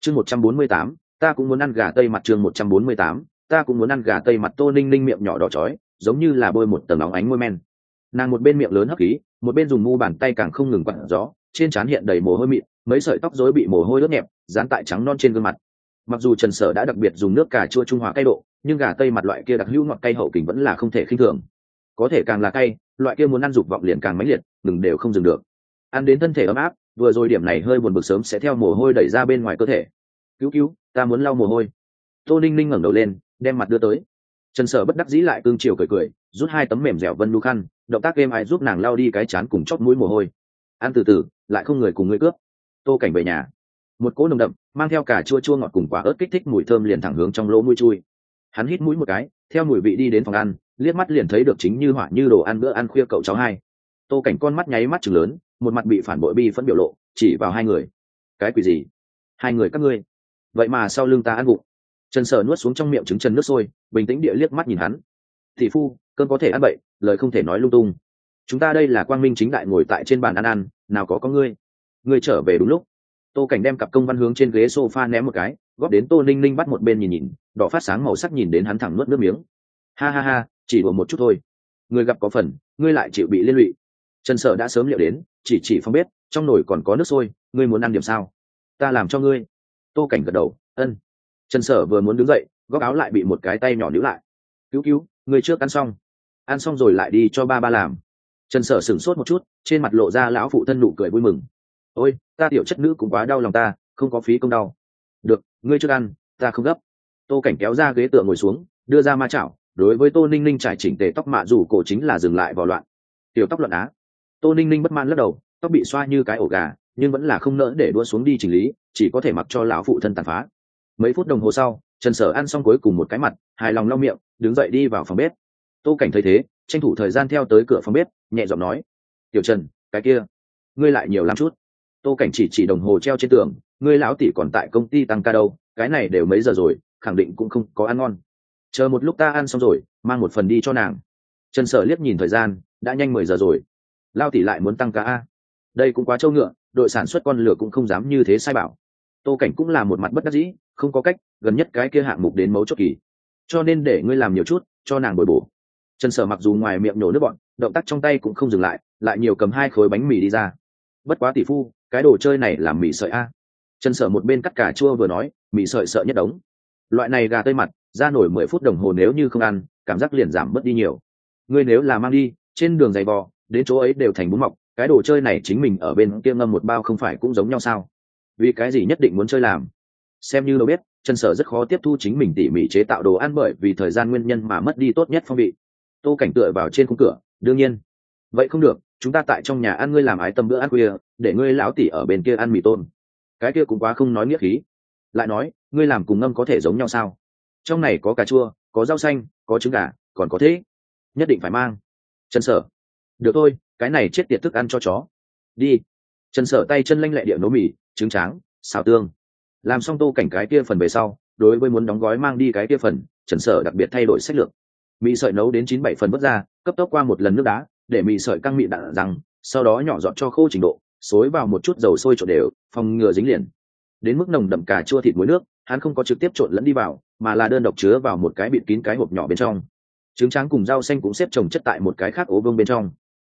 chương 148, ta cũng muốn ăn gà tây mặt. Chương 148, ta cũng muốn ăn gà tây mặt. Tô Ninh Ninh miệng nhỏ đỏ chói, giống như là bôi một tầng óng ánh môi men. Nàng một bên miệng lớn hấp khí, một bên dùng mu bàn tay càng không ngừng quặn gió, trên trán hiện đầy mồ hôi mịn, mấy sợi tóc rối bị mồ hôi ướt nhẹp dán tại trắng non trên gương mặt. Mặc dù Trần Sở đã đặc biệt dùng nước cà chua trung hòa cay độ, nhưng gà tây mặt loại kia đặc hữu ngọt cay hậu kình vẫn là không thể khinh thường. Có thể càng là cay, loại kia muốn ăn dục vọng liền càng mãnh liệt, ngừng đều không dừng được. Ăn đến thân thể ấm áp, vừa rồi điểm này hơi buồn bực sớm sẽ theo mồ hôi đẩy ra bên ngoài cơ thể. Cứu cứu, ta muốn lau mồ hôi. Tô Ninh Ninh ngẩng đầu lên, đem mặt đưa tới. Trần Sở bất đắc dĩ lại cương chiều cười cười, rút hai tấm mềm dẻo vân đu khăn, động tác êm ái giúp nàng lau đi cái trán cùng chót mũi mồ hôi. Ăn từ từ, lại không người cùng ngươi cướp. Tô Cảnh về nhà, một cỗ nồng đậm mang theo cả chua chua ngọt cùng quả ớt kích thích mùi thơm liền thẳng hướng trong lỗ mũi chui. Hắn hít mũi một cái, theo mùi vị đi đến phòng ăn, liếc mắt liền thấy được chính như hỏa như đồ ăn bữa ăn khuya cậu cháu hai. Tô Cảnh con mắt nháy mắt trừng lớn, một mặt bị phản bội bi phẫn biểu lộ, chỉ vào hai người. Cái quỷ gì? Hai người các ngươi? Vậy mà sau lưng ta ăn vụng. Trần Sở nuốt xuống trong miệng trứng chân nước sôi, bình tĩnh địa liếc mắt nhìn hắn. Thị phu, cơm có thể ăn bậy, lời không thể nói lung tung. Chúng ta đây là quang minh chính đại ngồi tại trên bàn ăn, nào có ngươi. Ngươi trở về đúng lúc. Tô Cảnh đem cặp công văn hướng trên ghế sofa ném một cái, góp đến Tô Ninh Ninh bắt một bên nhìn, đỏ phát sáng màu sắc nhìn đến hắn thẳng nuốt nước miếng. Ha ha ha, chỉ đùa một chút thôi. Ngươi gặp có phần, ngươi lại chịu bị liên lụy. Trần Sở đã sớm liệu đến, chỉ phòng bếp, trong nồi còn có nước sôi, ngươi muốn ăn điểm sao? Ta làm cho ngươi. Tô Cảnh gật đầu, ân. Trần Sở vừa muốn đứng dậy, góc áo lại bị một cái tay nhỏ níu lại. Cứu, ngươi trước ăn xong rồi lại đi cho ba làm. Trần Sở sửng sốt một chút, trên mặt lộ ra lão phụ thân nụ cười vui mừng. Ôi, ta tiểu chất nữ cũng quá đau lòng ta, không có phí công đau. Được, ngươi trước ăn, ta không gấp. Tô Cảnh kéo ra ghế tựa ngồi xuống, đưa ra ma chảo, đối với Tô Ninh Ninh trải chỉnh tề tóc mạ rủ cổ chính là dừng lại vào loạn. Tiểu tóc loạn á. Tô Ninh Ninh bất mãn lắc đầu, tóc bị xoa như cái ổ gà, nhưng vẫn là không nỡ để đua xuống đi chỉnh lý, chỉ có thể mặc cho lão phụ thân tàn phá. Mấy phút đồng hồ sau, Trần Sở ăn xong cuối cùng một cái mặt, hài lòng lau miệng, đứng dậy đi vào phòng bếp. Tô Cảnh thấy thế, tranh thủ thời gian theo tới cửa phòng bếp, nhẹ giọng nói: "Tiểu Trần, cái kia, ngươi lại nhiều làm chút." Tô Cảnh chỉ đồng hồ treo trên tường, ngươi lão tỷ còn tại công ty tăng ca đâu, cái này đều mấy giờ rồi, khẳng định cũng không có ăn ngon. Chờ một lúc ta ăn xong rồi, mang một phần đi cho nàng. Trần Sở liếc nhìn thời gian, đã nhanh 10 giờ rồi. Lão tỷ lại muốn tăng ca a. Đây cũng quá trâu ngựa, đội sản xuất con lửa cũng không dám như thế sai bảo. Tô Cảnh cũng là một mặt bất đắc dĩ, không có cách, gần nhất cái kia hạng mục đến mấu chốt kỳ, cho nên để ngươi làm nhiều chút, cho nàng bồi bổ. Trần Sở mặc dù ngoài miệng nhổ nước bọn, động tác trong tay cũng không dừng lại nhiều cầm hai khối bánh mì đi ra. Bất quá tỷ phu, cái đồ chơi này làm mì sợi a. Trần Sở một bên cắt cà chua vừa nói, mì sợi sợ nhất đống. Loại này gà tây mặt, ra nổi 10 phút đồng hồ nếu như không ăn, cảm giác liền giảm bớt đi nhiều. Ngươi nếu là mang đi, trên đường giày vò, đến chỗ ấy đều thành bún mọc, cái đồ chơi này chính mình ở bên kia ngâm một bao không phải cũng giống nhau sao? Vì cái gì nhất định muốn chơi làm? Xem như đâu biết, Trần Sở rất khó tiếp thu chính mình tỉ mỉ chế tạo đồ ăn bởi vì thời gian nguyên nhân mà mất đi tốt nhất phong vị. Tô Cảnh tựa vào trên khung cửa, đương nhiên. Vậy không được, chúng ta tại trong nhà ăn, ngươi làm ái tâm bữa ăn khuya, để ngươi lão tỷ ở bên kia ăn mì tôm. Cái kia cũng quá không nói nghĩa khí. Lại nói, ngươi làm cùng ngâm có thể giống nhau sao? Trong này có cà chua, có rau xanh, có trứng gà, còn có thế. Nhất định phải mang. Trần Sở. Được thôi, cái này chết tiệt thức ăn cho chó. Đi. Trần Sở tay chân lanh lẹ địa nấu mì, trứng tráng, xào tương. Làm xong Tô Cảnh cái kia phần về sau, đối với muốn đóng gói mang đi cái kia phần, Trần Sở đặc biệt thay đổi sách lược. Mì sợi nấu đến 9-7 phần vớt ra, cấp tốc qua một lần nước đá, để mì sợi căng mịn đạn rằng, sau đó nhỏ giọt cho khô trình độ, xối vào một chút dầu sôi trộn đều, phòng ngừa dính liền. Đến mức nồng đậm cà chua thịt muối nước, hắn không có trực tiếp trộn lẫn đi vào, mà là đơn độc chứa vào một cái bịt kín cái hộp nhỏ bên trong. Trứng tráng cùng rau xanh cũng xếp chồng chất tại một cái khác ố vương bên trong.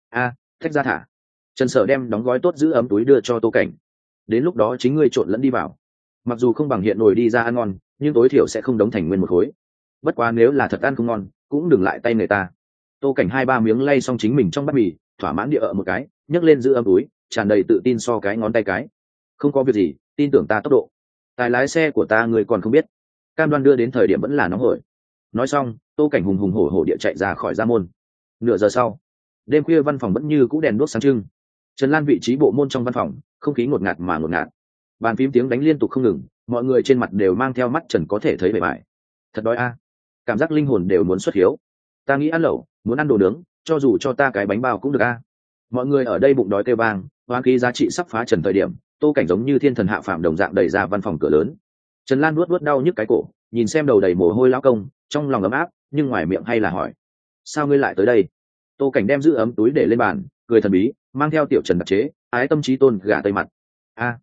Tách ra thả. Trần Sở đem đóng gói tốt giữ ấm túi đưa cho Tô Cảnh. Đến lúc đó chính ngươi trộn lẫn đi vào. Mặc dù không bằng hiện nồi đi ra ăn ngon, nhưng tối thiểu sẽ không đóng thành nguyên một khối. Bất quá nếu là thật ăn không ngon, cũng đừng lại tay người ta. Tô Cảnh 2-3 miếng lay xong chính mình trong bát mì, thỏa mãn địa ở một cái, nhấc lên giữ ấm túi, tràn đầy tự tin so cái ngón tay cái. Không có việc gì, tin tưởng ta tốc độ. Tài lái xe của ta người còn không biết. Cam đoan đưa đến thời điểm vẫn là nóng hổi. Nói xong, Tô Cảnh hùng hùng hổ hổ địa chạy ra khỏi gia môn. Nửa giờ sau, đêm khuya văn phòng vẫn như cũ đèn đuốc sáng trưng. Trần Lan vị trí bộ môn trong văn phòng, không khí ngột ngạt mà ngột ngạt. Bàn phím tiếng đánh liên tục không ngừng, mọi người trên mặt đều mang theo mắt trần có thể thấy bề bại. Thật đói a, cảm giác linh hồn đều muốn xuất hiếu. Ta nghĩ ăn lẩu, muốn ăn đồ nướng, cho dù cho ta cái bánh bao cũng được a. Mọi người ở đây bụng đói kêu vang, hoang khí giá trị sắp phá trần thời điểm, Tô Cảnh giống như thiên thần hạ phàm đồng dạng đẩy ra văn phòng cửa lớn. Trần Lan nuốt đau nhức cái cổ, nhìn xem đầu đầy mồ hôi lão công, trong lòng ấm áp, nhưng ngoài miệng hay là hỏi: sao ngươi lại tới đây? Tô Cảnh đem giữ ấm túi để lên bàn, cười thần bí, mang theo tiểu Trần đặc chế ái tâm trí tôn gà tây mặt.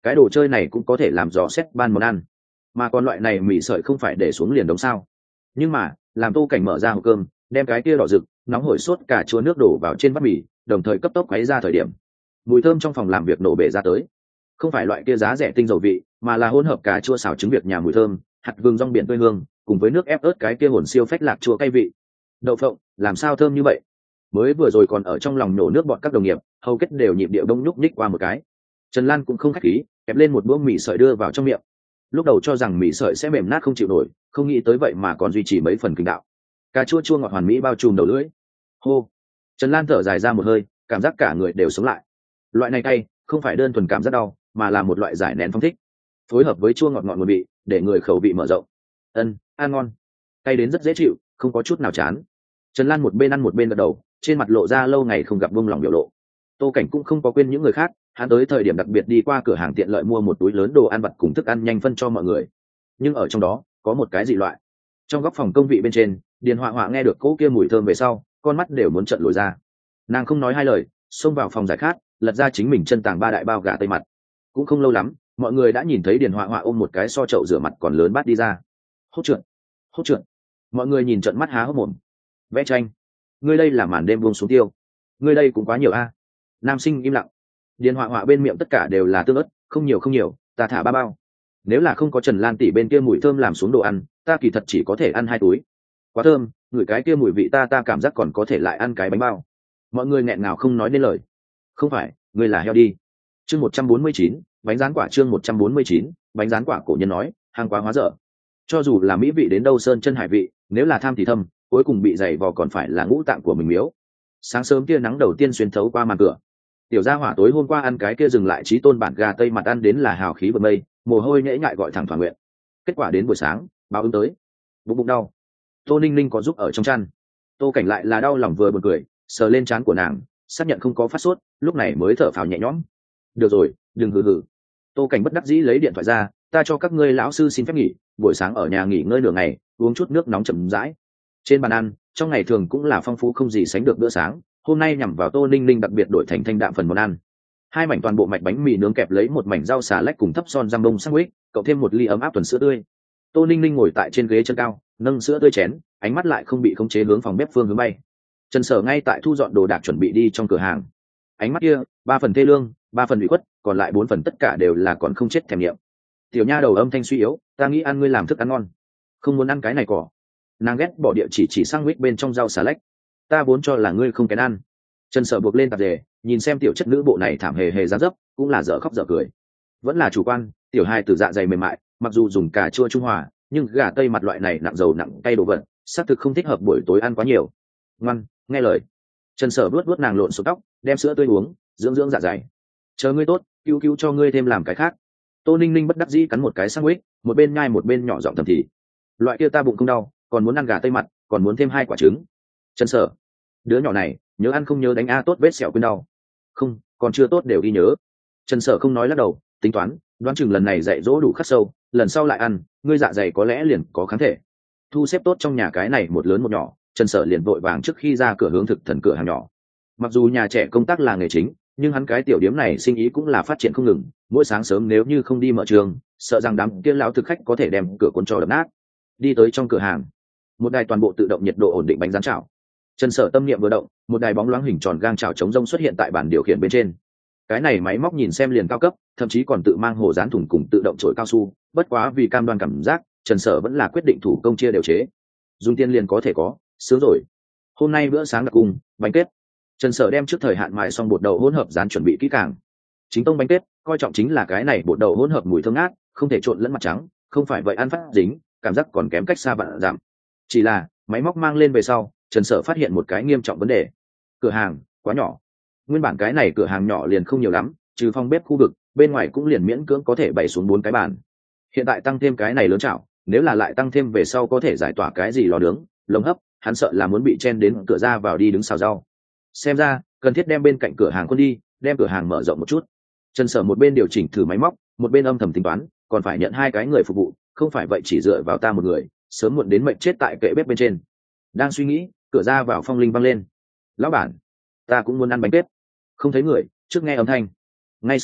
cái đồ chơi này cũng có thể làm dò xét ban món ăn, mà còn loại này mì sợi không phải để xuống liền đống sao. Nhưng mà làm Tô Cảnh mở ra hộp cơm, đem cái kia đỏ rực nóng hổi sốt cà chua nước đổ vào trên bát mì, đồng thời cấp tốc quấy ra thời điểm, mùi thơm trong phòng làm việc nổ bể ra tới. Không phải loại kia giá rẻ tinh dầu vị, mà là hỗn hợp cà chua xào trứng Việt nhà mùi thơm, hạt vừng rong biển tươi hương, cùng với nước ép ớt cái kia hồn siêu phách lạc chua cay vị. Đậu phộng làm sao thơm như vậy? Mới vừa rồi còn ở trong lòng nổ nước bọt các đồng nghiệp, hầu kết đều nhịp điệu đông nhúc nhích qua một cái. Trần Lan cũng không khách khí, kẹp lên một đũa mì sợi đưa vào trong miệng. Lúc đầu cho rằng mì sợi sẽ mềm nát không chịu nổi, không nghĩ tới vậy mà còn duy trì mấy phần kinh đạo. Cà chua chua ngọt hoàn mỹ bao trùm đầu lưỡi. Hô. Trần Lan thở dài ra một hơi, cảm giác cả người đều sống lại. Loại này cay, không phải đơn thuần cảm giác đau, mà là một loại giải nén phong thích, phối hợp với chua ngọt ngọt nguồn vị, để người khẩu vị mở rộng. Ăn ngon. Cay đến rất dễ chịu, không có chút nào chán. Trần Lan một bên ăn một bên gật đầu, trên mặt lộ ra lâu ngày không gặp buông lòng biểu lộ. Tô Cảnh cũng không có quên những người khác, hắn tới thời điểm đặc biệt đi qua cửa hàng tiện lợi mua một túi lớn đồ ăn vặt cùng thức ăn nhanh phân cho mọi người. Nhưng ở trong đó có một cái dị loại. Trong góc phòng công vị bên trên, Điền Họa Họa nghe được cỗ kia mùi thơm về sau, con mắt đều muốn trợn lồi ra. Nàng không nói hai lời, xông vào phòng giải khát, lật ra chính mình chân tàng 3 đại bao gà tây mặt. Cũng không lâu lắm, mọi người đã nhìn thấy Điền Họa Họa ôm một cái so chậu rửa mặt còn lớn bát đi ra. Hốt trượt. Mọi người nhìn trợn mắt há hốc mồm. Vẽ tranh, ngươi đây là màn đêm buông xuống tiêu, ngươi đây cũng quá nhiều a. Nam sinh im lặng. Điền Họa Họa bên miệng tất cả đều là tương ớt, không nhiều, ta thả 3 bao. Nếu là không có Trần Lan tỷ bên kia mùi thơm làm xuống đồ ăn, ta kỳ thật chỉ có thể ăn 2 túi. Quá thơm, ngửi cái kia mùi vị ta cảm giác còn có thể lại ăn cái bánh bao. Mọi người nghẹn ngào không nói nên lời. Không phải, ngươi là heo đi. Chương 149, bánh rán quả. Chương 149, bánh rán quả. Cổ nhân nói, hàng quá hóa dở. Cho dù là mỹ vị đến đâu sơn chân hải vị, nếu là tham thì thâm, cuối cùng bị dày vò còn phải là ngũ tạng của mình miếu. Sáng sớm tia nắng đầu tiên xuyên thấu qua màn cửa. Tiểu gia hỏa tối hôm qua ăn cái kia dừng lại chí tôn bản gà tây mặt ăn đến là hào khí vượt mây, mồ hôi nhễ nhại gọi thẳng thỏa nguyện. Kết quả đến buổi sáng, báo ứng tới. Bụng đau. Tô Ninh Ninh có giúp ở trong chăn. Tô Cảnh lại là đau lòng vừa buồn cười, sờ lên trán của nàng, xác nhận không có phát sốt, lúc này mới thở phào nhẹ nhõm. Được rồi, đừng hừ hừ. Tô Cảnh bất đắc dĩ lấy điện thoại ra, ta cho các ngươi lão sư xin phép nghỉ, buổi sáng ở nhà nghỉ ngơi nửa ngày, uống chút nước nóng chậm rãi. Trên bàn ăn, trong ngày thường cũng là phong phú không gì sánh được bữa sáng, hôm nay nhằm vào Tô Ninh Ninh đặc biệt đổi thành thanh đạm phần món ăn. 2 mảnh toàn bộ mạch bánh mì nướng kẹp lấy một mảnh rau xà lách cùng thấp son giam bông sandwich, cậu thêm một ly ấm áp tuần sữa tươi. Tô Ninh Ninh ngồi tại trên ghế chân cao, nâng sữa tươi chén, ánh mắt lại không bị khống chế hướng phòng bếp phương hướng bay. Trần Sở ngay tại thu dọn đồ đạc chuẩn bị đi trong cửa hàng. Ánh mắt kia, 3 phần thê lương, 3 phần ủy khuất, còn lại 4 phần tất cả đều là còn không chết thèm niệm. Tiểu nha đầu âm thanh suy yếu, ta nghĩ ăn ngươi làm thức ăn ngon, không muốn ăn cái này cỏ. Nàng ghét bỏ địa chỉ sandwich bên trong rau xà lách. Ta vốn cho là ngươi không kén ăn. Trần Sở buộc lên tạp dề, nhìn xem tiểu chất nữ bộ này thảm hề hề dáng dấp, cũng là dở khóc dở cười. Vẫn là chủ quan, tiểu hai từ dạ dày mềm mại, mặc dù dùng cà chua trung hòa, nhưng gà tây mặt loại này nặng dầu nặng cay đồ vật, xác thực không thích hợp buổi tối ăn quá nhiều. Ngoan, nghe lời. Trần Sở vuốt nàng lộn xuống tóc, đem sữa tươi uống, dưỡng dạ dày. Chờ ngươi tốt, cứu cho ngươi thêm làm cái khác. Tô Ninh Ninh bất đắc dĩ cắn một cái sandwich, một bên nhai một bên nhỏ giọng thầm thì. Loại kia ta bụng không đau, còn muốn ăn gà tây mặt, còn muốn thêm 2 quả trứng. Trần Sở, đứa nhỏ này, nhớ ăn không nhớ đánh a, tốt vết sẹo quên đau. Không, còn chưa tốt đều đi nhớ. Trần Sở không nói lắc đầu, tính toán, đoán chừng lần này dạy dỗ đủ khắc sâu, lần sau lại ăn, ngươi dạ dày có lẽ liền có kháng thể. Thu xếp tốt trong nhà cái này một lớn một nhỏ, Trần Sở liền vội vàng trước khi ra cửa hướng thực thần cửa hàng nhỏ. Mặc dù nhà trẻ công tác là nghề chính, nhưng hắn cái tiểu điếm này sinh ý cũng là phát triển không ngừng, mỗi sáng sớm nếu như không đi mở trường, sợ rằng đám kia lão thực khách có thể đem cửa cuốn cho đập nát. Đi tới trong cửa hàng, một đài toàn bộ tự động nhiệt độ ổn định bánh rán chảo. Trần Sở tâm niệm vừa động, một đài bóng loáng hình tròn gang chảo chống rông xuất hiện tại bàn điều khiển bên trên. Cái này máy móc nhìn xem liền cao cấp, thậm chí còn tự mang hồ dán thùng cùng tự động chổi cao su, bất quá vì cam đoan cảm giác, Trần Sở vẫn là quyết định thủ công chia đều chế. Dùng tiền liền có thể có, sướng rồi. Hôm nay bữa sáng đặc cung, bánh kết. Trần Sở đem trước thời hạn mài xong bột đậu hỗn hợp dán chuẩn bị kỹ càng. Chính tông bánh kết, coi trọng chính là cái này bột đậu hỗn hợp mùi thơm ngát, không thể trộn lẫn mặt trắng, không phải vậy ăn phát dính, cảm giác còn kém cách xa vạn dặm. Chỉ là, máy móc mang lên về sau, Trần Sở phát hiện một cái nghiêm trọng vấn đề. Cửa hàng quá nhỏ. Nguyên bản cái này cửa hàng nhỏ liền không nhiều lắm, trừ phòng bếp khu vực, bên ngoài cũng liền miễn cưỡng có thể bày xuống 4 cái bàn. Hiện tại tăng thêm cái này lớn chảo, nếu là lại tăng thêm về sau có thể giải tỏa cái gì lò nướng, lồng hấp, hắn sợ là muốn bị chen đến cửa ra vào đi đứng xào rau. Xem ra, cần thiết đem bên cạnh cửa hàng quân đi, đem cửa hàng mở rộng một chút. Trần Sở một bên điều chỉnh thử máy móc, một bên âm thầm tính toán, còn phải nhận 2 cái người phục vụ, không phải vậy chỉ dựa vào ta một người, sớm muộn đến mệnh chết tại kệ bếp bên trên. Đang suy nghĩ, cửa ra vào phong linh vang lên. Lão bản, ta cũng muốn ăn bánh tết. Không thấy người, trước nghe âm thanh. Ngay sau đó,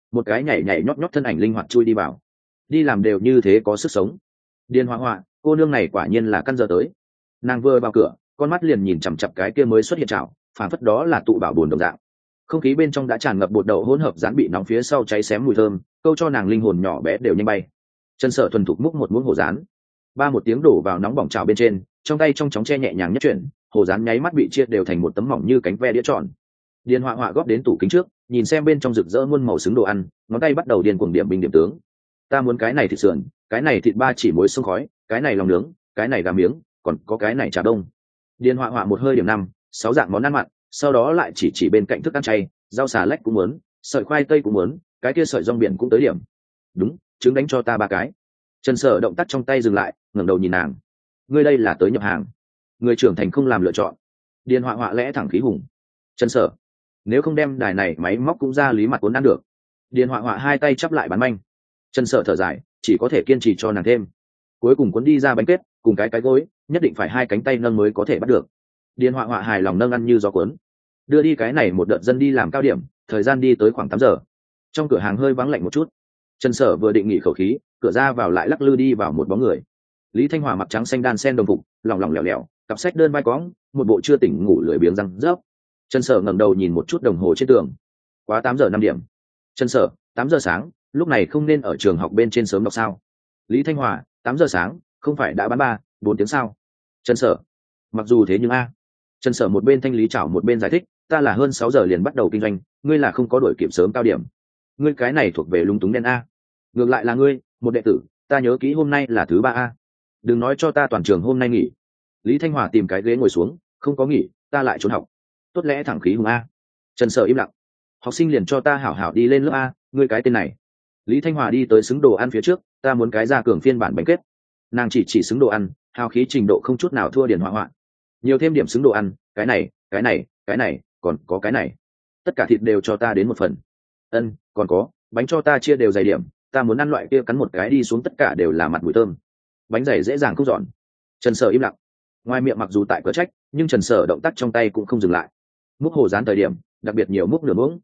một cái nhảy nhảy nhót nhót thân ảnh linh hoạt chui đi vào. Đi làm đều như thế có sức sống. Điền Họa Họa, cô nương này quả nhiên là căn giờ tới. Nàng vừa vào cửa, con mắt liền nhìn chằm chằm cái kia mới xuất hiện chảo, phản phất đó là tụ bảo bồn đồng dạng. Không khí bên trong đã tràn ngập bột đậu hỗn hợp rán bị nóng phía sau cháy xém mùi thơm, câu cho nàng linh hồn nhỏ bé đều nhanh bay. Trần Sở thuần thục múc một muỗng hồ rán, ba một tiếng đổ vào nóng bỏng chảo bên trên, trong tay trong chóng che nhẹ nhàng nhất chuyển, hồ rán nháy mắt bị chia đều thành một tấm mỏng như cánh ve đĩa tròn. Điền Họa Họa góp đến tủ kính trước, nhìn xem bên trong rực rỡ muôn màu xứng đồ ăn, ngón tay bắt đầu điền cuồng điểm bình điểm tướng. Ta muốn cái này thịt sườn, cái này thịt ba chỉ muối xông khói, cái này lòng nướng, cái này gà miếng, còn có cái này chả đông. Điền Họa Họa một hơi điểm 5, 6 dạng món ăn mặn, sau đó lại chỉ bên cạnh thức ăn chay, rau xà lách cũng muốn, sợi khoai tây cũng muốn, cái kia sợi rong biển cũng tới điểm. Đúng, trứng đánh cho ta 3 cái. Trần Sở động tác trong tay dừng lại, ngẩng đầu nhìn nàng. Ngươi đây là tới nhập hàng. Người trưởng thành không làm lựa chọn. Điền Họa Họa lẽ thẳng khí hùng. Trần Sở, nếu không đem đài này máy móc cũng ra lý mặt cuốn ăn được. Điền Họa Họa hai tay chắp lại bán manh. Trần Sở thở dài, chỉ có thể kiên trì cho nàng thêm. Cuối cùng cuốn đi ra bánh kết, cùng cái gối, nhất định phải 2 cánh tay nâng mới có thể bắt được. Điền Họa Họa hài lòng nâng ăn như gió cuốn. Đưa đi cái này một đợt dân đi làm cao điểm, thời gian đi tới khoảng 8 giờ. Trong cửa hàng hơi vắng lạnh một chút. Trần Sở vừa định nghỉ khẩu khí, cửa ra vào lại lắc lư đi vào một bóng người. Lý Thanh Hòa mặc trắng xanh đan sen đồng phục, lỏng lỏng lẻo lẻo, cặp sách đơn vai cóng, một bộ chưa tỉnh ngủ lười biếng răng rớp. Trần Sở ngẩng đầu nhìn một chút đồng hồ trên tường. Quá 8 giờ 5 điểm. Trần Sở, 8 giờ sáng, lúc này không nên ở trường học bên trên sớm đọc sao? Lý Thanh Hòa, 8 giờ sáng, không phải đã bán 4 tiếng sao? Trần Sở, mặc dù thế nhưng Trần Sở một bên thanh lý chảo một bên giải thích, ta là hơn 6 giờ liền bắt đầu kinh doanh, ngươi là không có đổi kịp sớm cao điểm. Ngươi cái này thuộc về lúng túng đen ngược lại là ngươi, một đệ tử, ta nhớ kỹ hôm nay là thứ 3 đừng nói cho ta toàn trường hôm nay nghỉ. Lý Thanh Hòa tìm cái ghế ngồi xuống, không có nghỉ, ta lại trốn học. Tốt lẽ thẳng khí hùng Trần Sở im lặng. Học sinh liền cho ta hảo hảo đi lên lớp ngươi cái tên này. Lý Thanh Hòa đi tới xứng đồ ăn phía trước, ta muốn cái ra cường phiên bản bánh kết. Nàng chỉ xứng đồ ăn, hào khí trình độ không chút nào thua Điền Họa Họa. Nhiều thêm điểm xứng đồ ăn, cái này, còn có cái này. Tất cả thịt đều cho ta đến 1 phần. Còn có, bánh cho ta chia đều dày điểm, ta muốn ăn loại kia cắn một cái đi xuống tất cả đều là mặt mùi thơm. Bánh dày dễ dàng không dọn. Trần Sở im lặng. Ngoài miệng mặc dù tại cửa trách, nhưng Trần Sở động tác trong tay cũng không dừng lại. Múc hồ rán thời điểm, đặc biệt nhiều múc nửa muỗng.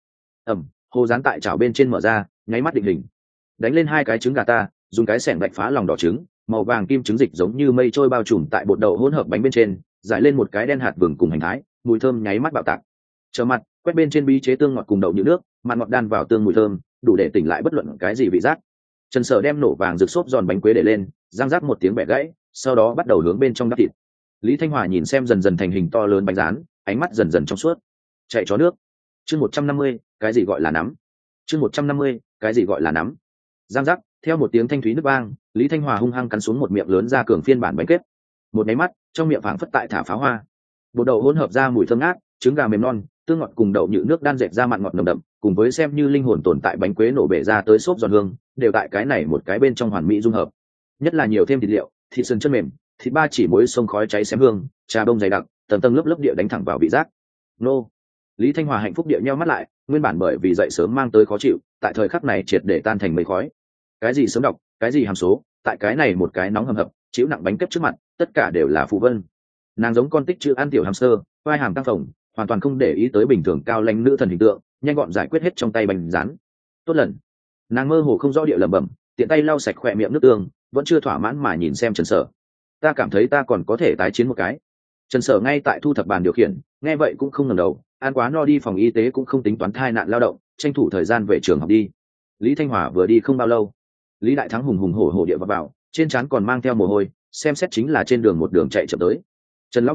Hồ rán tại chảo bên trên mở ra, nháy mắt định hình. Đánh lên 2 cái trứng gà ta, dùng cái xẻng vạch phá lòng đỏ trứng, màu vàng kim trứng dịch giống như mây trôi bao trùm tại bột đậu hỗn hợp bánh bên trên, rải lên một cái đen hạt vừng cùng hành thái, mùi thơm nháy mắt bạo tạc. Chờ mặt, quét bên trên bí chế tương ngọt cùng đậu như nước, mặn ngọt đan vào tương mùi thơm, đủ để tỉnh lại bất luận cái gì vị giác. Trần Sở đem nổ vàng rực xốp giòn bánh quế để lên, răng rác một tiếng bẻ gãy, sau đó bắt đầu hướng bên trong đắp thịt. Lý Thanh Hòa nhìn xem dần dần thành hình to lớn bánh rán, ánh mắt dần dần trong suốt. Chạy chó nước. Chương 150, cái gì gọi là nắm? Chương 150, cái gì gọi là nắm? Răng rác, theo một tiếng thanh thúy nước vang, Lý Thanh Hòa hung hăng cắn xuống một miệng lớn ra cường phiên bản bánh kết. Một cái mắt, trong miệng phảng phất tại thả pháo hoa. Bột đậu hỗn hợp ra mùi thơm ngát, trứng gà mềm non, tương ngọt cùng đậu nhự nước đan dệt ra mặn ngọt nồng đậm, cùng với xem như linh hồn tồn tại bánh quế nổ bể ra tới xốp giòn hương, đều tại cái này một cái bên trong hoàn mỹ dung hợp. Nhất là nhiều thêm thịt liệu, thịt sườn chân mềm, thịt ba chỉ muối xông khói cháy xém hương, trà bông dày đặc, tầng tầng lớp lớp địa đánh thẳng vào vị giác. Nô. Lý Thanh Hòa hạnh phúc địa nheo mắt lại, nguyên bản bởi vì dậy sớm mang tới khó chịu, tại thời khắc này triệt để tan thành mây khói. Cái gì sớm đọc, cái gì hàm số, tại cái này một cái nóng hầm hập, chịu nặng bánh kép trước mặt, tất cả đều là phù vân. Nàng giống con tích chữ ăn tiểu hamster, vai hàm căng phồng, hoàn toàn không để ý tới bình thường cao lãnh nữ thần hình tượng, nhanh gọn giải quyết hết trong tay bánh rán. Tốt lần. Nàng mơ hồ không rõ địa lẩm bẩm, tiện tay lau sạch khỏe miệng nước tương, vẫn chưa thỏa mãn mà nhìn xem Trần Sở. Ta cảm thấy ta còn có thể tái chiến một cái. Trần Sở ngay tại thu thập bàn điều khiển, nghe vậy cũng không ngẩng đầu, ăn quá no đi phòng y tế cũng không tính toán thai nạn lao động, tranh thủ thời gian về trường học đi. Lý Thanh Hòa vừa đi không bao lâu, Lý Đại Thắng hùng hùng hổ hổ địa vào, trên trán còn mang theo mồ hôi, xem xét chính là trên đường một đường chạy chậm tới. Trần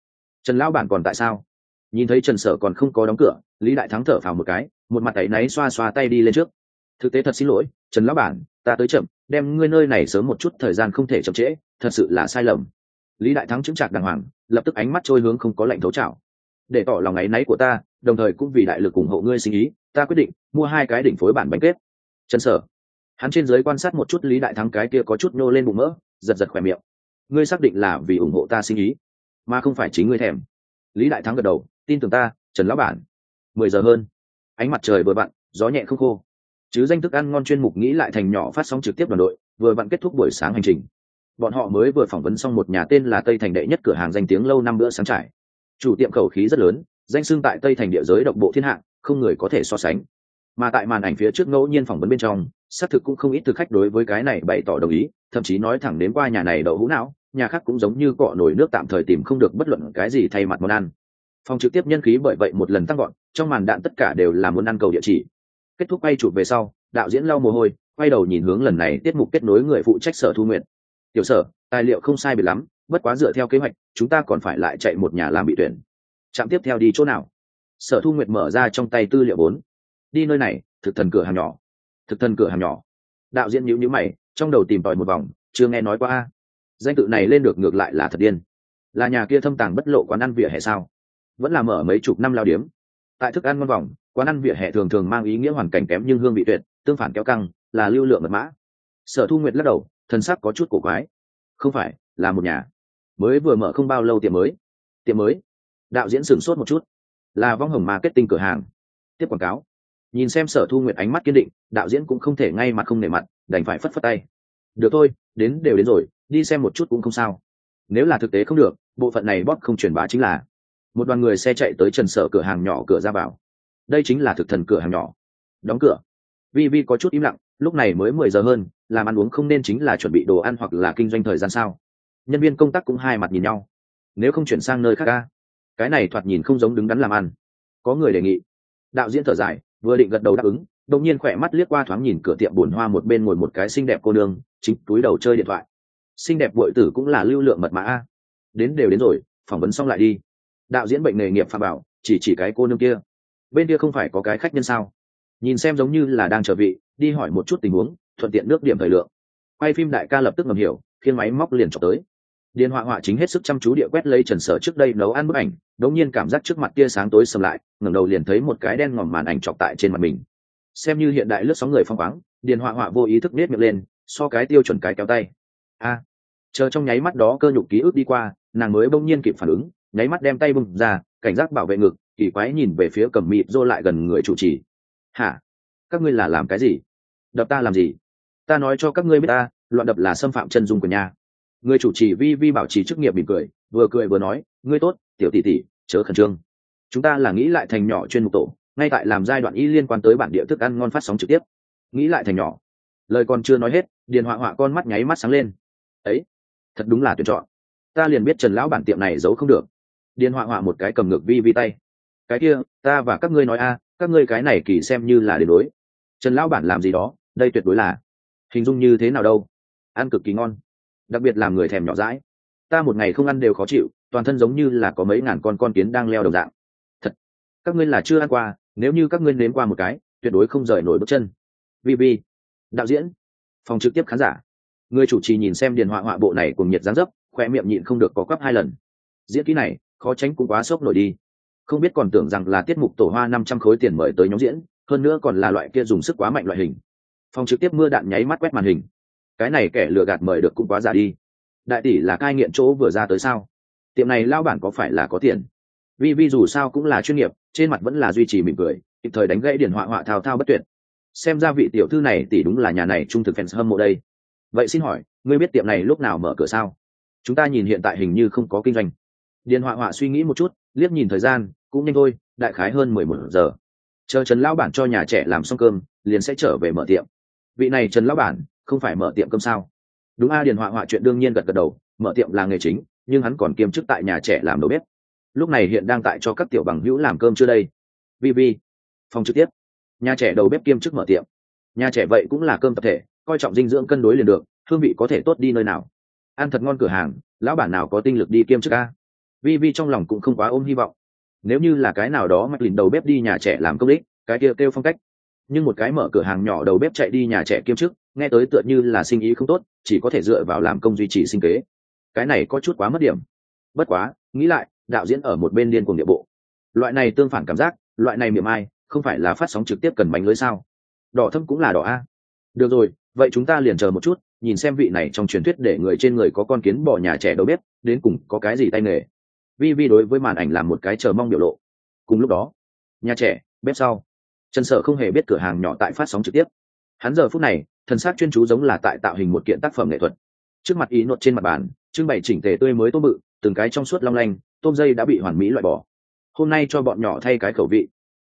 lão bản còn tại sao? Nhìn thấy Trần Sở còn không có đóng cửa, Lý Đại Thắng thở phào một cái, một mặt áy náy xoa xoa tay đi lên trước. Thực tế thật xin lỗi, Trần lão bản, ta tới chậm, đem ngươi nơi này sớm một chút thời gian không thể chậm trễ, thật sự là sai lầm. Lý Đại Thắng chứng trạc đàng hoàng, lập tức ánh mắt trôi hướng không có lạnh thấu chảo. Để tỏ lòng áy náy của ta, đồng thời cũng vì đại lực ủng hộ ngươi sinh ý, ta quyết định mua 2 cái đỉnh phối bản bánh kết. Trần Sở, hắn trên dưới quan sát một chút Lý Đại Thắng cái kia có chút nô lên bụng mỡ, giật giật khỏe miệng. Ngươi xác định là vì ủng hộ ta sinh ý, mà không phải chính ngươi thèm. Lý Đại Thắng gật đầu, tin tưởng ta, Trần lão bản. 10 giờ hơn, ánh mặt trời vừa vặn, gió nhẹ không khô. Chứ danh thức ăn ngon chuyên mục nghĩ lại thành nhỏ phát sóng trực tiếp đoàn đội, vừa vặn kết thúc buổi sáng hành trình. Bọn họ mới vừa phỏng vấn xong một nhà tên là Tây Thành đệ nhất cửa hàng danh tiếng lâu năm bữa sáng trải. Chủ tiệm khẩu khí rất lớn, danh xưng tại Tây Thành địa giới độc bộ thiên hạ, không người có thể so sánh. Mà tại màn ảnh phía trước ngẫu nhiên phỏng vấn bên trong, xác thực cũng không ít thực khách đối với cái này bày tỏ đồng ý, thậm chí nói thẳng đến qua nhà này đậu hũ não, nhà khác cũng giống như cọ nồi nước tạm thời tìm không được bất luận cái gì thay mặt món ăn. Phòng trực tiếp nhân khí bởi vậy một lần tăng gọn, trong màn đạn tất cả đều là muốn ăn cầu địa chỉ. Kết thúc quay chụp về sau, đạo diễn lau mồ hôi, quay đầu nhìn hướng lần này tiết mục kết nối người phụ trách Sở Thu Nguyệt. Tiểu Sở, tài liệu không sai biệt lắm, bất quá dựa theo kế hoạch, chúng ta còn phải lại chạy một nhà làm bị tuyển. Trạm tiếp theo đi chỗ nào? Sở Thu Nguyệt mở ra trong tay tư liệu 4. Đi nơi này, thực thần cửa hàng nhỏ. Thực thần cửa hàng nhỏ. Đạo diễn nhíu nhíu mày, trong đầu tìm tòi một vòng, chưa nghe nói qua a. Danh tự này lên được ngược lại là thật điên. Là nhà kia thâm tàng bất lộ quán ăn vỉa hè sao? Vẫn là mở mấy chục năm lao điếm. Tại thức ăn ngon vòng, quán ăn vỉa hè thường thường mang ý nghĩa hoàn cảnh kém nhưng hương vị tuyệt, tương phản kéo căng, là lưu lượng mật mã. Sở Thu Nguyệt lắc đầu, thần sắc có chút cổ quái. Không phải, là một nhà mới vừa mở không bao lâu tiệm mới. Tiệm mới? Đạo diễn sửng sốt một chút. Là Vong Hồng Marketing cửa hàng. Tiếp quảng cáo. Nhìn xem Sở Thu Nguyệt ánh mắt kiên định, đạo diễn cũng không thể ngay mặt không nể mặt, đành phải phất phất tay. Được thôi, đến đều đến rồi, đi xem một chút cũng không sao. Nếu là thực tế không được, bộ phận này bóp không truyền bá chính là. Một đoàn người xe chạy tới Trần Sở cửa hàng nhỏ cửa ra vào. Đây chính là thực thần cửa hàng nhỏ. Đóng cửa. Vi Vi có chút im lặng, lúc này mới 10 giờ hơn, làm ăn uống không nên chính là chuẩn bị đồ ăn hoặc là kinh doanh thời gian sao? Nhân viên công tác cũng hai mặt nhìn nhau. Nếu không chuyển sang nơi khác a, cái này thoạt nhìn không giống đứng đắn làm ăn. Có người đề nghị. Đạo diễn thở dài, vừa định gật đầu đáp ứng, đột nhiên khỏe mắt liếc qua thoáng nhìn cửa tiệm buồn hoa một bên ngồi một cái xinh đẹp cô nương, chính túi đầu chơi điện thoại. Xinh đẹp bội tử cũng là lưu lượng mật mã a. Đến đều đến rồi, phỏng vấn xong lại đi. Đạo diễn bệnh nghề nghiệp Phạm Bảo chỉ cái cô nương kia. Bên kia không phải có cái khách nhân sao? Nhìn xem giống như là đang chờ vị, đi hỏi một chút tình huống, thuận tiện nước điểm thời lượng. Quay phim đại ca lập tức ngầm hiểu, khiêng máy móc liền chọc tới. Điền Họa Họa chính hết sức chăm chú địa quét lấy Trần Sở trước đây nấu ăn bức ảnh, đột nhiên cảm giác trước mặt tia sáng tối sầm lại, ngẩng đầu liền thấy một cái đen ngòm màn ảnh chọc tại trên mặt mình. Xem như hiện đại lướt sóng người phong khoáng, Điền Họa Họa vô ý thức nết miệng lên, so cái tiêu chuẩn cái kéo tay. Chờ trong nháy mắt đó cơ nhục ký ức đi qua, nàng mới bỗng nhiên kịp phản ứng, nháy mắt đem tay bung ra, cảnh giác bảo vệ ngực, kỳ quái nhìn về phía Cẩm Mịt Dô lại gần người chủ trì. Hả? Các ngươi là làm cái gì? Đập ta làm gì? Ta nói cho các ngươi biết ta, loạn đập là xâm phạm chân dung của nhà. Người chủ trì Vi Vi bảo trì chức nghiệp mỉm cười vừa nói, ngươi tốt, tiểu tỷ tỷ, chớ khẩn trương. Chúng ta là nghĩ lại thành nhỏ chuyên mục tổ, ngay tại làm giai đoạn y liên quan tới bản địa thức ăn ngon phát sóng trực tiếp. Nghĩ lại thành nhỏ. Lời còn chưa nói hết, Điền Họa Họa con mắt nháy mắt sáng lên. Ấy, thật đúng là tuyển chọn. Ta liền biết Trần lão bản tiệm này giấu không được. Điền Họa Họa một cái cầm ngược Vi Vi tay. Cái kia, ta và các ngươi nói a, các ngươi cái này kỳ xem như là đến đối. Trần lão bản làm gì đó, đây tuyệt đối là. Hình dung như thế nào đâu? Ăn cực kỳ ngon, đặc biệt làm người thèm nhỏ dãi. Ta một ngày không ăn đều khó chịu, toàn thân giống như là có mấy ngàn con kiến đang leo đồng dạng. Thật, các ngươi là chưa ăn qua, nếu như các ngươi nếm qua một cái, tuyệt đối không rời nổi bước chân. Vi Vi, đạo diễn, phòng trực tiếp khán giả, người chủ trì nhìn xem Điền Họa Họa bộ này cùng nhiệt dáng dấp, khoe miệng nhịn không được có quắp 2 lần. Diễn kỹ này, khó tránh cũng quá sốc nổi đi. Không biết còn tưởng rằng là tiết mục tổ hoa 500 khối tiền mời tới nhóm diễn, hơn nữa còn là loại kia dùng sức quá mạnh loại hình. Phòng trực tiếp mưa đạn nháy mắt quét màn hình. Cái này kẻ lừa gạt mời được cũng quá giả đi. Đại tỷ là cai nghiện chỗ vừa ra tới sao? Tiệm này lao bản có phải là có tiền? Vi Vi dù sao cũng là chuyên nghiệp, trên mặt vẫn là duy trì mỉm cười, kịp thời đánh gãy Điền Họa Họa thao thao bất tuyệt. Xem ra vị tiểu thư này tỷ đúng là nhà này trung thực fans hâm mộ đây. Vậy xin hỏi, ngươi biết tiệm này lúc nào mở cửa sao? Chúng ta nhìn hiện tại hình như không có kinh doanh. Điền Họa Họa suy nghĩ một chút, liếc nhìn thời gian, cũng nhanh thôi, đại khái hơn 11 giờ. Chờ Trần lão bản cho nhà trẻ làm xong cơm, liền sẽ trở về mở tiệm. Vị này Trần lão bản, không phải mở tiệm cơm sao? Đúng a, Điền Họa Họa chuyện đương nhiên gật đầu, mở tiệm là nghề chính, nhưng hắn còn kiêm chức tại nhà trẻ làm đầu bếp. Lúc này hiện đang tại cho các tiểu bằng hữu làm cơm chưa đây? Vi Vi, phòng trực tiếp. Nhà trẻ đầu bếp kiêm chức mở tiệm. Nhà trẻ vậy cũng là cơm tập thể, coi trọng dinh dưỡng cân đối liền được, hương vị có thể tốt đi nơi nào. Ăn thật ngon cửa hàng, lão bản nào có tinh lực đi kiêm chức a? Vi Vi trong lòng cũng không quá ôm hy vọng. Nếu như là cái nào đó mạch lìn đầu bếp đi nhà trẻ làm công đích, cái kia kêu phong cách. Nhưng một cái mở cửa hàng nhỏ đầu bếp chạy đi nhà trẻ kiêm chức, nghe tới tựa như là sinh ý không tốt, chỉ có thể dựa vào làm công duy trì sinh kế. Cái này có chút quá mất điểm. Bất quá, nghĩ lại, đạo diễn ở một bên điên cuồng địa bộ. Loại này tương phản cảm giác, loại này miệng ai, không phải là phát sóng trực tiếp cần bánh lưới sao? Đỏ thâm cũng là đỏ a. Được rồi, vậy chúng ta liền chờ một chút, nhìn xem vị này trong truyền thuyết để người trên người có con kiến bò nhà trẻ đầu bếp, đến cùng có cái gì tay nghề. Vi Vi đối với màn ảnh làm một cái chờ mong biểu lộ. Cùng lúc đó, nhà trẻ, bếp sau. Trần Sở không hề biết cửa hàng nhỏ tại phát sóng trực tiếp. Hắn giờ phút này, thần sắc chuyên chú giống là tại tạo hình một kiện tác phẩm nghệ thuật. Trước mặt ý nốt trên mặt bàn, trưng bày chỉnh tề tươi mới tôm bự, từng cái trong suốt long lanh, tôm dây đã bị hoàn mỹ loại bỏ. Hôm nay cho bọn nhỏ thay cái khẩu vị.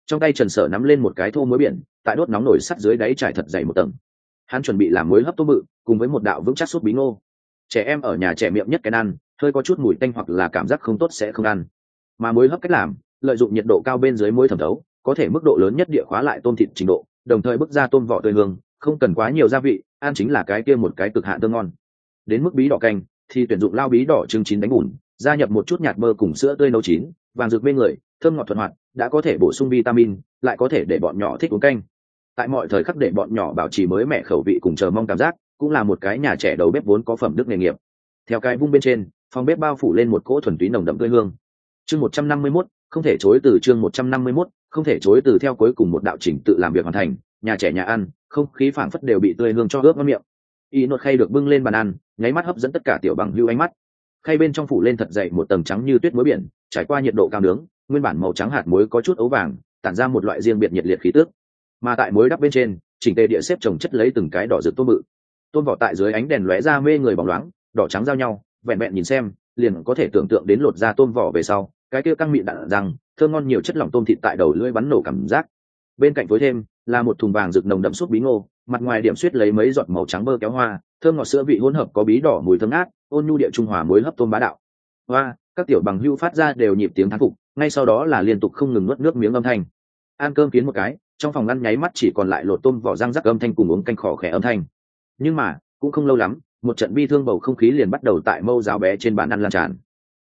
Trong tay Trần Sở nắm lên một cái thô muối biển, tại đốt nóng nổi sắt dưới đáy trải thật dày một tầng. Hắn chuẩn bị làm muối hấp tôm bự cùng với một đạo vững chắc sốt bí ngô. Trẻ em ở nhà trẻ miệng nhất cái ăn, hơi có chút mùi tanh hoặc là cảm giác không tốt sẽ không ăn. Mà muối hấp cách làm, lợi dụng nhiệt độ cao bên dưới muối thẩm thấu, có thể mức độ lớn nhất địa khóa lại tôm thịt trình độ, đồng thời bức ra tôm vỏ tươi hương, không cần quá nhiều gia vị, ăn chính là cái kia một cái cực hạn thơm ngon. Đến mức bí đỏ canh thì tuyển dụng lao bí đỏ trứng chín đánh bùn, gia nhập một chút nhạt bơ cùng sữa tươi nấu chín, vàng rực mê người, thơm ngọt thuận hoạt, đã có thể bổ sung vitamin, lại có thể để bọn nhỏ thích uống canh. Tại mọi thời khắc để bọn nhỏ bảo trì mới mẻ khẩu vị cùng chờ mong cảm giác, cũng là một cái nhà trẻ đầu bếp vốn có phẩm đức nghề nghiệp. Theo cái vung bên trên, phòng bếp bao phủ lên một cỗ thuần túy nồng đậm tươi hương. Chương 151, không thể chối từ chương 151, không thể chối từ theo cuối cùng một đạo chỉnh tự làm việc hoàn thành, nhà trẻ nhà ăn, không khí phảng phất đều bị tươi hương cho ướp ngon miệng. Y nốt khay được bưng lên bàn ăn, nháy mắt hấp dẫn tất cả tiểu bằng hưu ánh mắt. Khay bên trong phủ lên thật dày một tầng trắng như tuyết muối biển, trải qua nhiệt độ cao nướng, nguyên bản màu trắng hạt muối có chút ấu vàng, tản ra một loại riêng biệt nhiệt liệt khí tức. Mà tại muối đắp bên trên, chỉnh tề địa xếp chồng chất lấy từng cái đỏ rực tôm bự. Tôm vỏ tại dưới ánh đèn lóe ra mê người bóng loáng, đỏ trắng giao nhau, vẹn vẹn nhìn xem, liền có thể tưởng tượng đến lột ra tôm vỏ về sau, cái kia căng mịn đạn răng, thơm ngon nhiều chất lỏng tôm thịt tại đầu lưỡi bắn nổ cảm giác. Bên cạnh phối thêm là một thùng vàng rực nồng đậm sốt bí ngô, mặt ngoài điểm xuyết lấy mấy giọt màu trắng bơ kéo hoa, thơm ngọt sữa vị hỗn hợp có bí đỏ mùi thơm ngát, ôn nhu địa trung hòa muối hấp tôm bá đạo. Hoa, các tiểu bằng hưu phát ra đều nhịp tiếng thán phục, ngay sau đó là liên tục không ngừng nuốt nước miếng âm thanh. Ăn cơm kiến một cái, trong phòng ăn nháy mắt chỉ còn lại lột tôm vỏ răng rắc âm thanh cùng uống canh khỏ khẽ âm thanh. Nhưng mà cũng không lâu lắm, một trận bi thương bầu không khí liền bắt đầu tại mâu giáo bé trên bàn ăn lan tràn.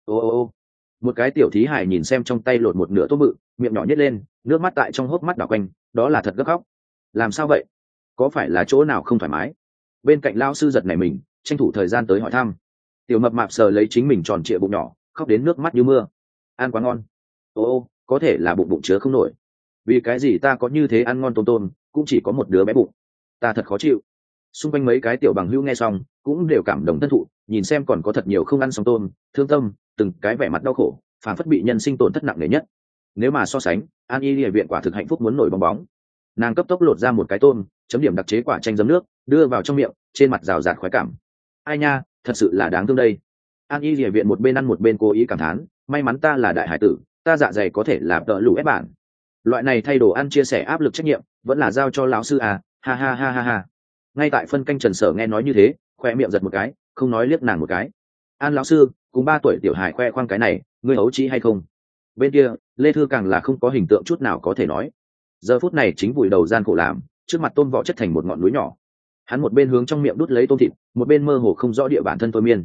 Ô, một cái tiểu thí hải nhìn xem trong tay lột một nửa tôm bự, miệng nhỏ nhếch lên, nước mắt tại trong hốc mắt đảo quanh, đó là thật gấp khóc. Làm sao vậy? Có phải là chỗ nào không thoải mái? Bên cạnh lao sư giật nảy mình, tranh thủ thời gian tới hỏi thăm. Tiểu mập mạp sờ lấy chính mình tròn trịa bụng nhỏ, khóc đến nước mắt như mưa. Ăn quá ngon. Ô, có thể là bụng chứa không nổi. Vì cái gì ta có như thế ăn ngon tôm cũng chỉ có một đứa bé bụng, ta thật khó chịu. Xung quanh mấy cái tiểu bằng hữu nghe xong cũng đều cảm động thân thụ, nhìn xem còn có thật nhiều không ăn xong tôm, thương tâm, từng cái vẻ mặt đau khổ, phản phất bị nhân sinh tổn thất nặng nề nhất. Nếu mà so sánh, An Y Địa viện quả thực hạnh phúc muốn nổi bong bóng. Nàng cấp tốc lột ra một cái tôm, chấm điểm đặc chế quả chanh giấm nước, đưa vào trong miệng, trên mặt rào rạt khoái cảm. Ai nha, thật sự là đáng thương đây. An Y Địa viện một bên ăn một bên cố ý cảm thán, may mắn ta là đại hải tử, ta dạ dày có thể là tợ lũ ép bản. Loại này thay đồ ăn chia sẻ áp lực trách nhiệm, vẫn là giao cho lão sư à, ha ha ha ha ha. Ngay tại phân canh Trần Sở nghe nói như thế, khoe miệng giật một cái, không nói liếc nàng một cái. An lão sư, cùng 3 tuổi tiểu hài khoe khoang cái này, ngươi ấu trí hay không? Bên kia, Lê Thư càng là không có hình tượng chút nào có thể nói. Giờ phút này chính vùi đầu gian khổ làm, trước mặt tôm vỏ chất thành một ngọn núi nhỏ. Hắn một bên hướng trong miệng đút lấy tôm thịt, một bên mơ hồ không rõ địa bản thân thôi miên.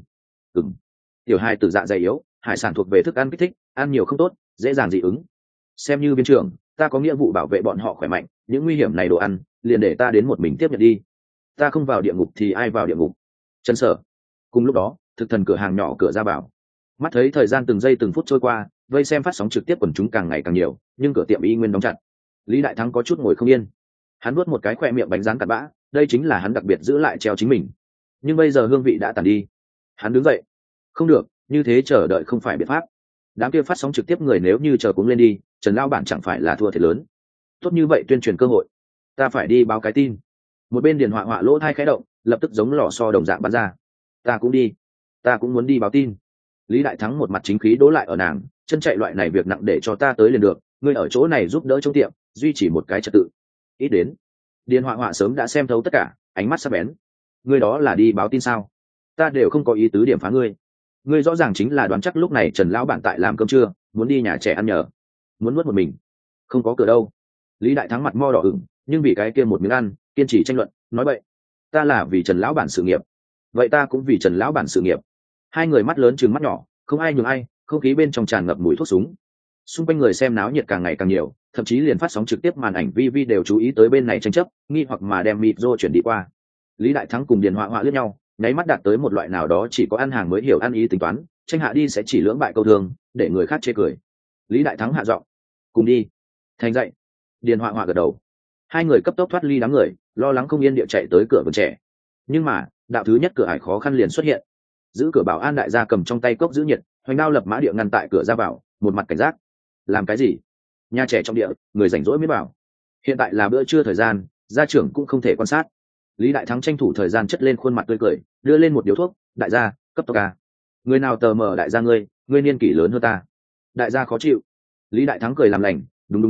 Tiểu hài tử dạ dày yếu, hải sản thuộc về thức ăn kích thích, ăn nhiều không tốt, dễ dàng dị ứng. Xem như biên trưởng, ta có nghĩa vụ bảo vệ bọn họ khỏe mạnh, những nguy hiểm này đồ ăn, liền để ta đến một mình tiếp nhận đi. Ta không vào địa ngục thì ai vào địa ngục? Trần Sở. Cùng lúc đó, thực thần cửa hàng nhỏ cửa ra vào. Mắt thấy thời gian từng giây từng phút trôi qua, vây xem phát sóng trực tiếp quần chúng càng ngày càng nhiều, nhưng cửa tiệm y nguyên đóng chặt. Lý Đại Thắng có chút ngồi không yên. Hắn nuốt một cái khoe miệng bánh rán cặn bã, đây chính là hắn đặc biệt giữ lại treo chính mình. Nhưng bây giờ hương vị đã tàn đi. Hắn đứng dậy. Không được, như thế chờ đợi không phải biện pháp. Đám kia phát sóng trực tiếp người nếu như chờ cuống lên đi, Trần lão bản chẳng phải là thua thiệt lớn. Tốt như vậy tuyên truyền cơ hội, ta phải đi báo cái tin. Một bên Điền Họa lỗ thai khẽ động, lập tức giống lò xo đồng dạng bắn ra. Ta cũng đi, ta cũng muốn đi báo tin. Lý Đại Thắng một mặt chính khí đố lại ở nàng, chân chạy loại này việc nặng để cho ta tới liền được, ngươi ở chỗ này giúp đỡ trong tiệm, duy trì một cái trật tự. Ít đến. Điền Họa sớm đã xem thấu tất cả, ánh mắt sắc bén. Ngươi đó là đi báo tin sao? Ta đều không có ý tứ điểm phá ngươi. Ngươi rõ ràng chính là đoán chắc lúc này Trần lão bản tại làm cơm trưa, muốn đi nhà trẻ ăn nhờ, muốn nuốt một mình. Không có cửa đâu. Lý Đại Thắng mặt mo đỏ ửng, nhưng vì cái kia một miếng ăn, kiên trì tranh luận, nói vậy, ta là vì Trần lão bản sự nghiệp, vậy ta cũng vì Trần lão bản sự nghiệp. Hai người mắt lớn trừng mắt nhỏ, không ai nhường ai, không khí bên trong tràn ngập mùi thuốc súng. Xung quanh người xem náo nhiệt càng ngày càng nhiều, thậm chí liền phát sóng trực tiếp màn ảnh vi đều chú ý tới bên này tranh chấp, nghi hoặc mà đem micro chuyển đi qua. Lý Đại Thắng cùng Điền Họa liếc nhau, nháy mắt đạt tới một loại nào đó chỉ có ăn hàng mới hiểu ăn ý tính toán, tranh hạ đi sẽ chỉ lưỡng bại câu thương, để người khác chê cười. Lý Đại Thắng hạ giọng, cùng đi. Thành dậy. Điền Họa gật đầu. Hai người cấp tốc thoát ly đám người, lo lắng không yên địa chạy tới cửa vườn trẻ. Nhưng mà đạo thứ nhất cửa ải khó khăn liền xuất hiện. Giữ cửa bảo an đại gia cầm trong tay cốc giữ nhiệt, hoành đao lập mã địa ngăn tại cửa ra vào, một mặt cảnh giác. Làm cái gì? Nhà trẻ trong địa, người rảnh rỗi mới bảo. Hiện tại là bữa trưa thời gian, gia trưởng cũng không thể quan sát. Lý Đại Thắng tranh thủ thời gian chất lên khuôn mặt tươi cười, đưa lên một điếu thuốc. Đại gia, cấp tốc ca. Người nào tờ mờ đại gia ngươi niên kỷ lớn hơn ta. Đại gia khó chịu. Lý Đại Thắng cười làm lành, đúng,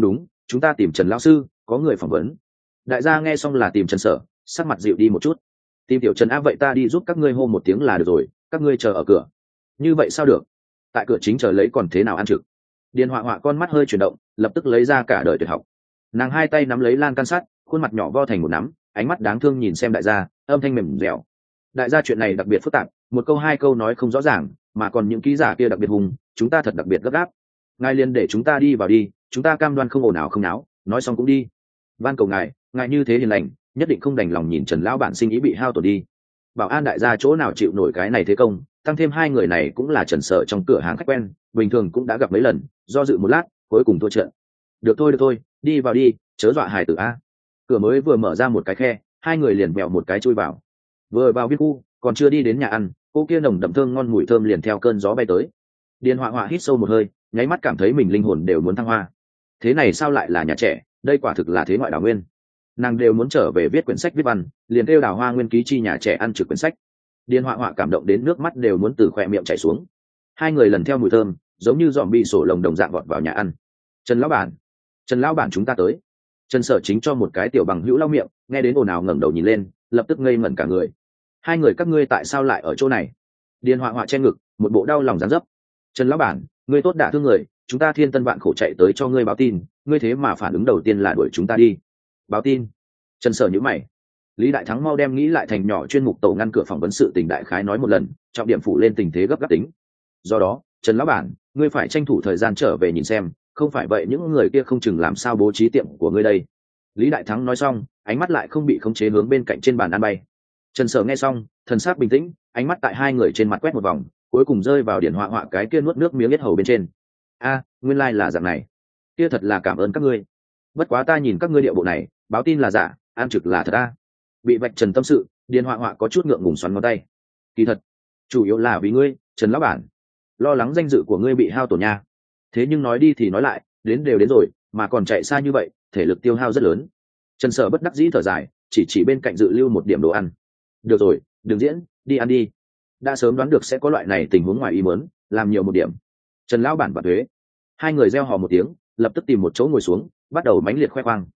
chúng ta tìm Trần lão sư, có người phỏng vấn. Đại gia nghe xong là tìm Trần Sở, sắc mặt dịu đi một chút. Tìm tiểu Trần vậy ta đi giúp các ngươi hô một tiếng là được rồi, các ngươi chờ ở cửa. Như vậy sao được? Tại cửa chính chờ lấy còn thế nào ăn trực? Điền Họa Họa con mắt hơi chuyển động, lập tức lấy ra cả đời tuyệt học. Nàng hai tay nắm lấy lan can sắt, khuôn mặt nhỏ vo thành một nắm, ánh mắt đáng thương nhìn xem đại gia, âm thanh mềm dẻo. Đại gia chuyện này đặc biệt phức tạp, một câu hai câu nói không rõ ràng, mà còn những ký giả kia đặc biệt hùng, chúng ta thật đặc biệt gấp gáp. Ngài liền để chúng ta đi vào đi, chúng ta cam đoan không ồn ào không náo, nói xong cũng đi. Van cầu ngài như thế hiền lành, nhất định không đành lòng nhìn Trần lão bản sinh ý bị hao tổn đi. Bảo an đại gia chỗ nào chịu nổi cái này thế công, tăng thêm hai người này cũng là Trần Sở trong cửa hàng khách quen, bình thường cũng đã gặp mấy lần, do dự một lát, cuối cùng thua trận. Được thôi, đi vào đi, chớ dọa hài tử a. Cửa mới vừa mở ra một cái khe, hai người liền mèo một cái chui vào. Vừa vào viên khu, còn chưa đi đến nhà ăn, cô kia nồng đậm thơm ngon mùi thơm liền theo cơn gió bay tới. Điền Họa Họa hít sâu một hơi, nháy mắt cảm thấy mình linh hồn đều muốn thăng hoa. Thế này sao lại là nhà trẻ, đây quả thực là thế ngoại đào nguyên. Nàng đều muốn trở về viết quyển sách viết văn, liền kêu Đào Hoa Nguyên ký chi nhà trẻ ăn trực quyển sách. Điền Họa Họa cảm động đến nước mắt đều muốn từ khóe miệng chảy xuống. Hai người lần theo mùi thơm, giống như dòm bị sổ lồng đồng dạng vọt vào nhà ăn. Trần lão bản chúng ta tới. Trần Sở chính cho một cái tiểu bằng hữu lau miệng, nghe đến ồn ào ngẩng đầu nhìn lên, lập tức ngây ngẩn cả người. Hai người các ngươi tại sao lại ở chỗ này? Điền Họa Họa che ngực, một bộ đau lòng dáng dấp. Trần lão bản, ngươi tốt đả thương người, chúng ta thiên tân vạn khổ chạy tới cho ngươi báo tin, ngươi thế mà phản ứng đầu tiên là đuổi chúng ta đi. Báo tin? Trần Sở nhíu mày. Lý Đại Thắng mau đem nghĩ lại thành nhỏ chuyên mục tổ ngăn cửa phỏng vấn sự tình đại khái nói một lần, trọng điểm phụ lên tình thế gấp gáp tính. Do đó, Trần lão bản, ngươi phải tranh thủ thời gian trở về nhìn xem, không phải vậy những người kia không chừng làm sao bố trí tiệm của ngươi đây. Lý Đại Thắng nói xong, ánh mắt lại không bị khống chế hướng bên cạnh trên bàn ăn bay. Trần Sở nghe xong, thần sắc bình tĩnh, ánh mắt tại hai người trên mặt quét một vòng, cuối cùng rơi vào Điền Họa Họa cái kia nuốt nước miếng yết hầu bên trên. Nguyên lai là dạng này. Kia thật là cảm ơn các ngươi. Bất quá ta nhìn các ngươi điệu bộ này, báo tin là giả, ăn trực là thật a. Bị vạch trần tâm sự, Điền Họa Họa có chút ngượng ngùng xoắn ngón tay. Kỳ thật, chủ yếu là vì ngươi, Trần lão bản. Lo lắng danh dự của ngươi bị hao tổn nha. Thế nhưng nói đi thì nói lại, đến đều đến rồi, mà còn chạy xa như vậy, thể lực tiêu hao rất lớn. Trần Sở bất đắc dĩ thở dài, chỉ bên cạnh dự lưu một điểm đồ ăn. Được rồi, đừng diễn, đi ăn đi. Đã sớm đoán được sẽ có loại này tình huống ngoài ý muốn, làm nhiều một điểm. Trần lão bản và thuế. Hai người reo hò một tiếng, lập tức tìm một chỗ ngồi xuống, bắt đầu mánh liệt khoe khoang.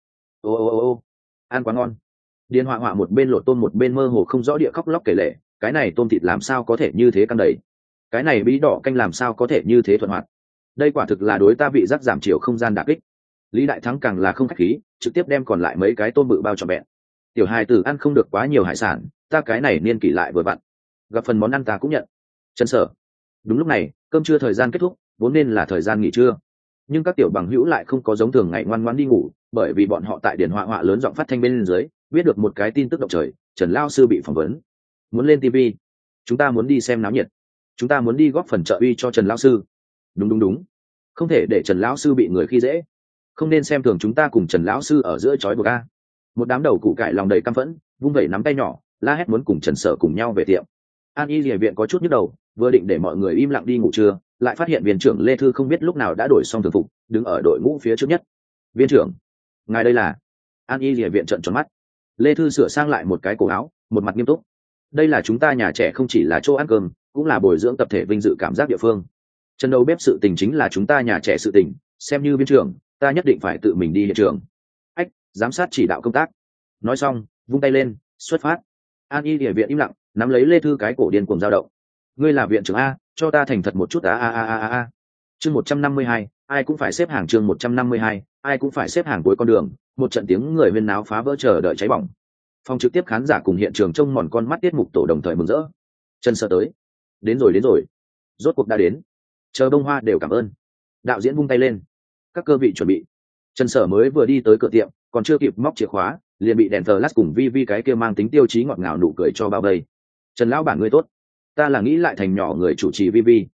Ô, ăn quá ngon. Điền Họa Họa một bên lột tôm một bên mơ hồ không rõ địa khóc lóc kể lể, cái này tôm thịt làm sao có thể như thế căng đầy, cái này bí đỏ canh làm sao có thể như thế thuận hoạt, đây quả thực là đối ta bị rắc giảm chiều không gian đả kích. Lý Đại Thắng càng là không khách khí, trực tiếp đem còn lại mấy cái tôm bự bao trọn vẹn. Tiểu hài tử ăn không được quá nhiều hải sản, ta cái này niên kỷ lại vừa vặn, gặp phần món ăn ta cũng nhận. Trần Sở. Đúng lúc này, cơm trưa thời gian kết thúc, vốn nên là thời gian nghỉ trưa, nhưng các tiểu bằng hữu lại không có giống thường ngày ngoan ngoãn đi ngủ, bởi vì bọn họ tại Điền Họa Họa lớn giọng phát thanh bên dưới biết được một cái tin tức động trời, Trần lão sư bị phỏng vấn, muốn lên TV. Chúng ta muốn đi xem náo nhiệt, chúng ta muốn đi góp phần trợ uy cho Trần lão sư. Đúng, không thể để Trần lão sư bị người khi dễ, không nên xem thường chúng ta cùng Trần lão sư ở giữa chói buộc a. Một đám đầu củ cải lòng đầy căm phẫn, vung vẩy nắm tay nhỏ, la hét muốn cùng Trần Sở cùng nhau về tiệm. An Y Lìa viện có chút nhức đầu, vừa định để mọi người im lặng đi ngủ trưa, lại phát hiện viên trưởng Lê Thư không biết lúc nào đã đổi xong thường phục, đứng ở đội ngũ phía trước nhất. Viên trưởng, ngài đây là? An Y Lìa viện trợn tròn mắt. Lê Thư sửa sang lại một cái cổ áo, một mặt nghiêm túc. Đây là chúng ta nhà trẻ không chỉ là chỗ ăn cơm, cũng là bồi dưỡng tập thể vinh dự cảm giác địa phương. Trần đầu bếp sự tình chính là chúng ta nhà trẻ sự tình, xem như viên trưởng, ta nhất định phải tự mình đi hiện trường. Ách, giám sát chỉ đạo công tác. Nói xong, vung tay lên, xuất phát. An Y Địa viện im lặng, nắm lấy Lê Thư cái cổ điên cuồng dao động. Ngươi là viện trưởng a, cho ta thành thật một chút a. Chương 152, ai cũng phải xếp hàng. Chương 152, ai cũng phải xếp hàng cuối con đường. Một trận tiếng người huyên náo phá vỡ chờ đợi cháy bỏng. Phòng trực tiếp khán giả cùng hiện trường trông mòn con mắt tiết mục tổ đồng thời mừng rỡ. Trần Sở tới. Đến rồi. Rốt cuộc đã đến. Chờ bông hoa đều cảm ơn. Đạo diễn vung tay lên. Các cơ vị chuẩn bị. Trần Sở mới vừa đi tới cửa tiệm, còn chưa kịp móc chìa khóa, liền bị đèn flash cùng vi cái kia mang tính tiêu chí ngọt ngào nụ cười cho bao vây. Trần lão bản ngươi tốt, ta là nghĩ lại thành nhỏ người chủ trì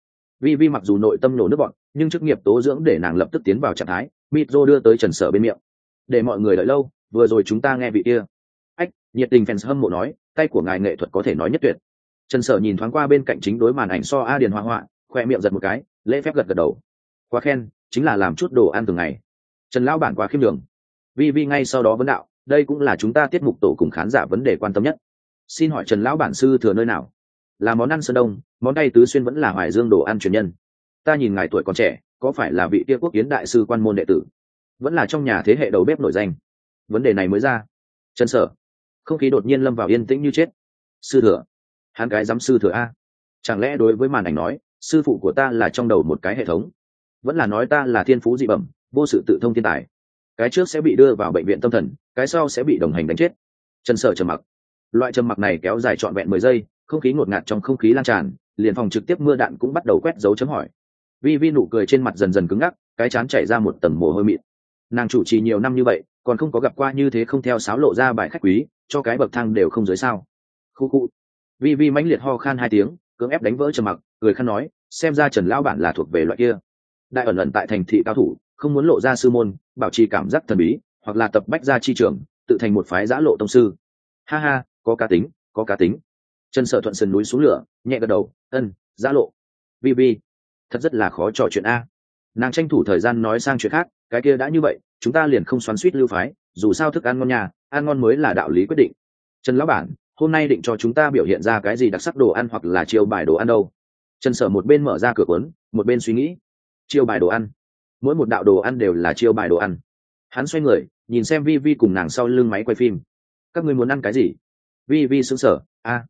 vi mặc dù nội tâm nổ nước bọn, nhưng chức nghiệp tố dưỡng để nàng lập tức tiến vào trạng thái. Micro đưa tới Trần Sở bên miệng. Để mọi người đợi lâu, vừa rồi chúng ta nghe vị kia. Ách, nhiệt tình fans hâm mộ nói, tay của ngài nghệ thuật có thể nói nhất tuyệt. Trần Sở nhìn thoáng qua bên cạnh chính đối màn ảnh so A Điền Họa Họa, khoe miệng giật một cái, lễ phép gật đầu. Quá khen, chính là làm chút đồ ăn thường ngày. Trần lão bản quá khiêm đường. Vi ngay sau đó vấn đạo, đây cũng là chúng ta tiết mục tổ cùng khán giả vấn đề quan tâm nhất. Xin hỏi Trần lão bản sư thừa nơi nào? Là món ăn Sơn Đông, món cay Tứ Xuyên vẫn là Hoài Dương đồ ăn truyền nhân. Ta nhìn ngài tuổi còn trẻ, có phải là vị kia Quốc Kiến đại sư quan môn đệ tử? vẫn là trong nhà thế hệ đầu bếp nổi danh? Vấn đề này mới ra. Trần Sở. Không khí đột nhiên lâm vào yên tĩnh như chết. Sư thừa? Hắn cái dám sư thừa a? Chẳng lẽ đối với màn ảnh nói sư phụ của ta là trong đầu một cái hệ thống, vẫn là nói ta là thiên phú dị bẩm, vô sự tự thông thiên tài, cái trước sẽ bị đưa vào bệnh viện tâm thần, cái sau sẽ bị đồng hành đánh chết? Trần Sở trầm mặc. Loại trầm mặc này kéo dài trọn vẹn 10 giây, không khí ngột ngạt trong không khí lan tràn, liền phòng trực tiếp mưa đạn cũng bắt đầu quét dấu chấm hỏi. Vi Vi nụ cười trên mặt dần dần cứng ngắc, cái trán chảy ra một tầng mồ hôi mịn. Nàng chủ trì nhiều năm như vậy, còn không có gặp qua như thế không theo sáo lộ ra bài khách quý, cho cái bậc thang đều không dưới sao? Khu khu. Vi Vi mãnh liệt ho khan 2 tiếng, cưỡng ép đánh vỡ trầm mặc, cười khăn nói, xem ra Trần lão bản là thuộc về loại kia đại ẩn ẩn tại thành thị cao thủ, không muốn lộ ra sư môn, bảo trì cảm giác thần bí, hoặc là tập bách ra chi trường, tự thành một phái giã lộ tông sư. Ha ha, có cá tính, có cá tính. Trần Sở thuận sườn núi xuống lửa, nhẹ gật đầu, giã lộ. Vi Vi, thật rất là khó trò chuyện a. Nàng tranh thủ thời gian nói sang chuyện khác, cái kia đã như vậy, chúng ta liền không xoắn xuýt lưu phái, dù sao thức ăn ngon nhà, ăn ngon mới là đạo lý quyết định. Trần lão bản, hôm nay định cho chúng ta biểu hiện ra cái gì đặc sắc đồ ăn hoặc là chiêu bài đồ ăn đâu? Trần Sở một bên mở ra cửa cuốn, một bên suy nghĩ. Chiêu bài đồ ăn? Mỗi một đạo đồ ăn đều là chiêu bài đồ ăn. Hắn xoay người, nhìn xem Vi Vi cùng nàng sau lưng máy quay phim. Các ngươi muốn ăn cái gì? Vi Vi sững sờ,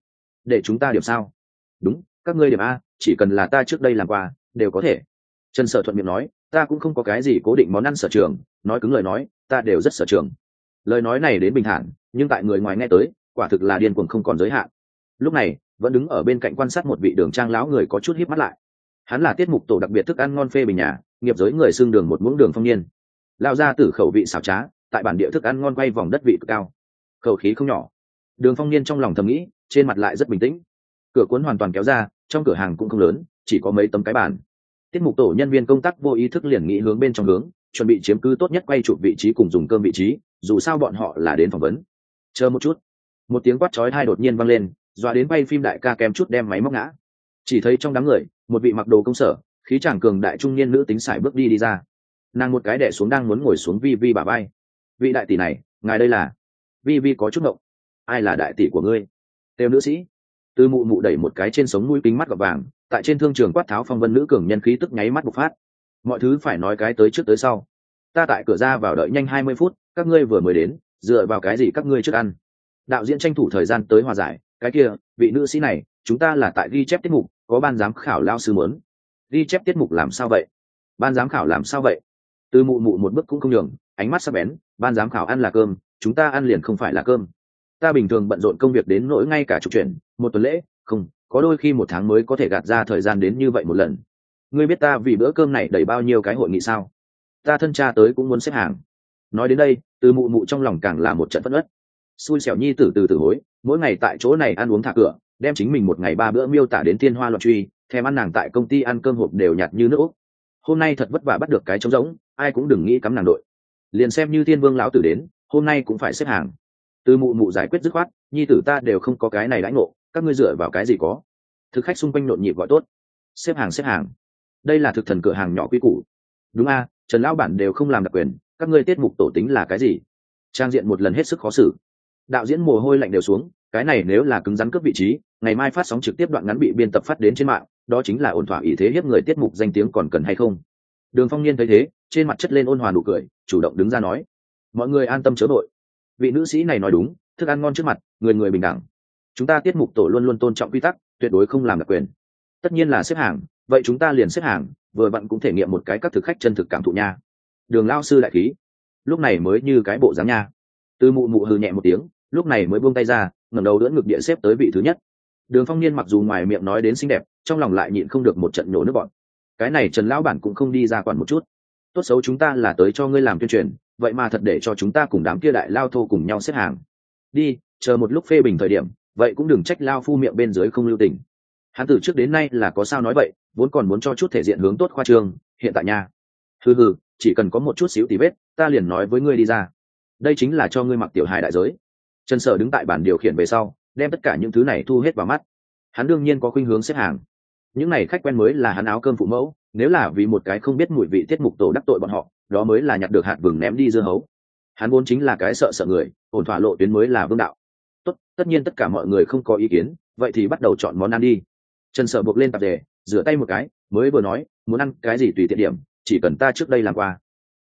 để chúng ta điểm sao? Đúng, các ngươi điểm a, chỉ cần là ta trước đây làm qua, đều có thể. Trần Sở thuận miệng nói, ta cũng không có cái gì cố định món ăn sở trường, nói cứng lời nói, ta đều rất sở trường. Lời nói này đến bình thản, nhưng tại người ngoài nghe tới, quả thực là điên cuồng không còn giới hạn. Lúc này, vẫn đứng ở bên cạnh quan sát một vị đường trang lão người có chút híp mắt lại. Hắn là tiết mục tổ đặc biệt thức ăn ngon phê bình nhà, nghiệp giới người xương đường một muỗng Đường Phong Niên. Lao ra từ khẩu vị xảo trá, tại bản địa thức ăn ngon quay vòng đất vị cực cao, khẩu khí không nhỏ. Đường Phong Niên trong lòng thầm nghĩ, trên mặt lại rất bình tĩnh. Cửa cuốn hoàn toàn kéo ra, trong cửa hàng cũng không lớn, chỉ có mấy tấm cái bàn. Tiết mục tổ nhân viên công tác vô ý thức liền nghĩ hướng bên trong hướng, chuẩn bị chiếm cứ tốt nhất quay chụp vị trí cùng dùng cơm vị trí, dù sao bọn họ là đến phỏng vấn. Chờ một chút. Một tiếng quát chói tai đột nhiên vang lên, dọa đến bay phim đại ca kém chút đem máy móc ngã. Chỉ thấy trong đám người, một vị mặc đồ công sở, khí chàng cường đại trung niên nữ tính sải bước đi ra. Nàng một cái đè xuống đang muốn ngồi xuống Vi Vi bả vai. Vị đại tỷ này, ngài đây là? Vi Vi có chút ngộng. Ai là đại tỷ của ngươi? Têu nữ sĩ. Từ mụ mụ đẩy một cái trên sống mũi kính mắt gọt vàng, tại trên thương trường quát tháo phong vân nữ cường nhân khí tức nháy mắt bộc phát. Mọi thứ phải nói cái tới trước tới sau. Ta tại cửa ra vào đợi nhanh 20 phút, các ngươi vừa mới đến, dựa vào cái gì các ngươi trước ăn? Đạo diễn tranh thủ thời gian tới hòa giải, cái kia, vị nữ sĩ này, chúng ta là tại ghi chép tiết mục, có ban giám khảo lao sư muốn. Ghi chép tiết mục làm sao vậy? Ban giám khảo làm sao vậy? Từ mụ mụ một bước cũng không nhường, ánh mắt sắc bén, ban giám khảo ăn là cơm, chúng ta ăn liền không phải là cơm. Ta bình thường bận rộn công việc đến nỗi ngay cả chục chuyện, một tuần lễ, không, có đôi khi một tháng mới có thể gạt ra thời gian đến như vậy một lần. Ngươi biết ta vì bữa cơm này đẩy bao nhiêu cái hội nghị sao? Ta thân cha tới cũng muốn xếp hàng. Nói đến đây, từ mụ mụ trong lòng càng là một trận phẫn uất. Xui xẻo nhi tử từ từ hối, mỗi ngày tại chỗ này ăn uống thả cửa, đem chính mình một ngày 3 bữa miêu tả đến thiên hoa loạn truy, thèm ăn nàng tại công ty ăn cơm hộp đều nhạt như nước úc. Hôm nay thật vất vả bắt được cái trống rỗng, ai cũng đừng nghĩ cắm nàng đội. Liền xem như thiên vương lão tử đến, hôm nay cũng phải xếp hàng. Từ mụ mụ giải quyết dứt khoát, nhi tử ta đều không có cái này đãi ngộ, các ngươi dựa vào cái gì có? Thực khách xung quanh nhộn nhịp gọi tốt. Xếp hàng xếp hàng. Đây là thực thần cửa hàng nhỏ quý củ. Đúng a, Trần lão bản đều không làm đặc quyền, các ngươi tiết mục tổ tính là cái gì? Trang diện một lần hết sức khó xử. Đạo diễn mồ hôi lạnh đều xuống, cái này nếu là cứng rắn cướp vị trí, ngày mai phát sóng trực tiếp đoạn ngắn bị biên tập phát đến trên mạng, đó chính là ổn thỏa ý thế hiếp người tiết mục danh tiếng còn cần hay không? Đường Phong Niên thấy thế, trên mặt chất lên ôn hòa nụ cười, chủ động đứng ra nói: mọi người an tâm chớ vội. Vị nữ sĩ này nói đúng, thức ăn ngon trước mặt, người người bình đẳng. Chúng ta tiết mục tổ luôn luôn tôn trọng quy tắc, tuyệt đối không làm đặc quyền. Tất nhiên là xếp hàng, vậy chúng ta liền xếp hàng, vừa vặn cũng thể nghiệm một cái các thực khách chân thực cảm thụ nha. Đường lao sư đại khí, lúc này mới như cái bộ dáng nha. Từ mụ mụ hừ nhẹ một tiếng, lúc này mới buông tay ra, ngẩng đầu đỡ ngực địa xếp tới vị thứ nhất. Đường Phong Niên mặc dù ngoài miệng nói đến xinh đẹp, trong lòng lại nhịn không được một trận nhổ nước bọt. Cái này Trần lão bản cũng không đi ra quản một chút. Tốt xấu chúng ta là tới cho ngươi làm tuyên truyền, vậy mà thật để cho chúng ta cùng đám kia đại lao thô cùng nhau xếp hàng. Đi, chờ một lúc phê bình thời điểm, vậy cũng đừng trách lao phu miệng bên dưới không lưu tình. Hắn từ trước đến nay là có sao nói vậy, vốn còn muốn cho chút thể diện hướng tốt khoa trương, hiện tại nha. Hừ hừ, chỉ cần có một chút xíu tì vết, ta liền nói với ngươi đi ra. Đây chính là cho ngươi mặc tiểu hài đại giới. Trần Sở đứng tại bàn điều khiển về sau, đem tất cả những thứ này thu hết vào mắt. Hắn đương nhiên có khuynh hướng xếp hàng. Những này khách quen mới là hắn áo cơm phụ mẫu, nếu là vì một cái không biết mùi vị tiết mục tổ đắc tội bọn họ, đó mới là nhặt được hạt vừng ném đi dưa hấu. Hắn vốn chính là cái sợ người, ổn thỏa lộ tuyến mới là vương đạo. Tốt, tất nhiên tất cả mọi người không có ý kiến, vậy thì bắt đầu chọn món ăn đi. Trần Sở buộc lên tạp dề, rửa tay một cái, mới vừa nói, muốn ăn cái gì tùy tiện điểm, chỉ cần ta trước đây làm qua.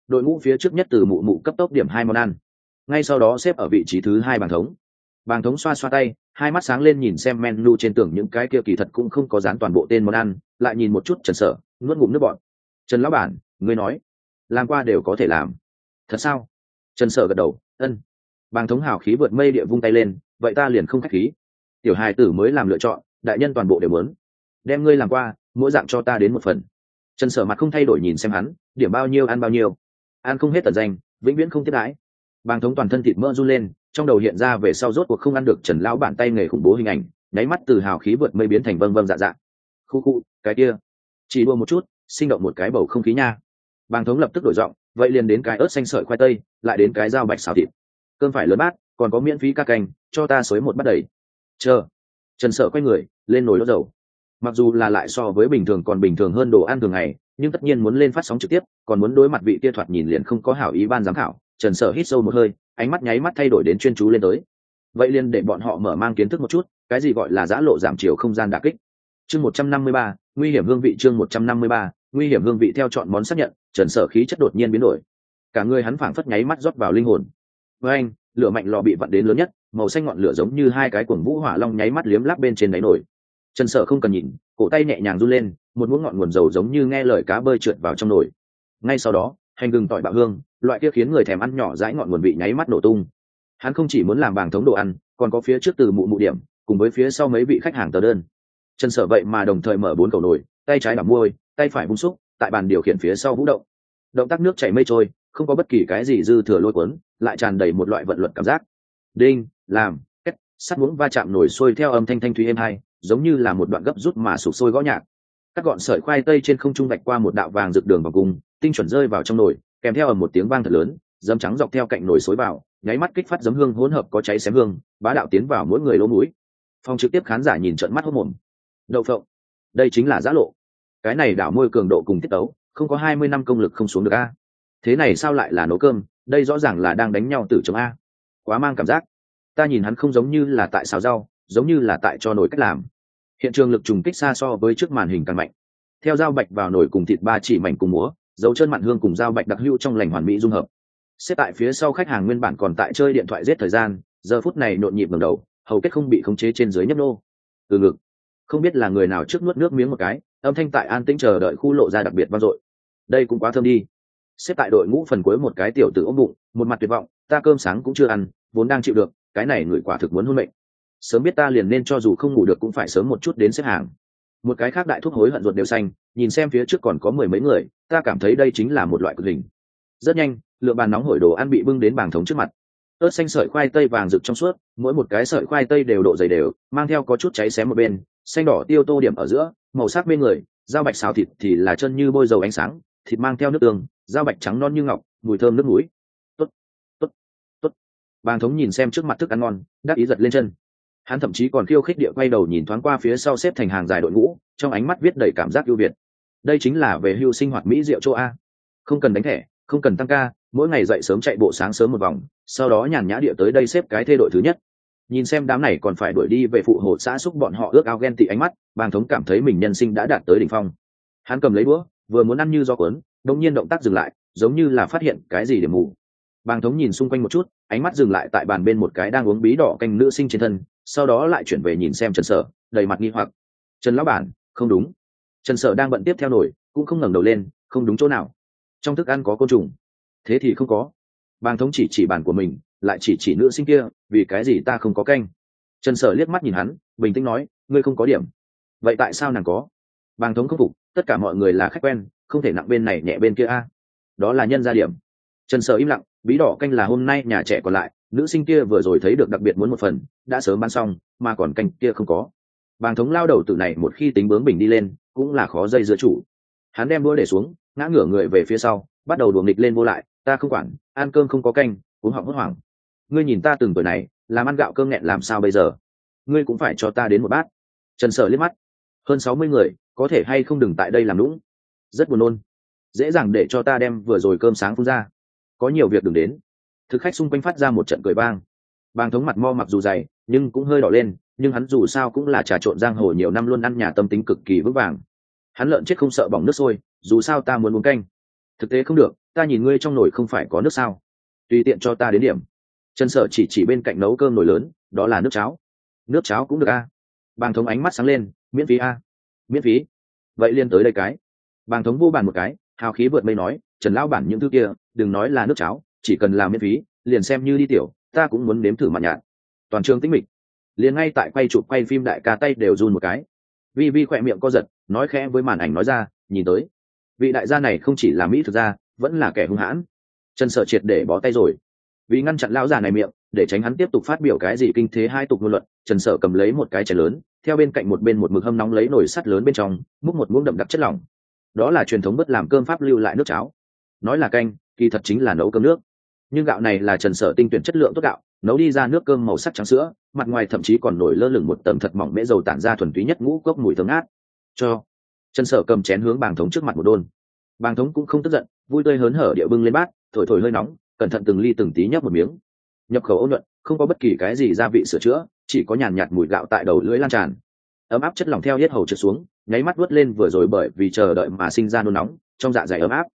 đội ngũ phía trước nhất từ mụ mụ cấp tốc điểm 2 món ăn, ngay sau đó xếp ở vị trí thứ 2 bàng thống xoa xoa tay, hai mắt sáng lên nhìn xem menu trên tường những cái kia kỳ thật cũng không có dán toàn bộ tên món ăn, lại nhìn một chút Trần Sở, nuốt ngụm nước bọt. Trần lão bản, ngươi nói làm qua đều có thể làm thật sao? Trần Sở gật đầu, ân. Bàng thống hào khí vượt mây địa vung tay lên, vậy ta liền không khách khí. Tiểu hài tử mới làm lựa chọn, đại nhân toàn bộ đều muốn. Đem ngươi làm qua, mỗi dạng cho ta đến một phần. Trần Sở mặt không thay đổi nhìn xem hắn, điểm bao nhiêu ăn bao nhiêu, ăn không hết tận danh, vĩnh viễn không tiếp đãi. Bàng thống toàn thân thịt mỡ run lên, trong đầu hiện ra về sau rốt cuộc không ăn được Trần lão bản tay nghề khủng bố hình ảnh, nháy mắt từ hào khí vượt mây biến thành vâng vâng dạ dạ. Khu khu, cái kia, chỉ đua một chút, sinh động một cái bầu không khí nha. Bàng thống lập tức đổi giọng, vậy liền đến cái ớt xanh sợi khoai tây, lại đến cái dao bạch xào thịt. Cơm phải lớn bát, còn có miễn phí ca canh, cho ta xới một bát đầy. Chờ. Trần Sở quay người, lên nồi đốt dầu. Mặc dù là lại so với bình thường còn bình thường hơn đồ ăn thường ngày, nhưng tất nhiên muốn lên phát sóng trực tiếp, còn muốn đối mặt vị kia thoạt nhìn liền không có hảo ý ban giám khảo. Trần Sở hít sâu một hơi, ánh mắt nháy mắt thay đổi đến chuyên chú lên tới. Vậy liền để bọn họ mở mang kiến thức một chút, cái gì gọi là giã lộ giảm chiều không gian đả kích. Chương 153, nguy hiểm hương vị. Chương 153, nguy hiểm hương vị. Theo chọn món xác nhận, Trần Sở khí chất đột nhiên biến đổi, cả người hắn phảng phất nháy mắt rót vào linh hồn. Với anh, lửa mạnh lò bị vặn đến lớn nhất, màu xanh ngọn lửa giống như hai cái cuồng vũ hỏa long nháy mắt liếm láp bên trên đáy nồi. Trần Sở không cần nhìn, cổ tay nhẹ nhàng run lên, một muỗng ngọn nguồn dầu giống như nghe lời cá bơi trượt vào trong nồi. Ngay sau đó, hành gừng tỏi bạo hương, loại kia khiến người thèm ăn nhỏ dãi ngọn nguồn vị nháy mắt nổ tung. Hắn không chỉ muốn làm Bàng thống đồ ăn, còn có phía trước từ mụ mụ điểm, cùng với phía sau mấy vị khách hàng tờ đơn. Trần Sở vậy mà đồng thời mở 4 cầu nồi, tay trái đảo môi, tay phải vung xúc, tại bàn điều khiển phía sau vũ động. Động tác nước chảy mây trôi, không có bất kỳ cái gì dư thừa lôi cuốn, lại tràn đầy một loại vận luật cảm giác. Đinh, làm, két, sắt muỗng va chạm nồi sôi theo âm thanh thanh thúy êm hai, giống như là một đoạn gấp rút mà sụp sôi gõ nhạc. Các gọn sợi khoai tây trên không trung vạch qua một đạo vàng rực đường vòng cung, tinh chuẩn rơi vào trong nồi, kèm theo một tiếng vang thật lớn, giấm trắng dọc theo cạnh nồi xối vào, nháy mắt kích phát giấm hương hỗn hợp có cháy xém hương, bá đạo tiến vào mỗi người lỗ mũi. Phòng trực tiếp khán giả nhìn trợn mắt hốt mồm. Đậu phộng, đây chính là giã lộ. Cái này đảo môi cường độ cùng tiết tấu, không có 20 năm công lực không xuống được a. Thế này sao lại là nấu cơm, đây rõ ràng là đang đánh nhau tử chống a. Quá mang cảm giác. Ta nhìn hắn không giống như là tại xào rau, giống như là tại cho nồi cách làm. Hiện trường lực trùng kích xa so với trước màn hình càng mạnh. Theo dao bạch vào nồi cùng thịt ba chỉ mảnh cùng múa, dấu chân mặn hương cùng dao bạch đặc hữu trong lành hoàn mỹ dung hợp. Xếp tại phía sau khách hàng nguyên bản còn tại chơi điện thoại giết thời gian, giờ phút này nhộn nhịp ngẩng đầu, hầu kết không bị khống chế trên dưới nhấp nô. Từ ngực, không biết là người nào trước nuốt nước miếng một cái, âm thanh tại an tĩnh chờ đợi khu lộ ra đặc biệt vang dội. Đây cũng quá thơm đi. Xếp tại đội ngũ phần cuối một cái tiểu tử ôm bụng, một mặt tuyệt vọng, ta cơm sáng cũng chưa ăn, vốn đang chịu được, cái này người quả thực muốn hôn mệnh. Sớm biết ta liền nên cho dù không ngủ được cũng phải sớm một chút đến xếp hàng. Một cái khác đại thúc hối hận ruột đều xanh, nhìn xem phía trước còn có mười mấy người, ta cảm thấy đây chính là một loại cực hình. Rất nhanh, lượng bàn nóng hổi đồ ăn bị bưng đến Bàng thống trước mặt. Ớt xanh sợi khoai tây vàng rực trong suốt, mỗi một cái sợi khoai tây đều độ dày đều, mang theo có chút cháy xém một bên, xanh đỏ tiêu tô điểm ở giữa, màu sắc bên người, dao bạch xào thịt thì là chân như bôi dầu ánh sáng, thịt mang theo nước tương, dao bạch trắng non như ngọc, mùi thơm nước mũi. Tốt, tốt, tốt. Bàng thống nhìn xem trước mặt thức ăn ngon, đắc ý giật lên chân. Hắn thậm chí còn khiêu khích địa quay đầu nhìn thoáng qua phía sau xếp thành hàng dài đội ngũ, trong ánh mắt viết đầy cảm giác ưu việt. Đây chính là về hưu sinh hoạt mỹ diệu châu a. Không cần đánh thẻ, không cần tăng ca, mỗi ngày dậy sớm chạy bộ sáng sớm một vòng, sau đó nhàn nhã địa tới đây xếp cái thê đội thứ nhất. Nhìn xem đám này còn phải đuổi đi về phụ hộ xã xúc bọn họ ước ao ghen tị ánh mắt, Bàng thống cảm thấy mình nhân sinh đã đạt tới đỉnh phong. Hắn cầm lấy đũa, vừa muốn ăn như gió cuốn, đột nhiên động tác dừng lại, giống như là phát hiện cái gì điểm mù. Bàng thống nhìn xung quanh một chút, ánh mắt dừng lại tại bàn bên một cái đang uống bí đỏ canh nữ sinh trên thân, sau đó lại chuyển về nhìn xem Trần Sở, đầy mặt nghi hoặc. Trần lão bản, không đúng. Trần Sở đang bận tiếp theo nổi, cũng không ngẩng đầu lên, không đúng chỗ nào. Trong thức ăn có côn trùng. Thế thì không có. Bàng thống chỉ bàn của mình, lại chỉ nữ sinh kia, vì cái gì ta không có canh. Trần Sở liếc mắt nhìn hắn, bình tĩnh nói, ngươi không có điểm. Vậy tại sao nàng có? Bàng thống không phục, tất cả mọi người là khách quen, không thể nặng bên này nhẹ bên kia a. Đó là nhân gia điểm. Trần Sở im lặng, bí đỏ canh là hôm nay nhà trẻ còn lại, nữ sinh kia vừa rồi thấy được đặc biệt muốn một phần, đã sớm bán xong, mà còn canh kia không có. Bàng thống lao đầu tự này một khi tính bướng bỉnh đi lên, cũng là khó dây giữa chủ. Hắn đem đũa để xuống, ngã ngửa người về phía sau, bắt đầu đùa nghịch lên vô lại, ta không quản, ăn cơm không có canh, uống họng hốt hoảng. Ngươi nhìn ta từng tuổi này, làm ăn gạo cơm nghẹn làm sao bây giờ? Ngươi cũng phải cho ta đến một bát. Trần Sở liếc mắt, hơn 60 người, có thể hay không đừng tại đây làm lũng. Rất buồn nôn. Dễ dàng để cho ta đem vừa rồi cơm sáng phun ra. Có nhiều việc đừng đến. Thực khách xung quanh phát ra một trận cười vang. Bàng thống mặt mo mặc dù dày, nhưng cũng hơi đỏ lên, nhưng hắn dù sao cũng là trà trộn giang hồ nhiều năm luôn ăn nhà tâm tính cực kỳ vững vàng. Hắn lợn chết không sợ bỏng nước sôi, dù sao ta muốn uống canh. Thực tế không được, ta nhìn ngươi trong nồi không phải có nước sao, tùy tiện cho ta đến điểm. Trần Sở chỉ bên cạnh nấu cơm nồi lớn, đó là nước cháo. Nước cháo cũng được a. Bàng Thống ánh mắt sáng lên, miễn phí a. Miễn phí? Vậy liên tới đây cái. Bàng Thống vô bàn một cái, hào khí vượt mây nói, Trần lão bản những thứ kia, đừng nói là nước cháo, chỉ cần làm miễn phí, liền xem như đi tiểu, ta cũng muốn nếm thử mặn nhạt. Toàn trường tĩnh mịch. Liền ngay tại quay chụp quay phim đại ca tay đều run một cái. Vi Vi khỏe miệng co giật, nói khẽ với màn ảnh nói ra, nhìn tới, vị đại gia này không chỉ là mỹ thực ra, vẫn là kẻ hung hãn. Trần Sở triệt để bó tay rồi. Vì ngăn chặn lão già này miệng, để tránh hắn tiếp tục phát biểu cái gì kinh thế hai tục ngôn luận, Trần Sở cầm lấy một cái chén lớn, theo bên cạnh một mực hâm nóng lấy nồi sắt lớn bên trong, múc một muỗng đậm đặc chất lỏng. Đó là truyền thống bất làm cơm pháp lưu lại nước cháo. Nói là canh, kỳ thật chính là nấu cơm nước. Nhưng gạo này là Trần Sở tinh tuyển chất lượng tốt gạo, nấu đi ra nước cơm màu sắc trắng sữa, mặt ngoài thậm chí còn nổi lơ lửng một tầng thật mỏng mễ dầu tản ra thuần túy nhất ngũ cốc mùi thơm ngát. Cho. Trần Sở cầm chén hướng Bàng Thống trước mặt một đôn. Bàng Thống cũng không tức giận, vui tươi hớn hở địa bưng lên bát, thổi thổi hơi nóng, cẩn thận từng ly từng tí nhấp một miếng. Nhập khẩu ôn nhuận, không có bất kỳ cái gì gia vị sửa chữa, chỉ có nhàn nhạt mùi gạo tại đầu lưỡi lan tràn. Ấm áp chất lỏng theo yết hầu trượt xuống, nháy mắt vớt lên vừa rồi bởi vì chờ đợi mà sinh ra nôn nóng, trong dạ dày ấm áp.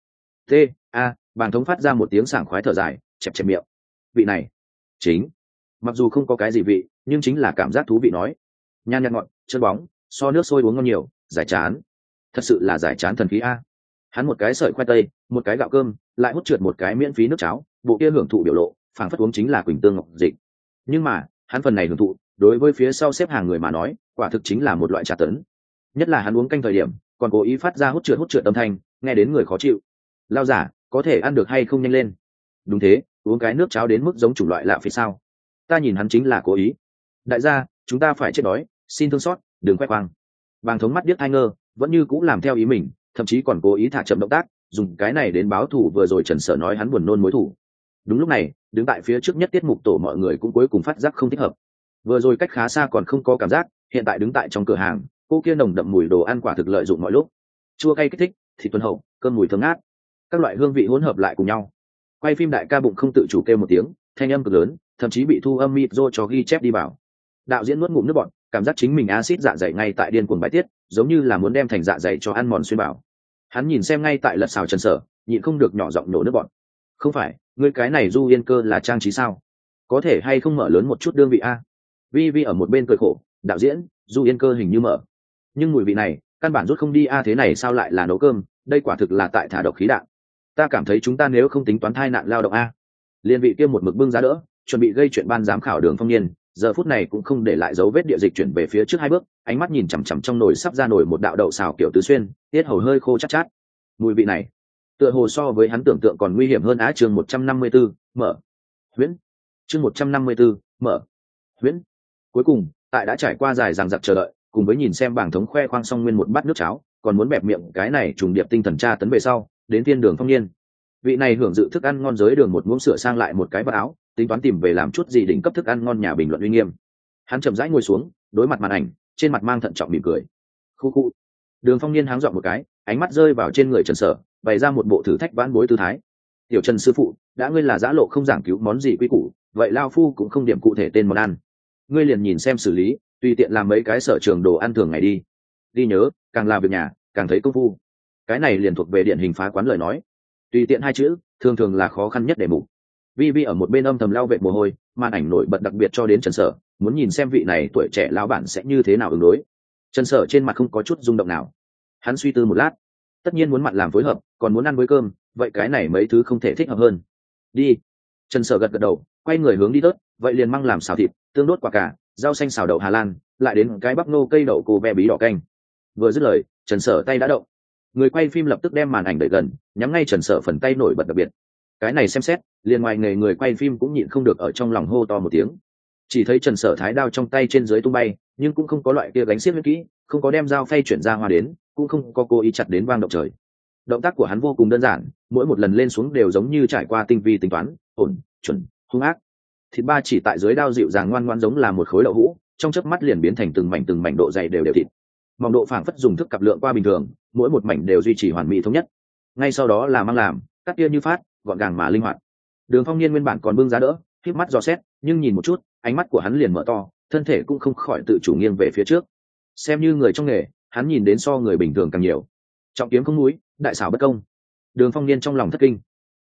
Bàng Thống phát ra một tiếng sảng khoái thở dài, chẹp chẹp miệng. Vị này, chính, mặc dù không có cái gì vị, nhưng chính là cảm giác thú vị nói. Nhan nhạt ngọt, chân bóng, so nước sôi uống ngon nhiều, giải chán. Thật sự là giải chán thần khí a. Hắn một cái sợi khoai tây, một cái gạo cơm, lại hút trượt một cái miễn phí nước cháo, bộ kia hưởng thụ biểu lộ, phảng phất uống chính là quỳnh tương ngọc dịch. Nhưng mà, hắn phần này hưởng thụ, đối với phía sau xếp hàng người mà nói, quả thực chính là một loại tra tấn. Nhất là hắn uống canh thời điểm, còn cố ý phát ra hút trượt âm thanh, nghe đến người khó chịu. Lao giả, có thể ăn được hay không nhanh lên. Đúng thế, uống cái nước cháo đến mức giống chủng loại lạ phía sau. Ta nhìn hắn chính là cố ý. Đại gia, chúng ta phải chết đói, xin thương xót, đừng khoe khoang. Bàng Thống mắt điếc hai ngơ, vẫn như cũng làm theo ý mình, thậm chí còn cố ý thả chậm động tác, dùng cái này đến báo thù vừa rồi Trần Sở nói hắn buồn nôn mối thù. Đúng lúc này, đứng tại phía trước nhất tiết mục tổ mọi người cũng cuối cùng phát giác không thích hợp. Vừa rồi cách khá xa còn không có cảm giác, hiện tại đứng tại trong cửa hàng, cô kia nồng đậm mùi đồ ăn quả thực lợi dụng mọi lúc. Chua cay kích thích, thịt tuần hậu, cơm mùi thơm ngát, các loại hương vị hỗn hợp lại cùng nhau. Quay phim đại ca bụng không tự chủ kêu một tiếng, thanh âm cực lớn, thậm chí bị thu âm micro cho ghi chép đi vào. Đạo diễn nuốt ngụm nước bọt, cảm giác chính mình axit dạ dày ngay tại điên cuồng bài tiết, giống như là muốn đem thành dạ dày cho ăn mòn xuyên bảo. Hắn nhìn xem ngay tại lật xào Trần Sở, nhịn không được nhỏ giọng nổ nước bọt. Không phải, ngươi cái này Du Yên Cơ là trang trí sao? Có thể hay không mở lớn một chút đương vị a? Vi Vi ở một bên cười khổ, đạo diễn, Du Yên Cơ hình như mở, nhưng mùi vị này, căn bản rút không đi a, thế này sao lại là nấu cơm, đây quả thực là tại thả độc khí đạn. Ta cảm thấy chúng ta nếu không tính toán thai nạn lao động a. Liên vị kia một mực bưng giá đỡ, chuẩn bị gây chuyện ban giám khảo Đường Phong Niên, giờ phút này cũng không để lại dấu vết địa dịch chuyển về phía trước hai bước, ánh mắt nhìn chằm chằm trong nồi sắp ra nồi một đạo đậu xào kiểu tứ xuyên, tiết hầu hơi khô chát chát. Mùi vị này, tựa hồ so với hắn tưởng tượng còn nguy hiểm hơn á. Chương 154, mở. Huyễn. Chương 154, mở. Huyễn. Cuối cùng, tại đã trải qua dài dằng dặc chờ đợi, cùng với nhìn xem Bàng Thống khoe khoang xong nguyên một bát nước cháo, còn muốn bẹp miệng cái này trùng điệp tinh thần tra tấn về sau, đến thiên Đường Phong Niên. Vị này hưởng dự thức ăn ngon giới đường một muỗng sửa sang lại một cái bát áo, tính toán tìm về làm chút gì đỉnh cấp thức ăn ngon nhà bình luận uy nghiêm. Hắn chậm rãi ngồi xuống, đối mặt màn ảnh, trên mặt mang thận trọng mỉm cười. Khu khu. Đường Phong Niên háng dọn một cái, ánh mắt rơi vào trên người Trần Sở, bày ra một bộ thử thách vãn bối tư thái. Tiểu Trần sư phụ, đã ngươi là giã lộ không giảng cứu món gì quy củ, vậy lao phu cũng không điểm cụ thể tên món ăn. Ngươi liền nhìn xem xử lý, tùy tiện làm mấy cái sở trường đồ ăn thường ngày đi. Đi nhớ, càng làm việc nhà, càng thấy công phu. Cái này liền thuộc về điển hình phá quán lời nói. Tùy tiện hai chữ, thường thường là khó khăn nhất để mục. Vi Vi ở một bên âm thầm lau vệt mồ hôi, màn ảnh nổi bật đặc biệt cho đến Trần Sở, muốn nhìn xem vị này tuổi trẻ lão bản sẽ như thế nào ứng đối. Trần Sở trên mặt không có chút rung động nào. Hắn suy tư một lát, tất nhiên muốn mặn làm phối hợp, còn muốn ăn với cơm, vậy cái này mấy thứ không thể thích hợp hơn. Đi. Trần Sở gật gật đầu, quay người hướng đi tớt, vậy liền măng làm xào thịt, tương đốt quả cà, rau xanh xào đậu Hà Lan, lại đến cái bắp nô cây đậu cô ve bí đỏ canh. Vừa dứt lời, Trần Sở tay đã động. Người quay phim lập tức đem màn ảnh đẩy gần, nhắm ngay Trần Sở phần tay nổi bật đặc biệt. Cái này xem xét, liền ngoài người quay phim cũng nhịn không được ở trong lòng hô to một tiếng. Chỉ thấy Trần Sở thái đao trong tay trên dưới tung bay, nhưng cũng không có loại kia gánh xiết huyết kỹ, không có đem dao phay chuyển ra hoa đến, cũng không có cố ý chặt đến vang động trời. Động tác của hắn vô cùng đơn giản, mỗi một lần lên xuống đều giống như trải qua tinh vi tính toán, ổn, chuẩn, hung ác. Thịt ba chỉ tại dưới đao dịu dàng ngoan ngoãn giống là một khối đậu hũ, trong chớp mắt liền biến thành từng mảnh độ dày đều thịt. Mỏng độ phảng phất dùng thức cặp lượng qua bình thường, mỗi một mảnh đều duy trì hoàn mỹ thống nhất. Ngay sau đó là mang làm, cắt tia như phát, gọn gàng mà linh hoạt. Đường Phong Niên nguyên bản còn bưng giá đỡ, khép mắt dò xét, nhưng nhìn một chút, ánh mắt của hắn liền mở to, thân thể cũng không khỏi tự chủ nghiêng về phía trước. Xem như người trong nghề, hắn nhìn đến so người bình thường càng nhiều. Trọng kiếm không núi, đại xảo bất công. Đường Phong Niên trong lòng thất kinh.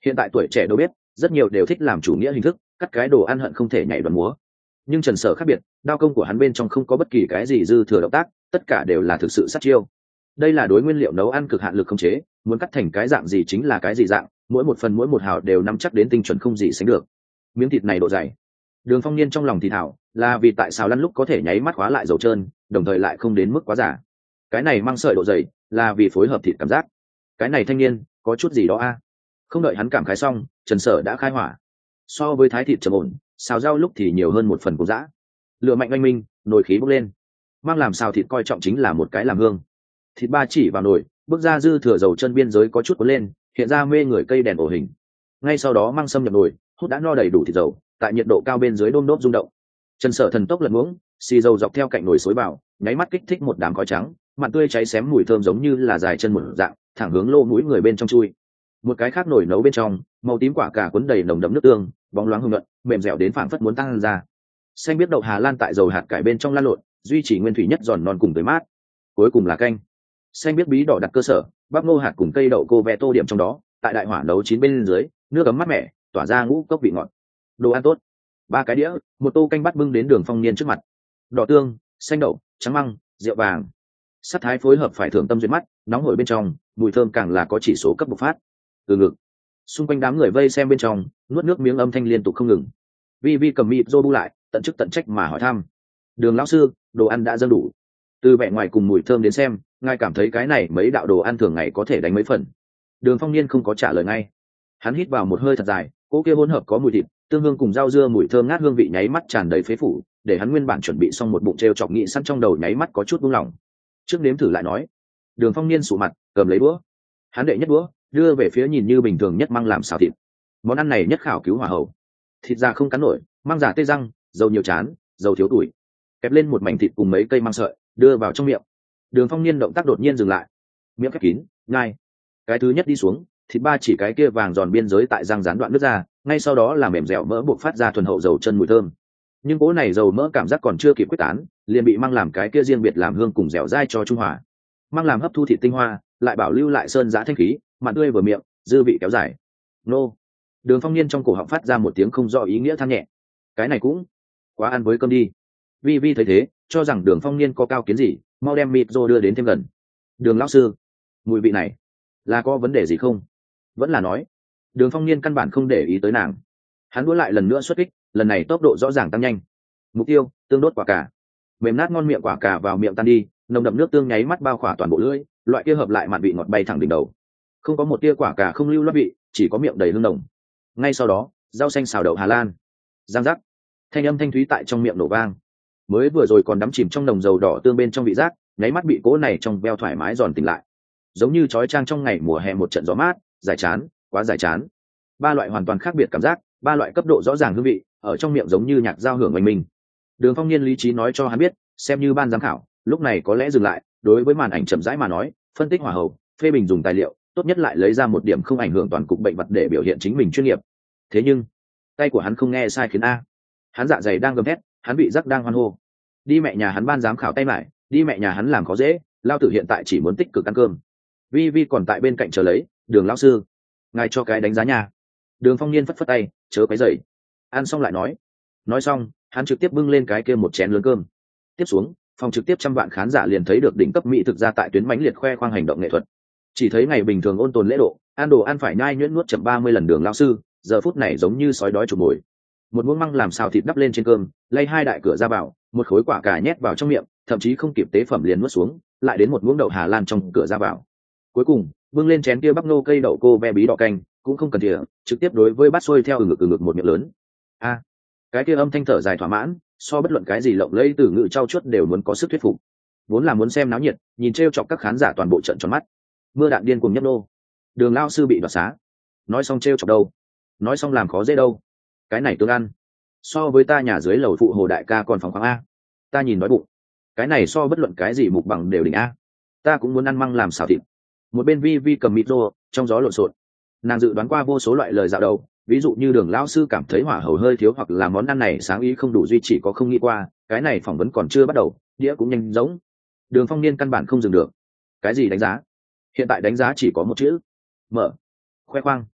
Hiện tại tuổi trẻ đâu biết, rất nhiều đều thích làm chủ nghĩa hình thức, cắt cái đồ ăn hận không thể nhảy đoàn múa. Nhưng Trần Sở khác biệt, đao công của hắn bên trong không có bất kỳ cái gì dư thừa động tác, tất cả đều là thực sự sát chiêu. Đây là đối nguyên liệu nấu ăn cực hạn lực khống chế, muốn cắt thành cái dạng gì chính là cái gì dạng, mỗi một phần mỗi một hào đều nắm chắc đến tinh chuẩn không gì sánh được. Miếng thịt này độ dày. Đường Phong Niên trong lòng thì thảo, là vì tại sao lăn lúc có thể nháy mắt khóa lại dầu trơn, đồng thời lại không đến mức quá giả. Cái này mang sợi độ dày, là vì phối hợp thịt cảm giác. Cái này thanh niên, có chút gì đó a. Không đợi hắn cảm khái xong, Trần Sở đã khai hỏa. So với thái thịt trầm ổn, xào rau lúc thì nhiều hơn một phần củ dã. Lửa mạnh oanh minh, nồi khí bốc lên. Mang làm xào thịt coi trọng chính là một cái làm hương. Thịt ba chỉ vào nồi, bước ra dư thừa dầu chân biên giới có chút cuốn lên, hiện ra mê người cây đèn ổ hình. Ngay sau đó mang xâm nhập nồi, hút đã no đầy đủ thịt dầu, tại nhiệt độ cao bên dưới đôm đốp rung động. Trần Sở thần tốc lật muỗng, xì dầu dọc theo cạnh nồi xối vào, nháy mắt kích thích một đám khói trắng, mặn tươi cháy xém mùi thơm giống như là dài chân một dạng, thẳng hướng lỗ mũi người bên trong chui. Một cái khác nồi nấu bên trong, màu tím quả cà cuốn đầy nồng đậm nước tương, bóng loáng hương nhuận, mềm dẻo đến phảng phất muốn tăng ra. Xanh biết đậu Hà Lan tại dầu hạt cải bên trong lan lộn, duy trì nguyên thủy nhất giòn non cùng tới mát. Cuối cùng là canh. Xanh biết bí đỏ đặt cơ sở, bắp ngô hạt cùng cây đậu cô ve tô điểm trong đó, tại đại hỏa nấu chín bên dưới, nước ấm mát mẻ, tỏa ra ngũ cốc vị ngọt. Đồ ăn tốt. 3 cái đĩa, một tô canh bắt bưng đến Đường Phong Niên trước mặt. Đỏ tương, xanh đậu, trắng măng, rượu vàng. Sắc thái phối hợp phải thưởng tâm duyệt mắt, nóng hổi bên trong, mùi thơm càng là có chỉ số cấp bộc phát. Từ ngực. Xung quanh đám người vây xem bên trong, nuốt nước miếng âm thanh liên tục không ngừng. Vi Vi cầm mịt rô bu lại, tận chức tận trách mà hỏi thăm. Đường lão sư, đồ ăn đã dâng đủ. Từ vẻ ngoài cùng mùi thơm đến xem, ngài cảm thấy cái này mấy đạo đồ ăn thường ngày có thể đánh mấy phần? Đường Phong Niên không có trả lời ngay. Hắn hít vào một hơi thật dài, cỗ kia hỗn hợp có mùi thịt, tương hương cùng rau dưa mùi thơm ngát hương vị nháy mắt tràn đầy phế phủ, để hắn nguyên bản chuẩn bị xong một bụng trêu chọc nghị sẵn trong đầu nháy mắt có chút buông lỏng. Trước nếm thử lại nói. Đường Phong Niên sụ mặt, cầm lấy đũa. Hắn đệ nhất đũa, đưa về phía nhìn như bình thường nhất măng làm xào thịt. Món ăn này nhất khảo cứu hỏa hậu. Thịt già không cắn nổi, măng già tê răng, dầu nhiều chán, dầu thiếu tuổi. Kẹp lên một mảnh thịt cùng mấy cây măng sợi, đưa vào trong miệng. Đường Phong Niên động tác đột nhiên dừng lại, miệng khép kín, nhai. Cái thứ nhất đi xuống, thịt ba chỉ cái kia vàng giòn biên giới tại răng rán đoạn nứt ra, ngay sau đó là mềm dẻo mỡ buộc phát ra thuần hậu dầu chân mùi thơm. Nhưng cỗ này dầu mỡ cảm giác còn chưa kịp quyết tán, liền bị măng làm cái kia riêng biệt làm hương cùng dẻo dai cho trung hòa. Măng làm hấp thu thịt tinh hoa, lại bảo lưu lại sơn giã thanh khí, mặn tươi vừa miệng, dư vị kéo dài. Nô. Đường Phong Niên trong cổ họng phát ra một tiếng không rõ ý nghĩa than nhẹ. Cái này cũng quá ăn với cơm đi. Vi Vi thấy thế, cho rằng Đường Phong Niên có cao kiến gì, mau đem mịt rô đưa đến thêm gần. Đường lão sư, mùi vị này là có vấn đề gì không? Vẫn là nói. Đường Phong Niên căn bản không để ý tới nàng. Hắn đũa lại lần nữa xuất kích, lần này tốc độ rõ ràng tăng nhanh. Mục tiêu, tương đốt quả cà. Mềm nát ngon miệng quả cà vào miệng tan đi, nồng đậm nước tương nháy mắt bao khỏa toàn bộ lưỡi, loại kia hợp lại mặn vị ngọt bay thẳng đỉnh đầu. Không có một tia quả cà không lưu loát vị, chỉ có miệng đầy hương nồng. Ngay sau đó, rau xanh xào đậu Hà Lan. Giang rắc. Thanh âm thanh thúy tại trong miệng nổ vang. Mới vừa rồi còn đắm chìm trong nồng dầu đỏ tương bên trong vị giác, nháy mắt bị cỗ này trong veo thoải mái giòn tỉnh lại. Giống như chói chang trong ngày mùa hè một trận gió mát, giải chán, quá giải chán. 3 loại hoàn toàn khác biệt cảm giác, 3 loại cấp độ rõ ràng hương vị, ở trong miệng giống như nhạc giao hưởng oanh minh. Đường Phong Niên lý trí nói cho hắn biết, xem như ban giám khảo, lúc này có lẽ dừng lại, đối với màn ảnh chậm rãi mà nói, phân tích hỏa hậu, phê bình dùng tài liệu, tốt nhất lại lấy ra một điểm không ảnh hưởng toàn cục bệnh vật để biểu hiện chính mình chuyên nghiệp. Thế nhưng, tay của hắn không nghe sai khiến a. Hắn dạ dày đang gầm thét, hắn bị rắc đang hoan hô. Đi mẹ nhà hắn ban giám khảo tay lại, đi mẹ nhà hắn làm khó dễ, lao tử hiện tại chỉ muốn tích cực ăn cơm. Vi Vi còn tại bên cạnh chờ lấy, Đường lão sư, ngài cho cái đánh giá nhà. Đường Phong Niên phất phất tay, chớ quấy rầy. Ăn xong lại nói. Nói xong, hắn trực tiếp bưng lên cái kia một chén lớn cơm. Tiếp xuống, phòng trực tiếp trăm vạn khán giả liền thấy được đỉnh cấp mỹ thực ra tại tuyến mãnh liệt khoe khoang hành động nghệ thuật. Chỉ thấy ngày bình thường ôn tồn lễ độ, ăn đồ ăn phải nhai nhuyễn nuốt chậm 30 lần Đường lão sư, giờ phút này giống như sói đói chụp mồi. Một muỗng măng làm xào thịt đắp lên trên cơm, lay 2 đại cửa ra vào, một khối quả cà nhét vào trong miệng, thậm chí không kịp tế phẩm liền nuốt xuống, lại đến một muỗng đậu Hà Lan trong cửa ra vào. Cuối cùng, bưng lên chén kia bắp nô cây đậu cô ve bí đỏ canh, cũng không cần thìa, trực tiếp đối với bát xôi theo ngực một miệng lớn. A, cái kia âm thanh thở dài thỏa mãn, so bất luận cái gì lộng lẫy từ ngữ trau chuốt đều muốn có sức thuyết phục. Vốn là muốn xem náo nhiệt, nhìn trêu chọc các khán giả toàn bộ trận tròn mắt. Mưa đạn điên cuồng nhấp nô. Đường lão sư bị đoạt xá. Nói xong trêu chọc đâu? Nói xong làm khó dễ đâu? Cái này tương ăn. So với ta nhà dưới lầu phụ hồ đại ca còn phóng khoáng a. Ta nhìn nói bụng. Cái này so bất luận cái gì mục bằng đều đỉnh a. Ta cũng muốn ăn măng làm xào thịt. Một bên Vi Vi cầm micro, trong gió lộn xộn. Nàng dự đoán qua vô số loại lời dạo đầu, ví dụ như Đường lão sư cảm thấy hỏa hầu hơi thiếu hoặc là món ăn này sáng ý không đủ duy chỉ có không nghĩ qua, cái này phỏng vấn còn chưa bắt đầu, đĩa cũng nhanh giống. Đường Phong Niên căn bản không dừng được. Cái gì đánh giá? Hiện tại đánh giá chỉ có một chữ: mở. Khoe khoang.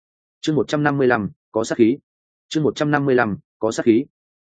chương 155, có sát khí. chương 155, có sát khí.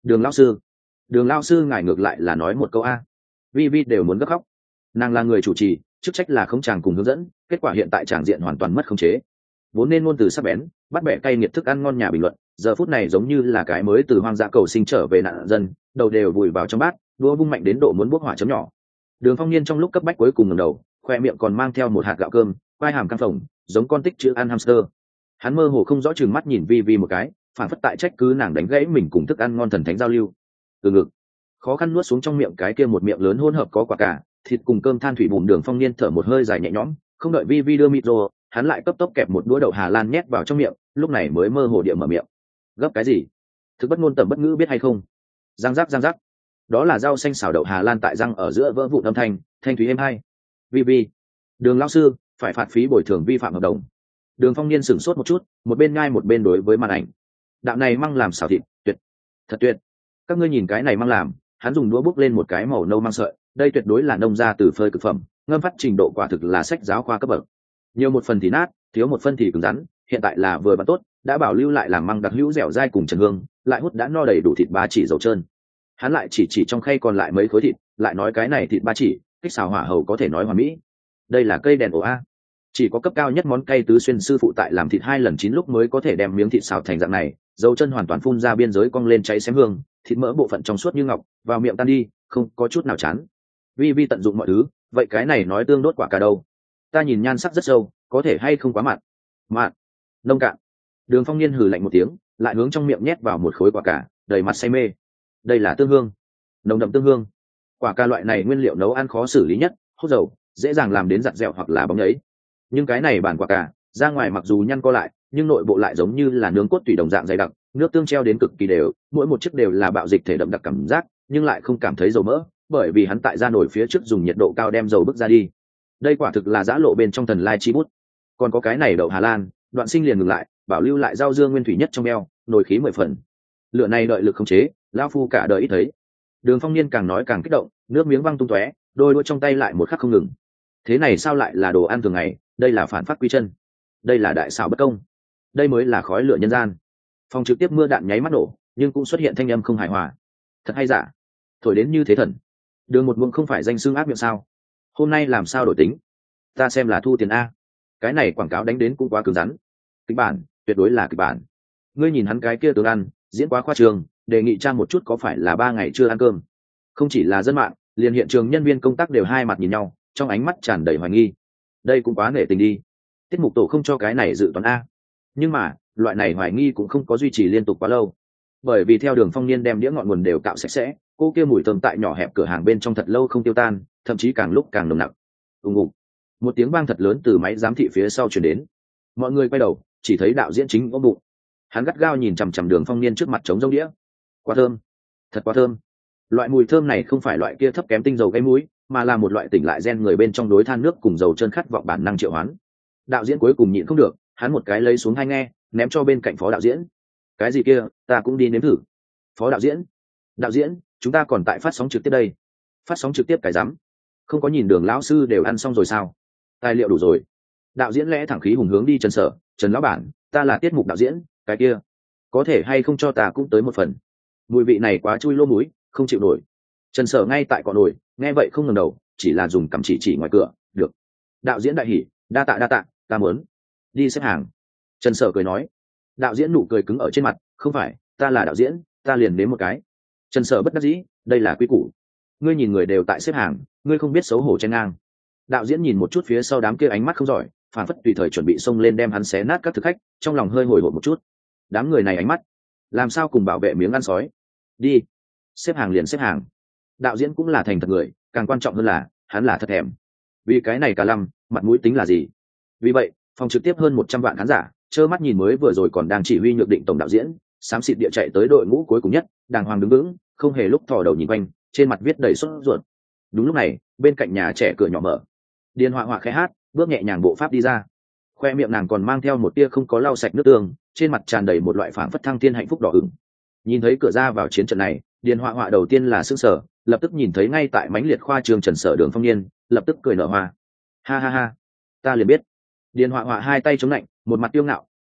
Đường lao sư ngài ngược lại là nói một câu a. Vi Vi đều muốn gấp khóc. Nàng là người chủ trì, chức trách là không chàng cùng hướng dẫn, kết quả hiện tại tràng diện hoàn toàn mất khống chế. Vốn nên ngôn từ sắc bén, bắt bẻ cay nghiệt thức ăn ngon nhà bình luận, giờ phút này giống như là cái mới từ hoang dã cầu sinh trở về nạn dân, đầu đều vùi vào trong bát, đũa vung mạnh đến độ muốn bốc hỏa chấm nhỏ. Đường Phong Niên trong lúc cấp bách cuối cùng ngẩng đầu, khoe miệng còn mang theo một hạt gạo cơm, quai hàm căng phồng, giống con tích chữ ăn hamster. Hắn mơ hồ không rõ chừng mắt nhìn Vi Vi một cái, phản phất tại trách cứ nàng đánh gãy mình cùng thức ăn ngon thần thánh giao lưu. Từ ngực khó khăn nuốt xuống trong miệng cái kia một miệng lớn hỗn hợp có quả cả thịt cùng cơm than thủy bùn. Đường Phong Niên thở một hơi dài nhẹ nhõm, không đợi Vi Vi đưa micro, hắn lại cấp tốc kẹp một đũa đậu Hà Lan nhét vào trong miệng, lúc này mới mơ hồ địa mở miệng. Gấp cái gì? Thực bất ngôn tầm bất ngữ biết hay không? Răng rắc, đó là rau xanh xào đậu Hà Lan tại răng ở giữa vỡ vụn âm thanh, thanh thúy êm hay. Vi Vi, Đường lão sư phải phạt phí bồi thường vi phạm hợp đồng. Đường Phong Niên sửng sốt một chút, một bên ngai một bên đối với màn ảnh. Đạo này măng làm xào thịt, tuyệt, thật tuyệt. Các ngươi nhìn cái này măng làm, hắn dùng đũa bốc lên một cái màu nâu măng sợi, đây tuyệt đối là nông gia từ phơi cực phẩm, ngâm phát trình độ quả thực là sách giáo khoa cấp bậc. Nhiều một phần thì nát, thiếu một phần thì cứng rắn, hiện tại là vừa bán tốt, đã bảo lưu lại làm măng đặc hữu dẻo dai cùng trần hương, lại hút đã no đầy đủ thịt ba chỉ dầu trơn. Hắn lại chỉ trong khay còn lại mấy khối thịt, lại nói cái này thịt ba chỉ, cách xào hỏa hầu có thể nói hoàn mỹ. Đây là cây đèn ổ a. Chỉ có cấp cao nhất món cay tứ xuyên sư phụ tại làm thịt 2 lần 9 lúc mới có thể đem miếng thịt xào thành dạng này, dầu chân hoàn toàn phun ra biên giới cong lên cháy xém hương, thịt mỡ bộ phận trong suốt như ngọc, vào miệng tan đi, không có chút nào chán. Vi Vi tận dụng mọi thứ, vậy cái này nói tương đốt quả cả đâu? Ta nhìn nhan sắc rất sâu, có thể hay không quá mặn? Mặn, nông cạn. Đường Phong Niên hừ lạnh một tiếng, lại hướng trong miệng nhét vào một khối quả cả, đầy mặt say mê. Đây là tương hương, nồng đậm tương hương. Quả cả loại này nguyên liệu nấu ăn khó xử lý nhất, hút dầu, dễ dàng làm đến giặt dẹo hoặc là bóng nhấy. Nhưng cái này bản quả cả, ra ngoài mặc dù nhăn co lại, nhưng nội bộ lại giống như là nướng cốt tủy đồng dạng dày đặc, nước tương treo đến cực kỳ đều, mỗi một chiếc đều là bạo dịch thể đậm đặc cảm giác, nhưng lại không cảm thấy dầu mỡ, bởi vì hắn tại ra nổi phía trước dùng nhiệt độ cao đem dầu bức ra đi. Đây quả thực là giã lộ bên trong thần lai chi bút. Còn có cái này đậu Hà Lan, Đoạn Sinh liền ngừng lại, bảo lưu lại rau dương nguyên thủy nhất trong eo, nồi khí 10 phần. Lửa này đợi lực khống chế, lão phu cả đời ít thấy. Đường Phong Niên càng nói càng kích động, nước miếng văng tung tóe, đôi đũa trong tay lại một khắc không ngừng. Thế này sao lại là đồ ăn thường ngày, đây là phản phát quy chân, đây là đại xảo bất công, đây mới là khói lửa nhân gian. Phòng trực tiếp mưa đạn nháy mắt nổ, nhưng cũng xuất hiện thanh âm không hài hòa. Thật hay giả? Thổi đến như thế thần. Đường một muỗng không phải danh xưng ác miệng sao? Hôm nay làm sao đổi tính? Ta xem là thu tiền a. Cái này quảng cáo đánh đến cũng quá cứng rắn. Kịch bản, tuyệt đối là kịch bản. Ngươi nhìn hắn cái kia tướng ăn, diễn quá khoa trương, đề nghị trang một chút có phải là 3 ngày chưa ăn cơm? Không chỉ là dân mạng, liền hiện trường nhân viên công tác đều hai mặt nhìn nhau, trong ánh mắt tràn đầy hoài nghi. Đây cũng quá nể tình đi. Tiết mục tổ không cho cái này dự toán a. Nhưng mà, loại này hoài nghi cũng không có duy trì liên tục quá lâu. Bởi vì theo Đường Phong Niên đem đĩa ngọn nguồn đều cạo sạch sẽ, cô kia mùi thơm tại nhỏ hẹp cửa hàng bên trong thật lâu không tiêu tan, thậm chí càng lúc càng nồng nặc. Ùng ục. Một tiếng vang thật lớn từ máy giám thị phía sau truyền đến. Mọi người quay đầu, chỉ thấy đạo diễn chính ôm bụng. Hắn gắt gao nhìn chằm chằm Đường Phong Niên trước mặt trống rỗng đĩa. Quá thơm, thật quá thơm. Loại mùi thơm này không phải loại kia thấp kém tinh dầu gây mũi, mà là một loại tỉnh lại gen người bên trong đối than nước cùng dầu chân khát vọng bản năng triệu hoán. Đạo diễn cuối cùng nhịn không được, hắn một cái lấy xuống hai nghe, ném cho bên cạnh phó đạo diễn. Cái gì kia, ta cũng đi nếm thử. Phó đạo diễn, chúng ta còn tại phát sóng trực tiếp đây. Phát sóng trực tiếp cái rắm, không có nhìn Đường lão sư đều ăn xong rồi sao? Tài liệu đủ rồi. Đạo diễn lẽ thẳng khí hùng hướng đi Trần Sở, Trần lão bản, ta là tiết mục đạo diễn, cái kia có thể hay không cho ta cũng tới một phần? Mùi vị này quá chui lô múi, không chịu nổi. Trần Sở ngay tại cọ nồi, nghe vậy không ngẩng đầu, chỉ là dùng cằm chỉ ngoài cửa. Được. Đạo diễn đại hỉ, đa tạ, ta muốn đi xếp hàng. Trần Sở cười nói. Đạo diễn nụ cười cứng ở trên mặt, không phải, ta là đạo diễn, ta liền đến một cái. Trần Sở bất đắc dĩ, đây là quy củ. Ngươi nhìn người đều tại xếp hàng, ngươi không biết xấu hổ chen ngang. Đạo diễn nhìn một chút phía sau đám kia ánh mắt không giỏi, phản phất tùy thời chuẩn bị xông lên đem hắn xé nát các thực khách, trong lòng hơi hồi hộp một chút. Đám người này ánh mắt, làm sao cùng bảo vệ miếng ăn sói? Đi, xếp hàng liền xếp hàng. Đạo diễn cũng là thành thật người, càng quan trọng hơn là hắn là thật thèm. Vì cái này cả lăm, mặt mũi tính là gì? Vì vậy, phòng trực tiếp hơn 100 vạn khán giả trơ mắt nhìn mới vừa rồi còn đang chỉ huy Nhược Định tổng đạo diễn xám xịt địa chạy tới đội ngũ cuối cùng nhất, đàng hoàng đứng vững, không hề lúc thò đầu nhìn quanh, trên mặt viết đầy sốt ruột. Đúng lúc này, bên cạnh nhà trẻ cửa nhỏ mở, Điền Họa Họa khẽ hát, bước nhẹ nhàng bộ pháp đi ra. Khoe miệng nàng còn mang theo một tia không có lau sạch nước tương, trên mặt tràn đầy một loại phảng phất thăng thiên hạnh phúc đỏ ửng. Nhìn thấy cửa ra vào chiến trận này, Điền Họa Họa đầu tiên là sững sờ, lập tức nhìn thấy ngay tại mãnh liệt khoa trường Trần Sở Đường Phong Niên, lập tức cười nở hoa. Ha ha ha, ta liền biết. Điền Họa Họa hai tay chống lạnh, một mặt tiêu ngạo,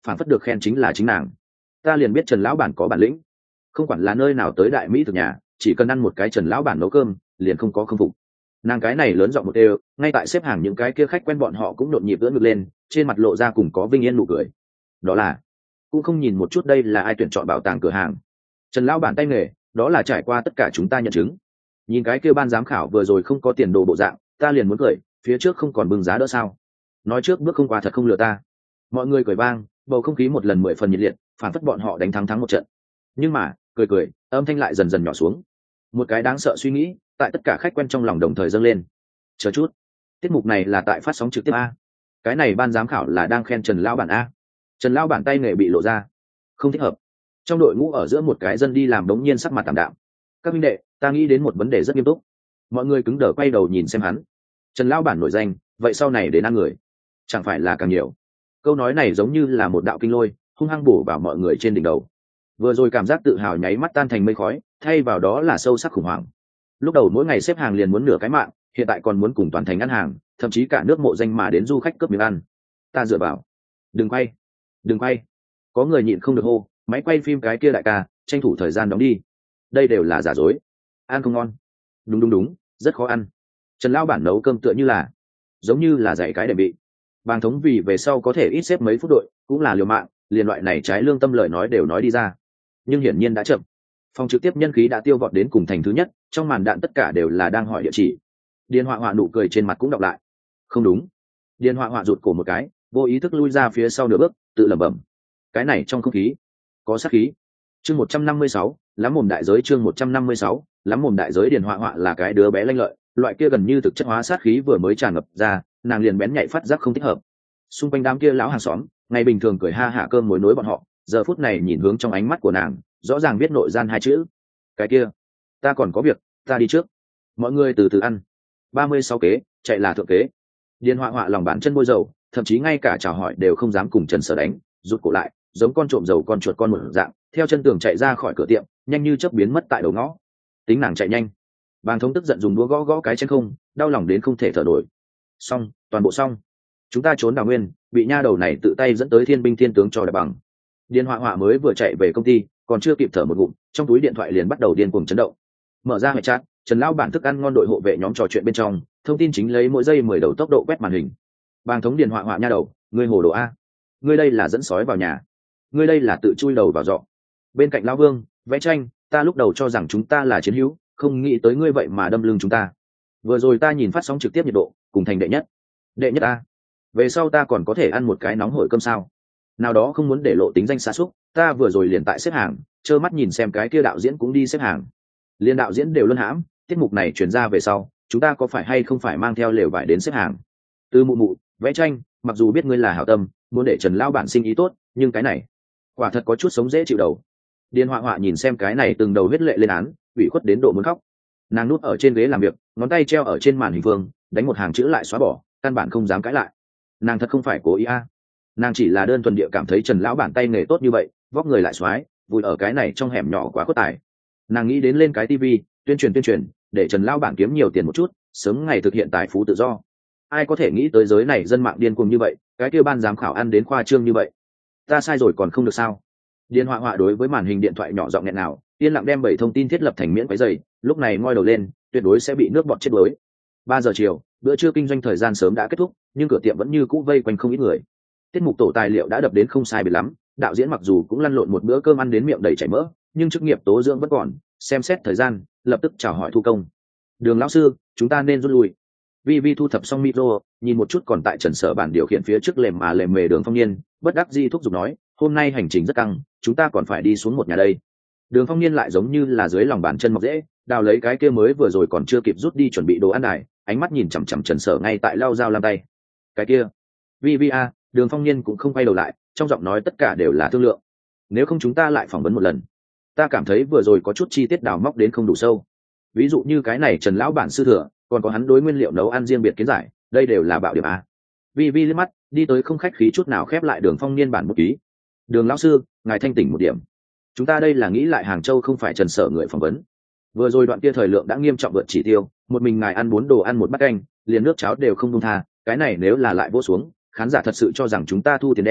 phản phất được khen chính là chính nàng. Ta liền biết Trần lão bản có bản lĩnh, không quản là nơi nào tới đại mỹ thực nhà, chỉ cần ăn một cái Trần lão bản nấu cơm liền không có không phục. Nàng cái này lớn giọng một đều, ngay tại xếp hàng những cái kia khách quen bọn họ cũng nhộn nhịp ưỡn ngực lên, trên mặt lộ ra cùng có vinh yên nụ cười. Đó là cũng không nhìn một chút đây là ai tuyển chọn bảo tàng cửa hàng. Trần lão bản tay nghề, đó là trải qua tất cả chúng ta nhận chứng. Nhìn cái kia ban giám khảo vừa rồi không có tiền đồ bộ dạng, ta liền muốn cười, phía trước không còn bưng giá đỡ sao? Nói trước bước không qua thật không lừa ta. Mọi người cười vang, bầu không khí một lần 10 phần nhiệt liệt, phản phất bọn họ đánh thắng một trận. Nhưng mà, cười, âm thanh lại dần dần nhỏ xuống. Một cái đáng sợ suy nghĩ tại tất cả khách quen trong lòng đồng thời dâng lên. Chờ chút, tiết mục này là tại phát sóng trực tiếp a? Cái này ban giám khảo là đang khen Trần lão bản a? Trần lão bản tay nghề bị lộ ra, không thích hợp. Trong đội ngũ ở giữa một cái dân đi làm đống nhiên sắc mặt tạm đạm. Các minh đệ, ta nghĩ đến một vấn đề rất nghiêm túc. Mọi người cứng đờ quay đầu nhìn xem hắn. Trần lão bản nổi danh, vậy sau này đến ăn người chẳng phải là càng nhiều? Câu nói này giống như là một đạo kinh lôi, hung hăng bổ vào mọi người trên đỉnh đầu. Vừa rồi cảm giác tự hào nháy mắt tan thành mây khói, thay vào đó là sâu sắc khủng hoảng. Lúc đầu mỗi ngày xếp hàng liền muốn nửa cái mạng, hiện tại còn muốn cùng toàn thành ăn hàng, thậm chí cả nước mộ danh mà đến du khách cướp miếng ăn. Ta dựa vào, đừng quay, có người nhịn không được hô, máy quay phim cái kia đại ca, tranh thủ thời gian đóng đi, đây đều là giả dối, ăn không ngon. Đúng, rất khó ăn. Trần lão bản nấu cơm tựa như là giống như là dạy cái để bị bàng thống vì về sau có thể ít xếp mấy phút đội cũng là liều mạng, liền loại này trái lương tâm lời nói đều nói đi ra. Nhưng hiển nhiên đã chậm. Phòng trực tiếp nhân khí đã tiêu vọt đến cùng thành thứ nhất, trong màn đạn tất cả đều là đang hỏi địa chỉ. Điền Họa Họa nụ cười trên mặt cũng đọc lại. Không đúng. Điền Họa Họa rụt cổ một cái, vô ý thức lui ra phía sau nửa bước, tự lẩm bẩm. Cái này trong không khí có sát khí. Chương 156, lắm mồm đại giới. Chương 156, lắm mồm đại giới. Điền Họa Họa là cái đứa bé lanh lợi, loại kia gần như thực chất hóa sát khí vừa mới tràn ngập ra, nàng liền bén nhạy phát giác không thích hợp. Xung quanh đám kia lão hàng xóm, ngày bình thường cười ha hả cơm mối nối bọn họ, giờ phút này nhìn hướng trong ánh mắt của nàng, rõ ràng viết nội gian hai chữ. Cái kia, ta còn có việc, ta đi trước. Mọi người từ từ ăn. 36 kế, chạy là thượng kế. Điền Họa Họa lòng bàn chân bôi dầu, thậm chí ngay cả chào hỏi đều không dám cùng Trần Sở đánh, rụt cổ lại, giống con trộm dầu con chuột con một dạng, theo chân tường chạy ra khỏi cửa tiệm, nhanh như chớp biến mất tại đầu ngõ. Tính nàng chạy nhanh. Bàng thống tức giận dùng đũa gõ gõ cái chân không, đau lòng đến không thể thở nổi. Xong, toàn bộ xong. Chúng ta trốn đào nguyên, bị nha đầu này tự tay dẫn tới thiên binh thiên tướng cho đại bằng. Điền Họa Họa mới vừa chạy về công ty, còn chưa kịp thở một ngụm, trong túi điện thoại liền bắt đầu điên cuồng chấn động. Mở ra hệ chat, Trần lão bản thức ăn ngon đội hộ vệ nhóm trò chuyện bên trong, thông tin chính lấy mỗi giây 10 đầu tốc độ quét màn hình. Bàng thống Điền Họa Họa nha đầu, ngươi hồ đồ a, ngươi đây là dẫn sói vào nhà, ngươi đây là tự chui đầu vào giọ. Bên cạnh lão Vương, vẽ tranh, ta lúc đầu cho rằng chúng ta là chiến hữu, không nghĩ tới ngươi vậy mà đâm lưng chúng ta. Vừa rồi ta nhìn phát sóng trực tiếp nhiệt độ, cùng thành đệ nhất a, về sau ta còn có thể ăn một cái nóng hổi cơm sao? Nào đó không muốn để lộ tính danh xa xúc, ta vừa rồi liền tại xếp hàng, trơ mắt nhìn xem cái kia đạo diễn cũng đi xếp hàng, liên đạo diễn đều luân hãm. Tiết mục này chuyển ra về sau, chúng ta có phải hay không phải mang theo lều vải đến xếp hàng? Từ mụ mụ, vẽ tranh, mặc dù biết ngươi là hảo tâm, muốn để Trần lão bản sinh ý tốt, nhưng cái này quả thật có chút sống dễ chịu đầu. Điền Họa Họa nhìn xem cái này từng đầu huyết lệ lên án, ủy khuất đến độ muốn khóc. Nàng núp ở trên ghế làm việc, ngón tay treo ở trên màn hình vương, đánh một hàng chữ lại xóa bỏ, căn bản không dám cãi lại. Nàng thật không phải cố ý a, nàng chỉ là đơn thuần địa cảm thấy Trần lão bản tay nghề tốt như vậy, vóc người lại xoái, vui ở cái này trong hẻm nhỏ quá khuất tài. Nàng nghĩ đến lên cái tivi tuyên truyền để Trần lão bản kiếm nhiều tiền một chút, sớm ngày thực hiện tài phú tự do. Ai có thể nghĩ tới giới này dân mạng điên cuồng như vậy, cái kia ban giám khảo ăn đến khoa trương như vậy. Ta sai rồi còn không được sao? Điền Họa Họa đối với màn hình điện thoại nhỏ giọng nghẹn nào, yên lặng đem 7 thông tin thiết lập thành miễn quấy dày, lúc này ngoi đầu lên, tuyệt đối sẽ bị nước bọt chết đuối. 3 giờ chiều, bữa trưa kinh doanh thời gian sớm đã kết thúc, nhưng cửa tiệm vẫn như cũ vây quanh không ít người. Tiết mục tổ tài liệu đã đập đến không sai biệt lắm, đạo diễn mặc dù cũng lăn lộn một bữa cơm ăn đến miệng đầy chảy mỡ, nhưng chức nghiệp tố dưỡng vẫn còn, xem xét thời gian, lập tức chào hỏi thu công. Đường lão sư, chúng ta nên rút lui. Vi thu thập xong micro, nhìn một chút còn tại Trần Sở bản điều khiển phía trước lềm mề Đường Phong Niên, bất đắc dĩ thúc giục nói, hôm nay hành trình rất căng, chúng ta còn phải đi xuống một nhà đây. Đường Phong Niên lại giống như là dưới lòng bàn chân mọc dễ, đào lấy cái kia mới vừa rồi còn chưa kịp rút đi chuẩn bị đồ ăn đài, ánh mắt nhìn chằm chằm Trần Sở ngay tại lau dao lam tay. Cái kia, Vi a, Đường Phong Niên cũng không quay đầu lại, trong giọng nói tất cả đều là thương lượng. Nếu không chúng ta lại phỏng vấn một lần. Ta cảm thấy vừa rồi có chút chi tiết đào móc đến không đủ sâu. Ví dụ như cái này Trần lão bản sư thừa, còn có hắn đối nguyên liệu nấu ăn riêng biệt kiến giải, đây đều là bạo điểm a. Vi liếc mắt, đi tới không khách khí chút nào khép lại Đường Phong Niên bản bút ký. Đường lão sư, ngài thanh tỉnh một điểm. Chúng ta đây là nghĩ lại Hàng Châu không phải Trần Sở người phỏng vấn. Vừa rồi đoạn kia thời lượng đã nghiêm trọng vượt chỉ tiêu, một mình ngài ăn 4 đồ ăn một bát canh, liền nước cháo đều không buông tha, cái này nếu là lại vô xuống, khán giả thật sự cho rằng chúng ta thu tiền đen,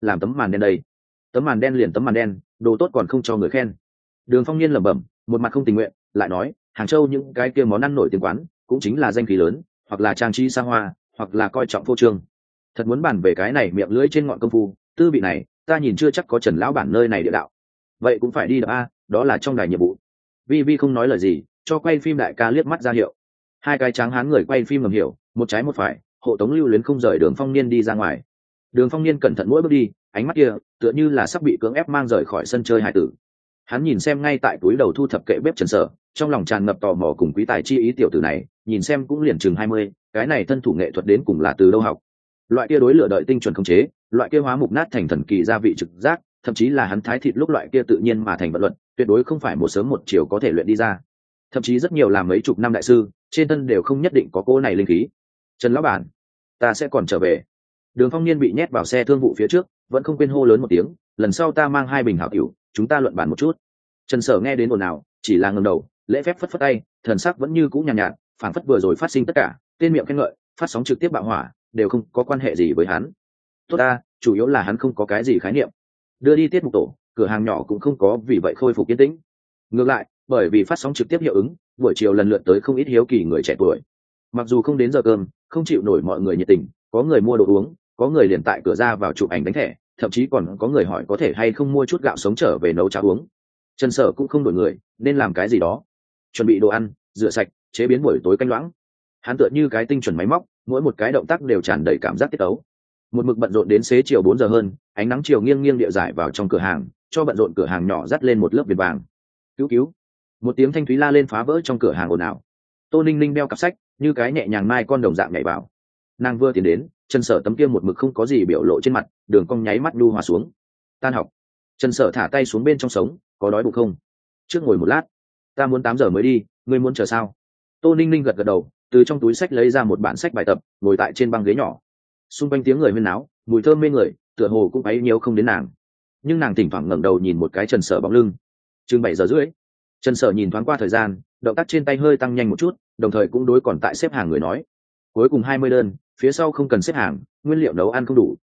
làm tấm màn đen đây. Tấm màn đen liền tấm màn đen, đồ tốt còn không cho người khen. Đường Phong Niên lẩm bẩm, một mặt không tình nguyện, lại nói, Hàng Châu những cái kia món ăn nổi tiếng quán, cũng chính là danh khí lớn, hoặc là trang trí xa hoa, hoặc là coi trọng phô trương. Thật muốn bàn về cái này miệng lưỡi trên ngọn công phu, tư vị này, ta nhìn chưa chắc có Trần lão bản nơi này địa đạo. Vậy cũng phải đi đập a, đó là trong đài nhiệm vụ. Vi Vi không nói lời gì, cho quay phim đại ca liếc mắt ra hiệu. Hai cái tráng hán người quay phim ngầm hiểu, một trái một phải, hộ tống Lưu Luyến không rời Đường Phong Niên đi ra ngoài. Đường Phong Niên cẩn thận mỗi bước đi, ánh mắt kia tựa như là sắp bị cưỡng ép mang rời khỏi sân chơi hải tử. Hắn nhìn xem ngay tại túi đầu thu thập kệ bếp Trần Sở, trong lòng tràn ngập tò mò cùng quý tài chi ý tiểu tử này, nhìn xem cũng liền chừng 20, cái này thân thủ nghệ thuật đến cùng là từ đâu học. Loại kia đối lửa đợi tinh chuẩn khống chế, loại kia hóa mục nát thành thần kỳ gia vị trực giác, thậm chí là hắn thái thịt lúc loại kia tự nhiên mà thành vận luật, tuyệt đối không phải một sớm một chiều có thể luyện đi ra. Thậm chí rất nhiều làm mấy chục năm đại sư, trên thân đều không nhất định có cô này linh khí. Trần lão bản, ta sẽ còn trở về. Đường Phong Niên bị nhét vào xe thương vụ phía trước, vẫn không quên hô lớn một tiếng, lần sau ta mang 2 bình hảo tiểu, chúng ta luận bàn một chút. Trần Sở nghe đến ồn ào, chỉ là ngẩng đầu, lễ phép phất phất tay, thần sắc vẫn như cũ nhàn nhạt, phảng phất vừa rồi phát sinh tất cả, tên miệng khen ngợi, phát sóng trực tiếp bạo hỏa, đều không có quan hệ gì với hắn. Tốt ta, chủ yếu là hắn không có cái gì khái niệm. Đưa đi tiết mục tổ, cửa hàng nhỏ cũng không có vì vậy khôi phục yên tĩnh. Ngược lại, bởi vì phát sóng trực tiếp hiệu ứng, buổi chiều lần lượt tới không ít hiếu kỳ người trẻ tuổi. Mặc dù không đến giờ cơm, không chịu nổi mọi người nhiệt tình, có người mua đồ uống, có người liền tại cửa ra vào chụp ảnh đánh thẻ, thậm chí còn có người hỏi có thể hay không mua chút gạo sống trở về nấu cháo uống. Trần Sở cũng không đổi người, nên làm cái gì đó, chuẩn bị đồ ăn, rửa sạch, chế biến buổi tối canh loãng. Hắn tựa như cái tinh chuẩn máy móc, mỗi một cái động tác đều tràn đầy cảm giác tiết tấu. Một mực bận rộn đến xế chiều 4 giờ hơn, ánh nắng chiều nghiêng nghiêng địa rải vào trong cửa hàng, cho bận rộn cửa hàng nhỏ dắt lên một lớp viền vàng. Cứu cứu! Một tiếng thanh thúy la lên phá vỡ trong cửa hàng ồn ào. Tô Ninh Ninh đeo cặp sách, như cái nhẹ nhàng mai con đồng dạng nhảy vào. Nàng vừa tiến đến, Trần Sở tấm kia một mực không có gì biểu lộ trên mặt, đường cong nháy mắt nhu hòa xuống. Tan học. Trần Sở thả tay xuống bên trong sống, có đói bụng không? Trước ngồi một lát. Ta muốn 8 giờ mới đi, ngươi muốn chờ sao? Tô Ninh Ninh gật gật đầu, từ trong túi sách lấy ra một bản sách bài tập, ngồi tại trên băng ghế nhỏ. Xung quanh tiếng người huyên náo, mùi thơm mê người, tựa hồ cũng ấy nhiều không đến nàng. Nhưng nàng thỉnh thoảng ngẩng đầu nhìn một cái Trần Sở bóng lưng. Chừng 7 giờ rưỡi. Trần Sở nhìn thoáng qua thời gian, động tác trên tay hơi tăng nhanh một chút, đồng thời cũng đối còn tại xếp hàng người nói: cuối cùng 20 đơn, phía sau không cần xếp hàng, nguyên liệu nấu ăn không đủ.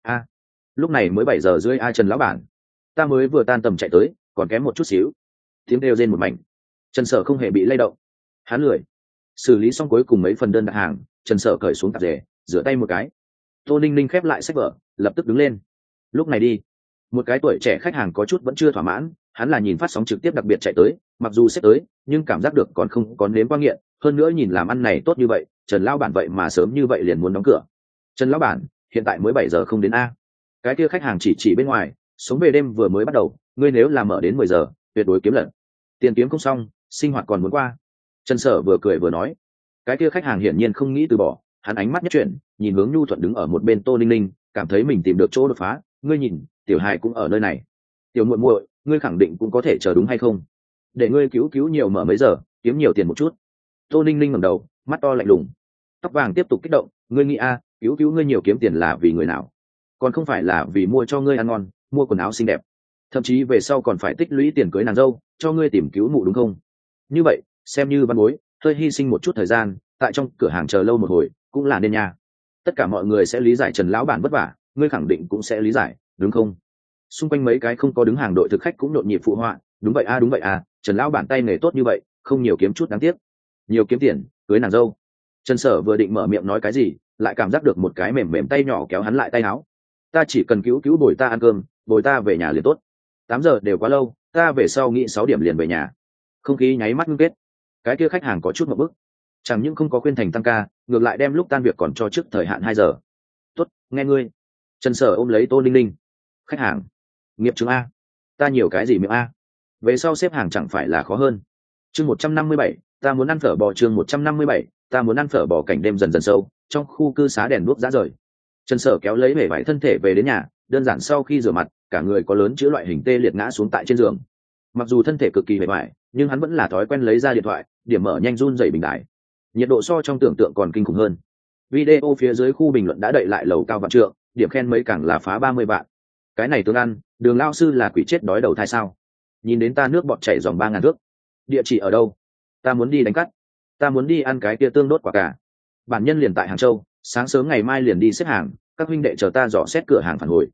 Lúc này mới 7 giờ rưỡi. Trần lão bản, ta mới vừa tan tầm chạy tới, còn kém một chút xíu. Tiếng kêu rên một mảnh. Trần Sở không hề bị lay động, hắn lười. Xử lý xong cuối cùng mấy phần đơn đặt hàng, Trần Sở cởi xuống tạp dề, rửa tay một cái. Tô Ninh Ninh khép lại sách vở, lập tức đứng lên. Lúc này đi. Một cái tuổi trẻ khách hàng có chút vẫn chưa thỏa mãn, hắn là nhìn phát sóng trực tiếp đặc biệt chạy tới, mặc dù xếp tới, nhưng cảm giác được còn không có nếm qua nghiện, hơn nữa nhìn làm ăn này tốt như vậy, Trần lão bản vậy mà sớm như vậy liền muốn đóng cửa. Trần lão bản, hiện tại mới 7 giờ không đến a. Cái kia khách hàng chỉ bên ngoài, sống về đêm vừa mới bắt đầu, ngươi nếu làm mở đến 10 giờ, tuyệt đối kiếm lần. Tiền kiếm không xong, sinh hoạt còn muốn qua. Trần Sở vừa cười vừa nói. Cái kia khách hàng hiển nhiên không nghĩ từ bỏ, hắn ánh mắt nhất chuyển, nhìn hướng Nhu Thuận đứng ở một bên Tô Ninh Ninh, cảm thấy mình tìm được chỗ đột phá. Ngươi nhìn, tiểu hài cũng ở nơi này. Tiểu muội muội, ngươi khẳng định cũng có thể chờ đúng hay không? Để ngươi cứu nhiều mở mấy giờ, kiếm nhiều tiền một chút. Tô Ninh Ninh ngẩng đầu, mắt to lạnh lùng. Tóc vàng tiếp tục kích động, ngươi nghĩ a, cứu ngươi nhiều kiếm tiền là vì người nào? Còn không phải là vì mua cho ngươi ăn ngon, mua quần áo xinh đẹp, thậm chí về sau còn phải tích lũy tiền cưới nàng dâu, cho ngươi tìm cứu mụ đúng không? Như vậy, xem như văn bối, hơi hy sinh một chút thời gian, tại trong cửa hàng chờ lâu một hồi, cũng là nên nha. Tất cả mọi người sẽ lý giải Trần lão bản vất vả, ngươi khẳng định cũng sẽ lý giải, đúng không? Xung quanh mấy cái không có đứng hàng đội thực khách cũng nhộn nhịp phụ họa, đúng vậy a, Trần lão bản tay nghề tốt như vậy, không nhiều kiếm chút đáng tiếc. Nhiều kiếm tiền, cưới nàng dâu. Trần Sở vừa định mở miệng nói cái gì, lại cảm giác được một cái mềm mềm tay nhỏ kéo hắn lại tay áo. Ta chỉ cần cứu bồi ta ăn cơm, bồi ta về nhà liền tốt. 8 giờ đều quá lâu, ta về sau nghĩ 6 điểm liền về nhà. Không khí nháy mắt ngưng kết. Cái kia khách hàng có chút một bức, chẳng những không có khuyên thành tăng ca, ngược lại đem lúc tan việc còn cho trước thời hạn 2 giờ. Tốt, nghe ngươi. Trần Sở ôm lấy Tô Ninh Ninh. Khách hàng, nghiệp chứng a, ta nhiều cái gì miệng a, về sau xếp hàng chẳng phải là khó hơn. Chương 157, ta muốn ăn phở bò. Chương 157, ta muốn ăn phở bò. Cảnh đêm dần dần sâu, trong khu cư xá đèn đuốc rã rời. Trần Sở kéo lấy bể vải thân thể về đến nhà, đơn giản sau khi rửa mặt, cả người có lớn chữa loại hình tê liệt ngã xuống tại trên giường. Mặc dù thân thể cực kỳ mệt mỏi, nhưng hắn vẫn là thói quen lấy ra điện thoại, điểm mở nhanh run rẩy bình đại. Nhiệt độ so trong tưởng tượng còn kinh khủng hơn. Video phía dưới khu bình luận đã đậy lại lầu cao vạn trượng, điểm khen mấy càng là phá 30 vạn. Cái này tương ăn, Đường lao sư là quỷ chết đói đầu thai sao? Nhìn đến ta nước bọt chảy dòng 3.000 thước. Địa chỉ ở đâu? Ta muốn đi đánh cắt. Ta muốn đi ăn cái kia tương đốt quả cà. Bản nhân liền tại Hàng Châu, sáng sớm ngày mai liền đi xếp hàng, các huynh đệ chờ ta dò xét cửa hàng phản hồi.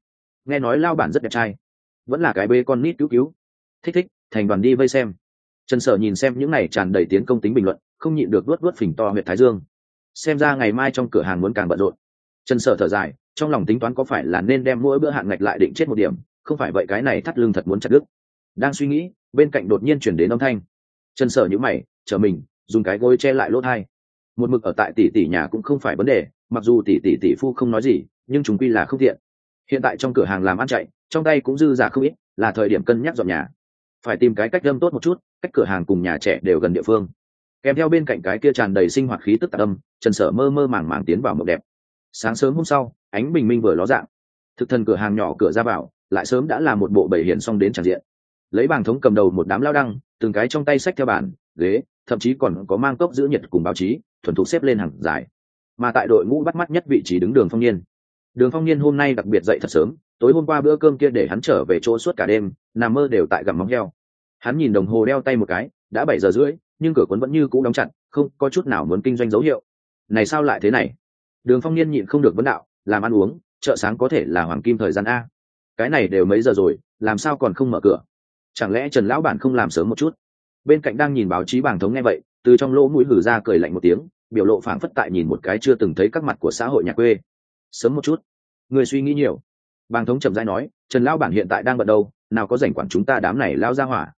nghe nói lao bản rất đẹp trai, vẫn là cái bê con nít cứu cứu. Thích thích, thành đoàn đi vây xem. Trần Sở nhìn xem những này tràn đầy tiến công tính bình luận, không nhịn được vuốt vuốt phình to huyệt thái dương. Xem ra ngày mai trong cửa hàng muốn càng bận rộn. Trần Sở thở dài, trong lòng tính toán có phải là nên đem mỗi bữa hạn ngạch lại định chết một điểm, không phải vậy cái này thắt lưng thật muốn chặt đứt. Đang suy nghĩ, bên cạnh đột nhiên chuyển đến âm thanh. Trần Sở nhíu mày, chờ mình, dùng cái gối che lại lỗ tai. Một mực ở tại tỷ tỷ nhà cũng không phải vấn đề, mặc dù tỷ phu không nói gì, nhưng chúng quy là không tiện. Hiện tại trong cửa hàng làm ăn chạy, trong tay cũng dư giả không ít, là thời điểm cân nhắc dọn nhà. Phải tìm cái cách âm tốt một chút, cách cửa hàng cùng nhà trẻ đều gần địa phương. Kèm theo bên cạnh cái kia tràn đầy sinh hoạt khí tức tạc âm, Trần Sở mơ mơ màng màng tiến vào mộng đẹp. Sáng sớm hôm sau, ánh bình minh vừa ló dạng. Thực thần cửa hàng nhỏ cửa ra vào, lại sớm đã là một bộ bầy hiển xong đến tràn diện. Lấy bảng thống cầm đầu một đám lao đăng, từng cái trong tay xách theo bàn, ghế, thậm chí còn có mang cốc giữ nhiệt cùng báo chí, thuần thục xếp lên hàng dài. Mà tại đội ngũ bắt mắt nhất vị trí đứng Đường Phong Niên. Đường Phong Niên hôm nay đặc biệt dậy thật sớm, tối hôm qua bữa cơm kia để hắn trở về chỗ suốt cả đêm, nằm mơ đều tại gặm móng heo. Hắn nhìn đồng hồ đeo tay một cái, đã 7 giờ rưỡi, nhưng cửa cuốn vẫn như cũ đóng chặt, không có chút nào muốn kinh doanh dấu hiệu. Này sao lại thế này? Đường Phong Niên nhịn không được vấn đạo, làm ăn uống, chợ sáng có thể là hoàng kim thời gian a. Cái này đều mấy giờ rồi, làm sao còn không mở cửa? Chẳng lẽ Trần lão bản không làm sớm một chút? Bên cạnh đang nhìn báo chí bảng thống nghe vậy, từ trong lỗ mũi hử ra cười lạnh một tiếng, biểu lộ phảng phất tại nhìn một cái chưa từng thấy các mặt của xã hội nhà quê. Sớm một chút, người suy nghĩ nhiều. Bàng thống chậm rãi nói, Trần lão bản hiện tại đang bận đâu, nào có rảnh quản chúng ta đám này lao ra hỏa.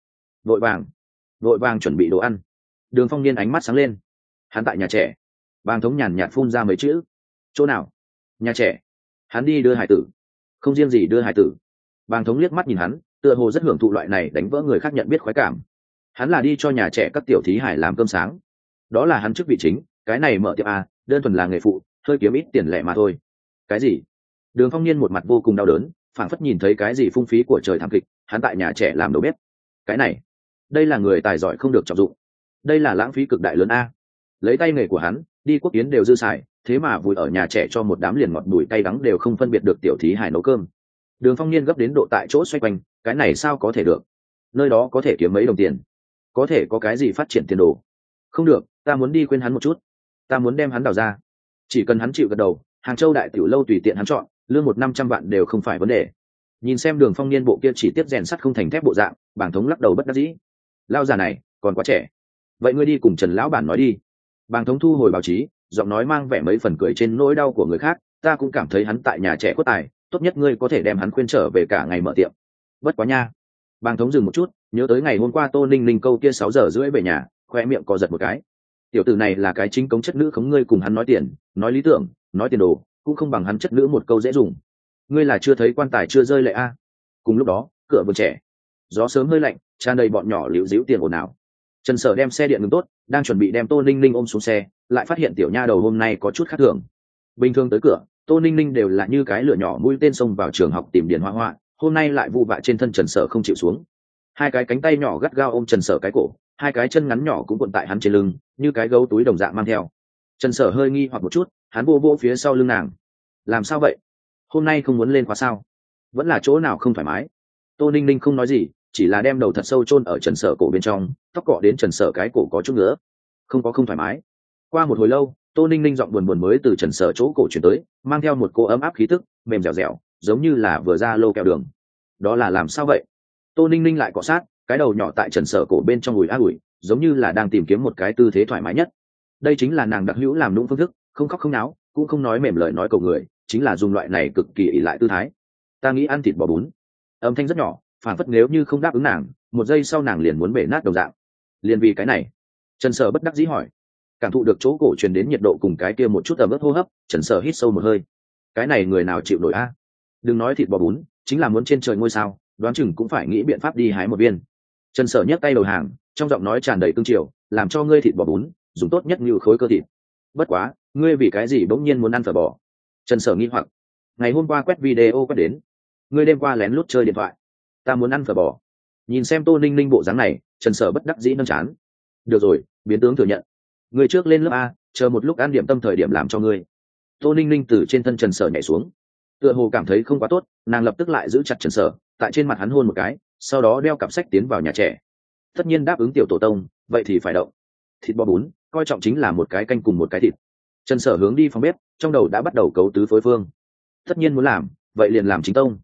Vội vàng chuẩn bị đồ ăn. Đường Phong Niên ánh mắt sáng lên. Hắn tại nhà trẻ. Bàng thống nhàn nhạt phun ra mấy chữ. Chỗ nào? Nhà trẻ. Hắn đi đưa hải tử. Không riêng gì đưa hải tử. Bàng thống liếc mắt nhìn hắn, tựa hồ rất hưởng thụ loại này đánh vỡ người khác nhận biết khoái cảm. Hắn là đi cho nhà trẻ các tiểu thí hải làm cơm sáng. Đó là hắn chức vị chính, cái này mở tiệm a, đơn thuần là nghề phụ, hơi kiếm ít tiền lẻ mà thôi. Cái gì? Đường Phong Niên một mặt vô cùng đau đớn, phảng phất nhìn thấy cái gì phung phí của trời thảm kịch. Hắn tại nhà trẻ làm đầu bếp. Cái này, đây là người tài giỏi không được trọng dụng, đây là lãng phí cực đại lớn a. Lấy tay nghề của hắn, đi quốc kiến đều dư xài, thế mà vùi ở nhà trẻ cho một đám liền ngọt bùi cay đắng đều không phân biệt được tiểu thí hải nấu cơm. Đường Phong Niên gấp đến độ tại chỗ xoay quanh, cái này sao có thể được? Nơi đó có thể kiếm mấy đồng tiền, có thể có cái gì phát triển tiền đồ? Không được, ta muốn đi khuyên hắn một chút, ta muốn đem hắn đào ra. Chỉ cần hắn chịu gật đầu, Hàng Châu đại tiểu lâu tùy tiện hắn chọn, lương 100-500 vạn đều không phải vấn đề. Nhìn xem Đường Phong Niên bộ kia chỉ tiếp rèn sắt không thành thép bộ dạng, bảng thống lắc đầu bất đắc dĩ. Lao già này còn quá trẻ, vậy ngươi đi cùng Trần lão bản nói đi. Bàng thống thu hồi báo chí, giọng nói mang vẻ mấy phần cười trên nỗi đau của người khác. Ta cũng cảm thấy hắn tại nhà trẻ có tài, tốt nhất ngươi có thể đem hắn khuyên trở về cả ngày mở tiệm. Bất quá nha. Bàng thống dừng một chút, nhớ tới ngày hôm qua Tô Ninh Ninh câu kia 6 giờ rưỡi về nhà, khoe miệng co giật một cái. Tiểu tử này là cái chính cống chất nữ khống, ngươi cùng hắn nói tiền, nói lý tưởng, nói tiền đồ, cũng không bằng hắn chất nữ một câu dễ dùng. Ngươi là chưa thấy quan tài chưa rơi lệ a. Cùng lúc đó, cửa vườn trẻ, gió sớm hơi lạnh, tràn đầy bọn nhỏ liễu díu tiền ồn ào. Trần Sở đem xe điện ngừng tốt, đang chuẩn bị đem Tô Ninh Ninh ôm xuống xe, lại phát hiện tiểu nha đầu hôm nay có chút khác thường. Bình thường tới cửa, Tô Ninh Ninh đều là như cái lửa nhỏ mũi tên xông vào trường học tìm Điền Hoa Hoa, hôm nay lại vụ vạ trên thân Trần Sở không chịu xuống. Hai cái cánh tay nhỏ gắt gao ôm Trần Sở cái cổ, hai cái chân ngắn nhỏ cũng cuộn tại hắn trên lưng, như cái gấu túi đồng dạng mang theo. Trần Sở hơi nghi hoặc một chút, hắn vô vô phía sau lưng nàng. Làm sao vậy? Hôm nay không muốn lên khóa sao? Vẫn là chỗ nào không thoải mái? Tô Ninh Ninh không nói gì, chỉ là đem đầu thật sâu chôn ở Trần Sở cổ bên trong, tóc cọ đến Trần Sở cái cổ có chút nữa. Không thoải mái. Qua một hồi lâu, Tô Ninh Ninh giọng buồn buồn mới từ Trần Sở chỗ cổ chuyển tới, mang theo một cô ấm áp khí tức, mềm dẻo dẻo, giống như là vừa ra lô kẹo đường. Đó là làm sao vậy? Tô Ninh Ninh lại cọ sát, cái đầu nhỏ tại Trần Sở cổ bên trong ủi ủi, giống như là đang tìm kiếm một cái tư thế thoải mái nhất. Đây chính là nàng đặc hữu làm nũng phương thức, không khóc không náo, cũng không nói mềm lời nói cầu người, chính là dùng loại này cực kỳ ỷ lại tư thái. Ta nghĩ ăn thịt bò bún. Âm thanh rất nhỏ, phản phất nếu như không đáp ứng nàng, một giây sau nàng liền muốn bể nát đồng dạng. Liền vì cái này, Trần Sở bất đắc dĩ hỏi. Cảm thụ được chỗ cổ truyền đến nhiệt độ cùng cái kia một chút ẩm ướt hô hấp, Trần Sở hít sâu một hơi. Cái này người nào chịu nổi a? Đừng nói thịt bò bún, chính là muốn trên trời ngôi sao, đoán chừng cũng phải nghĩ biện pháp đi hái một viên. Trần Sở nhấc tay đầu hàng, trong giọng nói tràn đầy cương triều, làm cho ngươi thịt bò bún, dùng tốt nhất như khối cơ thịt. Bất quá, ngươi vì cái gì bỗng nhiên muốn ăn phở bò? Trần Sở nghi hoặc. Ngày hôm qua quét video quét đến, ngươi đêm qua lén lút chơi điện thoại. Ta muốn ăn phở bò. Nhìn xem Tô Ninh Ninh bộ dáng này, Trần Sở bất đắc dĩ nâng chán. Được rồi, biến tướng thừa nhận. Ngươi trước lên lớp a, chờ một lúc ăn điểm tâm thời điểm làm cho ngươi. Tô Ninh Ninh từ trên thân Trần Sở nhảy xuống, tựa hồ cảm thấy không quá tốt, nàng lập tức lại giữ chặt Trần Sở, tại trên mặt hắn hôn một cái, sau đó đeo cặp sách tiến vào nhà trẻ. Tất nhiên đáp ứng tiểu tổ tông, vậy thì phải động. Thịt bò bún, coi trọng chính là một cái canh cùng một cái thịt. Trần Sở hướng đi phòng bếp, trong đầu đã bắt đầu cấu tứ phối phương. Tất nhiên muốn làm, vậy liền làm chính tông.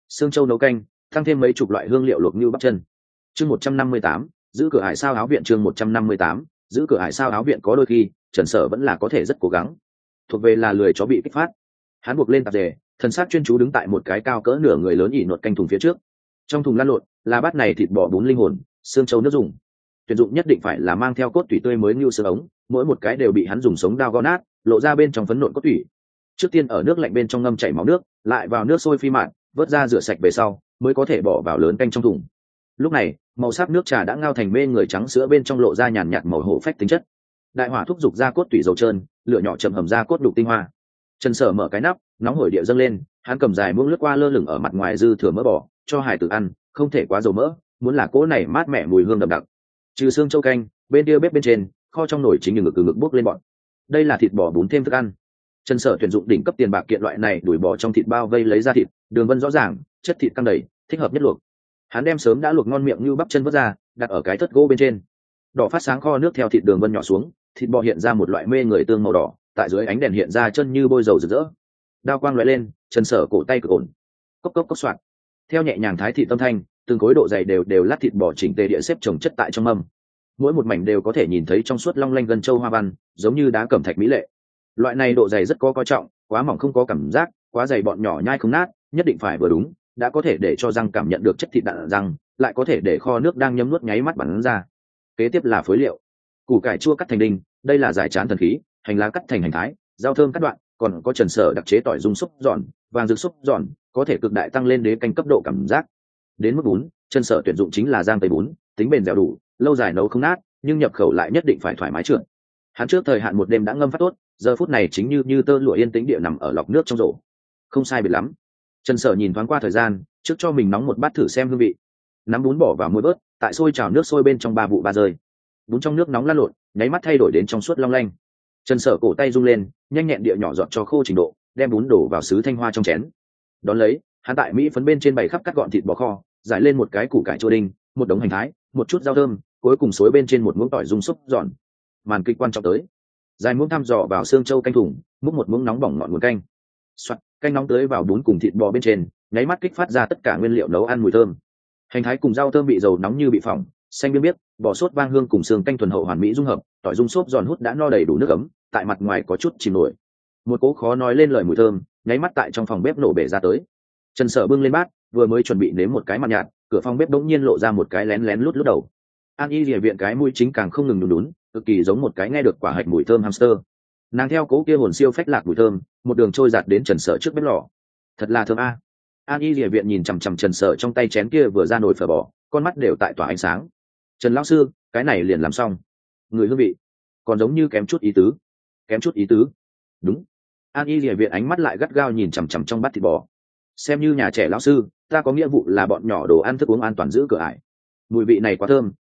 xương trâu nấu canh, tăng thêm mấy chục loại hương liệu luộc như bắp chân. Chương 158, giữ cửa ải sao áo viện. Chương 158, giữ cửa ải sao áo viện. Có đôi khi Trần Sở vẫn là có thể rất cố gắng, thuộc về là lười chó bị kích phát. Hắn buộc lên tạp dề, thần sắc chuyên chú đứng tại một cái cao cỡ nửa người lớn ỉ nuột canh thùng phía trước. Trong thùng lăn lộn là bát này thịt bò bún linh hồn, xương trâu nước dùng. Tuyển dụng nhất định phải là mang theo cốt tủy tươi mới như xương ống, mỗi một cái đều bị hắn dùng sống dao gõ nát, lộ ra bên trong phấn nộn cốt tủy. Trước tiên ở nước lạnh bên trong ngâm chảy máu nước, lại vào nước sôi phi mạn, vớt ra rửa sạch về sau, mới có thể bỏ vào lớn canh trong thùng. Lúc này, màu sắc nước trà đã ngao thành mê người trắng sữa, bên trong lộ ra nhàn nhạt màu hổ phách tính chất. Đại hỏa thúc giục ra cốt tủy dầu trơn, lửa nhỏ chậm hầm ra cốt đục tinh hoa. Trần Sở mở cái nắp, nóng hổi địa dâng lên, hắn cầm dài muỗng lướt qua lơ lửng ở mặt ngoài dư thừa mỡ bò, cho hải tử ăn, không thể quá dầu mỡ, muốn là cỗ này mát mẻ mùi hương đậm đặc. Trừ xương châu canh, bên kia bếp bên trên, kho trong nồi chính ngực bốc lên bọn. Đây là thịt bò bún thêm thức ăn. Trần Sở tuyển dụng đỉnh cấp tiền bạc kiện loại này, đuổi bò trong thịt bao vây lấy ra thịt, đường vân rõ ràng, chất thịt căng đầy, thích hợp nhất luộc. Hắn đem sớm đã luộc ngon miệng như bắp chân vớt ra, đặt ở cái thất gỗ bên trên. Đỏ phát sáng kho nước theo thịt đường vân nhỏ xuống, thịt bò hiện ra một loại mê người tương màu đỏ, tại dưới ánh đèn hiện ra chân như bôi dầu rực rỡ. Đao quang lóe lên, Trần Sở cổ tay cực ổn, cốc cốc cốc soạt. Theo nhẹ nhàng thái thịt tâm thanh, từng khối độ dày đều lát thịt bò chỉnh tề địa xếp chồng chất tại trong mâm. Mỗi một mảnh đều có thể nhìn thấy trong suốt long lanh gân châu hoa văn, giống như đá cẩm thạch mỹ lệ. Loại này độ dày rất có coi trọng, quá mỏng không có cảm giác, quá dày bọn nhỏ nhai không nát, nhất định phải vừa đúng, đã có thể để cho răng cảm nhận được chất thịt đạn răng, lại có thể để kho nước đang nhấm nuốt nháy mắt bắn ra. Kế tiếp là phối liệu. Củ cải chua cắt thành đinh, đây là giải chán thần khí, hành lá cắt thành hành thái, rau thơm cắt đoạn, còn có Trần Sở đặc chế tỏi dung xúc giòn, vàng rực xúc giòn, có thể cực đại tăng lên đế canh cấp độ cảm giác. Đến mức bún, Trần Sở tuyển dụng chính là giang tây bún, tính bền dẻo đủ, lâu dài nấu không nát, nhưng nhập khẩu lại nhất định phải thoải mái trượt. Hắn trước thời hạn một đêm đã ngâm phát tốt, giờ phút này chính như tơ lụa yên tĩnh địa nằm ở lọc nước trong rổ. Không sai biệt lắm. Trần Sở nhìn thoáng qua thời gian, trước cho mình nóng một bát thử xem hương vị. Nắm bún bỏ vào muôi bớt, tại sôi trào nước sôi bên trong ba vụ ba rơi. Bún trong nước nóng lăn lộn, nháy mắt thay đổi đến trong suốt long lanh. Trần Sở cổ tay rung lên, nhanh nhẹn địa nhỏ giọt cho khô trình độ, đem bún đổ vào sứ thanh hoa trong chén. Đón lấy, hắn tại mỹ phấn bên trên bày khắp cắt gọn thịt bò kho, giải lên một cái củ cải chua đinh, một đống hành thái, một chút rau thơm, cuối cùng xối bên trên một muỗng tỏi dung xúc giòn. Màn kịch quan trọng tới. Dài muỗng thăm dò vào xương trâu canh thùng, múc một muỗng nóng bỏng ngọn nguồn canh. Soạt, canh nóng tới vào bún cùng thịt bò bên trên, nháy mắt kích phát ra tất cả nguyên liệu nấu ăn mùi thơm. Hành thái cùng rau thơm bị dầu nóng như bị phỏng, xanh biếc biếc, bò sốt vang hương cùng xương canh thuần hậu hoàn mỹ dung hợp, tỏi dung xốp giòn hút đã no đầy đủ nước ấm, tại mặt ngoài có chút chìm nổi. Một cỗ khó nói lên lời mùi thơm, nháy mắt tại trong phòng bếp nổ bể ra tới. Trần Sở bưng lên bát, vừa mới chuẩn bị nếm một cái mặn nhạt, cửa phòng bếp đống nhiên lộ ra một cái lén lén lút lút đầu. An Y Lìa Viện cái mũi chính càng không ngừng đún, cực kỳ giống một cái nghe được quả hạch mùi thơm hamster. Nàng theo cố kia hồn siêu phách lạc mùi thơm, một đường trôi giạt đến Trần Sở trước bếp lò. Thật là thơm a. An Y Lìa Viện nhìn chằm chằm Trần Sở trong tay chén kia vừa ra nồi phở bò, con mắt đều tại tỏa ánh sáng. Trần lão sư, cái này liền làm xong. Người hương vị, còn giống như kém chút ý tứ. Kém chút ý tứ. Đúng. An Y Lìa Viện ánh mắt lại gắt gao nhìn chằm chằm trong bát thịt bò. Xem như nhà trẻ lão sư, ta có nghĩa vụ là bọn nhỏ đồ ăn thức uống an toàn giữ cửa ải. Mùi vị này quá thơm,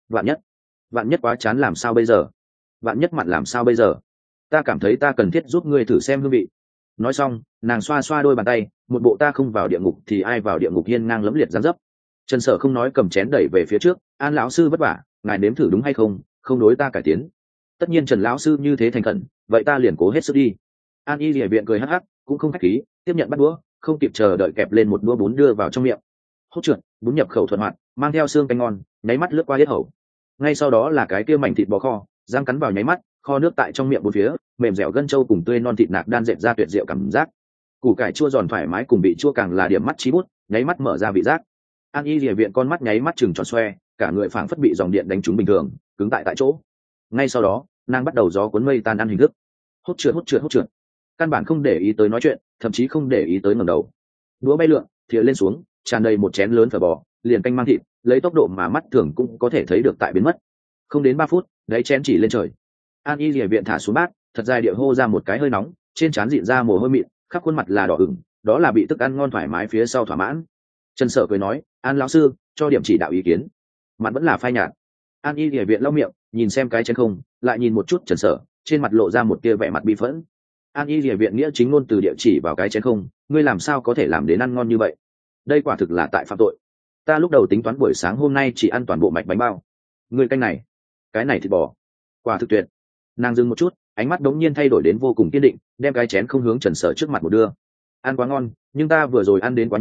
vạn nhất quá chán làm sao bây giờ? Vạn nhất mặn làm sao bây giờ? Ta cảm thấy ta cần thiết giúp ngươi thử xem hương vị. Nói xong, nàng xoa xoa đôi bàn tay, một bộ ta không vào địa ngục thì ai vào địa ngục hiên ngang lẫm liệt dáng dấp. Trần Sở không nói, cầm chén đẩy về phía trước. An lão sư vất vả, ngài nếm thử đúng hay không? Không đối ta cải tiến. Tất nhiên Trần lão sư như thế thành khẩn, vậy ta liền cố hết sức đi. An Y Lìa Viện cười hắc hắc, cũng không khách khí, tiếp nhận bắt đũa, không kịp chờ đợi kẹp lên một đũa bún đưa vào trong miệng. Hốt trượt, bún nhập khẩu thuận hoạt, mang theo xương canh ngon, nháy mắt lướt qua hết hầu. Ngay sau đó là cái kia mảnh thịt bò kho, răng cắn vào nháy mắt, kho nước tại trong miệng bốn phía, mềm dẻo gân trâu cùng tươi non thịt nạc đan dệt ra tuyệt diệu cảm giác. Củ cải chua giòn thoải mái cùng vị chua càng là điểm mắt chí bút, nháy mắt mở ra vị giác. An Y Lìa Viện con mắt nháy mắt chừng tròn xoe, cả người phảng phất bị dòng điện đánh trúng bình thường, cứng tại chỗ. Ngay sau đó, nàng bắt đầu gió cuốn mây tan ăn hình thức. Hốt trượt. Căn bản không để ý tới nói chuyện, thậm chí không để ý tới ngẩng đầu. Đũa bay lượn, thìa lên xuống, tràn đầy một chén lớn phở bò, liền canh mang thịt, lấy tốc độ mà mắt thường cũng có thể thấy được tại biến mất. Không đến 3 phút, đáy chén chỉ lên trời. An Y Lìa Viện thả xuống bát, thật dài địa hô ra một cái hơi nóng, trên trán dịn ra mồ hôi mịn, khắp khuôn mặt là đỏ ửng, đó là bị thức ăn ngon thoải mái phía sau thỏa mãn. Trần Sở cười nói, An lão sư, cho điểm chỉ đạo ý kiến. Mặt vẫn là phai nhạt. An Y Lìa Viện lau miệng, nhìn xem cái chén không, lại nhìn một chút Trần Sở, trên mặt lộ ra một tia vẻ mặt bi phẫn. An Y Lìa Viện nghĩa chính ngôn từ địa chỉ vào cái chén không, ngươi làm sao có thể làm đến ăn ngon như vậy? Đây quả thực là tại phạm tội. Ta lúc đầu tính toán buổi sáng hôm nay chỉ ăn toàn bộ mạch bánh bao. Ngươi canh này, cái này thịt bò, quả thực tuyệt. Nàng dừng một chút, ánh mắt đống nhiên thay đổi đến vô cùng kiên định, đem cái chén không hướng Trần Sở trước mặt một đưa. Ăn quá ngon, nhưng ta vừa rồi ăn đến quá nhanh,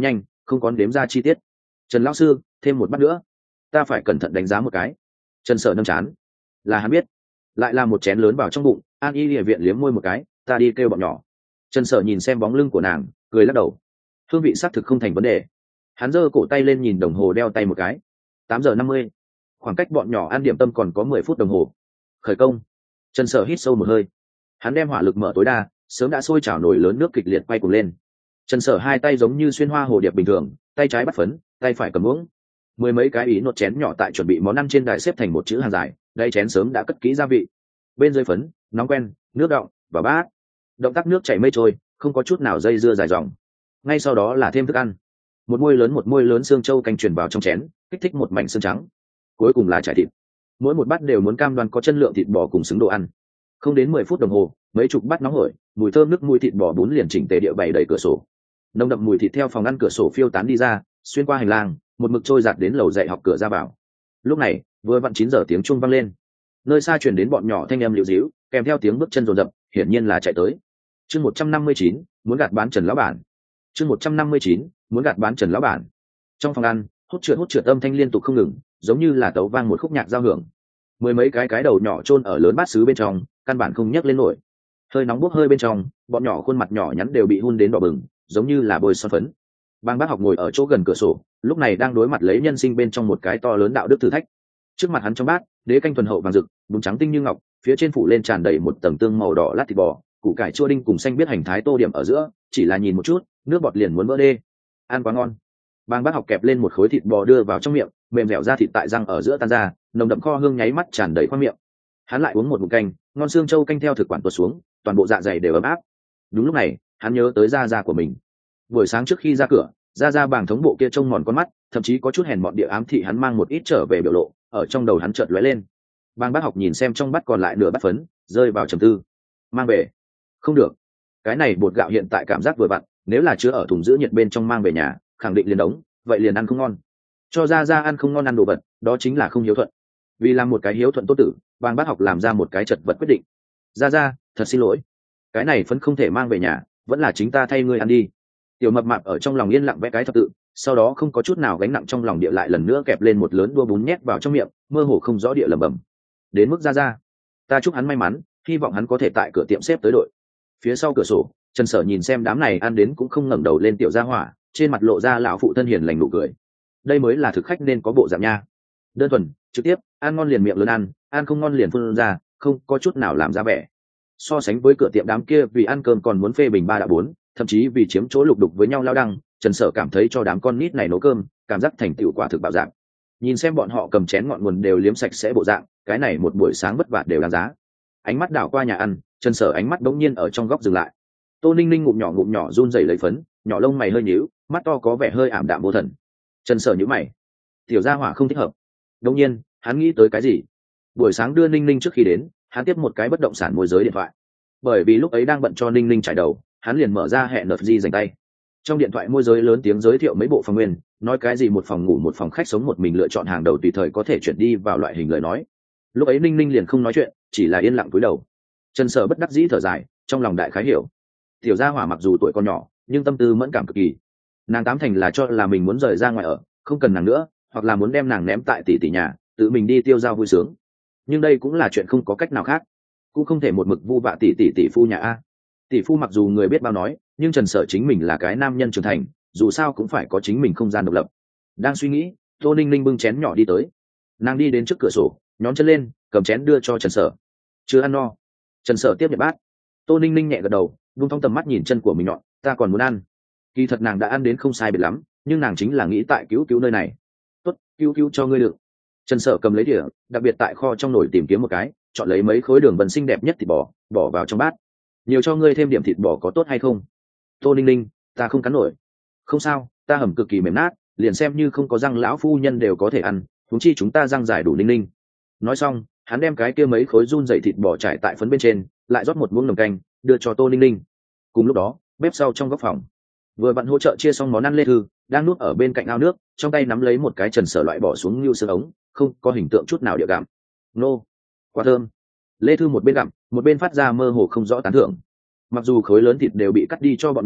không còn đếm ra chi tiết. Trần lão sư, thêm một bát nữa, ta phải cẩn thận đánh giá một cái. Trần Sở nâng chán, là hắn biết. Lại là một chén lớn vào trong bụng. An Y Lìa viện liếm môi một cái, ta đi kêu bọn nhỏ. Trần Sở nhìn xem bóng lưng của nàng, cười lắc đầu. Hương vị xác thực không thành vấn đề. Hắn giơ cổ tay lên nhìn đồng hồ đeo tay một cái. 8:50. Khoảng cách bọn nhỏ ăn điểm tâm còn có 10 phút đồng hồ. Khởi công. Trần Sở hít sâu một hơi. Hắn đem hỏa lực mở tối đa, sớm đã sôi trào nồi lớn nước kịch liệt quay cuồng lên. Trần Sở hai tay giống như xuyên hoa hồ điệp bình thường, tay trái bắt phấn, tay phải cầm muỗng. Mười mấy cái ý nốt chén nhỏ tại chuẩn bị món ăn trên đài xếp thành một chữ hàng dài, đây chén sớm đã cất kỹ gia vị. Bên dưới phấn, nóng quen, nước đọng và bát. Động tác nước chảy mây trôi, không có chút nào dây dưa dài dòng. Ngay sau đó là thêm thức ăn. Một muôi lớn xương trâu canh truyền vào trong chén, kích thích một mảnh xương trắng. Cuối cùng là chải thịt. Mỗi một bát đều muốn cam đoan có chất lượng thịt bò cùng xứng đồ ăn. Không đến 10 phút đồng hồ, mấy chục bát nóng hổi, mùi thơm nước mùi thịt bò bún liền chỉnh tề địa bày đầy cửa sổ. Nồng đậm mùi thịt theo phòng ăn cửa sổ phiêu tán đi ra, xuyên qua hành lang, một mực trôi giạt đến lầu dạy học cửa ra vào. Lúc này, vừa vặn 9 giờ tiếng chuông vang lên. Nơi xa truyền đến bọn nhỏ thanh âm liễu díu, kèm theo tiếng bước chân rồn rập, hiển nhiên là chạy tới. Chương 159, muốn gạt bán Trần lão bản. Chương 159, muốn gạt bán Trần lão bản. Trong phòng ăn, hút trượt âm thanh liên tục không ngừng, giống như là tấu vang một khúc nhạc giao hưởng. Mười mấy cái đầu nhỏ chôn ở lớn bát sứ bên trong, căn bản không nhấc lên nổi. Hơi nóng bốc hơi bên trong, bọn nhỏ khuôn mặt nhỏ nhắn đều bị hun đến đỏ bừng, giống như là bôi son phấn. Bang bác học ngồi ở chỗ gần cửa sổ, lúc này đang đối mặt lấy nhân sinh bên trong một cái to lớn đạo đức thử thách. Trước mặt hắn trong bát, đế canh thuần hậu vàng rực, bún trắng tinh như ngọc, phía trên phủ lên tràn đầy một tầng tương màu đỏ lát thịt bò, củ cải chua đinh cùng xanh biết hành thái tô điểm ở giữa, chỉ là nhìn một chút, nước bọt liền muốn vỡ đê. Ăn quá ngon. Bang bác học kẹp lên một khối thịt bò đưa vào trong miệng, mềm dẻo ra thịt tại răng ở giữa tan ra, nồng đậm kho hương nháy mắt tràn đầy khoang miệng. Hắn lại uống một ngụm canh, ngon xương trâu canh theo thực quản tuột xuống, toàn bộ dạ dày đều ấm áp. Đúng lúc này, hắn nhớ tới gia gia của mình. Buổi sáng trước khi ra cửa, gia gia bàng thống bộ kia trông mòn con mắt, thậm chí có chút hèn mọn địa ám thị hắn mang một ít trở về biểu lộ, ở trong đầu hắn chợt lóe lên. Bang bác học nhìn xem trong bát còn lại nửa bát phấn, rơi vào trầm tư. Mang về? Không được. Cái này bột gạo hiện tại cảm giác vừa vặn, nếu là chứa ở thùng giữ nhiệt bên trong mang về nhà, khẳng định liền đống, vậy liền ăn không ngon. Cho gia gia ăn không ngon ăn đồ vật, đó chính là không hiếu thuận. Vì làm một cái hiếu thuận tốt tử, bang bác học làm ra một cái chật vật quyết định. Gia gia, thật xin lỗi, cái này phấn không thể mang về nhà, vẫn là chính ta thay ngươi ăn đi. Tiểu mập mạp ở trong lòng yên lặng vẽ cái thập tự, sau đó không có chút nào gánh nặng trong lòng địa lại lần nữa kẹp lên một lớn đua bún nhét vào trong miệng, mơ hồ không rõ địa lẩm bẩm. Đến mức gia, ta chúc hắn may mắn, hy vọng hắn có thể tại cửa tiệm xếp tới đội. Phía sau cửa sổ, Trần Sở nhìn xem đám này ăn đến cũng không ngẩng đầu lên tiểu gia hỏa, trên mặt lộ ra lão phụ thân hiền lành nụ cười. Đây mới là thực khách nên có bộ dạng nha. Đơn thuần, trực tiếp, ăn ngon liền miệng lớn ăn không ngon liền phun ra, không có chút nào làm ra vẻ. So sánh với cửa tiệm đám kia vì ăn cơm còn muốn phê bình ba đạo bốn, thậm chí vì chiếm chỗ lục đục với nhau lao đăng, Trần Sở cảm thấy cho đám con nít này nấu cơm, cảm giác thành tựu quả thực bạo dạng. Nhìn xem bọn họ cầm chén ngọn nguồn đều liếm sạch sẽ bộ dạng, cái này một buổi sáng vất vả đều đáng giá. Ánh mắt đảo qua nhà ăn, Trần Sở ánh mắt bỗng nhiên ở trong góc dừng lại. Tô Ninh Ninh ngụm nhỏ run rẩy lấy phấn, nhỏ lông mày hơi nhíu, mắt to có vẻ hơi ảm đạm vô thần. Trần Sở nhíu mày, tiểu gia hỏa không thích hợp. Đột nhiên, hắn nghĩ tới cái gì. Buổi sáng đưa Ninh Ninh trước khi đến, hắn tiếp một cái bất động sản môi giới điện thoại. Bởi vì lúc ấy đang bận cho Ninh Ninh trải đầu, hắn liền mở ra hẹn nợt di dành tay. Trong điện thoại môi giới lớn tiếng giới thiệu mấy bộ phòng nguyên, nói cái gì một phòng ngủ một phòng khách sống một mình lựa chọn hàng đầu tùy thời có thể chuyển đi vào loại hình lời nói. Lúc ấy Ninh Ninh liền không nói chuyện, chỉ là yên lặng cúi đầu. Trần Sở bất đắc dĩ thở dài, trong lòng đại khái hiểu. Tiểu gia hỏa mặc dù tuổi còn nhỏ, nhưng tâm tư mẫn cảm cực kỳ. Nàng tám thành là cho là mình muốn rời ra ngoài ở, không cần nàng nữa, hoặc là muốn đem nàng ném tại tỷ tỷ nhà, tự mình đi tiêu dao vui sướng. Nhưng đây cũng là chuyện không có cách nào khác, cũng không thể một mực vu vạ tỷ phu nhà a. Tỷ phu mặc dù người biết bao nói, nhưng Trần Sở chính mình là cái nam nhân trưởng thành, dù sao cũng phải có chính mình không gian độc lập. Đang suy nghĩ, Tô Ninh Ninh bưng chén nhỏ đi tới. Nàng đi đến trước cửa sổ, nhón chân lên, cầm chén đưa cho Trần Sở. Chưa ăn no. Trần Sở tiếp nhận bát. Tô Ninh Ninh nhẹ gật đầu, vung thong tầm mắt nhìn chân của mình nhọn, ta còn muốn ăn. Kỳ thật nàng đã ăn đến không sai biệt lắm, nhưng nàng chính là nghĩ tại cứu nơi này. Tốt, cứu cho ngươi được. Trần Sở cầm lấy đĩa, đặc biệt tại kho trong nồi tìm kiếm một cái, chọn lấy mấy khối đường vân xinh đẹp nhất thịt bò, bỏ vào trong bát. Nhiều cho ngươi thêm điểm thịt bò có tốt hay không? Tô Ninh Ninh, ta không cắn nổi. Không sao, ta hầm cực kỳ mềm nát, liền xem như không có răng lão phu nhân đều có thể ăn, huống chi chúng ta răng dài đủ Ninh Ninh. Nói xong, hắn đem cái kia mấy khối run dày thịt bò trải tại phấn bên trên, lại rót một muỗng nồng canh, đưa cho Tô Ninh Ninh. Cùng lúc đó, bếp sau trong góc phòng, vừa bạn hỗ trợ chia xong món ăn Lê Thư đang nuốt ở bên cạnh ao nước, trong tay nắm lấy một cái Trần Sở loại bỏ xuống như xương ống, không có hình tượng chút nào địa cảm. Nô, quá thơm. Lê Thư một bên gặm, một bên phát ra mơ hồ không rõ tán thưởng. Mặc dù khối lớn thịt đều bị cắt đi cho bọn nhỏ,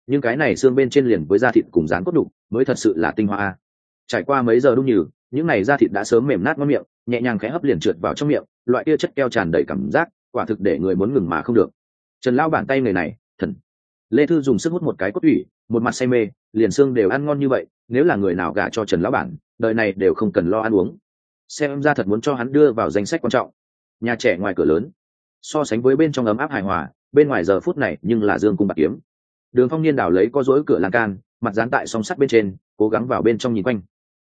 nhưng cái này xương bên trên liền với da thịt cùng dán cốt đục mới thật sự là tinh hoa a. Trải qua mấy giờ đung nhừ, những này da thịt đã sớm mềm nát ngon miệng, nhẹ nhàng khẽ hấp liền trượt vào trong miệng, loại kia chất keo tràn đầy cảm giác, quả thực để người muốn ngừng mà không được. Trần lão bản tay người này, thần. Lê Thư dùng sức hút một cái cốt tủy, một mặt say mê, liền xương đều ăn ngon như vậy, nếu là người nào gả cho Trần lão bản, đời này đều không cần lo ăn uống. Xem ra thật muốn cho hắn đưa vào danh sách quan trọng. Nhà trẻ ngoài cửa lớn, so sánh với bên trong ấm áp hài hòa, bên ngoài giờ phút này nhưng là dương cung bạc kiếm. Đường Phong Niên đảo lấy có rỗi cửa lan can, mặt dán tại song sắt bên trên, cố gắng vào bên trong nhìn quanh.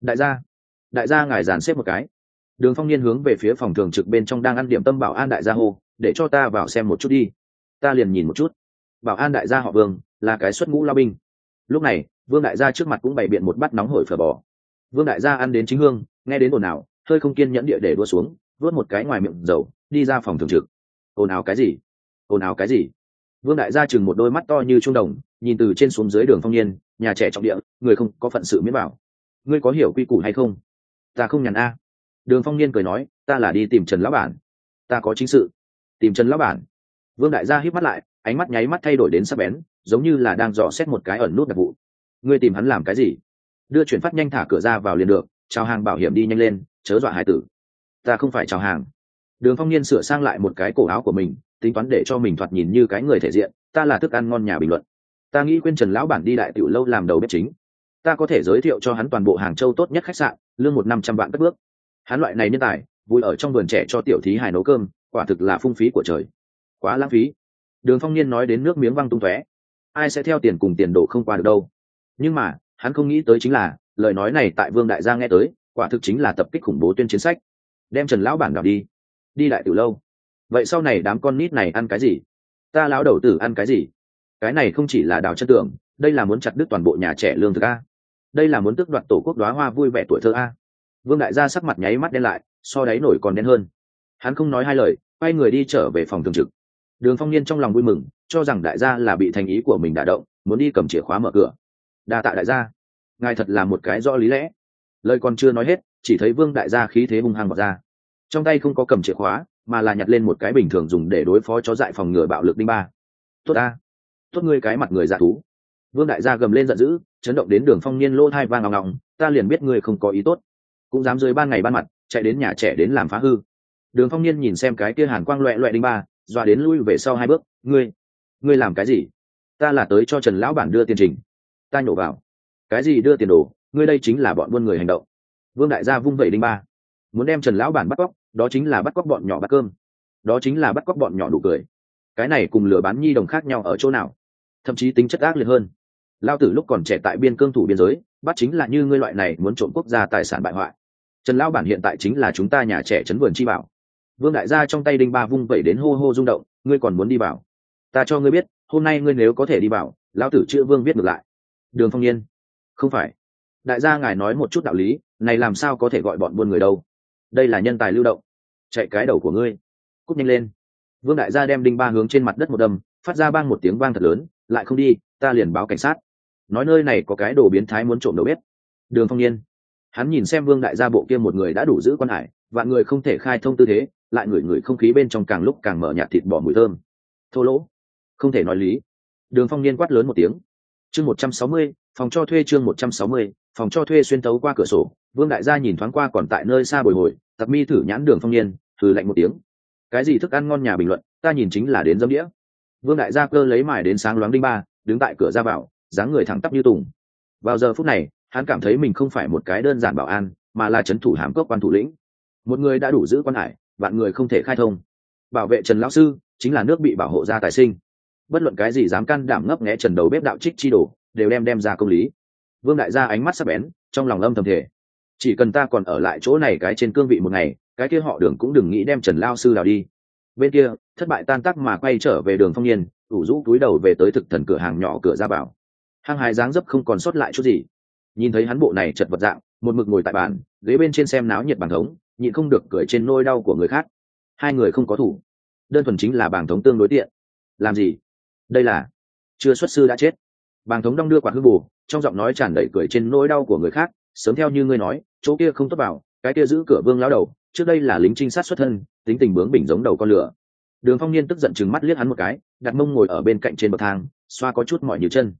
Đại gia ngài dàn xếp một cái. Đường Phong Niên hướng về phía phòng thường trực bên trong đang ăn điểm tâm bảo an đại gia hô, để cho ta vào xem một chút đi. Ta liền nhìn một chút. Bảo an đại gia họ Vương, là cái xuất ngũ lao binh. Lúc này, Vương đại gia trước mặt cũng bày biện một bát nóng hổi phở bò. Vương đại gia ăn đến chính hương, nghe đến ồn ào, hơi không kiên nhẫn địa để đua xuống, vớt một cái ngoài miệng dầu, đi ra phòng thường trực. Ồn ào cái gì? Ồn ào cái gì? Vương đại gia chừng một đôi mắt to như trung đồng, nhìn từ trên xuống dưới Đường Phong Niên, nhà trẻ trọng địa, người không có phận sự miễn bảo. Ngươi có hiểu quy củ hay không? Ta không nhàn a. Đường Phong Niên cười nói, ta là đi tìm Trần lão bản. Ta có chính sự. Tìm Trần lão bản. Vương đại gia híp mắt lại, ánh mắt nháy mắt thay đổi đến sắc bén, giống như là đang dò xét một cái ẩn nút đặc vụ. Ngươi tìm hắn làm cái gì? Đưa chuyển phát nhanh thả cửa ra vào liền được, chào hàng bảo hiểm đi nhanh lên, chớ dọa hải tử. Ta không phải chào hàng. Đường Phong Niên sửa sang lại một cái cổ áo của mình, tính toán để cho mình thoạt nhìn như cái người thể diện. Ta là thức ăn ngon nhà bình luận. Ta nghĩ khuyên Trần lão bản đi đại tiểu lâu làm đầu bếp chính. Ta có thể giới thiệu cho hắn toàn bộ Hàng Châu tốt nhất khách sạn, lương 100 vạn cất bước. Hắn loại này nhân tài, vui ở trong vườn trẻ cho tiểu thí hài nấu cơm, quả thực là phung phí của trời. Quá lãng phí. Đường Phong Niên nói đến nước miếng văng tung tóe. Ai sẽ theo tiền cùng tiền đổ không qua được đâu. Nhưng mà, hắn không nghĩ tới chính là, lời nói này tại Vương đại gia nghe tới, quả thực chính là tập kích khủng bố tuyên chiến sách. Đem Trần lão bản đào đi đại tiểu lâu. Vậy sau này đám con nít này ăn cái gì? Ta lão đầu tử ăn cái gì? Cái này không chỉ là đào chân tưởng, đây là muốn chặt đứt toàn bộ nhà trẻ lương thực a. Đây là muốn tước đoạt tổ quốc đóa hoa vui vẻ tuổi thơ a. Vương đại gia sắc mặt nháy mắt đen lại, so đáy nổi còn đen hơn. Hắn không nói hai lời, quay người đi trở về phòng thường trực. Đường Phong Niên trong lòng vui mừng, cho rằng đại gia là bị thành ý của mình đả động, muốn đi cầm chìa khóa mở cửa. Đa tạ đại gia, ngài thật là một cái rõ lý lẽ. Lời còn chưa nói hết, chỉ thấy Vương đại gia khí thế hung hăng vọt ra, trong tay không có cầm chìa khóa, mà là nhặt lên một cái bình thường dùng để đối phó chó dại phòng ngừa bạo lực đinh ba. Tốt a, tốt ngươi cái mặt người dạ thú. Vương đại gia gầm lên giận dữ, chấn động đến Đường Phong Niên lỗ tai vang ngọng ngọng, ta liền biết ngươi không có ý tốt, cũng dám dưới ban ngày ban mặt chạy đến nhà trẻ đến làm phá hư. Đường Phong Niên nhìn xem cái kia hàn quang loẹt loẹt đinh ba, dọa đến lui về sau 2 bước. Ngươi làm cái gì? Ta là tới cho Trần lão bản đưa tiền trình. Ta nhổ vào. Cái gì đưa tiền đồ? Ngươi đây chính là bọn buôn người hành động. Vương đại gia vung vẩy đinh ba, muốn đem Trần lão bản bắt cóc, đó chính là bắt cóc bọn nhỏ bắt cơm, đó chính là bắt cóc bọn nhỏ đủ cười. Cái này cùng lừa bán nhi đồng khác nhau ở chỗ nào? Thậm chí tính chất ác liệt hơn. Lao tử lúc còn trẻ tại biên cương thủ biên giới, bắt chính là như ngươi loại này muốn trộm quốc gia tài sản bại hoại. Trần lão bản hiện tại chính là chúng ta nhà trẻ trấn vườn chi bảo. Vương đại gia trong tay đinh ba vung vẩy đến hô hô rung động, ngươi còn muốn đi vào? Ta cho ngươi biết, hôm nay ngươi nếu có thể đi vào, lão tử chữ Vương viết ngược lại. Đường Phong Niên, không phải. Đại gia ngài nói một chút đạo lý, này làm sao có thể gọi bọn buôn người đâu? Đây là nhân tài lưu động. Chạy cái đầu của ngươi, cúp nhanh lên. Vương đại gia đem đinh ba hướng trên mặt đất một đâm, phát ra bang một tiếng vang thật lớn, lại không đi, ta liền báo cảnh sát. Nói nơi này có cái đồ biến thái muốn trộm đầu bếp. Đường Phong Niên, hắn nhìn xem Vương đại gia bộ kia một người đã đủ giữ quan hải, vạn người không thể khai thông tư thế, lại ngửi không khí bên trong càng lúc càng mở nhạt thịt bò mùi thơm. Thô lỗ, không thể nói lý. Đường Phong Niên quát lớn một tiếng. Chương 160, phòng cho thuê chương 160, phòng cho thuê xuyên tấu qua cửa sổ. Vương đại gia nhìn thoáng qua còn tại nơi xa bồi hồi, Tặc Mi thử nhãn Đường Phong Niên, thử lạnh một tiếng. Cái gì thức ăn ngon nhà bình luận, ta nhìn chính là đến dâm đĩa. Vương đại gia cơ lấy mài đến sáng loáng đinh ba, đứng tại cửa ra vào, dáng người thẳng tắp như tùng. Vào giờ phút này, hắn cảm thấy mình không phải một cái đơn giản bảo an, mà là trấn thủ hàm cốc quan thủ lĩnh. Một người đã đủ giữ quan hải, vạn người không thể khai thông. Bảo vệ Trần lão sư chính là nước bị bảo hộ ra tài sinh. Bất luận cái gì dám can đảm ngấp nghé Trần đầu bếp đạo trích chi đổ, đều đem ra công lý. Vương đại gia ánh mắt sắc bén, trong lòng âm thầm thể, chỉ cần ta còn ở lại chỗ này cái trên cương vị một ngày, cái kia họ Đường cũng đừng nghĩ đem Trần lão sư đào đi. Bên kia, thất bại tan tác mà quay trở về Đường Phong Niên, ủ rũ túi đầu về tới thực thần cửa hàng nhỏ cửa ra vào. Hăng hái dáng dấp không còn sót lại chút gì. Nhìn thấy hắn bộ này chật vật dạng, một mực ngồi tại bàn ghế bên trên xem náo nhiệt bàn thống, nhịn không được cười trên nỗi đau của người khác. Hai người không có thủ, đơn thuần chính là bàng thống tương đối tiện. Làm gì? Đây là chưa xuất sư đã chết. Bàng thống đong đưa quạt hương bù, trong giọng nói tràn đầy cười trên nỗi đau của người khác. Sớm theo như ngươi nói, chỗ kia không tốt vào, cái kia giữ cửa Vương lão đầu, trước đây là lính trinh sát xuất thân, tính tình bướng bỉnh giống đầu con lửa. Đường Phong Niên tức giận chừng mắt liếc hắn một cái, đặt mông ngồi ở bên cạnh trên bậc thang, xoa có chút mỏi nhíu chân.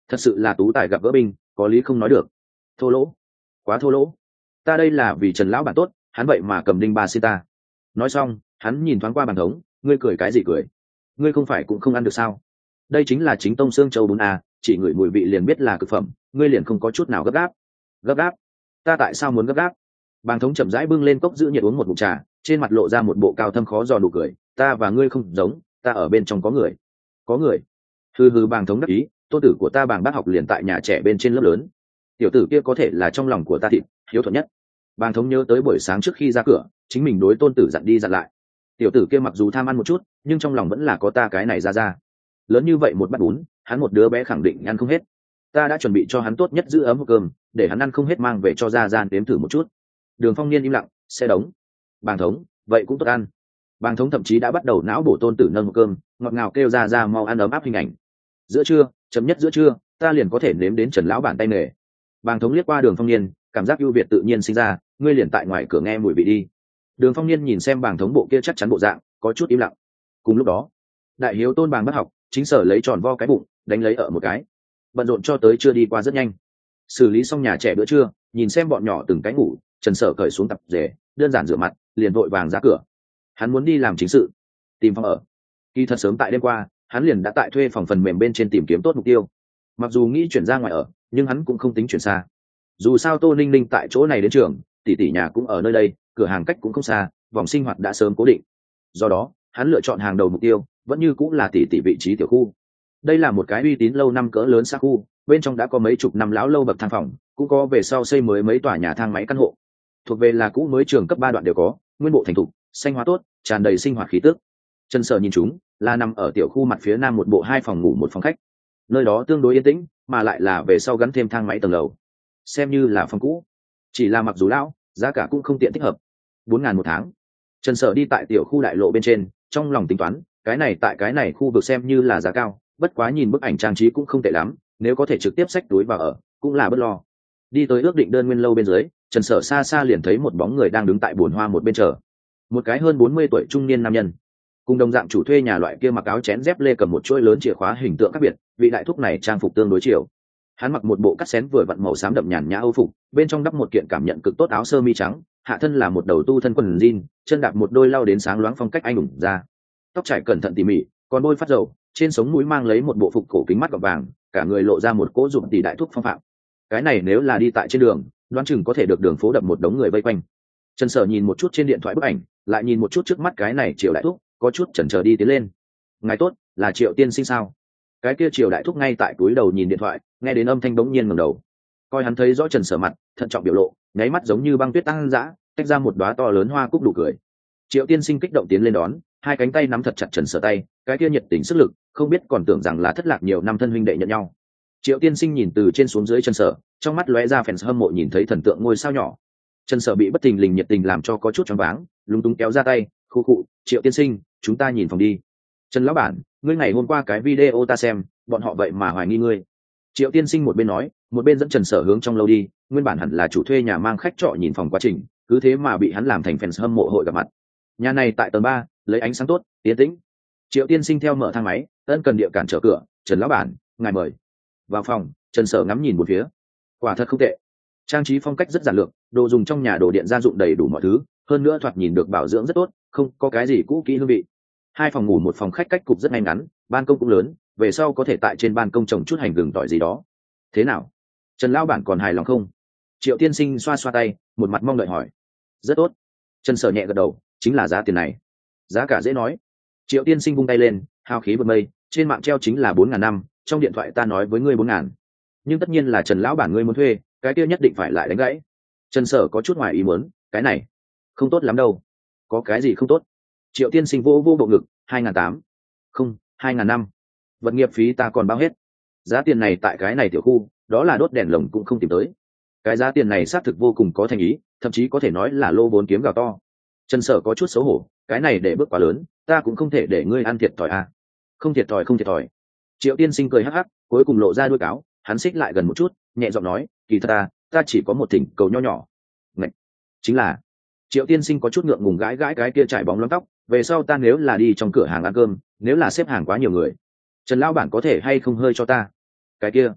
thật sự là tú tài gặp gỡ binh, có lý không nói được. Thô lỗ, quá thô lỗ. Ta đây là vì Trần lão bản tốt, hắn vậy mà cầm đinh ba xin ta. Nói xong hắn nhìn thoáng qua bàn thống, ngươi cười cái gì cười, ngươi không phải cũng không ăn được sao? Đây chính là chính tông xương châu bún a, chỉ ngửi mùi vị liền biết là cực phẩm, ngươi liền không có chút nào gấp gáp. Gấp gáp? Ta tại sao muốn gấp gáp? Bàn thống chậm rãi bưng lên cốc giữ nhiệt uống một ngụm trà, trên mặt lộ ra một bộ cao thâm khó dò nụ cười, ta và ngươi không giống, ta ở bên trong có người. Có người? Hừ hừ. Bàn thống đắc ý, tôn tử của ta Bàng Bác học liền tại nhà trẻ bên trên lớp lớn, tiểu tử kia có thể là trong lòng của ta thịt hiếu thuận nhất. Bàng thống nhớ tới buổi sáng trước khi ra cửa chính mình đối tôn tử dặn đi dặn lại, tiểu tử kia mặc dù tham ăn một chút nhưng trong lòng vẫn là có ta cái này ra lớn như vậy một bát bún, hắn một đứa bé khẳng định ăn không hết, ta đã chuẩn bị cho hắn tốt nhất giữ ấm hộp cơm để hắn ăn không hết mang về cho ra nếm thử một chút. Đường Phong Niên im lặng, xe đống. Bàng thống, vậy cũng tốt ăn. Bàng thống thậm chí đã bắt đầu não bổ tôn tử nâng hộp cơm, ngọt ngào kêu ra mau ăn ấm áp hình ảnh. Giữa trưa, chấm nhất giữa trưa ta liền có thể nếm đến Trần lão bản tay nghề. Bàng thống liếc qua Đường Phong Niên, cảm giác ưu việt tự nhiên sinh ra, ngươi liền tại ngoài cửa nghe mùi vị đi. Đường Phong Niên nhìn xem Bàng thống bộ kia chắc chắn bộ dạng, có chút im lặng. Cùng lúc đó, đại hiếu tôn Bàng Bác học chính sở lấy tròn vo cái bụng đánh lấy ở một cái, bận rộn cho tới chưa đi qua rất nhanh. Xử lý xong nhà trẻ bữa trưa, nhìn xem bọn nhỏ từng cái ngủ, Trần Sở cởi xuống tập rể, đơn giản rửa mặt liền vội vàng ra cửa. Hắn muốn đi làm chính sự, tìm phòng ở. Kỳ thật sớm tại đêm qua hắn liền đã tại thuê phòng phần mềm bên trên tìm kiếm tốt mục tiêu. Mặc dù nghĩ chuyển ra ngoài ở nhưng hắn cũng không tính chuyển xa, dù sao Tô Ninh Ninh tại chỗ này đến trường, tỷ tỷ nhà cũng ở nơi đây, cửa hàng cách cũng không xa, vòng sinh hoạt đã sớm cố định. Do đó hắn lựa chọn hàng đầu mục tiêu vẫn như cũng là tỷ tỷ vị trí tiểu khu. Đây là một cái uy tín lâu năm cỡ lớn xa khu, bên trong đã có mấy chục năm lão lâu bậc thang phòng, cũng có về sau xây mới mấy tòa nhà thang máy căn hộ, thuộc về là cũ mới trường cấp 3 đoạn đều có, nguyên bộ thành thục, xanh hóa tốt, tràn đầy sinh hoạt khí tức. Trần Sở nhìn chúng là nằm ở tiểu khu mặt phía nam một bộ 2 phòng ngủ 1 phòng khách, nơi đó tương đối yên tĩnh mà lại là về sau gắn thêm thang máy tầng lầu, xem như là phòng cũ, chỉ là mặc dù lão, giá cả cũng không tiện thích hợp, 4.000 một tháng. Trần Sở đi tại tiểu khu đại lộ bên trên, trong lòng tính toán, cái này tại cái này khu vực xem như là giá cao, bất quá nhìn bức ảnh trang trí cũng không tệ lắm, nếu có thể trực tiếp xách túi vào ở cũng là bớt lo. Đi tới ước định đơn nguyên lâu bên dưới, Trần Sở xa xa liền thấy một bóng người đang đứng tại bồn hoa một bên chờ. Một cái hơn 40 tuổi trung niên nam nhân, cùng đồng dạng chủ thuê nhà loại kia mặc áo chén dép lê cầm một chuỗi lớn chìa khóa hình tượng khác biệt, vị đại thúc này trang phục tương đối chiều. Hắn mặc một bộ cắt xén vừa vặn màu xám đậm nhàn nhã âu phục, bên trong đắp một kiện cảm nhận cực tốt áo sơ mi trắng, hạ thân là một đầu tu thân quần jean, chân đạp một đôi lau đến sáng loáng phong cách anh hùng ra. Tóc trải cẩn thận tỉ mỉ, còn bôi phát dầu, trên sống mũi mang lấy một bộ phục cổ kính mắt gọt vàng, cả người lộ ra một cỗ dụng tỷ đại thúc phong phạm. Cái này nếu là đi tại trên đường, đoán chừng có thể được đường phố đập một đống người vây quanh. Trần Sở nhìn một chút trên điện thoại bức ảnh, lại nhìn một chút trước mắt cái này Triệu đại thúc, có chút chần chờ đi tiến lên. Ngài tốt, là Triệu tiên sinh sao? Cái kia Triệu đại thúc ngay tại túi đầu nhìn điện thoại, nghe đến âm thanh bỗng nhiên ngẩng đầu. Coi hắn thấy rõ Trần Sở mặt, thận trọng biểu lộ, nháy mắt giống như băng tuyết tăng dã, tách ra một đóa to lớn hoa cúc đủ cười. Triệu tiên sinh kích động tiến lên đón, hai cánh tay nắm thật chặt Trần Sở tay, cái kia nhiệt tình sức lực, không biết còn tưởng rằng là thất lạc nhiều năm thân huynh đệ nhận nhau. Triệu tiên sinh nhìn từ trên xuống dưới Trần Sở, trong mắt lóe ra fans hâm mộ nhìn thấy thần tượng ngôi sao nhỏ. Trần Sở bị bất thình lình nhiệt tình làm cho có chút choáng váng, lúng túng kéo ra tay, khu khụ, Triệu tiên sinh, chúng ta nhìn phòng đi. Trần lão bản, ngươi ngày hôm qua cái video ta xem, bọn họ vậy mà hoài nghi ngươi. Triệu tiên sinh một bên nói, một bên dẫn Trần Sở hướng trong lâu đi, nguyên bản hẳn là chủ thuê nhà mang khách trọ nhìn phòng quá trình, cứ thế mà bị hắn làm thành fans hâm mộ hội gặp mặt. Nhà này tại tầng 3, lấy ánh sáng tốt, yên tĩnh. Triệu tiên sinh theo mở thang máy, ân cần địa cản trở cửa, Trần lão bản, ngài mời. Vào phòng, Trần Sở ngắm nhìn một phía, quả thật không tệ, trang trí phong cách rất giản lược, đồ dùng trong nhà đồ điện gia dụng đầy đủ mọi thứ, hơn nữa thoạt nhìn được bảo dưỡng rất tốt, không có cái gì cũ kỹ hương vị. 2 phòng ngủ 1 phòng khách cách cục rất ngay ngắn, ban công cũng lớn, về sau có thể tại trên ban công trồng chút hành gừng tỏi gì đó. Thế nào, Trần lão bản còn hài lòng không? Triệu tiên sinh xoa xoa tay, một mặt mong đợi hỏi. Rất tốt. Trần Sở nhẹ gật đầu, chính là giá tiền này. Giá cả dễ nói. Triệu tiên sinh vung tay lên, hào khí vượt mây, trên mạng treo chính là 4.000 năm, trong điện thoại ta nói với ngươi 4.000. Nhưng tất nhiên là Trần lão bản ngươi muốn thuê, cái kia nhất định phải lại đánh gãy. Trần Sở có chút ngoài ý muốn, cái này không tốt lắm đâu. Có cái gì không tốt? Triệu tiên sinh vô bộ ngực, 2.800. Không, 2.500. Vật nghiệp phí ta còn bao hết. Giá tiền này tại cái này tiểu khu, đó là đốt đèn lồng cũng không tìm tới. Cái giá tiền này xác thực vô cùng có thành ý, thậm chí có thể nói là lô vốn kiếm gạo to. Trần Sở có chút xấu hổ, cái này để bước quá lớn, ta cũng không thể để ngươi ăn thiệt thòi à. Không thiệt thòi, không thiệt thòi. Triệu tiên sinh cười hắc hắc, cuối cùng lộ ra đuôi cáo, hắn xích lại gần một chút, nhẹ giọng nói, kỳ thật ta chỉ có một thỉnh cầu nho nhỏ. Ngậy. Chính là. Triệu tiên sinh có chút ngượng ngùng gãi gãi cái kia trải bóng lắm tóc, về sau ta nếu là đi trong cửa hàng ăn cơm, nếu là xếp hàng quá nhiều người, Trần lão bản có thể hay không hơi cho ta? Cái kia,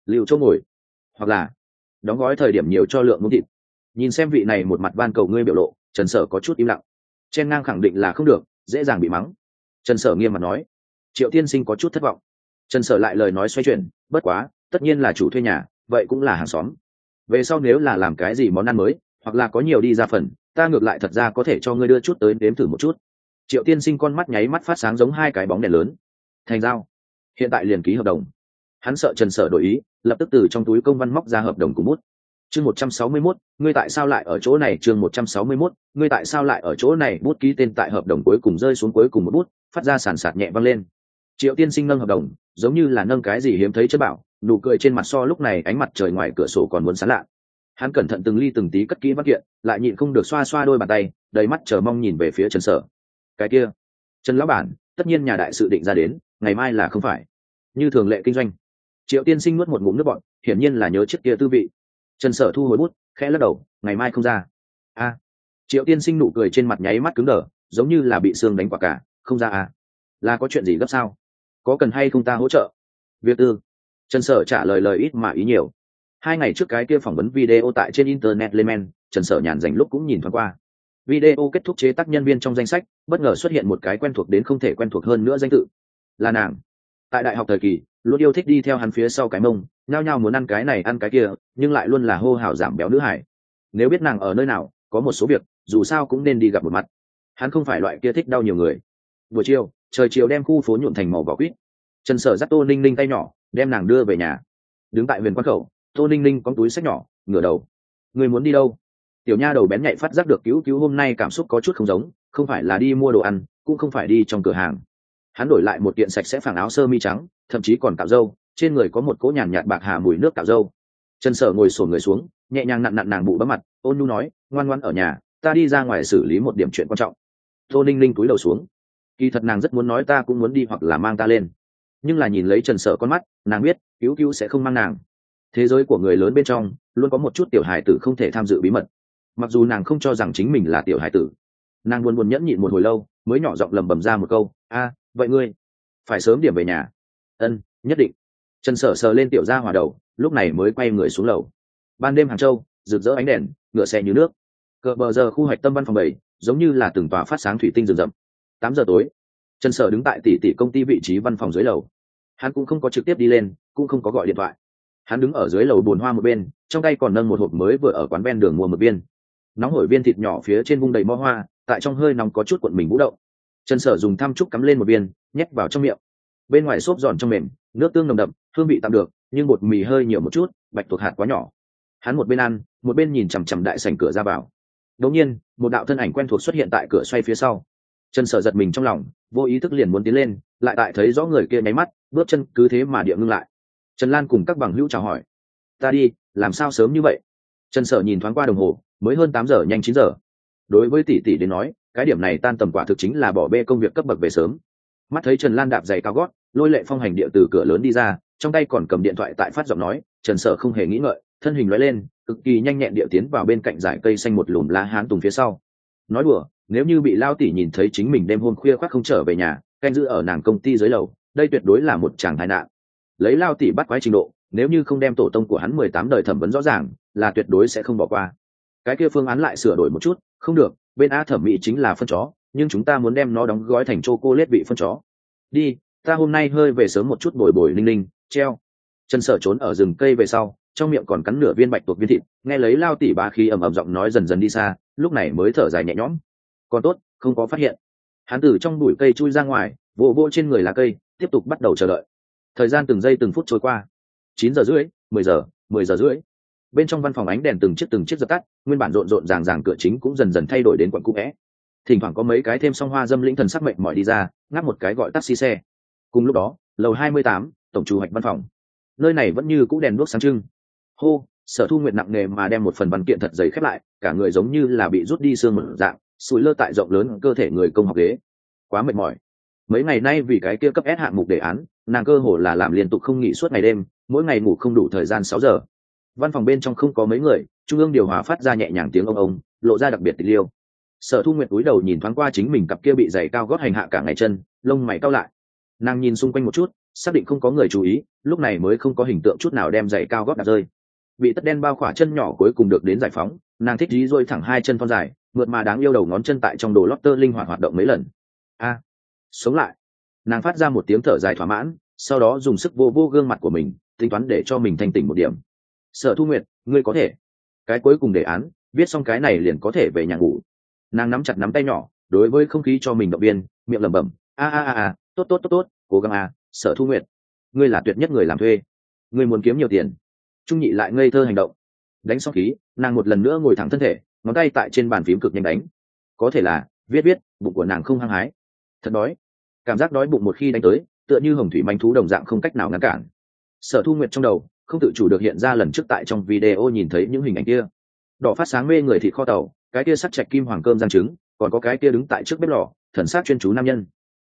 lưu chỗ ngồi, hoặc là đóng gói thời điểm nhiều cho lượng muỗng thịt. Nhìn xem vị này một mặt van cầu ngươi biểu lộ, Trần Sở có chút im lặng. Chen ngang khẳng định là không được, dễ dàng bị mắng. Trần Sở nghiêm mặt nói. Triệu tiên sinh có chút thất vọng. Trần Sở lại lời nói xoay chuyển, bất quá tất nhiên là chủ thuê nhà, vậy cũng là hàng xóm. Về sau nếu là làm cái gì món ăn mới, hoặc là có nhiều đi ra phần, ta ngược lại thật ra có thể cho ngươi đưa chút tới đếm thử một chút. Triệu tiên sinh con mắt nháy mắt phát sáng giống hai cái bóng đèn lớn. Thành giao. Hiện tại liền ký hợp đồng. Hắn sợ Trần Sở đổi ý, lập tức từ trong túi công văn móc ra hợp đồng cùng bút. Chương 161, ngươi tại sao lại ở chỗ này? Chương 161, ngươi tại sao lại ở chỗ này? Bút ký tên tại hợp đồng cuối cùng rơi xuống cuối cùng một bút, phát ra sàn sạt nhẹ vang lên. Triệu tiên sinh nâng hợp đồng, giống như là nâng cái gì hiếm thấy chất bảo, nụ cười trên mặt so lúc này ánh mặt trời ngoài cửa sổ còn muốn sáng lạ. Hắn cẩn thận từng ly từng tí cất kỹ văn kiện, lại nhịn không được xoa xoa đôi bàn tay, đầy mắt chờ mong nhìn về phía Trần Sở. Cái kia, Trần lão bản, tất nhiên nhà đại sự định ra đến, ngày mai là không phải như thường lệ kinh doanh. Triệu tiên sinh nuốt một ngụm nước bọt, hiển nhiên là nhớ chiếc kia tư vị. Trần Sở thu hồi bút, khẽ lắc đầu, ngày mai không ra. Triệu tiên sinh nụ cười trên mặt nháy mắt cứng đờ, giống như là bị xương đánh quả cả. Không ra à? Là có chuyện gì gấp sao? Có cần hay không ta hỗ trợ? Việc tư. Trần Sở trả lời ít mà ý nhiều. 2 ngày trước cái kia phỏng vấn video tại trên internet lên men, Trần Sở nhàn rảnh lúc cũng nhìn thoáng qua. Video kết thúc chế tác nhân viên trong danh sách, bất ngờ xuất hiện một cái quen thuộc đến không thể quen thuộc hơn nữa danh tự. Là nàng. Tại đại học thời kỳ, luôn yêu thích đi theo hắn phía sau cái mông, nhao nhao muốn ăn cái này ăn cái kia, nhưng lại luôn là hô hào giảm béo nữ hải. Nếu biết nàng ở nơi nào, có một số việc, dù sao cũng nên đi gặp một mặt. Hắn không phải loại kia thích đau nhiều người. Buổi chiều, trời chiều đem khu phố nhuộm thành màu vỏ quýt. Trần Sở dắt Tô Ninh Ninh tay nhỏ, đem nàng đưa về nhà. Đứng tại huyền quan khẩu, Tô Ninh Ninh có túi sách nhỏ, ngửa đầu. Người muốn đi đâu? Tiểu nha đầu bén nhạy phát giác được cứu cứu hôm nay cảm xúc có chút không giống, không phải là đi mua đồ ăn, cũng không phải đi trong cửa hàng. Hắn đổi lại một kiện sạch sẽ phẳng áo sơ mi trắng, thậm chí còn cạo râu, trên người có một cỗ nhàn nhạt bạc hà mùi nước cạo râu. Trần Sở ngồi xổm người xuống, nhẹ nhàng nặn nặn nàng bụ bắp mặt, ôn nhu nói, ngoan ngoãn ở nhà, ta đi ra ngoài xử lý một điểm chuyện quan trọng. Tô Ninh Ninh cúi đầu xuống. Kỳ thật nàng rất muốn nói ta cũng muốn đi hoặc là mang ta lên, nhưng là nhìn lấy Trần Sở con mắt, nàng biết cứu cứu sẽ không mang nàng. Thế giới của người lớn bên trong luôn có một chút tiểu hài tử không thể tham dự bí mật, mặc dù nàng không cho rằng chính mình là tiểu hài tử. Nàng buồn nhẫn nhịn một hồi lâu, mới nhỏ giọng lầm bầm ra một câu, vậy ngươi phải sớm điểm về nhà. Ân, nhất định. Trần Sở sờ lên tiểu gia hỏa đầu, lúc này mới quay người xuống lầu. Ban đêm Hàng Châu rực rỡ ánh đèn, ngựa xe như nước. Cờ bờ giờ khu hoạch tâm văn phòng 7, giống như là từng tòa phát sáng thủy tinh rừng rậm. 8 giờ tối, Trần Sở đứng tại tỷ công ty vị trí văn phòng dưới lầu. Hắn cũng không có trực tiếp đi lên, cũng không có gọi điện thoại. Hắn đứng ở dưới lầu bồn hoa một bên, trong tay còn nâng một hộp mới vừa ở quán ven đường mua một viên. Nóng hổi viên thịt nhỏ phía trên vung đầy mo hoa, tại trong hơi nóng có chút cuộn mình vũ động. Trần Sở dùng thăm trúc cắm lên một viên, nhét vào trong miệng. Bên ngoài xốp giòn trong mềm, nước tương nồng đậm, hương vị tạm được, nhưng bột mì hơi nhiều một chút, bạch tuộc hạt quá nhỏ. Hắn một bên ăn, một bên nhìn chằm chằm đại sảnh cửa ra vào. Đột nhiên, một đạo thân ảnh quen thuộc xuất hiện tại cửa xoay phía sau. Trần Sở giật mình trong lòng, vô ý thức liền muốn tiến lên, lại tại thấy rõ người kia nháy mắt, bước chân cứ thế mà địa ngưng lại. Trần Lan cùng các bằng hữu chào hỏi. Ta đi, làm sao sớm như vậy? Trần Sở nhìn thoáng qua đồng hồ, mới hơn 8 giờ nhanh 9 giờ. Đối với tỷ đến nói, cái điểm này tan tầm quả thực chính là bỏ bê công việc cấp bậc về sớm. Mắt thấy Trần Lan đạp giày cao gót, lôi lệ phong hành địa từ cửa lớn đi ra, trong tay còn cầm điện thoại tại phát giọng nói. Trần Sở không hề nghĩ ngợi, thân hình lóe lên, cực kỳ nhanh nhẹn địa tiến vào bên cạnh dải cây xanh một lùm lá hán tùng phía sau. Nói đùa, nếu như bị lao tỷ nhìn thấy chính mình đêm hôm khuya khoác không trở về nhà, canh giữ ở nàng công ty dưới lầu, đây tuyệt đối là một tràng tai nạn. Lấy lao tỷ bắt quái trình độ, nếu như không đem tổ tông của hắn 18 đời thẩm vấn rõ ràng, là tuyệt đối sẽ không bỏ qua. Cái kia phương án lại sửa đổi một chút, không được, bên A thẩm mỹ chính là phân chó, nhưng chúng ta muốn đem nó đóng gói thành chocolate vị phân chó. Đi, ta hôm nay hơi về sớm một chút bồi linh linh, treo. Trần Sở trốn ở rừng cây về sau, trong miệng còn cắn nửa viên bạch tuộc viên thịt, nghe lấy lao tỷ bá khí ầm giọng nói dần dần đi xa, lúc này mới thở dài nhẹ nhõm. Còn tốt, không có phát hiện. Hắn từ trong bụi cây chui ra ngoài, vỗ trên người lá cây, tiếp tục bắt đầu chờ đợi. Thời gian từng giây từng phút trôi qua. 9 giờ rưỡi, 10 giờ, 10 giờ rưỡi. Bên trong văn phòng ánh đèn từng chiếc dập tắt, nguyên bản rộn ràng cửa chính cũng dần dần thay đổi đến quận cũ é. Thỉnh thoảng có mấy cái thêm song hoa dâm lĩnh thần sắc mệnh mỏi đi ra, ngáp một cái gọi taxi xe. Cùng lúc đó, lầu 28, tổng chủ hoạch văn phòng. Nơi này vẫn như cũ đèn đuốc sáng trưng. Hô, Sở Thu Nguyệt nặng nề mà đem một phần văn kiện thật dày khép lại, cả người giống như là bị rút đi xương một dạng, sùi lơ tại rộng lớn cơ thể người công học ghế. Quá mệt mỏi. Mấy ngày nay vì cái kia cấp S hạng mục đề án, nàng cơ hồ là làm liên tục không nghỉ suốt ngày đêm, mỗi ngày ngủ không đủ thời gian 6 giờ. Văn phòng bên trong không có mấy người, trung ương điều hòa phát ra nhẹ nhàng tiếng ông, lộ ra đặc biệt tịch liêu. Sở Thu Nguyệt cúi đầu nhìn thoáng qua chính mình cặp kia bị giày cao gót hành hạ cả ngày chân, lông mày cau lại. Nàng nhìn xung quanh một chút, xác định không có người chú ý, lúc này mới không có hình tượng chút nào đem giày cao gót đạp rơi. Bị tất đen bao khỏa chân nhỏ cuối cùng được đến giải phóng, nàng thích dí dôi thẳng hai chân thon dài, mượt mà đáng yêu đầu ngón chân tại trong đồ lót tơ linh hoạt hoạt động mấy lần. A, sống lại. Nàng phát ra một tiếng thở dài thỏa mãn, sau đó dùng sức vô vô gương mặt của mình, tính toán để cho mình thanh tỉnh một điểm. Sở Thu Nguyệt, ngươi có thể. Cái cuối cùng đề án, viết xong cái này liền có thể về nhà ngủ. Nàng nắm chặt nắm tay nhỏ, đối với không khí cho mình động viên, miệng lẩm bẩm, tốt tốt tốt tốt, cố gắng a, Sở Thu Nguyệt, ngươi là tuyệt nhất người làm thuê, ngươi muốn kiếm nhiều tiền. Trung nhị lại ngây thơ hành động. Đánh xong khí, nàng một lần nữa ngồi thẳng thân thể, ngón tay tại trên bàn phím cực nhanh đánh. Có thể là viết bụng của nàng không hăng hái, thật đói. Cảm giác đói bụng một khi đánh tới, tựa như hồng thủy manh thú đồng dạng không cách nào ngăn cản. Sở Thu Nguyệt trong đầu không tự chủ được hiện ra lần trước tại trong video nhìn thấy những hình ảnh kia, đỏ phát sáng mê người thịt kho tàu, cái kia sắc chạch kim hoàng cơm rang trứng, còn có cái kia đứng tại trước bếp lò thần sắc chuyên chú nam nhân.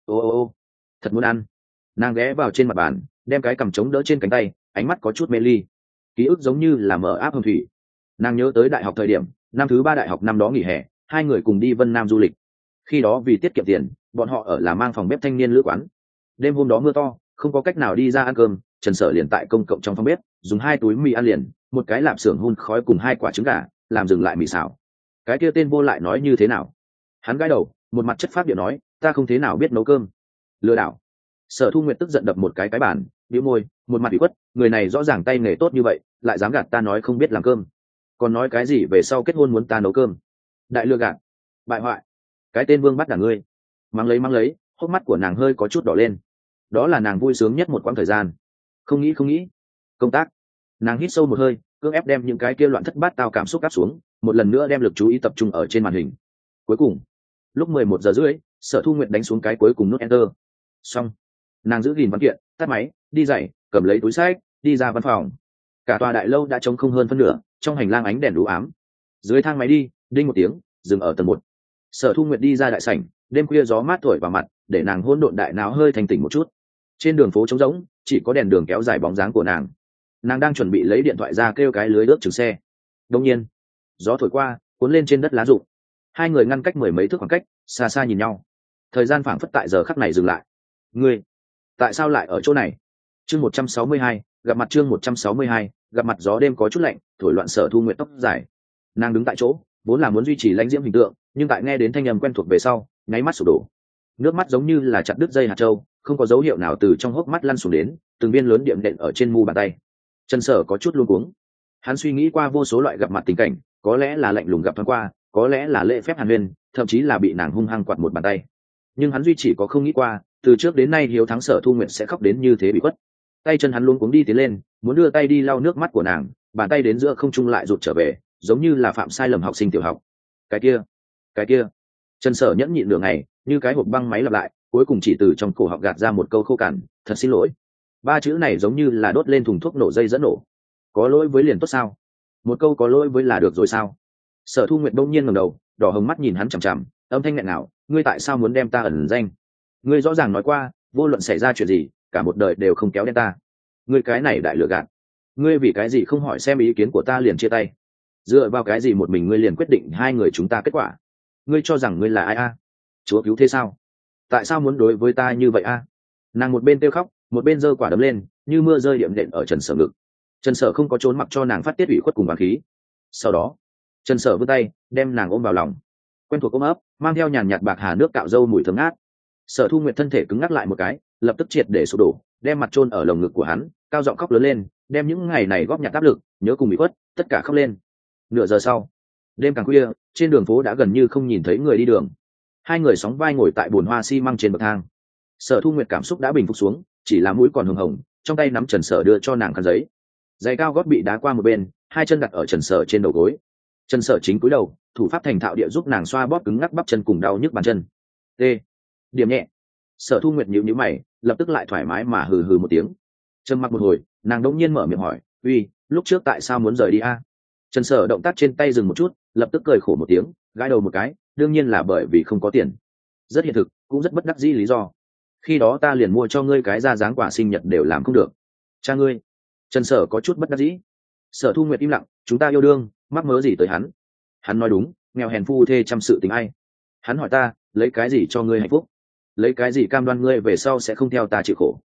Ô, thật muốn ăn. Nàng ghé vào trên mặt bàn, đem cái cằm chống đỡ trên cánh tay, ánh mắt có chút mê ly. Ký ức giống như là mở áp hồng thủy. Nàng nhớ tới đại học thời điểm, năm thứ 3 đại học năm đó nghỉ hè, hai người cùng đi Vân Nam du lịch. Khi đó vì tiết kiệm tiền, bọn họ ở là mang phòng bếp thanh niên lữ quán. Đêm hôm đó mưa to, không có cách nào đi ra ăn cơm, Trần Sở liền tại công cộng trong phòng bếp dùng 2 túi mì ăn liền, một cái lạp xưởng hun khói cùng 2 quả trứng gà, làm dừng lại mì xào. Cái kia tên vô lại nói như thế nào? Hắn gãi đầu, một mặt chất phác điệu nói, ta không thế nào biết nấu cơm. Lừa đảo. Sở Thu Nguyệt tức giận đập một cái bàn, bĩu môi, một mặt ủy khuất, người này rõ ràng tay nghề tốt như vậy, lại dám gạt ta nói không biết làm cơm. Còn nói cái gì về sau kết hôn muốn ta nấu cơm? Đại lừa gạt, bại hoại. Cái tên Vương bắt đả ngươi. Mang lấy, hốc mắt của nàng hơi có chút đỏ lên. Đó là nàng vui sướng nhất một quãng thời gian. Không nghĩ. Công tác. Nàng hít sâu một hơi, cưỡng ép đem những cái kia loạn thất bát tao cảm xúc áp xuống, một lần nữa đem lực chú ý tập trung ở trên màn hình. Cuối cùng, lúc 11 giờ rưỡi, Sở Thu Nguyệt đánh xuống cái cuối cùng nút enter. Xong. Nàng giữ gìn văn kiện, tắt máy, đi giày, cầm lấy túi sách, đi ra văn phòng. Cả tòa đại lâu đã trống không hơn phân nửa, trong hành lang ánh đèn đú ám. Dưới thang máy đi, đinh một tiếng, dừng ở tầng 1. Sở Thu Nguyệt đi ra đại sảnh, đêm khuya gió mát thổi vào mặt, để nàng hỗn độn đại não hơi thành tỉnh một chút. Trên đường phố trống rỗng, chỉ có đèn đường kéo dài bóng dáng của nàng. Nàng đang chuẩn bị lấy điện thoại ra kêu cái lưới ướt chừng xe. Đột nhiên, gió thổi qua, cuốn lên trên đất lá rụng. Hai người ngăn cách 10 mấy thước khoảng cách, xa xa nhìn nhau. Thời gian phảng phất tại giờ khắc này dừng lại. Ngươi, tại sao lại ở chỗ này? Chương 162, gặp mặt chương 162, gặp mặt. Gió đêm có chút lạnh, thổi loạn Sở Thu Nguyệt tóc dài. Nàng đứng tại chỗ, vốn là muốn duy trì lãnh diễm hình tượng, nhưng tại nghe đến thanh âm quen thuộc về sau, nháy mắt sụp đổ. Nước mắt giống như là chặt đứt dây hạt châu, không có dấu hiệu nào từ trong hốc mắt lăn xuống đến, từng viên lớn điểm đệm ở trên mu bàn tay. Trần Sở có chút luống cuống. Hắn suy nghĩ qua vô số loại gặp mặt tình cảnh, có lẽ là lạnh lùng gặp thoáng qua, có lẽ là lễ phép hàn huyên, thậm chí là bị nàng hung hăng quạt một bàn tay. Nhưng hắn duy chỉ có không nghĩ qua, từ trước đến nay hiếu thắng Sở Thu Nguyệt sẽ khóc đến như thế bị khuất. Tay chân hắn luống cuống đi tiến lên, muốn đưa tay đi lau nước mắt của nàng, bàn tay đến giữa không trung lại rụt trở về, giống như là phạm sai lầm học sinh tiểu học. Cái kia. Trần Sở nhẫn nhịn nửa ngày, như cái hộp băng máy lặp lại, cuối cùng chỉ từ trong cổ họng gạt ra một câu khô cằn, thật xin lỗi. 3 chữ này giống như là đốt lên thùng thuốc nổ dây dẫn nổ. Có lỗi với liền tốt sao? Một câu có lỗi với là được rồi sao? Sở Thu Nguyệt đông nhiên ngẩng đầu, đỏ hồng mắt nhìn hắn chằm chằm, âm thanh nghẹn ngào, ngươi tại sao muốn đem ta ẩn danh? Ngươi rõ ràng nói qua, vô luận xảy ra chuyện gì, cả một đời đều không kéo đen ta. Ngươi cái này đại lừa gạt. Ngươi vì cái gì không hỏi xem ý kiến của ta liền chia tay? Dựa vào cái gì một mình ngươi liền quyết định hai người chúng ta kết quả? Ngươi cho rằng ngươi là ai a? Chúa cứu thế sao? Tại sao muốn đối với ta như vậy a? Nàng một bên kêu khóc, một bên giơ quả đấm lên, như mưa rơi điểm đệm ở Trần Sở ngực. Trần Sở không có trốn mặc cho nàng phát tiết ủy khuất cùng oán khí. Sau đó, Trần Sở vươn tay, đem nàng ôm vào lòng. Quen thuộc ôm ấp, mang theo nhàn nhạt bạc hà nước cạo râu mùi thơm ngát. Sở Thu Nguyệt thân thể cứng ngắc lại một cái, lập tức triệt để sụp đổ, đem mặt chôn ở lồng ngực của hắn, cao giọng khóc lớn lên, đem những ngày này góp nhặt áp lực, nhớ cùng bị khuất, tất cả khóc lên. Nửa giờ sau, đêm càng khuya, trên đường phố đã gần như không nhìn thấy người đi đường. Hai người sóng vai ngồi tại bồn hoa xi măng trên bậc thang. Sở Thu Nguyệt cảm xúc đã bình phục xuống, chỉ là mũi còn hồng hồng, trong tay nắm Trần Sở đưa cho nàng khăn giấy. Giày cao gót bị đá qua một bên, hai chân đặt ở Trần Sở trên đầu gối. Trần Sở chính cúi đầu, thủ pháp thành thạo địa giúp nàng xoa bóp cứng ngắc bắp chân cùng đau nhức bàn chân. T. Điểm nhẹ. Sở Thu Nguyệt nhíu nhíu mày, lập tức lại thoải mái mà hừ hừ một tiếng. Trầm mặc một hồi, nàng đột nhiên mở miệng hỏi, "Uy, lúc trước tại sao muốn rời đi a?" Trần Sở động tác trên tay dừng một chút, lập tức cười khổ một tiếng, gãi đầu một cái, đương nhiên là bởi vì không có tiền. Rất hiện thực, cũng rất bất đắc dĩ lý do. Khi đó ta liền mua cho ngươi cái ra dáng quà sinh nhật đều làm không được. Cha ngươi. Trần Sở có chút bất đắc dĩ. Sở Thu Nguyệt im lặng, chúng ta yêu đương, mắc mớ gì tới hắn? Hắn nói đúng, nghèo hèn phu thê chăm sự tình ai? Hắn hỏi ta, lấy cái gì cho ngươi hạnh phúc? Lấy cái gì cam đoan ngươi về sau sẽ không theo ta chịu khổ?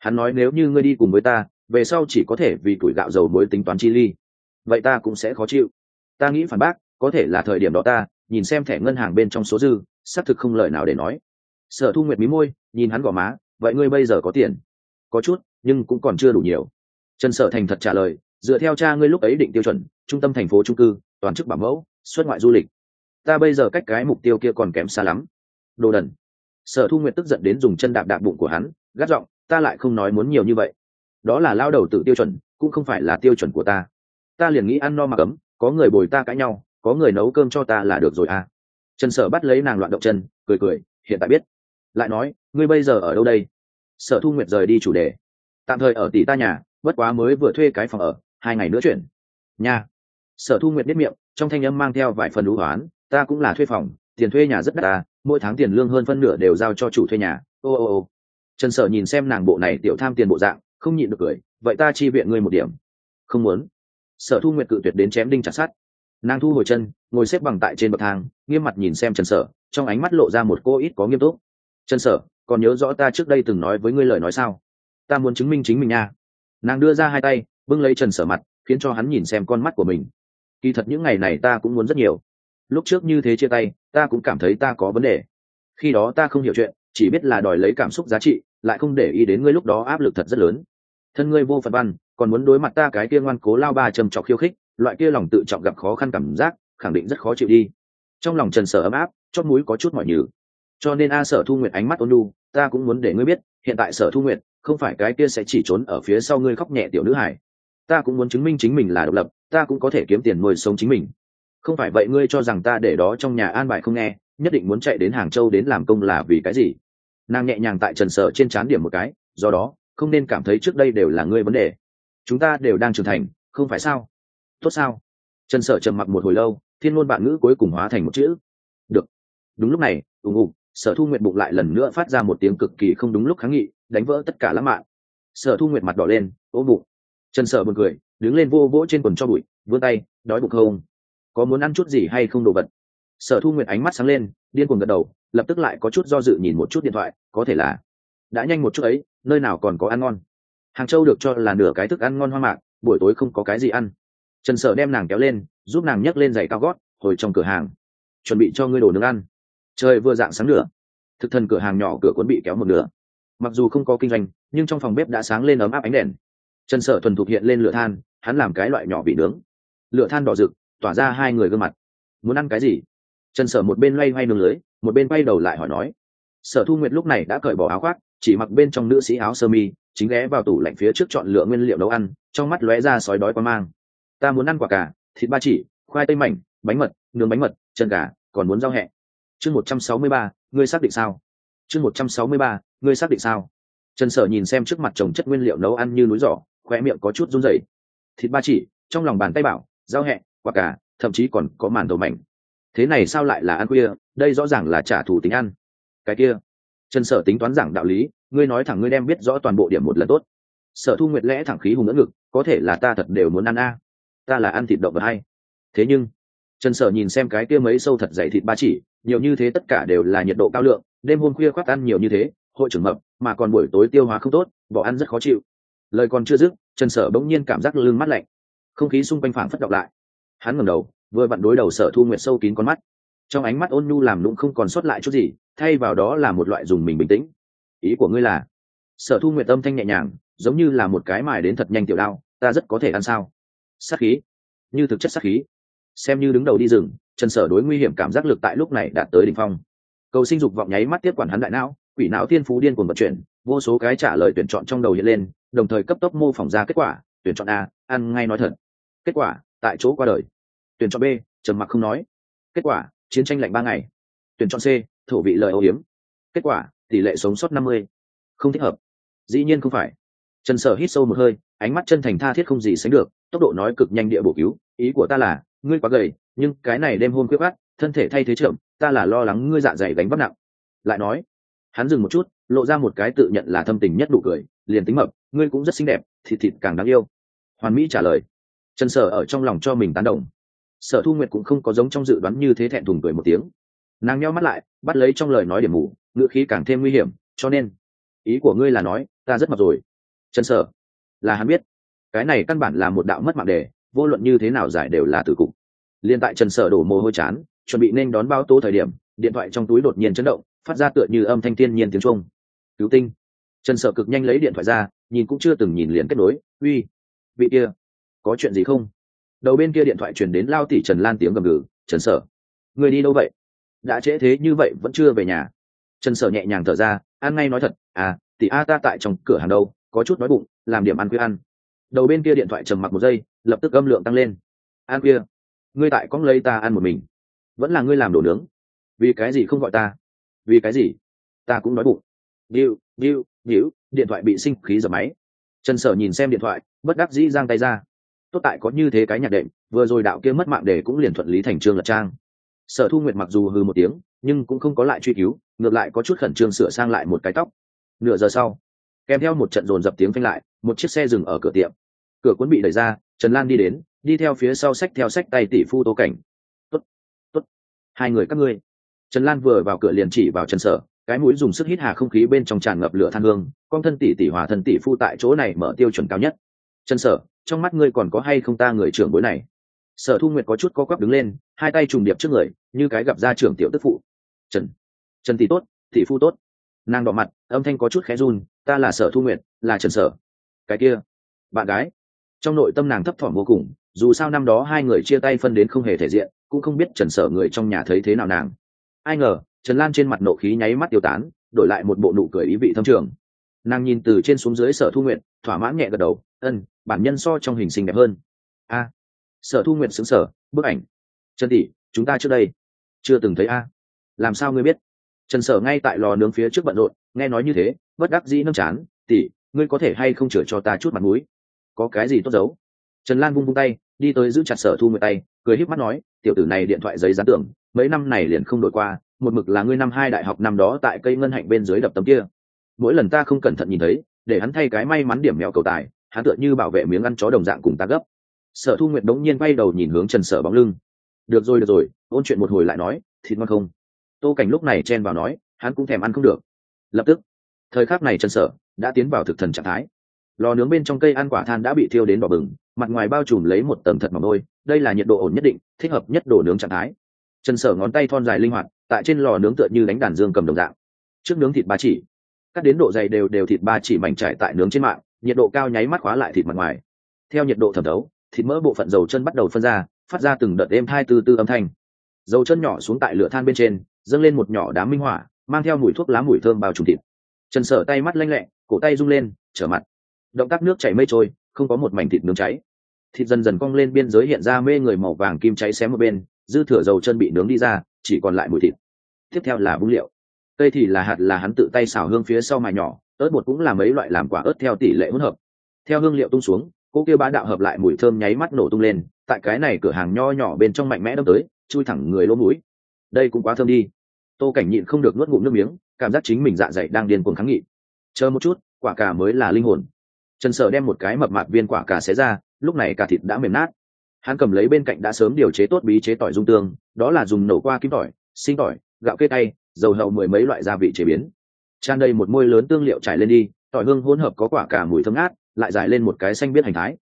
Hắn nói nếu như ngươi đi cùng với ta về sau chỉ có thể vì tuổi gạo dầu muối tính toán chi ly, vậy ta cũng sẽ khó chịu. Ta nghĩ phản bác, có thể là thời điểm đó ta nhìn xem thẻ ngân hàng bên trong số dư, xác thực không lời nào để nói. Sở Thu Nguyệt mí môi, nhìn hắn gò má, vậy ngươi bây giờ có tiền? Có chút, nhưng cũng còn chưa đủ nhiều. Trần Sở thành thật trả lời, dựa theo cha ngươi lúc ấy định tiêu chuẩn, trung tâm thành phố chung cư, toàn chức bảo mẫu, xuất ngoại du lịch. Ta bây giờ cách cái mục tiêu kia còn kém xa lắm. Đồ đần. Sở Thu Nguyệt tức giận đến dùng chân đạp đạp bụng của hắn, gắt giọng, ta lại không nói muốn nhiều như vậy. Đó là lao đầu tự tiêu chuẩn, cũng không phải là tiêu chuẩn của ta. Ta liền nghĩ ăn no mặc ấm, có người bồi ta cãi nhau, có người nấu cơm cho ta là được rồi à. Trần Sở bắt lấy nàng loạn động chân, cười cười, hiện tại biết. Lại nói, ngươi bây giờ ở đâu đây? Sở Thu Nguyệt rời đi chủ đề. Tạm thời ở tỷ ta nhà, bất quá mới vừa thuê cái phòng ở, 2 ngày nữa chuyển nhà. Sở Thu Nguyệt biết miệng, trong thanh âm mang theo vài phần đú hoán, ta cũng là thuê phòng, tiền thuê nhà rất đắt à, mỗi tháng tiền lương hơn phân nửa đều giao cho chủ thuê nhà. Ô. Trần Sở nhìn xem nàng bộ này tiểu tham tiền bộ dạng, không nhịn được cười, vậy ta chi viện ngươi một điểm. Không muốn. Sở Thu Nguyệt cự tuyệt đến chém đinh chặt sắt. Nàng thu hồi chân, ngồi xếp bằng tại trên bậc thang, nghiêm mặt nhìn xem Trần Sở, trong ánh mắt lộ ra một cô ít có nghiêm túc. Trần Sở, còn nhớ rõ ta trước đây từng nói với ngươi lời nói sao? Ta muốn chứng minh chính mình nha. Nàng đưa ra 2 tay, bưng lấy Trần Sở mặt, khiến cho hắn nhìn xem con mắt của mình. Kỳ thật những ngày này ta cũng muốn rất nhiều. Lúc trước như thế chia tay, ta cũng cảm thấy ta có vấn đề. Khi đó ta không hiểu chuyện, chỉ biết là đòi lấy cảm xúc giá trị, lại không để ý đến ngươi lúc đó áp lực thật rất lớn. Thân ngươi vô phận văn, còn muốn đối mặt ta cái kia ngoan cố lao ba trầm trọc khiêu khích, loại kia lòng tự trọng gặp khó khăn cảm giác, khẳng định rất khó chịu đi. Trong lòng Trần Sở ấm áp, chót mũi có chút mỏi nhừ. Cho nên Sở Thu Nguyệt ánh mắt ôn nhu, ta cũng muốn để ngươi biết, hiện tại Sở Thu Nguyệt không phải cái kia sẽ chỉ trốn ở phía sau ngươi khóc nhẹ tiểu nữ hải. Ta cũng muốn chứng minh chính mình là độc lập, ta cũng có thể kiếm tiền nuôi sống chính mình. Không phải vậy ngươi cho rằng ta để đó trong nhà an bài không nghe, nhất định muốn chạy đến Hàng Châu đến làm công là vì cái gì? Nàng nhẹ nhàng tại Trần Sở trên trán điểm một cái, do đó không nên cảm thấy trước đây đều là ngươi vấn đề. Chúng ta đều đang trưởng thành, không phải sao? Tốt sao? Trần Sở trầm mặc một hồi lâu, thiên ngôn vạn ngữ cuối cùng hóa thành một chữ. Được. Đúng lúc này, Sở Thu Nguyệt bụng lại lần nữa phát ra một tiếng cực kỳ không đúng lúc kháng nghị, đánh vỡ tất cả lãng mạn. Sở Thu Nguyệt mặt đỏ lên, ôm bụng. Trần Sở buồn cười, đứng lên vô vỗ trên quần cho bụi, vươn tay, đói bụng không? Có muốn ăn chút gì hay không đồ vật? Sở Thu Nguyệt ánh mắt sáng lên, điên cuồng gật đầu, lập tức lại có chút do dự nhìn một chút điện thoại, có thể là đã nhanh một chút ấy, nơi nào còn có ăn ngon. Hàng Châu được cho là nửa cái thức ăn ngon hoang mạc, buổi tối không có cái gì ăn. Trần Sở đem nàng kéo lên, giúp nàng nhấc lên giày cao gót, hồi trong cửa hàng, chuẩn bị cho ngươi đồ nướng ăn. Trời vừa rạng sáng nữa, thực thần cửa hàng nhỏ cửa cuốn bị kéo một nửa. Mặc dù không có kinh doanh, nhưng trong phòng bếp đã sáng lên ấm áp ánh đèn. Trần Sở thuần thục hiện lên lửa than, hắn làm cái loại nhỏ vị nướng. Lửa than đỏ rực, tỏa ra 2 người gương mặt. Muốn ăn cái gì? Trần Sở một bên loay hoay nướng lưới, một bên quay đầu lại hỏi nói. Sở Thu Nguyệt lúc này đã cởi bỏ áo khoác, chỉ mặc bên trong nữ sĩ áo sơ mi, chính ghé vào tủ lạnh phía trước chọn lựa nguyên liệu nấu ăn, trong mắt lóe ra sói đói quan mang. Ta muốn ăn quả cà, thịt ba chỉ, khoai tây mảnh, bánh mật, nướng bánh mật, chân gà, còn muốn rau hẹ. Chương 163, ngươi xác định sao? Chương 163, ngươi xác định sao? Trần Sở nhìn xem trước mặt chồng chất nguyên liệu nấu ăn như núi giỏ, khóe miệng có chút run rẩy. Thịt ba chỉ, trong lòng bàn tay bảo, rau hẹ, quả cà, thậm chí còn có màn đầu mảnh. Thế này sao lại là ăn khuya, đây rõ ràng là trả thù tính ăn. Cái kia, Trần Sở tính toán giảng đạo lý, ngươi nói thẳng ngươi đem biết rõ toàn bộ điểm một lần tốt. Sở Thu Nguyệt lẽ thẳng khí hùng ưỡn ngực, có thể là ta thật đều muốn ăn a. Ta là ăn thịt động vật hay. Thế nhưng, Trần Sở nhìn xem cái kia mấy sâu thật dày thịt ba chỉ, nhiều như thế tất cả đều là nhiệt độ cao lượng, đêm hôm khuya khoác ăn nhiều như thế, hội trưởng mập, mà còn buổi tối tiêu hóa không tốt, bỏ ăn rất khó chịu. Lời còn chưa dứt, Trần Sở bỗng nhiên cảm giác lưng mát lạnh, không khí xung quanh phảng phất đọc lại. Hắn ngẩng đầu, vừa vặn đối đầu Sở Thu Nguyệt sâu kín con mắt, trong ánh mắt ôn nhu làm lũng không còn sót lại chút gì, thay vào đó là một loại dùng mình bình tĩnh. Ý của ngươi là? Sở Thu Nguyệt âm thanh nhẹ nhàng, giống như là một cái mài đến thật nhanh tiểu đao, ta rất có thể ăn sao? Sát khí, như thực chất sát khí. Xem như đứng đầu đi rừng, Trần Sở đối nguy hiểm cảm giác lực tại lúc này đạt tới đỉnh phong. Cầu sinh dục vọng nháy mắt tiếp quản hắn đại não, quỷ não thiên phú điên cuồng vận chuyển, vô số cái trả lời tuyển chọn trong đầu hiện lên, đồng thời cấp tốc mô phỏng ra kết quả. Tuyển chọn A, ăn ngay nói thật. Kết quả, tại chỗ qua đời. Tuyển chọn B, trầm mặc không nói. Kết quả, chiến tranh lạnh 3 ngày. Tuyển chọn C, thổ vị lời âu hiếm. Kết quả, tỷ lệ sống sót 50. Không thích hợp. Dĩ nhiên không phải. Trần Sở hít sâu một hơi, ánh mắt chân thành tha thiết không gì sánh được, tốc độ nói cực nhanh địa bổ cứu, ý của ta là, ngươi quá gầy, nhưng cái này đêm hôm quyết khát, thân thể thay thế chậm, ta là lo lắng ngươi dạ dày gánh vác nặng. Lại nói, hắn dừng một chút, lộ ra một cái tự nhận là thâm tình nhất nụ cười, liền tính mập, ngươi cũng rất xinh đẹp, thịt thịt càng đáng yêu. Hoàn Mỹ trả lời. Trần Sở ở trong lòng cho mình tán đồng. Sở Thu Nguyệt cũng không có giống trong dự đoán như thế thẹn thùng cười một tiếng. Nàng nheo mắt lại, bắt lấy trong lời nói điểm mù, ngữ khí càng thêm nguy hiểm, cho nên, ý của ngươi là nói, ta rất mập rồi. Trần Sở là hắn biết, cái này căn bản là một đạo mất mạng đề, vô luận như thế nào giải đều là tử cục. Liên tại Trần Sở đổ mồ hôi chán, chuẩn bị nên đón báo tố thời điểm, điện thoại trong túi đột nhiên chấn động, phát ra tựa như âm thanh thiên nhiên tiếng chuông. Cứu tinh. Trần Sở cực nhanh lấy điện thoại ra, nhìn cũng chưa từng nhìn liền kết nối. Uy, vị kia, có chuyện gì không? Đầu bên kia điện thoại truyền đến lao tỷ Trần Lan tiếng gầm gừ. Trần Sở, người đi đâu vậy? Đã trễ thế như vậy vẫn chưa về nhà. Trần Sở nhẹ nhàng thở ra, ăn ngay nói thật, tỷ a ta tại trong cửa hàng đâu, có chút đói bụng, làm điểm ăn khuya ăn. Đầu bên kia điện thoại trầm mặc một giây, lập tức âm lượng tăng lên. Ăn khuya? Ngươi tại cóng lấy ta ăn một mình? Vẫn là ngươi làm đồ nướng? Vì cái gì không gọi ta? Vì cái gì? Ta cũng đói bụng. Điu, điện thoại bị sinh khí giật máy. Trần Sở nhìn xem điện thoại, bất đắc dĩ giang tay ra. Tốt tại có như thế cái nhạc đệm, vừa rồi đạo kia mất mạng để cũng liền thuận lý thành trương lật trang. Sở Thu Nguyệt mặc dù hừ một tiếng, nhưng cũng không có lại truy cứu, ngược lại có chút khẩn trương sửa sang lại một cái tóc. Nửa giờ sau, kèm theo một trận dồn dập tiếng phanh lại, một chiếc xe dừng ở cửa tiệm. Cửa cuốn bị đẩy ra, Trần Lan đi đến, đi theo phía sau xách theo xách tay tỷ phu Tô Cảnh. Tốt, hai người các ngươi. Trần Lan vừa vào cửa liền chỉ vào Trần Sở, cái mũi dùng sức hít hà không khí bên trong tràn ngập lửa than hương, con thân tỷ hòa thân tỷ phu tại chỗ này mở tiêu chuẩn cao nhất. Trần Sở, trong mắt ngươi còn có hay không ta người trưởng bối này? Sở Thu Nguyệt có chút co quắp đứng lên, hai tay trùng điệp trước người, như cái gặp gia trưởng tiểu tức phụ. Trần tỷ tốt, tỷ phu tốt. Nàng đỏ mặt, âm thanh có chút khẽ run, ta là Sở Thu Nguyệt, là Trần Sở. Cái kia, bạn gái. Trong nội tâm nàng thấp thỏm vô cùng, dù sao năm đó hai người chia tay phân đến không hề thể diện, cũng không biết Trần Sở người trong nhà thấy thế nào nàng. Ai ngờ, Trần Lan trên mặt nộ khí nháy mắt tiêu tán, đổi lại một bộ nụ cười ý vị thâm trường. Nàng nhìn từ trên xuống dưới Sở Thu Nguyệt, thỏa mãn nhẹ gật đầu, bản nhân so trong hình xinh đẹp hơn. Sở Thu Nguyệt sững sờ, bức ảnh. Trần tỷ, chúng ta trước đây chưa từng thấy làm sao ngươi biết? Trần Sở ngay tại lò nướng phía trước bận rộn, nghe nói như thế, bất đắc dĩ nâng chán, tỷ, ngươi có thể hay không chữa cho ta chút mặt mũi? Có cái gì tốt giấu? Trần Lan vung tay, đi tới giữ chặt Sở Thu Nguyệt tay, cười híp mắt nói, tiểu tử này điện thoại giấy dán tưởng, mấy năm này liền không đổi qua, một mực là ngươi năm 2 đại học năm đó tại cây ngân hạnh bên dưới đập tấm kia. Mỗi lần ta không cẩn thận nhìn thấy, để hắn thay cái may mắn điểm mèo cầu tài, hắn tựa như bảo vệ miếng ăn chó đồng dạng cùng ta gấp. Sở Thu Nguyệt đống nhiên quay đầu nhìn hướng Trần Sở bóng lưng. Được rồi, ôn chuyện một hồi lại nói, thịt ngon không? Tô Cảnh lúc này chen vào nói, hắn cũng thèm ăn không được. Lập tức, thời khắc này Trần Sở đã tiến vào thực thần trạng thái. Lò nướng bên trong cây ăn quả than đã bị thiêu đến đỏ bừng, mặt ngoài bao trùm lấy một tầng thật mỏng môi, đây là nhiệt độ ổn nhất định, thích hợp nhất đồ nướng trạng thái. Trần Sở ngón tay thon dài linh hoạt, tại trên lò nướng tựa như đánh đàn dương cầm đồng dạng. Trước nướng thịt ba chỉ, cắt đến độ dày đều thịt ba chỉ mảnh trải tại nướng trên mạng, nhiệt độ cao nháy mắt khóa lại thịt mặt ngoài. Theo nhiệt độ thẩm thấu, thịt mỡ bộ phận dầu chân bắt đầu phân ra, phát ra từng đợt êm thai tư âm thanh. Dầu chân nhỏ xuống tại lửa than bên trên, dâng lên một nhỏ đám minh hỏa, mang theo mùi thuốc lá mùi thơm bao trùm thịt. Trần Sở tay mắt lanh lẹ, cổ tay rung lên, trở mặt. Động tác nước chảy mây trôi, không có một mảnh thịt nướng cháy. Thịt dần dần cong lên biên giới hiện ra mê người màu vàng kim cháy xém một bên, dư thừa dầu chân bị nướng đi ra, chỉ còn lại mùi thịt. Tiếp theo là vung liệu. Cây thì là hạt là hắn tự tay xào hương phía sau mài nhỏ, ớt bột cũng là mấy loại làm quả ớt theo tỷ lệ hỗn hợp. Theo hương liệu tung xuống, cô kia bá đạo hợp lại mùi thơm nháy mắt nổ tung lên, tại cái này cửa hàng nho nhỏ bên trong mạnh mẽ đâm tới, chui thẳng người lỗ mũi. Đây cũng quá thơm đi. Tô Cảnh nhịn không được nuốt ngụm nước miếng, cảm giác chính mình dạ dày đang điên cuồng kháng nghị. Chờ một chút, quả cà mới là linh hồn. Trần Sở đem một cái mập mạp viên quả cà xé ra, lúc này cả thịt đã mềm nát. Hắn cầm lấy bên cạnh đã sớm điều chế tốt bí chế tỏi dung tương, đó là dùng nổ qua kim tỏi, sinh tỏi, gạo kê tay, dầu hậu mười mấy loại gia vị chế biến. Tràn đầy một môi lớn tương liệu trải lên đi, tỏi hương hỗn hợp có quả cà mùi thơm ngát, lại giải lên một cái xanh biết hành thái.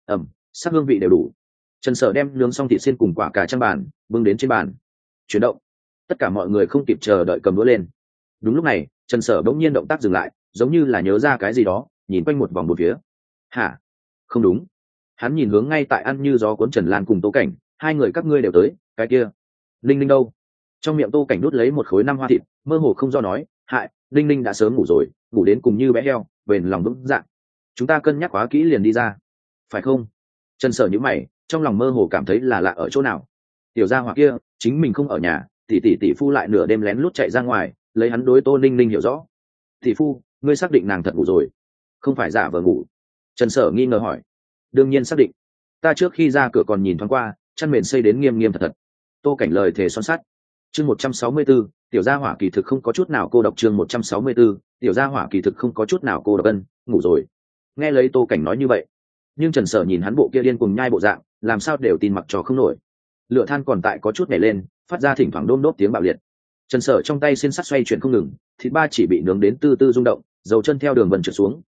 Sắc hương vị đều đủ. Trần Sở đem nướng xong thịt xiên cùng quả cà trang bàn, bưng đến trên bàn. Chuyển động. Tất cả mọi người không kịp chờ đợi cầm đũa lên. Đúng lúc này, Trần Sở bỗng nhiên động tác dừng lại, giống như là nhớ ra cái gì đó, nhìn quanh một vòng bốn phía. Hả? Không đúng. Hắn nhìn hướng ngay tại ăn như gió cuốn Trần Lan cùng Tô Cảnh, hai người các ngươi đều tới, cái kia, Linh Linh đâu? Trong miệng Tô Cảnh đút lấy một khối 5 hoa thịt, mơ hồ không do nói, hại, Linh Linh đã sớm ngủ rồi, ngủ đến cùng như bé heo, bền lòng vững dạng. Chúng ta cân nhắc quá kỹ liền đi ra, phải không? Trần Sở nhíu mày, trong lòng mơ hồ cảm thấy là lạ ở chỗ nào. Tiểu gia hỏa kia, chính mình không ở nhà, tỷ phu lại nửa đêm lén lút chạy ra ngoài, lấy hắn đối Tô Linh Linh hiểu rõ. Tỷ phu, ngươi xác định nàng thật ngủ rồi, không phải giả vờ ngủ? Trần Sở nghi ngờ hỏi. Đương nhiên xác định, ta trước khi ra cửa còn nhìn thoáng qua, chăn mền xây đến nghiêm nghiêm thật thật. Tô Cảnh lời thề son sắt. Chương 164, tiểu gia hỏa kỳ thực không có chút nào cô độc. Chương 164, tiểu gia hỏa kỳ thực không có chút nào cô độc. Ngủ rồi. Nghe lấy Tô Cảnh nói như vậy, nhưng Trần Sở nhìn hắn bộ kia điên cùng nhai bộ dạng, làm sao đều tin mặc cho không nổi. Lửa than còn tại có chút nhảy lên, phát ra thỉnh thoảng đôm đốp tiếng bạo liệt. Trần Sở trong tay xiên sắt xoay chuyển không ngừng, thịt ba chỉ bị nướng đến tư tư rung động, dầu chân theo đường vân trượt xuống,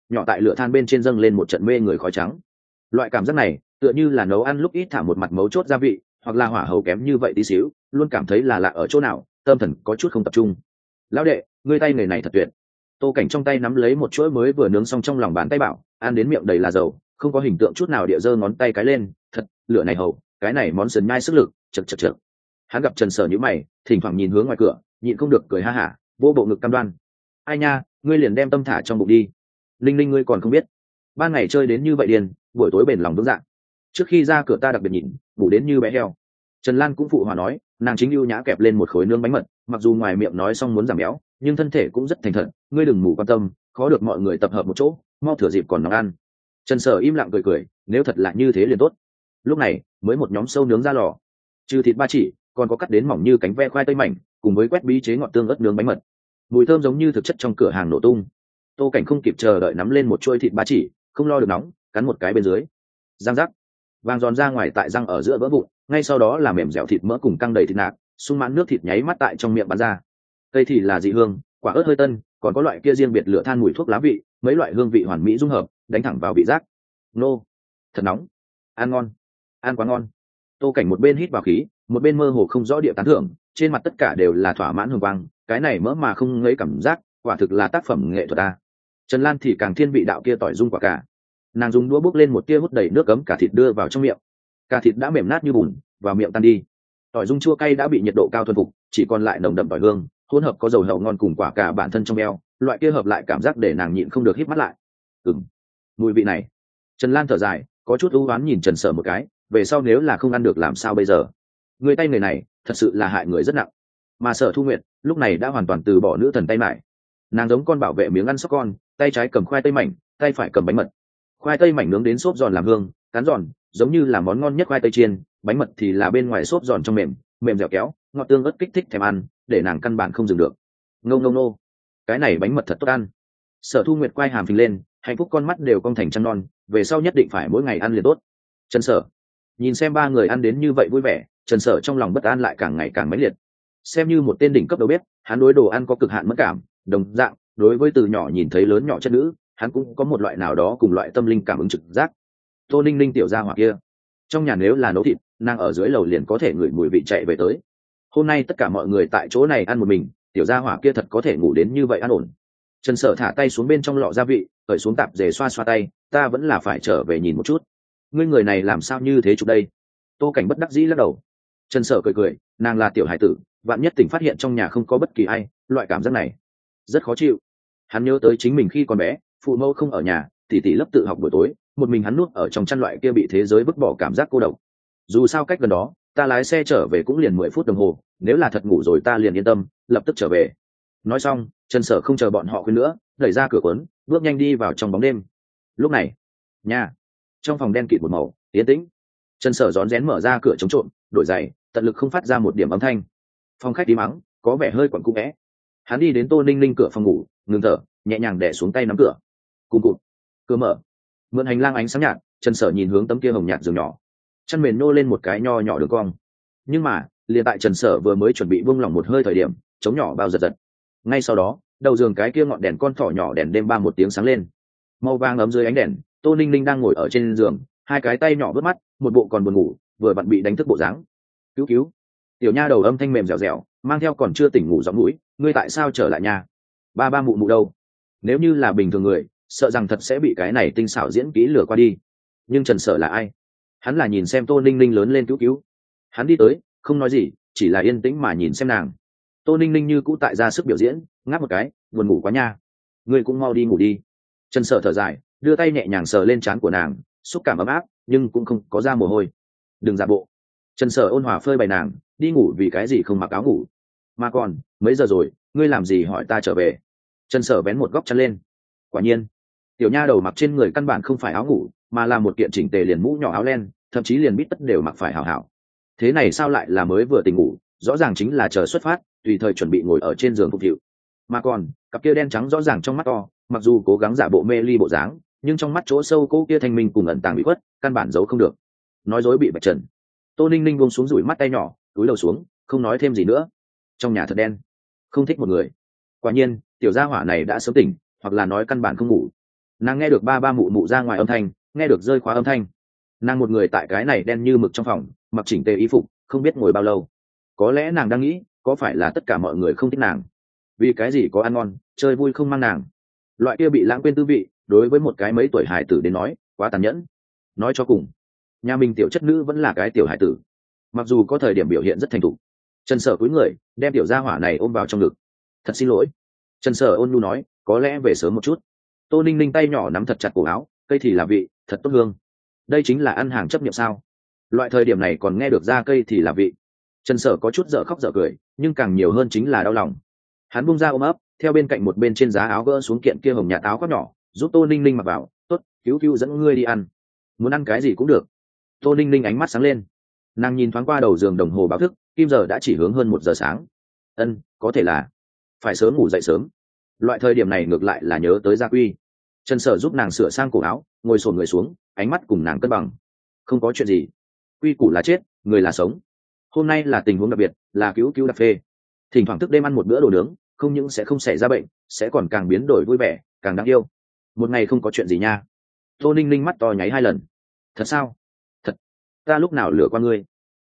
nhỏ tại lửa than bên trên dâng lên một trận mê người khói trắng. Loại cảm giác này tựa như là nấu ăn lúc ít thả một mặt mấu chốt gia vị, hoặc là hỏa hầu kém như vậy tí xíu, luôn cảm thấy là lạ ở chỗ nào, tâm thần có chút không tập trung. Lão đệ, ngươi tay người này thật tuyệt. Tô Cảnh trong tay nắm lấy một chuỗi mới vừa nướng xong trong lòng bàn tay bảo, ăn đến miệng đầy là dầu, không có hình tượng chút nào địa giơ ngón tay cái lên, thật, lửa này hầu, cái này món sườn nhai sức lực, chậc chậc chậc. Hắn gặp Trần Sở nhíu mày, thỉnh thoảng nhìn hướng ngoài cửa, nhịn không được cười ha hả, vô bộ ngực cam đoan. Ai nha, ngươi liền đem tâm thả trong bụng đi. Linh Linh ngươi còn không biết, ban ngày chơi đến như vậy điên, buổi tối bền lòng vững dạ. Trước khi ra cửa ta đặc biệt nhịn, ngủ đến như bé heo. Trần Lan cũng phụ hòa nói, nàng chính ưu nhã kẹp lên một khối nướng bánh mật, mặc dù ngoài miệng nói xong muốn giảm béo, nhưng thân thể cũng rất thành thật, ngươi đừng mù quan tâm, khó được mọi người tập hợp một chỗ, mau thừa dịp còn nóng ăn. Trần Sở im lặng cười cười, nếu thật là như thế liền tốt. Lúc này mới một nhóm sâu nướng ra lò, trừ thịt ba chỉ, còn có cắt đến mỏng như cánh ve khoai tây mảnh, cùng với quét bí chế ngọt tương ớt nướng bánh mật, mùi thơm giống như thực chất trong cửa hàng nổ tung. Tô Cảnh không kịp chờ đợi nắm lên một chuôi thịt ba chỉ, không lo được nóng, cắn một cái bên dưới, răng rắc, vàng giòn ra ngoài tại răng ở giữa vỡ vụn, ngay sau đó là mềm dẻo thịt mỡ cùng căng đầy thịt nạc, sung mãn nước thịt nháy mắt tại trong miệng bắn ra. Cây thì là dị hương, quả ớt hơi tân, còn có loại kia riêng biệt lửa than mùi thuốc lá vị, mấy loại hương vị hoàn mỹ dung hợp, đánh thẳng vào vị giác. Nô, thật nóng, ăn ngon, ăn quá ngon. Tô Cảnh một bên hít vào khí, một bên mơ hồ không rõ địa tán thưởng, trên mặt tất cả đều là thỏa mãn hương quang, cái này mỡ mà không ngấy cảm giác, quả thực là tác phẩm nghệ thuật a. Trần Lan thì càng thiên vị đạo kia tỏi dung quả cả, nàng dùng đũa bốc lên một tia hút đầy nước cấm cả thịt đưa vào trong miệng, cả thịt đã mềm nát như bùn, vào miệng tan đi. Tỏi dung chua cay đã bị nhiệt độ cao thuần phục, chỉ còn lại nồng đậm tỏi hương, hỗn hợp có dầu hậu ngon cùng quả cả bản thân trong eo, loại kia hợp lại cảm giác để nàng nhịn không được hít mắt lại. Mùi vị này. Trần Lan thở dài, có chút ưu oán nhìn Trần Sở một cái, về sau nếu là không ăn được làm sao bây giờ? Người tay người này, thật sự là hại người rất nặng. Mà Sở Thu Nguyệt lúc này đã hoàn toàn từ bỏ nữ thần tay mải, nàng giống con bảo vệ miếng ăn sóc con, tay trái cầm khoai tây mảnh, tay phải cầm bánh mật. Khoai tây mảnh nướng đến xốp giòn làm hương, cán giòn, giống như là món ngon nhất khoai tây chiên, bánh mật thì là bên ngoài xốp giòn trong mềm, mềm dẻo kéo, ngọt tương ớt kích thích thèm ăn, để nàng căn bản không dừng được. Ngông ngông nô, cái này bánh mật thật tốt ăn. Sở Thu Nguyệt quay hàm phình lên, hạnh phúc con mắt đều cong thành trăng non, về sau nhất định phải mỗi ngày ăn liền tốt. Trần Sở nhìn xem ba người ăn đến như vậy vui vẻ, Trần Sở trong lòng bất an lại càng ngày càng mãnh liệt. Xem như một tên đỉnh cấp đầu bếp, hắn đối đồ ăn có cực hạn mẫn cảm, đồng dạng đối với từ nhỏ nhìn thấy lớn nhỏ chất nữ, hắn cũng có một loại nào đó cùng loại tâm linh cảm ứng trực giác. Tô Ninh Ninh tiểu gia hỏa kia, trong nhà nếu là nấu thịt, nàng ở dưới lầu liền có thể ngửi mùi vị chạy về tới. Hôm nay tất cả mọi người tại chỗ này ăn một mình, tiểu gia hỏa kia thật có thể ngủ đến như vậy an ổn. Trần Sở thả tay xuống bên trong lọ gia vị, cởi xuống tạp dề xoa xoa tay, ta vẫn là phải trở về nhìn một chút. Ngươi người này làm sao như thế chụp đây? Tô Cảnh bất đắc dĩ lắc đầu. Trần Sở cười cười, nàng là tiểu hải tử, vạn nhất tỉnh phát hiện trong nhà không có bất kỳ ai, loại cảm giác này rất khó chịu. Hắn nhớ tới chính mình khi còn bé, phụ mẫu không ở nhà, tỷ tỷ lớp tự học buổi tối, một mình hắn nuốt ở trong chăn loại kia bị thế giới vứt bỏ cảm giác cô độc. Dù sao cách gần đó, ta lái xe trở về cũng liền 10 phút đồng hồ, nếu là thật ngủ rồi ta liền yên tâm, lập tức trở về. Nói xong, Trần Sở không chờ bọn họ khuyên nữa, đẩy ra cửa cuốn, bước nhanh đi vào trong bóng đêm. Lúc này, nhà trong phòng đen kịt một màu, yên tĩnh. Trần Sở rón rén mở ra cửa chống trộm, đổi giày, tận lực không phát ra một điểm âm thanh. Phòng khách tí mắng, có vẻ hơi quẩn cung vẽ. Hắn đi đến Tô Ninh Ninh cửa phòng ngủ, ngừng thở, nhẹ nhàng đè xuống tay nắm cửa. Cùng cụt, cửa mở. Mượn hành lang ánh sáng nhạt, Trần Sở nhìn hướng tấm kia hồng nhạt giường nhỏ, chân mền nô lên một cái nho nhỏ đường cong. Nhưng mà, liền tại Trần Sở vừa mới chuẩn bị buông lỏng một hơi thời điểm, chống nhỏ bao giật giật. Ngay sau đó, đầu giường cái kia ngọn đèn con thỏ nhỏ đèn đêm ba một tiếng sáng lên. Màu vàng ấm dưới ánh đèn, Tô Ninh Ninh đang ngồi ở trên giường, hai cái tay nhỏ vớt mắt, một bộ còn buồn ngủ, vừa vặn bị đánh thức bộ dáng. Cứu cứu! Tiểu nha đầu âm thanh mềm dẻo dẻo, mang theo còn chưa tỉnh ngủ giọng mũi, ngươi tại sao trở lại nhà? Ba ba mụ mụ đâu? Nếu như là bình thường người, sợ rằng thật sẽ bị cái này tinh xảo diễn kỹ lừa qua đi. Nhưng Trần Sở là ai? Hắn là nhìn xem Tô Ninh Ninh lớn lên cứu cứu. Hắn đi tới, không nói gì, chỉ là yên tĩnh mà nhìn xem nàng. Tô Ninh Ninh như cũ tại ra sức biểu diễn, ngáp một cái, buồn ngủ quá nha. Ngươi cũng mau đi ngủ đi. Trần Sở thở dài, đưa tay nhẹ nhàng sờ lên trán của nàng, xúc cảm ấm áp, nhưng cũng không có ra mồ hôi. Đừng giả bộ. Trần Sở ôn hòa phơi bày nàng, đi ngủ vì cái gì không mặc áo ngủ? Mà còn, mấy giờ rồi, ngươi làm gì hỏi ta trở về? Trần Sở vén một góc chăn lên. Quả nhiên, tiểu nha đầu mặc trên người căn bản không phải áo ngủ, mà là một kiện chỉnh tề liền mũ nhỏ áo len, thậm chí liền bít tất đều mặc phải hảo hảo. Thế này sao lại là mới vừa tỉnh ngủ, rõ ràng chính là chờ xuất phát, tùy thời chuẩn bị ngồi ở trên giường phục vụ. Mà còn, cặp kia đen trắng rõ ràng trong mắt to, mặc dù cố gắng giả bộ mê ly bộ dáng, nhưng trong mắt chỗ sâu cô kia thanh minh cùng ẩn tàng bị khuất, căn bản giấu không được. Nói dối bị vạch trần. Tô Ninh Ninh buông xuống rủi mắt tay nhỏ, túi đầu xuống, không nói thêm gì nữa. Trong nhà thật đen, không thích một người. Quả nhiên, tiểu gia hỏa này đã sớm tỉnh, hoặc là nói căn bản không ngủ. Nàng nghe được ba ba mụ mụ ra ngoài âm thanh, nghe được rơi khóa âm thanh. Nàng một người tại cái này đen như mực trong phòng, mặc chỉnh tề y phục, không biết ngồi bao lâu. Có lẽ nàng đang nghĩ, có phải là tất cả mọi người không thích nàng, vì cái gì có ăn ngon chơi vui không mang nàng. Loại kia bị lãng quên tư vị, đối với một cái mấy tuổi hải tử đến nói quá tàn nhẫn. Nói cho cùng, nhà mình tiểu chất nữ vẫn là cái tiểu hải tử, mặc dù có thời điểm biểu hiện rất thành thục. Trần Sở cúi người đem tiểu gia hỏa này ôm vào trong ngực. Thật xin lỗi, Trần Sở ôn nhu nói, có lẽ về sớm một chút. Tô Ninh Ninh tay nhỏ nắm thật chặt cổ áo, cây thì là vị, thật tốt hương. Đây chính là ăn hàng chấp nhận sao? Loại thời điểm này còn nghe được ra cây thì là vị. Trần Sở có chút dở khóc dở cười, nhưng càng nhiều hơn chính là đau lòng. Hắn bung ra ôm ấp, theo bên cạnh một bên trên giá áo gỡ xuống kiện kia hồng nhạt áo khoác nhỏ, giúp Tô Ninh Ninh mặc vào. Tốt, cứu cứu dẫn ngươi đi ăn. Muốn ăn cái gì cũng được. Tô Ninh Ninh ánh mắt sáng lên. Nàng nhìn thoáng qua đầu giường đồng hồ báo thức, kim giờ đã chỉ hướng hơn 1 giờ sáng. Có thể là phải sớm ngủ dậy sớm. Loại thời điểm này ngược lại là nhớ tới gia quy. Trần Sở giúp nàng sửa sang cổ áo, ngồi xổm người xuống, ánh mắt cùng nàng cân bằng. Không có chuyện gì, quy củ là chết, người là sống. Hôm nay là tình huống đặc biệt, là cứu cứu đặc phê. Thỉnh thoảng thức đêm ăn một bữa đồ nướng, không những sẽ không xảy ra bệnh, sẽ còn càng biến đổi vui vẻ, càng đáng yêu. Một ngày không có chuyện gì nha. Tô Ninh Ninh mắt to nháy 2 lần. Thật sao? Thật. Ta lúc nào lừa qua ngươi?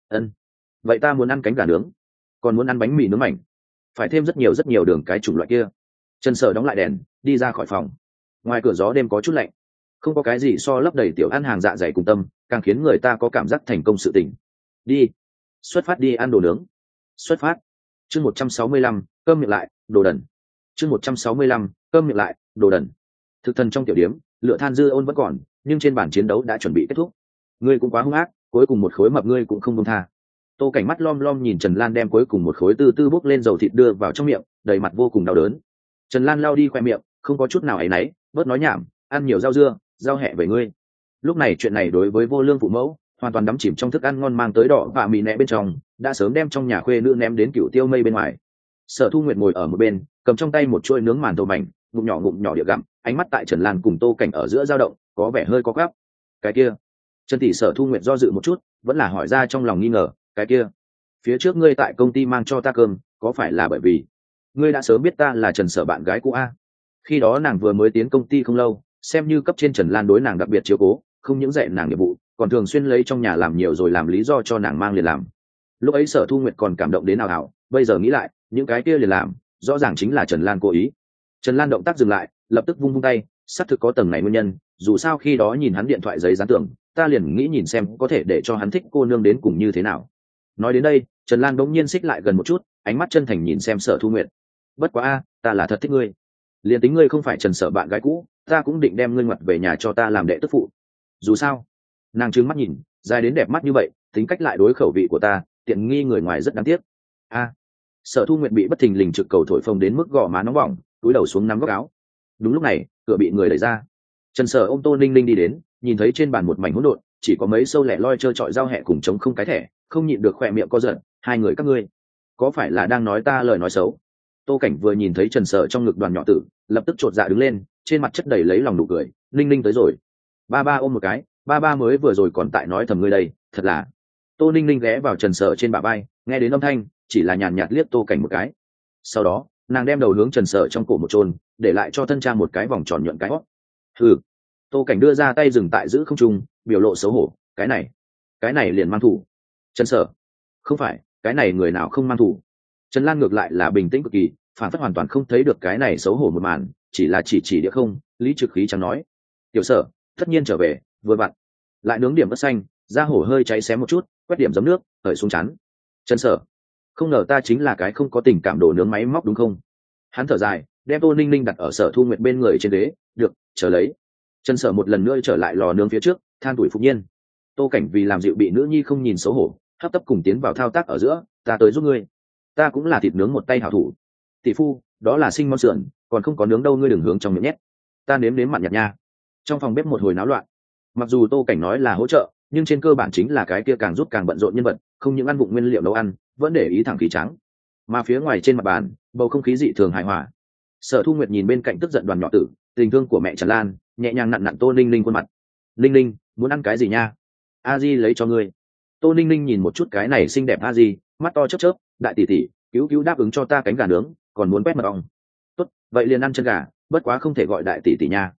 Vậy ta muốn ăn cánh gà nướng, còn muốn ăn bánh mì nướng mảnh, phải thêm rất nhiều đường cái chủng loại kia. Trần Sở đóng lại đèn, đi ra khỏi phòng. Ngoài cửa gió đêm có chút lạnh, không có cái gì so lấp đầy tiểu ăn hàng dạ dày cùng tâm càng khiến người ta có cảm giác thành công sự tình. Đi, xuất phát đi ăn đồ nướng. Xuất phát. Chương 165, cơm miệng lại, đồ đần. Chương 165, cơm miệng lại, đồ đần. Thực thần trong tiểu điếm, lửa than dư ôn vẫn còn, nhưng trên bàn chiến đấu đã chuẩn bị kết thúc. Ngươi cũng quá hung ác, cuối cùng một khối mập ngươi cũng không buông tha. Tô Cảnh mắt lom lom nhìn Trần Lan đem cuối cùng một khối tư bốc lên dầu thịt đưa vào trong miệng, đầy mặt vô cùng đau đớn. Trần Lan lao đi khoe miệng, không có chút nào áy náy, bớt nói nhảm, ăn nhiều rau dưa, rau hẹ về ngươi. Lúc này chuyện này đối với vô lương phụ mẫu, hoàn toàn đắm chìm trong thức ăn ngon mang tới đỏ và mì nẹ bên trong, đã sớm đem trong nhà khuê nữ ném đến cựu tiêu mây bên ngoài. Sở Thu Nguyệt ngồi ở một bên, cầm trong tay một chuôi nướng màn thầu mảnh, ngụm nhỏ địa gặm, ánh mắt tại Trần Lan cùng Tô Cảnh ở giữa dao động, có vẻ hơi có gắp. Cái kia, Trần tỷ. Sở Thu Nguyệt do dự một chút, vẫn là hỏi ra trong lòng nghi ngờ, cái kia, phía trước ngươi tại công ty mang cho ta cơm, có phải là bởi vì ngươi đã sớm biết ta là Trần Sở bạn gái cũ a? Khi đó nàng vừa mới tiến công ty không lâu, xem như cấp trên Trần Lan đối nàng đặc biệt chiếu cố, không những dạy nàng nghiệp vụ, còn thường xuyên lấy trong nhà làm nhiều rồi làm lý do cho nàng mang liền làm. Lúc ấy Sở Thu Nguyệt còn cảm động đến nào hảo, bây giờ nghĩ lại, những cái kia liền làm, rõ ràng chính là Trần Lan cố ý. Trần Lan động tác dừng lại, lập tức vung tay, xác thực có tầng này nguyên nhân, dù sao khi đó nhìn hắn điện thoại giấy dán tưởng, ta liền nghĩ nhìn xem có thể để cho hắn thích cô nương đến cùng như thế nào. Nói đến đây, Trần Lan bỗng nhiên xích lại gần một chút, ánh mắt chân thành nhìn xem Sở Thu Nguyệt. Bất quá a, ta là thật thích ngươi. Liền tính ngươi không phải Trần Sở bạn gái cũ, ta cũng định đem ngươi ngoặt về nhà cho ta làm đệ tức phụ. Dù sao, nàng trừng mắt nhìn, dài đến đẹp mắt như vậy, tính cách lại đối khẩu vị của ta, tiện nghi người ngoài rất đáng tiếc. A. Sở Thu Nguyệt bị bất thình lình trực cầu thổi phồng đến mức gò má nóng bỏng, cúi đầu xuống nắm góc áo. Đúng lúc này, cửa bị người đẩy ra. Trần Sở ôm Tô Ninh Ninh đi đến, nhìn thấy trên bàn một mảnh hỗn độn, chỉ có mấy sâu lẻ loi chơi trọi rau hẹ cùng trống không cái thẻ, không nhịn được khỏe miệng co giật. Hai người các ngươi, có phải là đang nói ta lời nói xấu? Tô Cảnh vừa nhìn thấy Trần Sở trong ngực đoàn nhỏ tử, lập tức chột dạ đứng lên, trên mặt chất đầy lấy lòng nụ cười. Ninh Ninh tới rồi. Ba ba ôm một cái, ba ba mới vừa rồi còn tại nói thầm ngươi đây, thật là. Tô Ninh Ninh ghé vào Trần Sở trên bả vai, nghe đến âm thanh, chỉ là nhàn nhạt liếc Tô Cảnh một cái. Sau đó, nàng đem đầu hướng Trần Sở trong cổ một chôn, để lại cho thân cha một cái vòng tròn nhuận cái hót. Hừ. Tô Cảnh đưa ra tay dừng tại giữ không trung, biểu lộ xấu hổ, cái này liền mang thủ. Trần Sở, không phải, cái này người nào không mang thủ. Trần Lan ngược lại là bình tĩnh cực kỳ, phản phất hoàn toàn không thấy được cái này xấu hổ một màn, chỉ là chỉ địa không, lý trực khí chẳng nói. Tiểu Sở, tất nhiên trở về, vừa vặn, lại nướng điểm ớt xanh, da hổ hơi cháy xém một chút, quét điểm giấm nước, hởi xuống chắn. Trần Sở, không ngờ ta chính là cái không có tình cảm đồ nướng máy móc đúng không? Hắn thở dài, đem Tô Ninh Ninh đặt ở Sở Thu Nguyệt bên người trên ghế, được, chờ lấy. Trần Sở một lần nữa trở lại lò nướng phía trước, than tuổi phục nhiên. Tô Cảnh vì làm dịu bị nữ nhi không nhìn xấu hổ, hấp tấp cùng tiến vào thao tác ở giữa, ta tới giúp ngươi. Ta cũng là thịt nướng một tay hảo thủ. Tỷ phu, đó là sinh món sườn, còn không có nướng đâu, ngươi đừng hướng trong miệng nhét. Ta nếm mặn nhạt nha. Trong phòng bếp một hồi náo loạn. Mặc dù Tô Cảnh nói là hỗ trợ, nhưng trên cơ bản chính là cái kia càng rút càng bận rộn nhân vật, không những ăn vụng nguyên liệu nấu ăn, vẫn để ý thẳng khí trắng. Mà phía ngoài trên mặt bàn, bầu không khí dị thường hài hòa. Sở Thu Nguyệt nhìn bên cạnh tức giận đoàn nhỏ tử, tình thương của mẹ Trần Lan, nhẹ nhàng nặn nặn Tô Ninh Ninh khuôn mặt. Ninh Ninh, muốn ăn cái gì nha? A Di lấy cho ngươi. Tô Ninh Ninh nhìn một chút cái này xinh đẹp A Di, mắt to chớp chớp, đại tỷ tỷ, cứu đáp ứng cho ta cánh gà nướng, còn muốn quét mật ong. Tốt, vậy liền ăn chân gà, bất quá không thể gọi đại tỷ tỷ nha.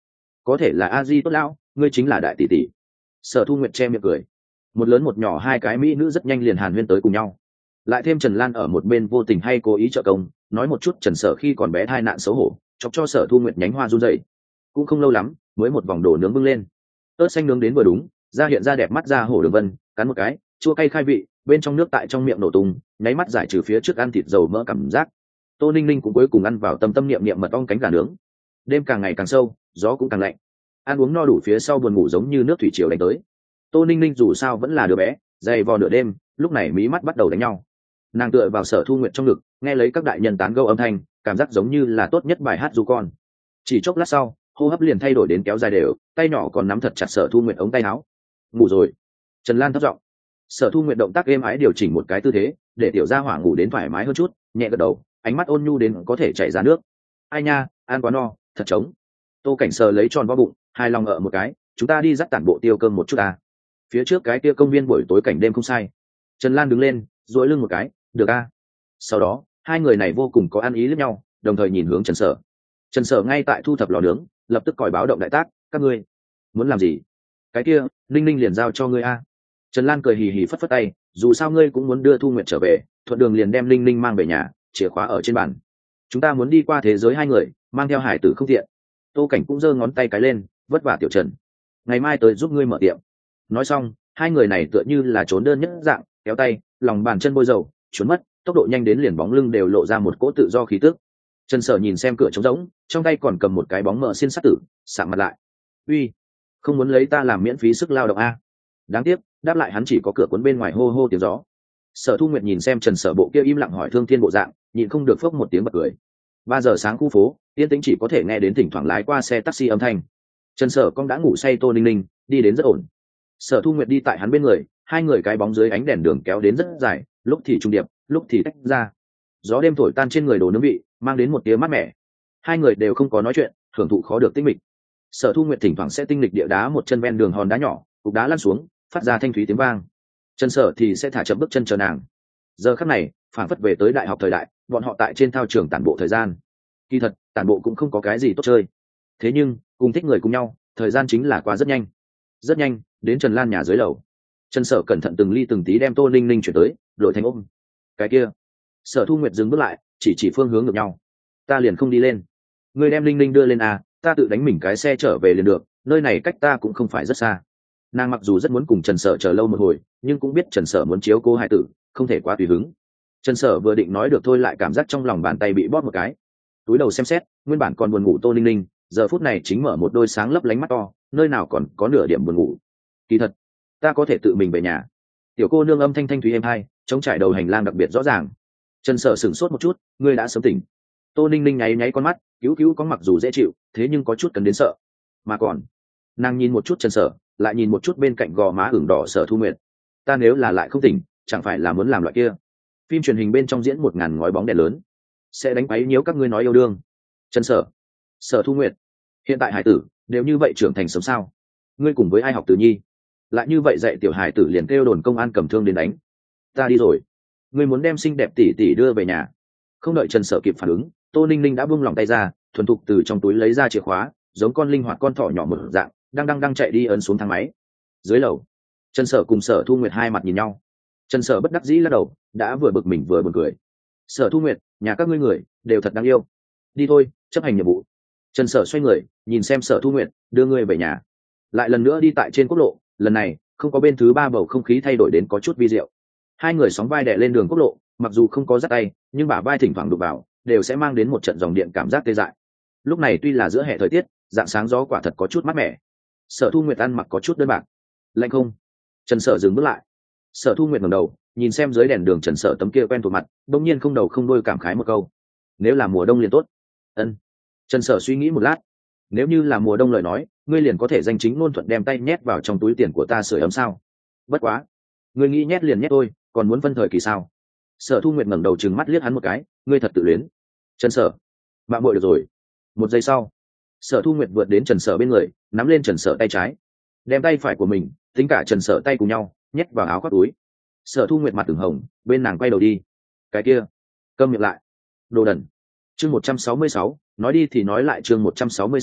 có thể là a di tốt lão, ngươi chính là đại tỷ tỷ. Sở Thu Nguyệt che miệng cười. Một lớn một nhỏ hai cái mỹ nữ rất nhanh liền hàn huyên tới cùng nhau, lại thêm Trần Lan ở một bên vô tình hay cố ý trợ công, nói một chút Trần Sở khi còn bé thai nạn xấu hổ, chọc cho Sở Thu Nguyệt nhánh hoa run rẩy. Cũng không lâu lắm, mới một vòng đồ nướng bưng lên, ớt xanh nướng đến vừa đúng, da hiện ra đẹp mắt ra hổ đường vân, cắn một cái, chua cay khai vị, bên trong nước tại trong miệng nổ tung, nháy mắt giải trừ phía trước ăn thịt dầu mỡ cảm giác. Tô Ninh Ninh cũng cuối cùng ăn vào tâm tâm niệm niệm mật ong cánh gà nướng. Đêm càng ngày càng sâu, gió cũng càng lạnh, ăn uống no đủ phía sau buồn ngủ giống như nước thủy triều đánh tới. Tô Ninh Ninh dù sao vẫn là đứa bé, dày vò nửa đêm, lúc này mí mắt bắt đầu đánh nhau. Nàng tựa vào Sở Thu Nguyệt trong ngực, nghe lấy các đại nhân tán gẫu âm thanh, cảm giác giống như là tốt nhất bài hát du con. Chỉ chốc lát sau, hô hấp liền thay đổi đến kéo dài đều, tay nhỏ còn nắm thật chặt Sở Thu Nguyệt ống tay áo. Ngủ rồi. Trần Lan thấp giọng. Sở Thu Nguyệt động tác êm ái điều chỉnh một cái tư thế, để tiểu gia hỏa ngủ đến thoải mái hơn chút, nhẹ gật đầu, ánh mắt ôn nhu đến có thể chảy ra nước. Ai nha, ăn quá no, thật trống. Tô Cảnh Sờ lấy tròn vo bụng, hai lòng ngợ một cái, chúng ta đi dắt tản bộ tiêu cơm một chút à. Phía trước cái kia công viên buổi tối cảnh đêm không sai. Trần Lan đứng lên, duỗi lưng một cái, được a. Sau đó hai người này vô cùng có ăn ý lẫn nhau, đồng thời nhìn hướng Trần Sở. Trần Sở ngay tại thu thập lò nướng, lập tức còi báo động đại tác, các ngươi muốn làm gì? Cái kia Ninh Ninh liền giao cho ngươi a. Trần Lan cười hì hì phất phất tay, dù sao ngươi cũng muốn đưa Thu Nguyệt trở về, thuận đường liền đem Ninh Ninh mang về nhà, chìa khóa ở trên bàn. Chúng ta muốn đi qua thế giới hai người, mang theo hải tử không tiện. Tô Cảnh cũng giơ ngón tay cái lên, vất vả tiểu Trần, ngày mai tới giúp ngươi mở tiệm. Nói xong, hai người này tựa như là trốn đơn nhất dạng, kéo tay, lòng bàn chân bôi dầu, trốn mất, tốc độ nhanh đến liền bóng lưng đều lộ ra một cỗ tự do khí tức. Trần Sở nhìn xem cửa trống rỗng, trong tay còn cầm một cái bóng mờ xiên sắt tử, sạm mặt lại. Uy, không muốn lấy ta làm miễn phí sức lao động a? Đáng tiếc, đáp lại hắn chỉ có cửa cuốn bên ngoài hô hô tiếng gió. Sở Thu Nguyệt nhìn xem Trần Sở bộ kia im lặng hỏi thương thiên bộ dạng, nhịn không được phốc một tiếng bật cười. 3 giờ sáng khu phố, yên tĩnh chỉ có thể nghe đến thỉnh thoảng lái qua xe taxi âm thanh. Trần Sở con đã ngủ say Tô Ninh Ninh, đi đến rất ổn. Sở Thu Nguyệt đi tại hắn bên người, hai người cái bóng dưới ánh đèn đường kéo đến rất dài, lúc thì trung điệp, lúc thì tách ra. Gió đêm thổi tan trên người đồ nướng vị, mang đến một tia mát mẻ. Hai người đều không có nói chuyện, hưởng thụ khó được tĩnh mịch. Sở Thu Nguyệt thỉnh thoảng sẽ tinh lịch địa đá một chân ven đường hòn đá nhỏ, cục đá lăn xuống, phát ra thanh thúy tiếng vang. Trần Sở thì sẽ thả chậm bước chân chờ nàng. Giờ khắc này, phản phất về tới đại học thời đại, bọn họ tại trên thao trường tản bộ thời gian. Kỳ thật, tản bộ cũng không có cái gì tốt chơi. Thế nhưng, cùng thích người cùng nhau, thời gian chính là qua rất nhanh. Rất nhanh, đến Trần Lan nhà dưới lầu. Trần Sở cẩn thận từng ly từng tí đem Tô Ninh Ninh chuyển tới, đổi thành ôm. Cái kia. Sở Thu Nguyệt dừng bước lại, chỉ phương hướng ngược nhau. Ta liền không đi lên. Người đem Ninh Ninh đưa lên à, ta tự đánh mình cái xe trở về liền được, nơi này cách ta cũng không phải rất xa. Nàng mặc dù rất muốn cùng Trần Sở chờ lâu một hồi, nhưng cũng biết Trần Sở muốn chiếu cô hài tử, không thể quá tùy hứng. Trần Sở vừa định nói được thôi lại cảm giác trong lòng bàn tay bị bóp một cái. Túi đầu xem xét, nguyên bản còn buồn ngủ Tô Ninh Ninh, giờ phút này chính mở một đôi sáng lấp lánh mắt to, nơi nào còn có nửa điểm buồn ngủ. Kỳ thật, ta có thể tự mình về nhà. Tiểu cô nương âm thanh thanh thúy êm hai, chống trải đầu hành lang đặc biệt rõ ràng. Trần Sở sửng sốt một chút, ngươi đã sớm tỉnh. Tô Ninh Ninh nháy nháy con mắt, cứu có mặc dù dễ chịu, thế nhưng có chút cần đến sợ. Mà còn, nàng nhìn một chút Trần Sở, lại nhìn một chút bên cạnh gò má ửng đỏ Sở Thu Nguyệt. Ta nếu là lại không tỉnh, chẳng phải là muốn làm loại kia phim truyền hình bên trong diễn 1000 ngói bóng đèn lớn, sẽ đánh quấy nhiễu các ngươi nói yêu đương. Trần Sở, Sở Thu Nguyệt, hiện tại hải tử đều như vậy trưởng thành sớm sao? Ngươi cùng với ai học từ nhi, lại như vậy dạy tiểu hải tử liền kêu đồn công an cầm thương đến đánh. Ta đi rồi. Ngươi muốn đem xinh đẹp tỷ tỷ đưa về nhà. Không đợi Trần Sở kịp phản ứng, Tô Ninh Ninh đã buông lòng tay ra, thuần thục từ trong túi lấy ra chìa khóa, giống con linh hoạt con thỏ nhỏ một dạng, đang chạy đi ấn xuống thang máy. Dưới lầu, Trần Sở cùng Sở Thu Nguyệt hai mặt nhìn nhau. Trần Sở bất đắc dĩ lắc đầu, đã vừa bực mình vừa buồn cười. Sở Thu Nguyệt, nhà các ngươi người đều thật đáng yêu. Đi thôi, chấp hành nhiệm vụ. Trần Sở xoay người, nhìn xem Sở Thu Nguyệt, đưa ngươi về nhà. Lại lần nữa đi tại trên quốc lộ, lần này không có bên thứ ba, bầu không khí thay đổi đến có chút vi diệu. Hai người sóng vai đè lên đường quốc lộ, mặc dù không có dắt tay, nhưng bả vai thỉnh thoảng đụng vào, đều sẽ mang đến một trận dòng điện cảm giác tê dại. Lúc này tuy là giữa hè thời tiết, dạng sáng gió quả thật có chút mát mẻ. Sở Thu Nguyệt ăn mặc có chút đơn bạc. Lạnh không? Trần Sở dừng bước lại. Sở Thu Nguyệt ngẩng đầu, nhìn xem dưới đèn đường Trần Sở tấm kia quen thuộc mặt, đột nhiên không đầu không đuôi cảm khái một câu. Nếu là mùa đông liền tốt. Ân. Trần Sở suy nghĩ một lát. Nếu như là mùa đông lời nói, ngươi liền có thể danh chính ngôn thuận đem tay nhét vào trong túi tiền của ta sưởi ấm sao? Bất quá, ngươi nghĩ nhét liền nhét thôi, còn muốn phân thời kỳ sao? Sở Thu Nguyệt ngẩng đầu trừng mắt liếc hắn một cái, ngươi thật tự luyến. Trần Sở, mạng muội được rồi. Một giây sau, Sở Thu Nguyệt vượt đến Trần Sở bên người, nắm lên Trần Sở tay trái, đem tay phải của mình, tính cả Trần Sở tay cùng nhau, nhét vào áo khoác túi. Sở Thu Nguyệt mặt ửng hồng, bên nàng quay đầu đi. Cái kia, câm miệng lại. Đồ đần. Chương 166, nói đi thì nói lại chương 166,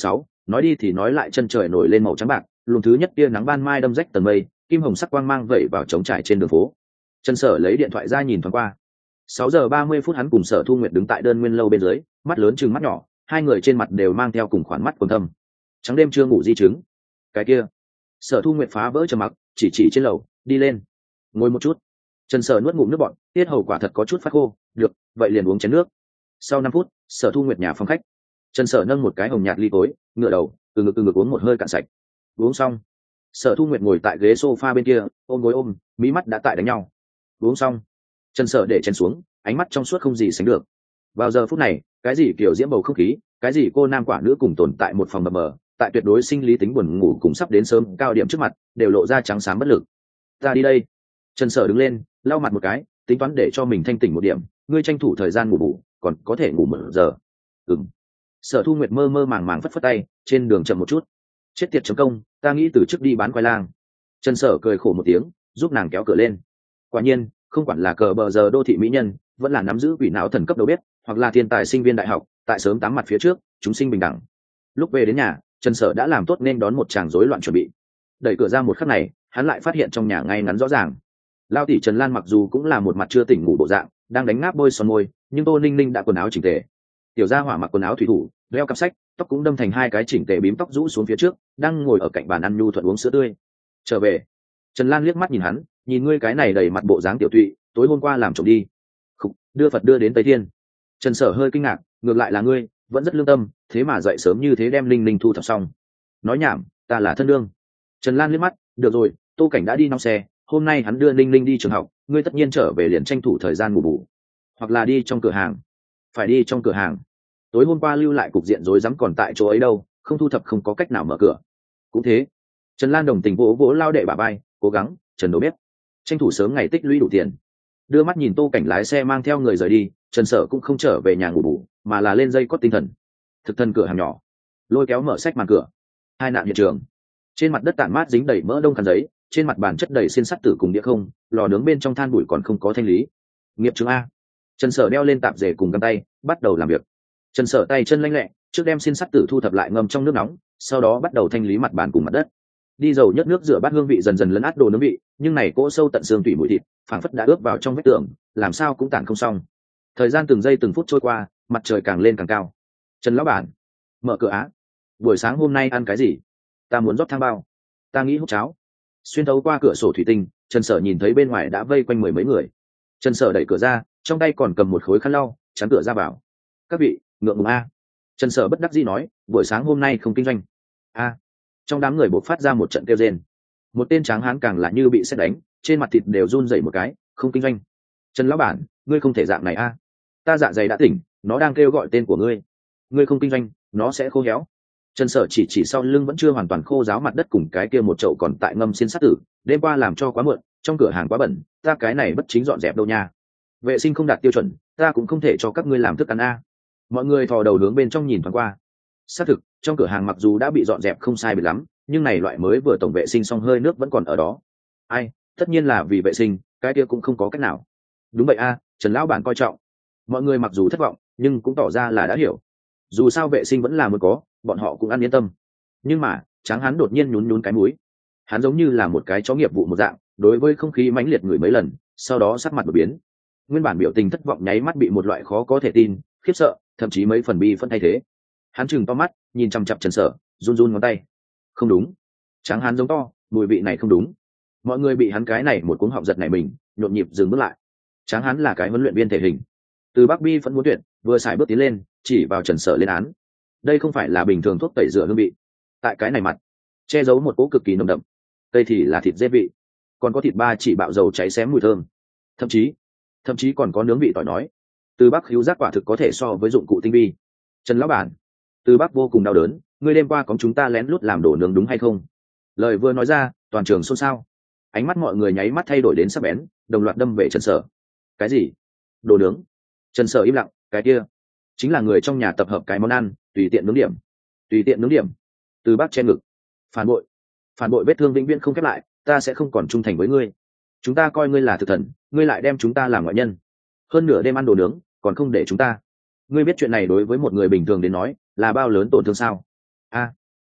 nói đi thì nói lại, chân trời nổi lên màu trắng bạc, luồng thứ nhất tia nắng ban mai đâm rách tầng mây, kim hồng sắc quang mang vẩy vào trống trải trên đường phố. Trần Sở lấy điện thoại ra nhìn thoáng qua. 6:30 hắn cùng Sở Thu Nguyệt đứng tại đơn nguyên lâu bên dưới, mắt lớn trừng mắt nhỏ, hai người trên mặt đều mang theo cùng khoản mắt quầng thâm. Trắng đêm chưa ngủ di chứng. Cái kia. Sở Thu Nguyệt phá vỡ trầm mặc, chỉ trên lầu, đi lên. Ngồi một chút. Trần Sở nuốt ngụm nước bọt, tiết hầu quả thật có chút phát khô, được, vậy liền uống chén nước. Sau 5 phút, Sở Thu Nguyệt nhà phòng khách. Trần Sở nâng một cái hồng nhạt ly tối, ngửa đầu, từ ngực uống một hơi cạn sạch. Uống xong, Sở Thu Nguyệt ngồi tại ghế sofa bên kia, ôm gối ôm, mí mắt đã tại đánh nhau. Uống xong, Trần Sở để chén xuống, ánh mắt trong suốt không gì sánh được. Vào giờ phút này, cái gì kiểu diễm bầu không khí, cái gì cô nam quả nữ cùng tồn tại một phòng mờ mờ, tại tuyệt đối sinh lý tính buồn ngủ cùng sắp đến sớm cao điểm trước mặt, đều lộ ra trắng xám bất lực. Ta đi đây. Trần Sở đứng lên, lau mặt một cái, tính toán để cho mình thanh tỉnh một điểm, ngươi tranh thủ thời gian ngủ bù, còn có thể ngủ 1 giờ. Sở Thu Nguyệt mơ mơ màng màng phất phất tay, trên đường chậm một chút. Chết tiệt chấm công, ta nghĩ từ trước đi bán khoai lang. Trần Sở cười khổ một tiếng, giúp nàng kéo cửa lên. Quả nhiên, không quản là cờ bờ giờ đô thị mỹ nhân, vẫn là nắm giữ quỷ não thần cấp đầu bếp, hoặc là thiên tài sinh viên đại học, tại sớm tám mặt phía trước, chúng sinh bình đẳng. Lúc về đến nhà, Trần Sở đã làm tốt nên đón một tràng rối loạn chuẩn bị. Đẩy cửa ra một khắc này, hắn lại phát hiện trong nhà ngay ngắn rõ ràng. Lao tỷ Trần Lan mặc dù cũng là một mặt chưa tỉnh ngủ bộ dạng, đang đánh ngáp bôi son môi, nhưng Tô Ninh Ninh đã quần áo chỉnh tề. Tiểu Gia Hỏa mặc quần áo thủy thủ, đeo cặp sách, tóc cũng đâm thành hai cái chỉnh tề bím tóc rũ xuống phía trước, đang ngồi ở cạnh bàn ăn nhu thuận uống sữa tươi. Trở về. Trần Lan liếc mắt nhìn hắn, nhìn ngươi cái này đầy mặt bộ dáng tiểu tụy, tối hôm qua làm trộm đi. Khục, đưa Phật đưa đến Tây Thiên. Trần Sở hơi kinh ngạc, ngược lại là ngươi, vẫn rất lương tâm, thế mà dậy sớm như thế đem Ninh Ninh thu thập xong. Nói nhảm, ta là thân đương. Trần Lan liếc mắt, được rồi, Tô Cảnh đã đi nong xe, hôm nay hắn đưa Ninh Ninh đi trường học, ngươi tất nhiên trở về liền tranh thủ thời gian ngủ bù, hoặc là đi trong cửa hàng. Phải đi trong cửa hàng. Tối hôm qua lưu lại cục diện rối rắm còn tại chỗ ấy đâu, không thu thập không có cách nào mở cửa. Cũng thế. Trần Lan đồng tình vỗ vỗ lao đệ bả vai, cố gắng, Trần đầu bếp, tranh thủ sớm ngày tích lũy đủ tiền. Đưa mắt nhìn Tô Cảnh lái xe mang theo người rời đi, Trần Sở cũng không trở về nhà ngủ bù, mà là lên dây cót tinh thần. Thực thân cửa hàng nhỏ, lôi kéo mở sách màn cửa. Hai nạn hiện trường. Trên mặt đất tản mát dính đầy mỡ đông khăn giấy, trên mặt bàn chất đầy xiên sắt tử cùng đĩa không, lò nướng bên trong than bụi còn không có thanh lý. Nghiệp chứng a. Trần Sở đeo lên tạp dề cùng găng tay, bắt đầu làm việc. Trần Sở tay chân lanh lẹ, trước đem xiên sắt tử thu thập lại ngâm trong nước nóng, sau đó bắt đầu thanh lý mặt bàn cùng mặt đất. Đi dầu nhớt nước rửa bát, hương vị dần dần lấn át đồ nướng vị, nhưng này cỗ sâu tận xương tủy mùi thịt, phảng phất đã ướp vào trong vách tường, làm sao cũng tản không xong. Thời gian từng giây từng phút trôi qua, mặt trời càng lên càng cao. Trần lão bản, mở cửa á. Buổi sáng hôm nay ăn cái gì? Ta muốn rót thang bao. Ta nghĩ hút cháo. Xuyên thấu qua cửa sổ thủy tinh, Trần Sở nhìn thấy bên ngoài đã vây quanh mười mấy người. Trần Sở đẩy cửa ra, trong tay còn cầm một khối khăn lau, chắn cửa ra vào. Các vị, ngượng ngùng a. Trần Sở bất đắc dĩ nói, buổi sáng hôm nay không kinh doanh. A. Trong đám người bộc phát ra một trận kêu rên. Một tên tráng hán càng là như bị sét đánh, trên mặt thịt đều run rẩy một cái, không kinh doanh. Trần lão bản, ngươi không thể dạng này a. Ta dạ dày đã tỉnh, nó đang kêu gọi tên của ngươi. Ngươi không kinh doanh, nó sẽ khô héo. Trần Sở chỉ sau lưng vẫn chưa hoàn toàn khô ráo mặt đất cùng cái kia một chậu còn tại ngâm xiên sắt tử, đêm qua làm cho quá muộn, trong cửa hàng quá bẩn, ta cái này bất chính dọn dẹp đâu nha. Vệ sinh không đạt tiêu chuẩn, ta cũng không thể cho các ngươi làm thức ăn a. Mọi người thò đầu hướng bên trong nhìn thoáng qua. Xác thực, trong cửa hàng mặc dù đã bị dọn dẹp không sai biệt lắm, nhưng này loại mới vừa tổng vệ sinh xong hơi nước vẫn còn ở đó. Ai, tất nhiên là vì vệ sinh, cái kia cũng không có cách nào. Đúng vậy a, Trần lão bản coi trọng. Mọi người mặc dù thất vọng, nhưng cũng tỏ ra là đã hiểu. Dù sao vệ sinh vẫn là muốn có, bọn họ cũng ăn yên tâm. Nhưng mà, Tráng Hán đột nhiên nhún nhún cái mũi. Hắn giống như là một cái chó nghiệp vụ một dạng, đối với không khí mãnh liệt ngửi mấy lần, sau đó sắc mặt đổi biến. Nguyên bản biểu tình thất vọng nháy mắt bị một loại khó có thể tin, khiếp sợ, thậm chí mấy phần bi phân thay thế. Hắn trừng to mắt, nhìn chằm chằm Trần Sở, run run ngón tay. Không đúng. Tráng Hán giống to, mùi vị này không đúng. Mọi người bị hắn cái này một cuống họng giật này mình, nhộn nhịp dừng bước lại. Tráng Hán là cái huấn luyện viên thể hình. Từ Bắc Bi vẫn muốn tuyệt, vừa xài bước tiến lên, chỉ vào Trần Sở lên án. Đây không phải là bình thường thuốc tẩy rửa hương vị. Tại cái này mặt, che giấu một cỗ cực kỳ nồng đậm. Đây thì là thịt dê vị, còn có thịt ba chỉ bạo dầu cháy xém mùi thơm. Thậm chí còn có nướng vị tỏi nói. Từ Bắc khứu giác quả thực có thể so với dụng cụ tinh vi. Trần lão bản, Từ Bắc vô cùng đau đớn, ngươi đêm qua có chúng ta lén lút làm đồ nướng đúng hay không? Lời vừa nói ra, toàn trường xôn xao. Ánh mắt mọi người nháy mắt thay đổi đến sắc bén, đồng loạt đâm về Trần Sở. Cái gì? Đồ nướng? Trần Sở im lặng, cái kia chính là người trong nhà tập hợp cái món ăn, tùy tiện nướng điểm. Tùy tiện nướng điểm. Từ Bắc che ngực. Phản bội vết thương vĩnh viễn không khép lại, ta sẽ không còn trung thành với ngươi. Chúng ta coi ngươi là thực thần, ngươi lại đem chúng ta làm ngoại nhân. Hơn nửa đêm ăn đồ nướng, còn không để chúng ta. Ngươi biết chuyện này đối với một người bình thường đến nói là bao lớn tổn thương sao? A.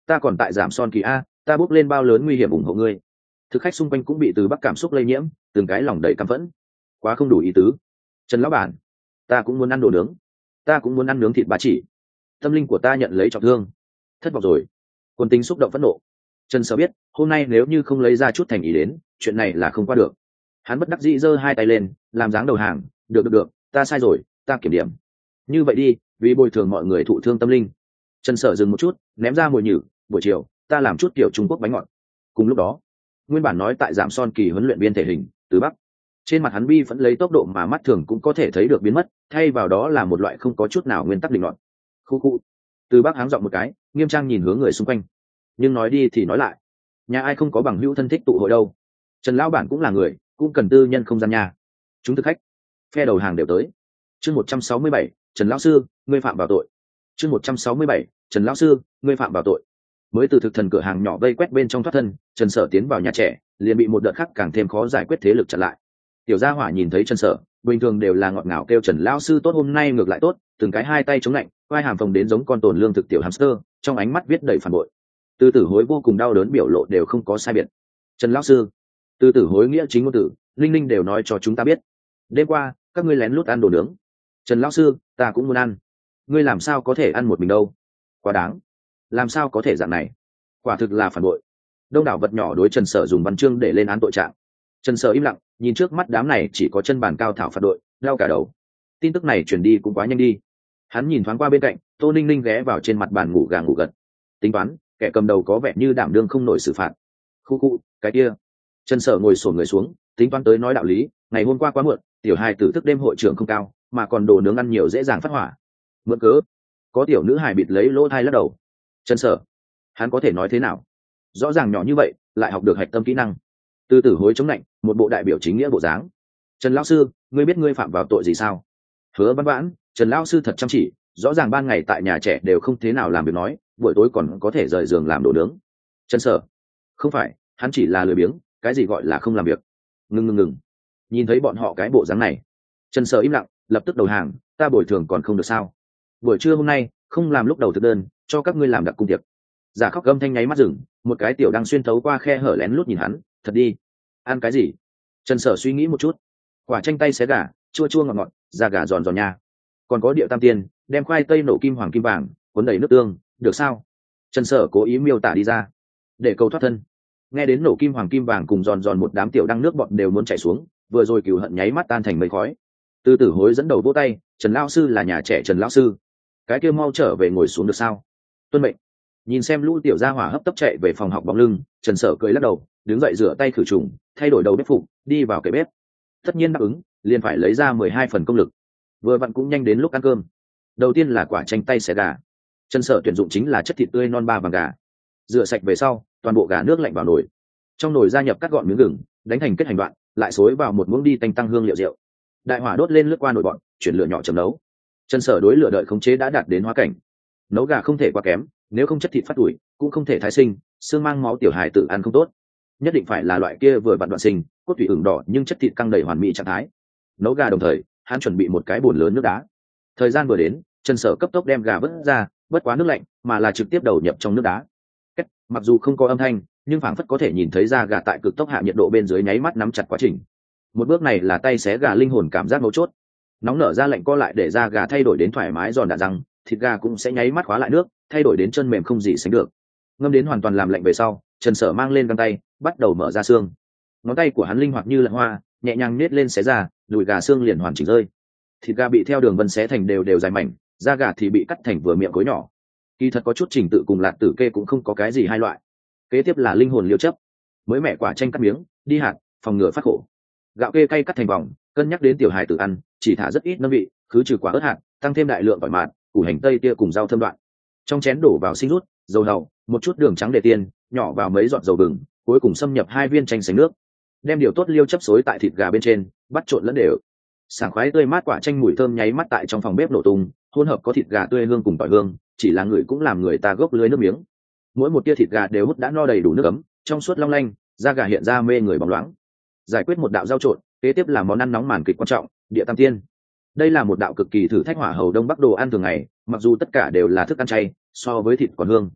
ta còn tại giảm son kỳ a, ta bước lên bao lớn nguy hiểm ủng hộ ngươi. Thực khách xung quanh cũng bị Từ Bắc cảm xúc lây nhiễm, từng cái lòng đầy căm phẫn. Quá không đủ ý tứ. Trần lão bản, ta cũng muốn ăn đồ nướng, ta cũng muốn ăn nướng thịt ba chỉ. Tâm linh của ta nhận lấy trọng thương, thất vọng rồi. Quân tính xúc động phẫn nộ. Trần Sở biết hôm nay nếu như không lấy ra chút thành ý đến, chuyện này là không qua được. Hắn bất đắc dĩ giơ hai tay lên làm dáng đầu hàng. Được, ta sai rồi, ta kiểm điểm. Như vậy đi, vì bồi thường mọi người thụ thương tâm linh. Trần Sở dừng một chút, ném ra mồi nhử. Buổi chiều ta làm chút kiểu Trung Quốc bánh ngọt. Cùng lúc đó, nguyên bản nói tại giảm son kỳ huấn luyện viên thể hình Từ Bắc, trên mặt hắn bi vẫn lấy tốc độ mà mắt thường cũng có thể thấy được biến mất, thay vào đó là một loại không có chút nào nguyên tắc định luận. Khu Từ Bắc háng giọng một cái, nghiêm trang nhìn hướng người xung quanh. Nhưng nói đi thì nói lại, nhà ai không có bằng hữu thân thích tụ hội đâu. Trần lão bản cũng là người, cũng cần tư nhân không gian nhà. Chúng thực khách phe đầu hàng đều tới. Chương 167, Trần lão sư, ngươi phạm vào tội. Chương 167, Trần lão sư, ngươi phạm vào tội. Mới từ thực thần cửa hàng nhỏ vây quét bên trong thoát thân, Trần Sở tiến vào nhà trẻ, liền bị một đợt khác càng thêm khó giải quyết thế lực chặn lại. Tiểu gia hỏa nhìn thấy Trần Sở, bình thường đều là ngọt ngào kêu Trần lão sư tốt, hôm nay ngược lại tốt, từng cái hai tay chống lạnh, vai hàm phồng đến giống con tồn lương thực tiểu hamster, trong ánh mắt viết đầy phản bội. Từ Tử Hối vô cùng đau đớn, biểu lộ đều không có sai biệt. Trần lão sư, Từ Tử Hối nghĩa chính ngôn tử, linh linh đều nói cho chúng ta biết. Đêm qua, các ngươi lén lút ăn đồ nướng. Trần lão sư, ta cũng muốn ăn. Ngươi làm sao có thể ăn một mình đâu? Quá đáng. Làm sao có thể dạng này? Quả thực là phản bội. Đông đảo vật nhỏ đối Trần Sở dùng văn chương để lên án tội trạng. Trần Sở im lặng, nhìn trước mắt đám này chỉ có chân bàn cao thảo phạt đội, đau cả đầu. Tin tức này truyền đi cũng quá nhanh đi. Hắn nhìn thoáng qua bên cạnh, Tô Ninh Ninh ghé vào trên mặt bàn ngủ gà ngủ gật. Tính toán, kẻ cầm đầu có vẻ như đảm đương không nổi xử phạt. Khu, cái kia. Trần Sở ngồi xổm người xuống, tính toán tới nói đạo lý, ngày hôm qua quá muộn, tiểu hài tử thức đêm hội trưởng không cao, mà còn đồ nướng ăn nhiều dễ dàng phát hỏa. Mượn cớ, có tiểu nữ hài bịt lấy lỗ thai lắc đầu. Trần Sở, hắn có thể nói thế nào? Rõ ràng nhỏ như vậy, lại học được hạch tâm kỹ năng. Từ Tử Hối chống lạnh, một bộ đại biểu chính nghĩa bộ dáng. Trần lão sư, ngươi biết ngươi phạm vào tội gì sao? Hứa Văn Vãn, Trần lão sư thật chăm chỉ, rõ ràng ban ngày tại nhà trẻ đều không thế nào làm việc nói, buổi tối còn có thể rời giường làm đồ nướng. Trần Sở, không phải, hắn chỉ là lười biếng, cái gì gọi là không làm việc? Ngừng. Nhìn thấy bọn họ cái bộ dáng này, Trần Sở im lặng, lập tức đầu hàng, ta bồi thường còn không được sao? Buổi trưa hôm nay, không làm lúc đầu thực đơn, cho các ngươi làm đặc cung tiệc. Giả khóc gâm thanh nháy mắt rừng, một cái tiểu đang xuyên thấu qua khe hở lén lút nhìn hắn. Thật đi, ăn cái gì? Trần Sở suy nghĩ một chút. Quả chanh tay xé gà, chua ngọt, da gà giòn nha. Còn có điệu tam tiên, đem khoai tây nổ kim hoàng kim vàng, cuốn đầy nước tương, được sao? Trần Sở cố ý miêu tả đi ra, để cầu thoát thân. Nghe đến nổ kim hoàng kim vàng cùng giòn một đám tiểu đăng nước bọt đều muốn chảy xuống, vừa rồi cừu hận nháy mắt tan thành mây khói. Từ Tử Hối dẫn đầu vỗ tay, Trần lão sư là nhà trẻ Trần lão sư, cái kia mau trở về ngồi xuống được sao? Tuân mệnh. Nhìn xem lũ tiểu gia hỏa hấp tấp chạy về phòng học bóng lưng, Trần Sở cười lắc đầu, đứng dậy rửa tay khử trùng, thay đổi đầu bếp phụ, đi vào cái bếp. Tất nhiên đáp ứng, liền phải lấy ra 12 phần công lực. Vừa vặn cũng nhanh đến lúc ăn cơm. Đầu tiên là quả chanh tay xé gà. Trần Sở tuyển dụng chính là chất thịt tươi non ba vàng gà. Rửa sạch về sau, toàn bộ gà nước lạnh vào nồi. Trong nồi gia nhập cắt gọn miếng gừng, đánh thành kết hành đoạn, lại xối vào một muỗng đi tanh tăng hương liệu rượu. Đại hỏa đốt lên lướt qua nồi bọn, chuyển lửa nhỏ chấm nấu. Trần Sở đối lửa đợi khống chế đã đạt đến hóa cảnh. Nấu gà không thể quá kém, nếu không chất thịt phát ủi, cũng không thể thái sinh, xương mang máu tiểu hài tự ăn không tốt. Nhất định phải là loại kia vừa vặn đoạn sinh, cốt tủy ửng đỏ nhưng chất thịt căng đầy hoàn mỹ trạng thái. Nấu gà đồng thời, hắn chuẩn bị một cái bồn lớn nước đá. Thời gian vừa đến, Trần Sở cấp tốc đem gà vớt ra, bất quá nước lạnh, mà là trực tiếp đầu nhập trong nước đá. Mặc dù không có âm thanh, nhưng phảng phất có thể nhìn thấy da gà tại cực tốc hạ nhiệt độ bên dưới nháy mắt nắm chặt quá trình. Một bước này là tay xé gà linh hồn cảm giác mấu chốt. Nóng nở ra lạnh co lại để da gà thay đổi đến thoải mái giòn đạn răng, thịt gà cũng sẽ nháy mắt khóa lại nước, thay đổi đến chân mềm không gì sánh được. Ngâm đến hoàn toàn làm lạnh về sau, Trần Sở mang lên găng tay, bắt đầu mở ra xương. Ngón tay của hắn linh hoạt như lợn hoa, nhẹ nhàng nết lên xé ra, đùi gà xương liền hoàn chỉnh rơi. Thịt gà bị theo đường vân xé thành đều dài mảnh, da gà thì bị cắt thành vừa miệng khối nhỏ. Kỳ thật có chút trình tự cùng Lạc Tử kê cũng không có cái gì hai loại. Kế tiếp là linh hồn liêu chấp, mới mẹ quả chanh cắt miếng, đi hạt, phòng ngừa phát khổ. Gạo kê cay cắt thành vòng, cân nhắc đến tiểu hài tử ăn, chỉ thả rất ít nấm vị, khứ trừ quả ớt hạt, tăng thêm đại lượng tỏi mạt, củ hành tây tia cùng rau thơm đoạn. Trong chén đổ vào sinh rút, dầu hầu, một chút đường trắng để tiên, nhỏ vào mấy giọt dầu bừng, cuối cùng xâm nhập 2 viên chanh sánh nước. Đem điều tốt liêu chấp xối tại thịt gà bên trên, bắt trộn lẫn đều. Sảng khoái tươi mát quả chanh mùi thơm nháy mắt tại trong phòng bếp nổ tung, hỗn hợp có thịt gà tươi hương cùng tỏi hương, chỉ là người cũng làm người ta gốc lưới nước miếng. Mỗi một tia thịt gà đều hút đã no đầy đủ nước ấm, trong suốt long lanh, da gà hiện ra mê người bóng loáng. Giải quyết một đạo rau trộn, kế tiếp là món ăn nóng màn kịch quan trọng, địa tam tiên. Đây là một đạo cực kỳ thử thách hỏa hầu đông bắc đồ ăn thường ngày, mặc dù tất cả đều là thức ăn chay, so với thịt còn hương.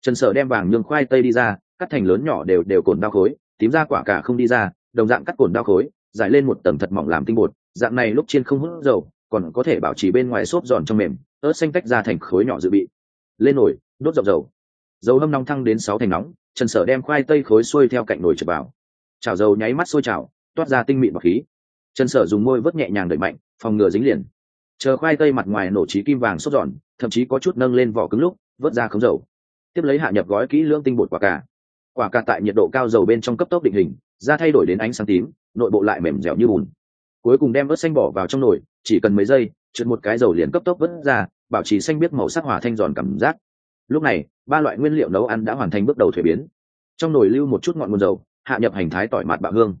Trần Sở đem vàng nhương khoai tây đi ra, cắt thành lớn nhỏ đều cồn đao khối, tím ra quả cà không đi ra, đồng dạng cắt cồn đao khối, rải lên một tầng thật mỏng làm tinh bột, dạng này lúc chiên không hút dầu, còn có thể bảo trì bên ngoài xốp giòn trong mềm. Ớt xanh tách ra thành khối nhỏ dự bị. Lên nồi, đốt dầu dầu. Dầu hâm nóng thăng đến 6 thành nóng, Trần Sở đem khoai tây khối xuôi theo cạnh nồi trượt vào. Chảo dầu nháy mắt sôi trào, toát ra tinh mịn bọt khí. Trần Sở dùng môi vớt nhẹ nhàng đẩy mạnh, phòng ngừa dính liền. Chờ khoai tây mặt ngoài nổ chí kim vàng xốp giòn, thậm chí có chút nâng lên vỏ cứng lúc, vớt ra không dầu. Tiếp lấy hạ nhập gói kỹ lưỡng tinh bột quả cà tại nhiệt độ cao dầu bên trong cấp tốc định hình, da thay đổi đến ánh sáng tím, nội bộ lại mềm dẻo như bùn. Cuối cùng đem ớt xanh bỏ vào trong nồi, chỉ cần mấy giây, trượt một cái dầu liền cấp tốc vớt ra, bảo trì xanh biếc màu sắc hòa thanh giòn cảm giác. Lúc này, ba loại nguyên liệu nấu ăn đã hoàn thành bước đầu thuế biến. Trong nồi lưu một chút ngọn nguồn dầu, hạ nhập hành thái tỏi mạt bạo hương.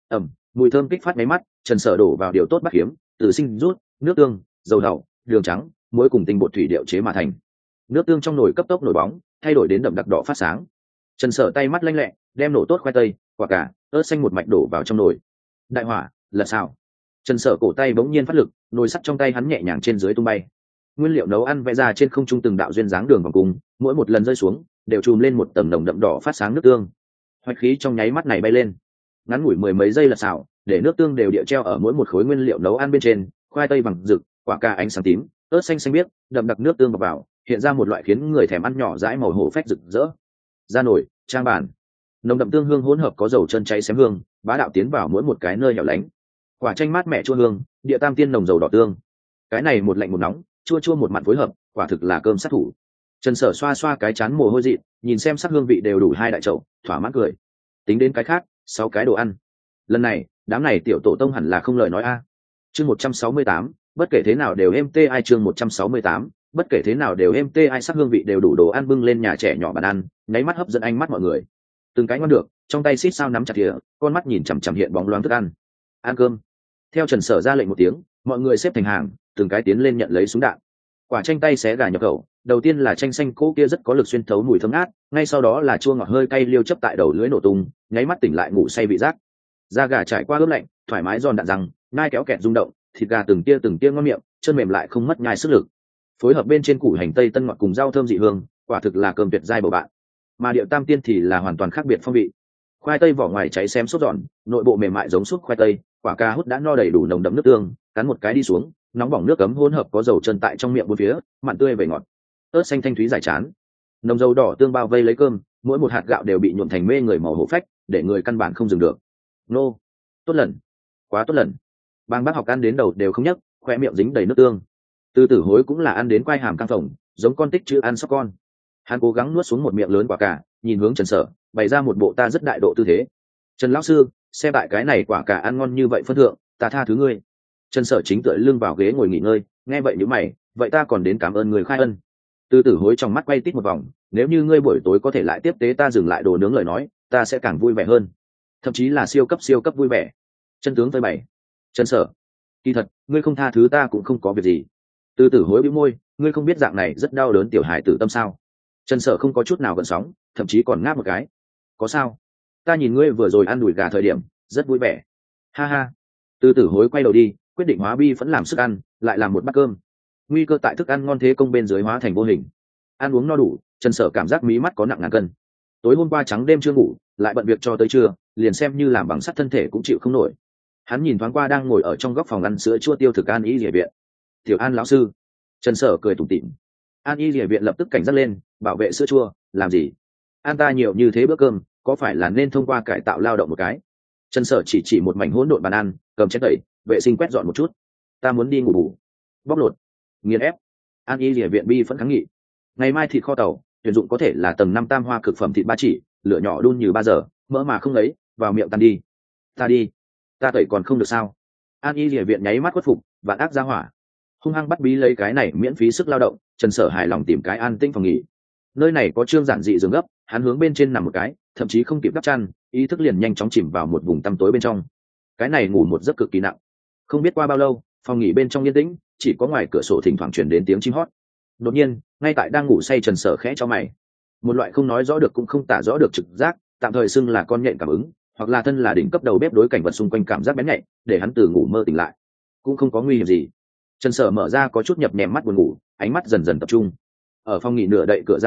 Mùi thơm kích phát máy mắt, Trần Sở đổ vào điều tốt bắt hiếm, từ sinh rút, nước tương, dầu đậu, đường trắng, muối cùng tinh bột thủy điệu chế mà thành. Nước tương trong nồi cấp tốc nổi bóng, thay đổi đến đậm đặc đỏ phát sáng. Trần Sở tay mắt lanh lẹ, đem nổ tốt khoai tây, quả cà, ớt xanh một mạch đổ vào trong nồi. Đại hỏa, lật xào. Trần Sở cổ tay bỗng nhiên phát lực, nồi sắt trong tay hắn nhẹ nhàng trên dưới tung bay. Nguyên liệu nấu ăn vẽ ra trên không trung từng đạo duyên dáng đường vòng cung, mỗi một lần rơi xuống đều trùm lên một tầng nồng đậm đỏ phát sáng nước tương. Hoạch khí trong nháy mắt này bay lên, ngắn ngủi mười mấy giây lật xào, để nước tương đều địa treo ở mỗi một khối nguyên liệu nấu ăn bên trên. Khoai tây vàng rực, quả cà ánh sáng tím, ớt xanh xanh biếc, đậm đặc nước tương vào, hiện ra một loại khiến người thèm ăn nhỏ dãi màu hổ phách rực rỡ. Ra nồi, trang bàn, nồng đậm tương hương hỗn hợp có dầu chân cháy xém hương, bá đạo tiến vào mỗi một cái nơi hẻo lánh. Quả chanh mát mẻ chua hương, địa tam tiên nồng dầu đỏ tương. Cái này một lạnh một nóng, chua chua một mặn phối hợp, quả thực là cơm sát thủ. Trần Sở xoa xoa cái chán mồ hôi dị, nhìn xem sắc hương vị đều đủ 2 đại chậu, thỏa mãn cười. Tính đến cái khác, 6 cái đồ ăn. Lần này, đám này tiểu tổ tông hẳn là không lời nói a. Chương 168, bất kể thế nào đều êm tê ai. Chương 168, bất kể thế nào đều êm tê ai. Sắc hương vị đều đủ, đồ ăn bưng lên nhà trẻ nhỏ bàn ăn, nháy mắt hấp dẫn ánh mắt mọi người. Từng cái ngon được, trong tay xít sao nắm chặt thìa, con mắt nhìn chằm chằm hiện bóng loáng thức ăn. Ăn cơm. Theo Trần Sở ra lệnh một tiếng, mọi người xếp thành hàng, từng cái tiến lên nhận lấy súng đạn. Quả chanh tay xé gà nhập khẩu, đầu tiên là chanh xanh cỗ kia rất có lực xuyên thấu mùi thơm ngát, ngay sau đó là chua ngọt hơi cay liêu chấp tại đầu lưỡi nổ tung, nháy mắt tỉnh lại ngủ say vị giác. Da gà trải qua ướp lạnh, thoải mái giòn đạn răng, ngai kéo kẹt rung động, thịt gà từng tia ngon miệng, chân mềm lại không mất nhai sức lực. Phối hợp bên trên củ hành tây tân ngọt cùng rau thơm dị hương, quả thực là cơm tuyệt giai bầu bạn. Mà điệu tam tiên thì là hoàn toàn khác biệt phong vị. Khoai tây vỏ ngoài cháy xém sốt giòn, nội bộ mềm mại giống súp khoai tây, quả cà hút đã no đầy đủ nồng đậm nước tương, cắn một cái đi xuống, nóng bỏng nước cấm hỗn hợp có dầu chân tại trong miệng bốn phía, mặn tươi về ngọt. Ớt xanh thanh thúy giải chán, nồng dầu đỏ tương bao vây lấy cơm, mỗi một hạt gạo đều bị nhuộm thành mê người màu hổ phách, để người căn bản không dừng được. Nô, tốt lần, quá tốt lần. Bang bác học ăn đến đầu đều không nhấc, khoe miệng dính đầy nước tương. Từ Tử Hối cũng là ăn đến quai hàm căng phồng, giống con tích chữ ăn sóc con. Hắn cố gắng nuốt xuống một miệng lớn quả cà, nhìn hướng Trần Sở, bày ra một bộ ta rất đại độ tư thế. Trần lão sư, xem tại cái này quả cà ăn ngon như vậy phân thượng, ta tha thứ ngươi. Trần Sở chính tựa lưng vào ghế ngồi nghỉ ngơi, nghe vậy nhíu mày, vậy ta còn đến cảm ơn người khai ân. Từ Tử Hối trong mắt quay tít một vòng, nếu như ngươi buổi tối có thể lại tiếp tế ta dừng lại đồ nướng lời nói, ta sẽ càng vui vẻ hơn, thậm chí là siêu cấp vui vẻ. Chân tướng phơi bày. Trần Sở, kỳ thật, ngươi không tha thứ ta cũng không có việc gì. Từ Tử Hối bĩu môi, ngươi không biết dạng này rất đau đớn tiểu hài tử tâm sao? Trần Sở không có chút nào gợn sóng, thậm chí còn ngáp một cái. Có sao? Ta nhìn ngươi vừa rồi ăn đùi gà thời điểm rất vui vẻ. Ha ha. Từ Tử Hối quay đầu đi, quyết định hóa bi vẫn làm sức ăn, lại làm một bát cơm. Nguy cơ tại thức ăn ngon thế công bên dưới hóa thành vô hình. Ăn uống no đủ, Trần Sở cảm giác mí mắt có nặng ngàn cân. Tối hôm qua trắng đêm chưa ngủ, lại bận việc cho tới trưa, liền xem như làm bằng sắt thân thể cũng chịu không nổi. Hắn nhìn thoáng qua đang ngồi ở trong góc phòng ăn sữa chua Tiêu Thực An Y Liễu viện. Tiểu An lão sư. Trần Sở cười tủm tỉm. An Y Liễu viện lập tức cảnh giác lên, bảo vệ sữa chua, làm gì? An ta nhiều như thế bữa cơm, có phải là nên thông qua cải tạo lao động một cái? Trần Sở chỉ một mảnh hỗn độn bàn ăn, cầm chén tẩy, vệ sinh quét dọn một chút. Ta muốn đi ngủ bù. Bóc lột, nghiền ép. An Y Liễu viện bi phẫn kháng nghị. Ngày mai thịt kho tàu, tuyển dụng có thể là tầng 5 tam hoa cực phẩm thịt ba chỉ, lửa nhỏ đun như 3 giờ, mỡ mà không lấy, vào miệng tan đi. Ta đi. Ta tẩy còn không được sao? An Y Liễu viện nháy mắt khuất phục, vạn ác ra hỏa. Hung hăng bắt bí lấy cái này miễn phí sức lao động. Trần Sở hài lòng tìm cái an tĩnh phòng nghỉ. Nơi này có trương giản dị giường gấp, hắn hướng bên trên nằm một cái, thậm chí không kịp đắp chăn, ý thức liền nhanh chóng chìm vào một vùng tăm tối bên trong. Cái này ngủ một giấc cực kỳ nặng. Không biết qua bao lâu, phòng nghỉ bên trong yên tĩnh, chỉ có ngoài cửa sổ thỉnh thoảng truyền đến tiếng chim hót. Đột nhiên, ngay tại đang ngủ say Trần Sở khẽ cho mày. Một loại không nói rõ được cũng không tả rõ được trực giác, tạm thời xưng là con nhện cảm ứng, hoặc là thân là đỉnh cấp đầu bếp đối cảnh vật xung quanh cảm giác bén nhạy, để hắn từ ngủ mơ tỉnh lại. Cũng không có nguy hiểm gì. Trần Sở mở ra có chút nhập nhèm mắt buồn ngủ, ánh mắt dần dần tập trung. Ở phòng nghỉ nửa đậy cửa ra vào,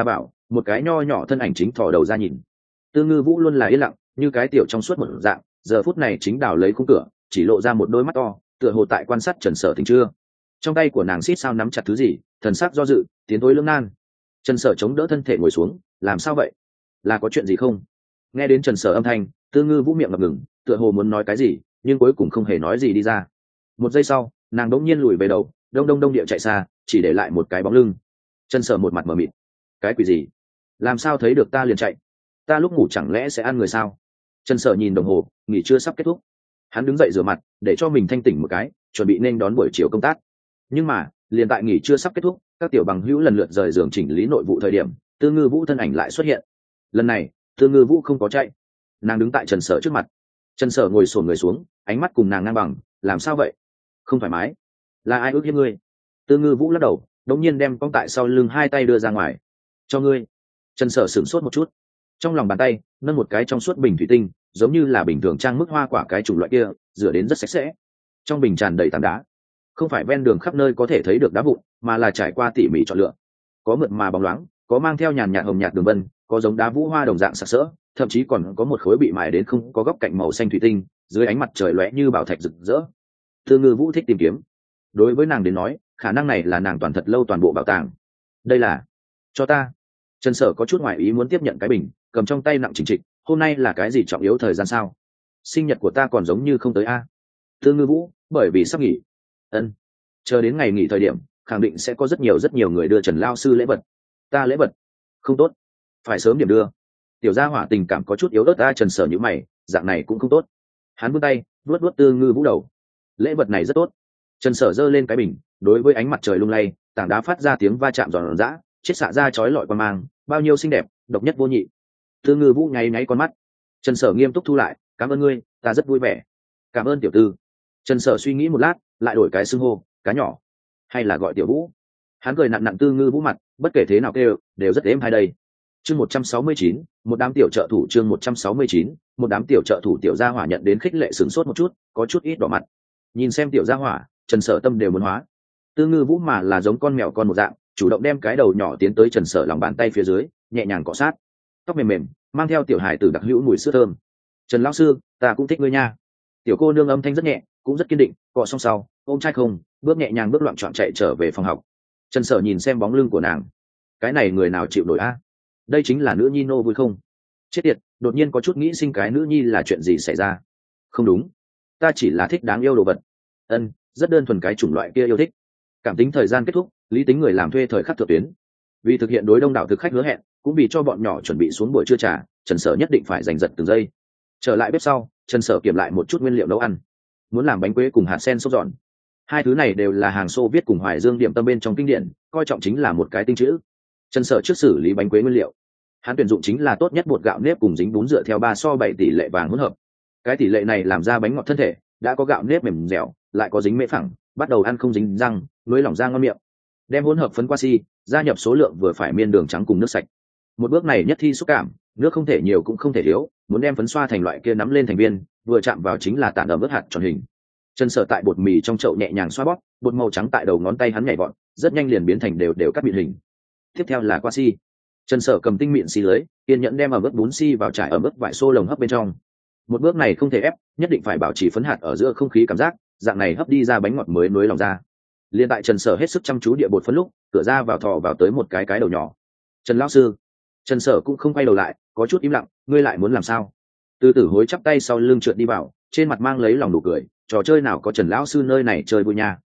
một cái nho nhỏ thân ảnh chính thò đầu ra nhìn. Tư Ngư Vũ luôn là yên lặng như cái tiểu trong suốt một dạng, giờ phút này chính đào lấy khung cửa, chỉ lộ ra một đôi mắt to, tựa hồ tại quan sát Trần Sở Thịnh chưa. Trong tay của nàng xít sao nắm chặt thứ gì, thần sắc do dự, tiến thối lưỡng nan. Trần Sở chống đỡ thân thể ngồi xuống, làm sao vậy? Là có chuyện gì không? Nghe đến Trần Sở âm thanh, Tư Ngư Vũ miệng ngập ngừng, tựa hồ muốn nói cái gì, nhưng cuối cùng không hề nói gì đi ra. Một giây sau, nàng đống nhiên lùi về đầu, đông đông đông địa chạy xa, chỉ để lại một cái bóng lưng. Trần Sở một mặt mờ mịt, cái quỷ gì? Làm sao thấy được ta liền chạy? Ta lúc ngủ chẳng lẽ sẽ ăn người sao? Trần Sở nhìn đồng hồ, nghỉ trưa sắp kết thúc. Hắn đứng dậy rửa mặt, để cho mình thanh tỉnh một cái, chuẩn bị nên đón buổi chiều công tác. Nhưng mà, liền tại nghỉ trưa sắp kết thúc, các tiểu bằng hữu lần lượt rời giường chỉnh lý nội vụ thời điểm, Tư Ngư Vũ thân ảnh lại xuất hiện. Lần này, Tư Ngư Vũ không có chạy, nàng đứng tại Trần Sở trước mặt. Trần Sở ngồi xổm người xuống, ánh mắt cùng nàng ngang bằng, làm sao vậy? Không thoải mái? Là ai ước hiếp ngươi? Tư Ngư Vũ lắc đầu, đống nhiên đem cong tại sau lưng hai tay đưa ra ngoài. Cho ngươi. Trần Sở sửng sốt một chút, trong lòng bàn tay nâng một cái trong suốt bình thủy tinh, giống như là bình thường trang mức hoa quả cái chủng loại kia, rửa đến rất sạch sẽ. Trong bình tràn đầy tảng đá, không phải ven đường khắp nơi có thể thấy được đá vụn, mà là trải qua tỉ mỉ chọn lựa, có mượt mà bóng loáng, có mang theo nhàn nhạt hồng nhạt đường vân, có giống đá vũ hoa đồng dạng sặc sỡ, thậm chí còn có một khối bị mài đến không có góc cạnh màu xanh thủy tinh, dưới ánh mặt trời lóe như bảo thạch rực rỡ. Tư Ngư Vũ thích tìm kiếm, đối với nàng đến nói, khả năng này là nàng toàn thật lâu toàn bộ bảo tàng. Đây là cho ta. Trần Sở có chút ngoài ý muốn tiếp nhận cái bình, cầm trong tay nặng chỉnh trịch. Hôm nay là cái gì trọng yếu thời gian sao? Sinh nhật của ta còn giống như không tới a. Tư Ngư Vũ, bởi vì sắp nghỉ. Ân, chờ đến ngày nghỉ thời điểm, khẳng định sẽ có rất nhiều người đưa Trần lao sư lễ vật. Ta lễ vật? Không tốt, phải sớm điểm đưa. Tiểu gia hỏa tình cảm có chút yếu ớt ta. Trần Sở nhíu mày, dạng này cũng không tốt. Hắn vươn tay, vuốt vuốt Tư Ngư Vũ đầu. Lễ vật này rất tốt. Trần Sở giơ lên cái bình, đối với ánh mặt trời lung lay, tảng đá phát ra tiếng va chạm giòn giã, chiết xạ ra chói lọi quan mang, bao nhiêu xinh đẹp, độc nhất vô nhị. Tư Ngư Vũ nháy nháy con mắt. Trần Sở nghiêm túc thu lại, cảm ơn ngươi, ta rất vui vẻ. Cảm ơn tiểu tư. Trần Sở suy nghĩ một lát, lại đổi cái xưng hô, cá nhỏ, hay là gọi tiểu Vũ. Hắn cười nặn nặn Tư Ngư Vũ mặt, bất kể thế nào kêu, đều rất êm hai đây. Chương 169, một đám tiểu trợ thủ. Chương 169, một đám tiểu trợ thủ. Tiểu gia hỏa nhận đến khích lệ sửng sốt một chút, có chút ít đỏ mặt. Nhìn xem tiểu gia hỏa, Trần Sở tâm đều muốn hóa. Tư Ngư Vũ mà là giống con mèo con một dạng, chủ động đem cái đầu nhỏ tiến tới Trần Sở lòng bàn tay phía dưới, nhẹ nhàng cọ sát. Tóc mềm mềm, mang theo tiểu hài tử đặc hữu mùi sữa thơm. Trần lão sư, ta cũng thích ngươi nha. Tiểu cô nương âm thanh rất nhẹ, cũng rất kiên định, cọ xong sau, ôm trai không, bước nhẹ nhàng bước loạn trọn chạy trở về phòng học. Trần Sở nhìn xem bóng lưng của nàng, cái này người nào chịu nổi a? Đây chính là nữ nhi nô vui không? Chết tiệt, đột nhiên có chút nghĩ sinh cái nữ nhi là chuyện gì xảy ra? Không đúng, ta chỉ là thích đáng yêu đồ vật. Ân, rất đơn thuần cái chủng loại kia yêu thích. Cảm tính thời gian kết thúc, lý tính người làm thuê thời khắc thượng tuyến. Vì thực hiện đối đông đảo thực khách hứa hẹn, cũng vì cho bọn nhỏ chuẩn bị xuống buổi trưa trà, Trần Sở nhất định phải giành giật từng giây. Trở lại bếp sau, Trần Sở kiểm lại một chút nguyên liệu nấu ăn. Muốn làm bánh quế cùng hạt sen xốp giòn. Hai thứ này đều là hàng Xô Viết cùng Hoài Dương điểm tâm bên trong kinh điển, coi trọng chính là một cái tinh chữ. Trần Sở trước xử lý bánh quế nguyên liệu, hắn tuyển dụng chính là tốt nhất bột gạo nếp cùng dính bún dựa theo 3:7 tỷ lệ vàng hỗn hợp. Cái tỷ lệ này làm ra bánh ngọt thân thể, đã có gạo nếp mềm dẻo, lại có dính mễ phẳng, bắt đầu ăn không dính răng, nuối lỏng ra ngon miệng. Đem hỗn hợp phấn qua si, gia nhập số lượng vừa phải miên đường trắng cùng nước sạch. Một bước này nhất thi xúc cảm, nước không thể nhiều cũng không thể thiếu, muốn đem phấn xoa thành loại kia nắm lên thành viên, vừa chạm vào chính là tản ẩm ướt hạt tròn hình. Trần Sở tại bột mì trong chậu nhẹ nhàng xoa bóp, bột màu trắng tại đầu ngón tay hắn nhảy vọt, rất nhanh liền biến thành đều cắt mịn hình. Tiếp theo là qua si. Trần Sở cầm tinh mịn xi lưới, kiên nhẫn đem ẩm ướt bún si vào trải ẩm ướt vải xô lồng hấp bên trong. Một bước này không thể ép, nhất định phải bảo trì phấn hạt ở giữa không khí cảm giác, dạng này hấp đi ra bánh ngọt mới nuối lòng ra. Liên tại Trần Sở hết sức chăm chú địa bột phấn lúc, cửa ra vào thò vào tới một cái đầu nhỏ. Trần lão sư. Trần Sở cũng không quay đầu lại, có chút im lặng, ngươi lại muốn làm sao? Từ Tử Hối chắp tay sau lưng trượt đi vào, trên mặt mang lấy lòng nụ cười, trò chơi nào có Trần lão sư nơi này chơi vui nha.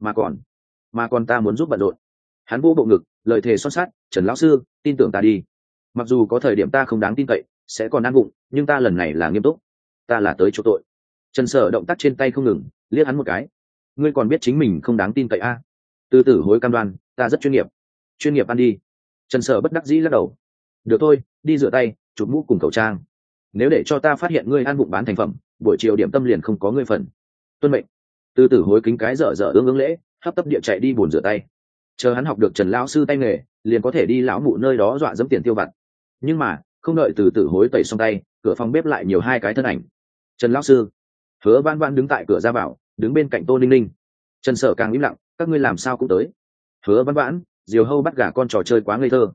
Mà còn ta muốn giúp bận rộn. Hắn vô bộ ngực, lời thề son sắt, Trần lão sư, tin tưởng ta đi. Mặc dù có thời điểm ta không đáng tin cậy, sẽ còn ăn vụng, nhưng ta lần này là nghiêm túc. Ta là tới chỗ tội. Trần Sở động tác trên tay không ngừng, liếc hắn một cái. Ngươi còn biết chính mình không đáng tin cậy a? Từ Tử Hối cam đoan, ta rất chuyên nghiệp ăn đi. Trần Sở bất đắc dĩ lắc đầu. Được thôi, đi rửa tay, chụp mũ cùng khẩu trang. Nếu để cho ta phát hiện ngươi ăn vụng bán thành phẩm, buổi chiều điểm tâm liền không có ngươi phần. Tuân mệnh. Từ Tử Hối kính cái dở dở ương lễ, hấp tấp địa chạy đi bồn rửa tay. Chờ hắn học được Trần lão sư tay nghề, liền có thể đi lão mụ nơi đó dọa dẫm tiền tiêu vặt. Nhưng mà, không đợi Từ Tử Hối tẩy xong tay, cửa phòng bếp lại nhiều hai cái thân ảnh. Trần lão sư. Hứa Vãn Vãn đứng tại cửa ra vào, đứng bên cạnh Tô Ninh Ninh. Trần Sở càng im lặng, các ngươi làm sao cũng tới. Hứa Vãn Vãn, diều hâu bắt gà con trò chơi quá ngây thơ.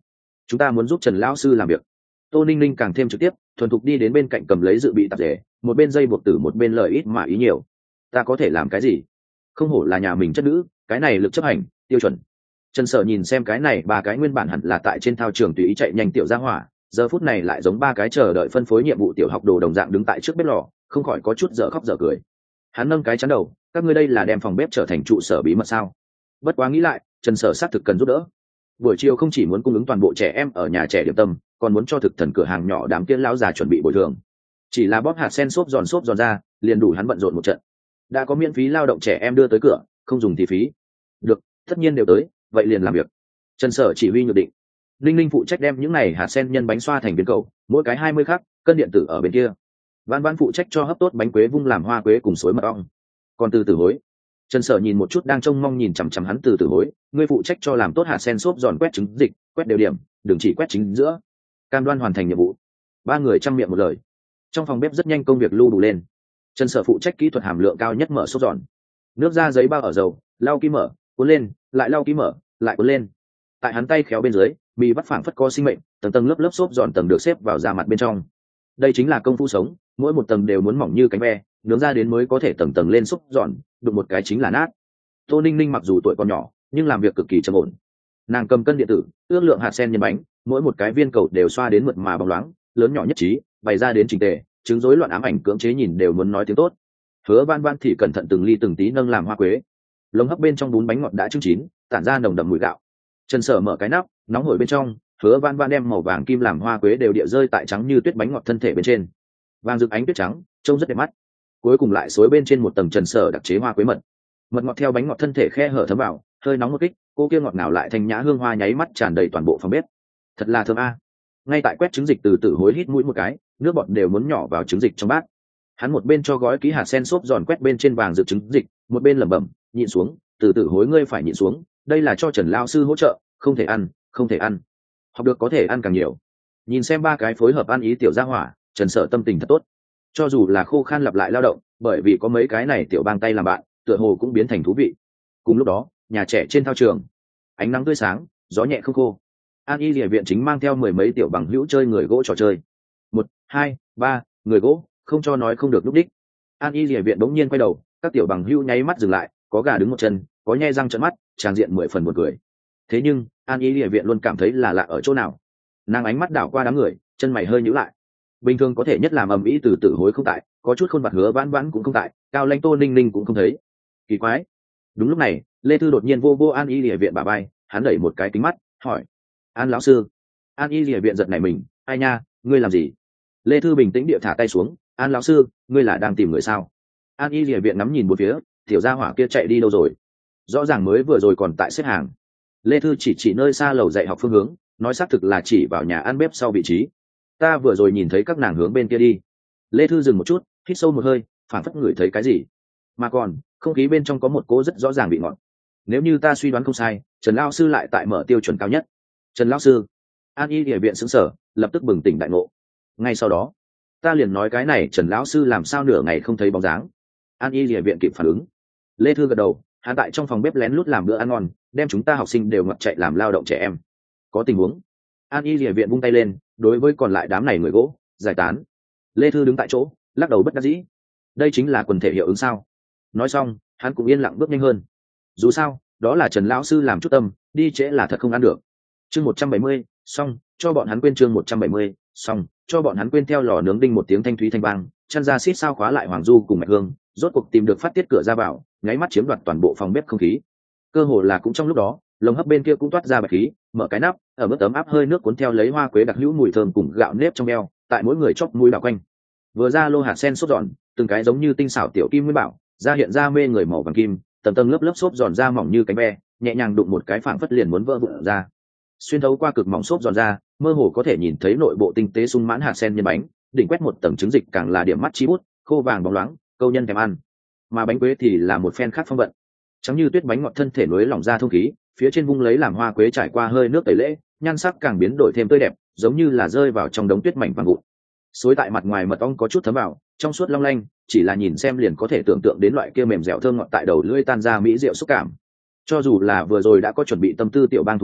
chúng ta muốn giúp Trần lão sư làm việc. Tô Ninh Ninh càng thêm trực tiếp, thuần thục đi đến bên cạnh cầm lấy dự bị tạp dề, một bên dây buộc tử một bên lời ít mà ý nhiều. Ta có thể làm cái gì? Không hổ là nhà mình chất nữ, cái này lực chấp hành tiêu chuẩn. Trần Sở nhìn xem cái này ba cái nguyên bản hẳn là tại trên thao trường tùy ý chạy nhanh tiểu gia hỏa, giờ phút này lại giống ba cái chờ đợi phân phối nhiệm vụ tiểu học đồ đồng dạng đứng tại trước bếp lò, không khỏi có chút dở khóc dở cười. Hắn nâng cái chắn đầu, các ngươi đây là đem phòng bếp trở thành trụ sở bí mật sao? Bất quá nghĩ lại, Trần Sở xác thực cần giúp đỡ. Buổi chiều không chỉ muốn cung ứng toàn bộ trẻ em ở nhà trẻ điểm tâm, còn muốn cho thực thần cửa hàng nhỏ đám kia lão già chuẩn bị bồi thường. Chỉ là bóp hạt sen xốp giòn ra, liền đủ hắn bận rộn một trận. Đã có miễn phí lao động trẻ em đưa tới cửa, không dùng thì phí. Được, tất nhiên đều tới, vậy liền làm việc. Trần Sở chỉ huy nhược định. Linh Linh phụ trách đem những này hạt sen nhân bánh xoa thành viên cầu, mỗi cái 20 khắc, cân điện tử ở bên kia. Vãn Vãn phụ trách cho hấp tốt bánh quế vung làm hoa quế cùng xối mật ong. Còn Từ Tử hối, Trần Sở nhìn một chút đang trông mong nhìn chằm chằm hắn Từ Tử hối, ngươi phụ trách cho làm tốt hạt sen xốp giòn quét trứng dịch, quét đều điểm, đừng chỉ quét chính giữa. Cam đoan hoàn thành nhiệm vụ. Ba người chăm miệng một lời. Trong phòng bếp rất nhanh công việc lưu đủ lên. Trần Sở phụ trách kỹ thuật hàm lượng cao nhất mở xốp giòn. Nước ra giấy bao ở dầu, lau ký mở, cuốn lên, lại lau ký mở, lại cuốn lên. Tại hắn tay khéo bên dưới, mì vắt phảng phất có sinh mệnh, tầng tầng lớp lớp xốp giòn tầng được xếp vào da mặt bên trong. Đây chính là công phu sống, mỗi một tầng đều muốn mỏng như cánh ve, nướng ra đến mới có thể tầng tầng lên xốp giòn, đụng một cái chính là nát. Tô Ninh Ninh mặc dù tuổi còn nhỏ, nhưng làm việc cực kỳ trầm ổn. Nàng cầm cân điện tử, ước lượng hạt sen nhân bánh, mỗi một cái viên cầu đều xoa đến mượt mà bóng loáng, lớn nhỏ nhất trí, bày ra đến chỉnh tề, chứng rối loạn ám ảnh cưỡng chế nhìn đều muốn nói tiếng tốt. Hứa Van Van thì cẩn thận từng ly từng tí nâng làm hoa quế. Lồng hấp bên trong bún bánh ngọt đã trưng chín, tản ra nồng đậm mùi gạo. Trần Sở mở cái nắp, nóng hổi bên trong, Hứa Van Van đem màu vàng kim làm hoa quế đều địa rơi tại trắng như tuyết bánh ngọt thân thể bên trên. Vàng rực ánh tuyết trắng, trông rất đẹp mắt. Cuối cùng lại xối bên trên một tầng Trần Sở đặc chế hoa quế mật. Mật ngọt theo bánh ngọt thân thể khe hở thấm vào, hơi nóng một kích, cô kia ngọt ngào lại thanh nhã hương hoa nháy mắt tràn đầy toàn bộ phòng bếp. Thật là thơm a. Ngay tại quét trứng dịch Từ Tử hối hít mũi một cái, nước bọt đều muốn nhỏ vào trứng dịch trong bát. Hắn một bên cho gói ký hạt sen xốp giòn quét bên trên vàng rực trứng dịch, một bên lẩm bẩm, nhịn xuống, Từ Tử hối ngươi phải nhịn xuống, đây là cho Trần lão sư hỗ trợ, không thể ăn, không thể ăn. Học được có thể ăn càng nhiều. Nhìn xem ba cái phối hợp ăn ý tiểu gia hỏa, Trần Sở tâm tình thật tốt. Cho dù là khô khan lặp lại lao động, bởi vì có mấy cái này tiểu bang tay làm bạn, tựa hồ cũng biến thành thú vị. Cùng lúc đó, nhà trẻ trên thao trường, ánh nắng tươi sáng, gió nhẹ không khô. An Y Lìa viện chính mang theo mười mấy tiểu bằng hữu chơi người gỗ trò chơi. 1, 2, 3, người gỗ, không cho nói không được lúc đích. An Y Lìa viện bỗng nhiên quay đầu, các tiểu bằng hữu nháy mắt dừng lại, có gà đứng một chân, có nhe răng trợn mắt, tràn diện 10 phần một cười. Thế nhưng, An Y Lìa viện luôn cảm thấy là lạ ở chỗ nào. Nàng ánh mắt đảo qua đám người, chân mày hơi nhíu lại. Bình thường có thể nhất làm ầm ĩ Từ Tử hối không tại, có chút khuôn mặt Hứa Vãn Vãn cũng không tại, Cao Lãnh Tô Ninh Ninh cũng không thấy. Kỳ quái. Đúng lúc này, Lê Thư đột nhiên vô vô An Y Lìa viện bả vai, hắn đẩy một cái kính mắt, hỏi: "An lão sư?" An Y Lìa viện giật nảy mình, "Ai nha, ngươi làm gì?" Lê Thư bình tĩnh địa thả tay xuống, "An lão sư, ngươi là đang tìm người sao?" An Y Lìa viện ngắm nhìn một phía, tiểu gia hỏa kia chạy đi đâu rồi? Rõ ràng mới vừa rồi còn tại xếp hàng. Lê Thư chỉ nơi xa lầu dạy học phương hướng, nói xác thực là chỉ vào nhà ăn bếp sau vị trí. Ta vừa rồi nhìn thấy các nàng hướng bên kia đi. Lê Thư dừng một chút, hít sâu một hơi, phảng phất ngửi thấy cái gì. Mà còn, không khí bên trong có một cỗ rất rõ ràng vị ngọt. Nếu như ta suy đoán không sai, Trần lão sư lại tại mở tiêu chuẩn cao nhất. Trần lão sư? An Y Lìa viện sững sờ, lập tức bừng tỉnh đại ngộ. Ngay sau đó, ta liền nói cái này Trần lão sư làm sao nửa ngày không thấy bóng dáng. An Y Lìa viện kịp phản ứng. Lê Thư gật đầu, hắn tại trong phòng bếp lén lút làm bữa ăn ngon, đem chúng ta học sinh đều ngập chạy làm lao động trẻ em. Có tình huống. An Y Lìa viện vung tay lên, đối với còn lại đám này người gỗ, giải tán. Lê Thư đứng tại chỗ, lắc đầu bất đắc dĩ. Đây chính là quần thể hiệu ứng sao? Nói xong, hắn cũng yên lặng bước nhanh hơn. Dù sao, đó là Trần lão sư làm chút tâm, đi trễ là thật không ăn được. Chương 170, xong, cho bọn hắn quên chương 170, xong, cho bọn hắn quên theo lò nướng đinh một tiếng thanh thúy thanh vang, chăn ra xít sao khóa lại Hoàng Du cùng Mạch Hương, rốt cuộc tìm được phát tiết cửa ra vào, nháy mắt chiếm đoạt toàn bộ phòng bếp không khí. Cơ hồ là cũng trong lúc đó, lồng hấp bên kia cũng toát ra bạch khí, mở cái nắp, ở mức ấm áp hơi nước cuốn theo lấy hoa quế đặc hữu mùi thơm cùng gạo nếp trong eo, tại mỗi người chóp mũi đảo quanh. Vừa ra lô hạt sen sốt giòn, từng cái giống như tinh xảo tiểu kim nguyên bảo, ra hiện ra mê người màu vàng kim, tầng tầng lớp lớp xốp giòn ra mỏng như cánh ve, nhẹ nhàng đụng một cái phảng phất liền muốn vỡ vụn ra. Xuyên thấu qua cực mỏng xốp giòn ra, mơ hồ có thể nhìn thấy nội bộ tinh tế sung mãn hạt sen nhân bánh, đỉnh quét một tầng trứng dịch càng là điểm mắt chi bút, khô vàng bóng loáng, câu nhân thèm ăn. Mà bánh quế thì là một phen khác phong vận, trắng như tuyết bánh ngọt thân thể nối lỏng ra thông khí, phía trên vung lấy làm hoa quế trải qua hơi nước tẩy lễ, nhan sắc càng biến đổi thêm tươi đẹp, giống như là rơi vào trong đống tuyết mảnh vàng vụn. Xối tại mặt ngoài mật ong có chút thấm vào, trong suốt long lanh, chỉ là nhìn xem liền có thể tưởng tượng đến loại kia mềm dẻo thơm ngọt tại đầu lưỡi tan ra mỹ diệu xúc cảm. Cho dù là vừa rồi đã có chuẩn bị tâm tư tiểu bang thủ môn,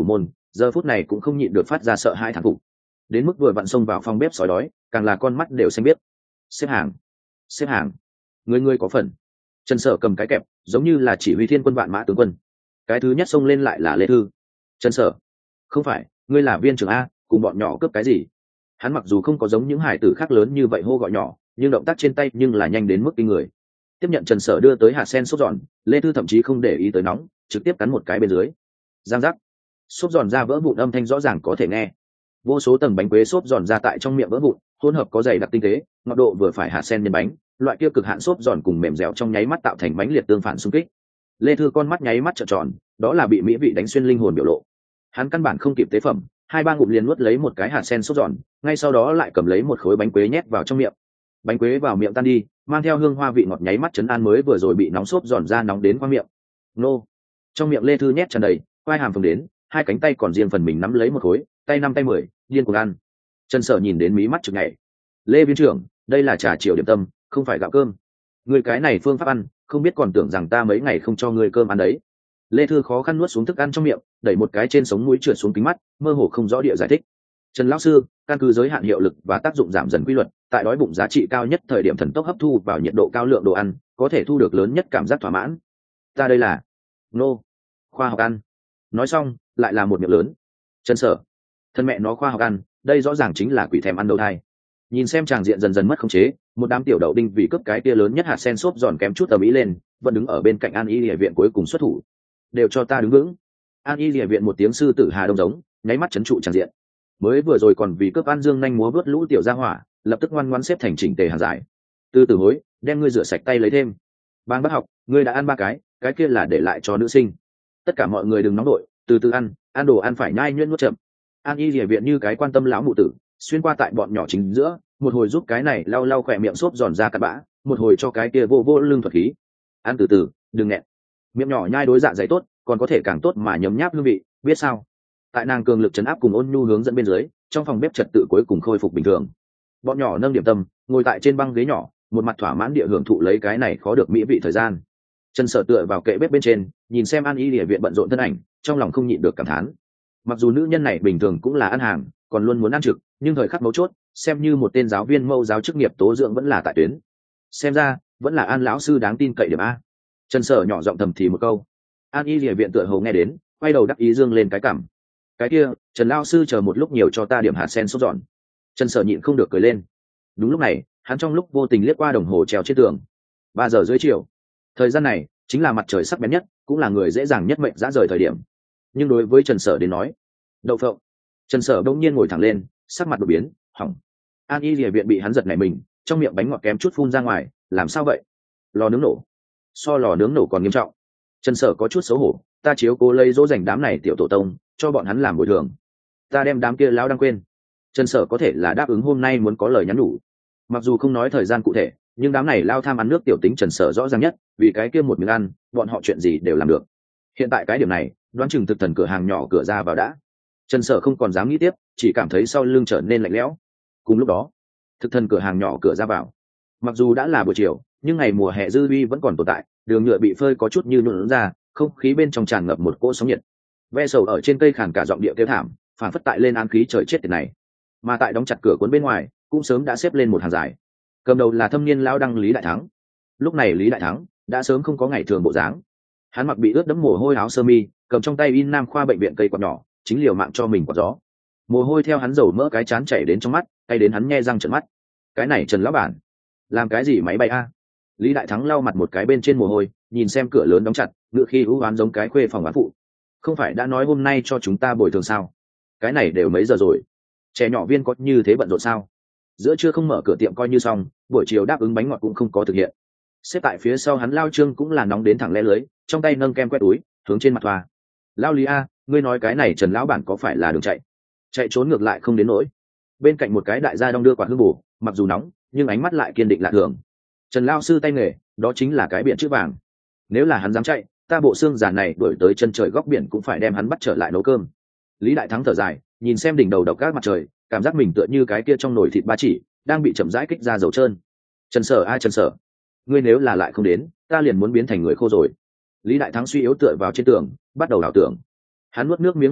giờ phút này cũng không nhịn được phát ra sợ hãi thán phục. Đến mức vừa vặn xông vào phòng bếp sói đói càng là con mắt đều xanh biết. Xếp hàng, xếp hàng, người có phần. Trần Sở cầm cái kẹp giống như là chỉ huy thiên quân vạn mã tướng quân. Cái thứ nhất xông lên lại là Lê Thư. Trần Sở, không phải, ngươi là viên trưởng a, cùng bọn nhỏ cướp cái gì? Hắn mặc dù không có giống những hải tử khác lớn như vậy hô gọi nhỏ, nhưng động tác trên tay nhưng là nhanh đến mức kinh người. Tiếp nhận Trần Sở đưa tới hạt sen xốp giòn, Lê Thư thậm chí không để ý tới nóng, trực tiếp cắn một cái bên dưới. Giang giác, xốp giòn ra vỡ vụn âm thanh rõ ràng có thể nghe. Vô số tầng bánh quế xốp giòn ra tại trong miệng vỡ vụn, hỗn hợp có dày đặc tinh tế, ngọt độ vừa phải hạt sen nhân bánh, loại kia cực hạn xốp giòn cùng mềm dẻo trong nháy mắt tạo thành bánh liệt tương phản xung kích. Lê Thư con mắt nháy mắt trợn tròn, đó là bị mỹ vị đánh xuyên linh hồn biểu lộ. Hắn căn bản không kịp tế phẩm, 2-3 ngụm liền nuốt lấy một cái hạt sen xốp giòn, ngay sau đó lại cầm lấy một khối bánh quế nhét vào trong miệng. Bánh quế vào miệng tan đi, mang theo hương hoa vị ngọt nháy mắt trấn an mới vừa rồi bị nóng xốp giòn ra nóng đến qua miệng. Nô. Trong miệng Lê Thư nhét tràn đầy, quai hàm phồng đến, hai cánh tay còn riêng phần mình nắm lấy một khối, tay 5 tay 10, điên cuồng ăn. Trần Sở nhìn đến mí mắt chực nhảy. Lê viên trưởng, đây là trà chiều điểm tâm, không phải gạo cơm. Người cái này phương pháp ăn, không biết còn tưởng rằng ta mấy ngày không cho ngươi cơm ăn đấy. Lê Thư khó khăn nuốt xuống thức ăn trong miệng, đẩy một cái trên sống mũi trượt xuống kính mắt, mơ hồ không rõ địa giải thích. Trần lão sư, căn cứ giới hạn hiệu lực và tác dụng giảm dần quy luật, tại đói bụng giá trị cao nhất thời điểm thần tốc hấp thu vào nhiệt độ cao lượng đồ ăn, có thể thu được lớn nhất cảm giác thỏa mãn. Ta đây là nô khoa học ăn. Nói xong, lại là một miệng lớn. Trần Sở, thân mẹ nó khoa học ăn, đây rõ ràng chính là quỷ thèm ăn đầu thai. Nhìn xem tràng diện dần dần mất khống chế, một đám tiểu đậu đinh vì cướp cái kia lớn nhất hạt sen xốp giòn kém chút ầm ĩ lên, vẫn đứng ở bên cạnh An Y Lìa viện cuối cùng xuất thủ. Đều cho ta đứng vững. An Y Lìa viện một tiếng sư tử hà đông giống, nháy mắt trấn trụ tràng diện. Mới vừa rồi còn vì cướp ăn dương nhanh múa vớt lũ tiểu gia hỏa, lập tức ngoan ngoãn xếp thành chỉnh tề hàng dài. Từ từ hối, đem ngươi rửa sạch tay lấy thêm. Bang bác học, ngươi đã ăn 3 cái kia là để lại cho nữ sinh. Tất cả mọi người đừng nóng đội, từ từ ăn đồ ăn phải nhai nhuyễn nuốt chậm. An Y Lìa viện như cái quan tâm lão mụ tử, xuyên qua tại bọn nhỏ chính giữa, một hồi giúp cái này lau lau khỏe miệng xốp giòn ra cặn bã, một hồi cho cái kia vô vô lưng thuật khí. Ăn từ từ, đừng nghẹn. Miệng nhỏ nhai đối dạ dày tốt, còn có thể càng tốt mà nhấm nháp hương vị, biết sao? Tại nàng cường lực trấn áp cùng ôn nhu hướng dẫn bên dưới, trong phòng bếp trật tự cuối cùng khôi phục bình thường. Bọn nhỏ nâng điểm tâm, ngồi tại trên băng ghế nhỏ, một mặt thỏa mãn địa hưởng thụ lấy cái này khó được mỹ vị thời gian. Trần Sở tựa vào kệ bếp bên trên, nhìn xem An Y Lìa viện bận rộn thân ảnh, trong lòng không nhịn được cảm thán. Mặc dù nữ nhân này bình thường cũng là ăn hàng, còn luôn muốn ăn trực, nhưng thời khắc mấu chốt, xem như một tên giáo viên mẫu giáo chức nghiệp tố dưỡng vẫn là tại tuyến. Xem ra, vẫn là An lão sư đáng tin cậy điểm a. Trần Sở nhỏ giọng thầm thì một câu. An Y Lìa viện tựa hồ nghe đến, quay đầu đắc ý dương lên cái cằm. Cái kia, Trần lão sư chờ một lúc nhiều cho ta điểm hạt sen sốt giòn. Trần Sở nhịn không được cười lên. Đúng lúc này, hắn trong lúc vô tình liếc qua đồng hồ treo trên tường. 3 giờ rưỡi chiều. Thời gian này chính là mặt trời sắc bén nhất, cũng là người dễ dàng nhất mệnh dã rời thời điểm. Nhưng đối với Trần Sở đến nói, đậu phộng. Trần Sở bỗng nhiên ngồi thẳng lên, sắc mặt đột biến, hỏng. An Y Lìa viện bị hắn giật nảy mình, trong miệng bánh ngọt kém chút phun ra ngoài, làm sao vậy? Lò nướng nổ. So lò nướng nổ còn nghiêm trọng. Trần Sở có chút xấu hổ, ta chiếu cố lấy dỗ dành đám này tiểu tổ tông, cho bọn hắn làm bồi thường. Ta đem đám kia lão đang quên. Trần Sở có thể là đáp ứng hôm nay muốn có lời nhắn nhủ. Mặc dù không nói thời gian cụ thể, nhưng đám này lao tham ăn nước tiểu tính Trần Sở rõ ràng nhất, vì cái kia một miếng ăn, bọn họ chuyện gì đều làm được. Hiện tại cái điểm này, đoán chừng thực thần cửa hàng nhỏ cửa ra vào đã. Trần Sở không còn dám nghĩ tiếp, chỉ cảm thấy sau lưng trở nên lạnh lẽo. Cùng lúc đó, thực thần cửa hàng nhỏ cửa ra vào. Mặc dù đã là buổi chiều, nhưng ngày mùa hè dư uy vẫn còn tồn tại, đường nhựa bị phơi có chút như nhuộn ra, không khí bên trong tràn ngập một cỗ sóng nhiệt. Ve sầu ở trên cây khàn cả giọng địa kêu thảm, phản phất tại lên án khí trời chết tiệt này. Mà tại đóng chặt cửa cuốn bên ngoài, cũng sớm đã xếp lên một hàng dài. Cầm đầu là thâm niên lão đăng Lý Đại Thắng. Lúc này Lý Đại Thắng đã sớm không có ngày thường bộ dáng. Hắn mặc bị ướt đẫm mồ hôi áo sơ mi, cầm trong tay in Nam khoa bệnh viện cây quạt nhỏ, chính liều mạng cho mình quạt gió. Mồ hôi theo hắn dầu mỡ cái chán chảy đến trong mắt, tay đến hắn nhe răng trợn mắt. Cái này Trần lão bản, làm cái gì máy bay a? Lý Đại Thắng lau mặt một cái bên trên mồ hôi, nhìn xem cửa lớn đóng chặt, ngựa khi ưu oán giống cái khuê phòng bán phụ. Không phải đã nói hôm nay cho chúng ta bồi thường sao? Cái này đều mấy giờ rồi? Trẻ nhỏ viên có như thế bận rộn sao? Giữa trưa không mở cửa tiệm coi như xong, buổi chiều đáp ứng bánh ngọt cũng không có thực hiện. Xếp tại phía sau hắn Lao Trương cũng là nóng đến thẳng lẽ lưới, trong tay nâng kem quét túi, hướng trên mặt thoa. Lao Lý a, ngươi nói cái này Trần lão bản có phải là đường chạy trốn ngược lại không đến nỗi. Bên cạnh một cái đại gia đong đưa quạt hương bù, mặc dù nóng, nhưng ánh mắt lại kiên định lạ thường. Trần lão sư tay nghề, đó chính là cái biển chữ vàng. Nếu là hắn dám chạy, ta bộ xương già này đuổi tới chân trời góc biển cũng phải đem hắn bắt trở lại nấu cơm. Lý Đại Thắng thở dài, nhìn xem đỉnh đầu độc các mặt trời, cảm giác mình tựa như cái kia trong nồi thịt ba chỉ, đang bị chậm rãi kích ra dầu trơn. Trần Sở ai Trần Sở, ngươi nếu là lại không đến, ta liền muốn biến thành người khô rồi. Lý Đại Thắng suy yếu tựa vào trên tường, bắt đầu đảo tưởng. Hắn nuốt nước miếng một cái,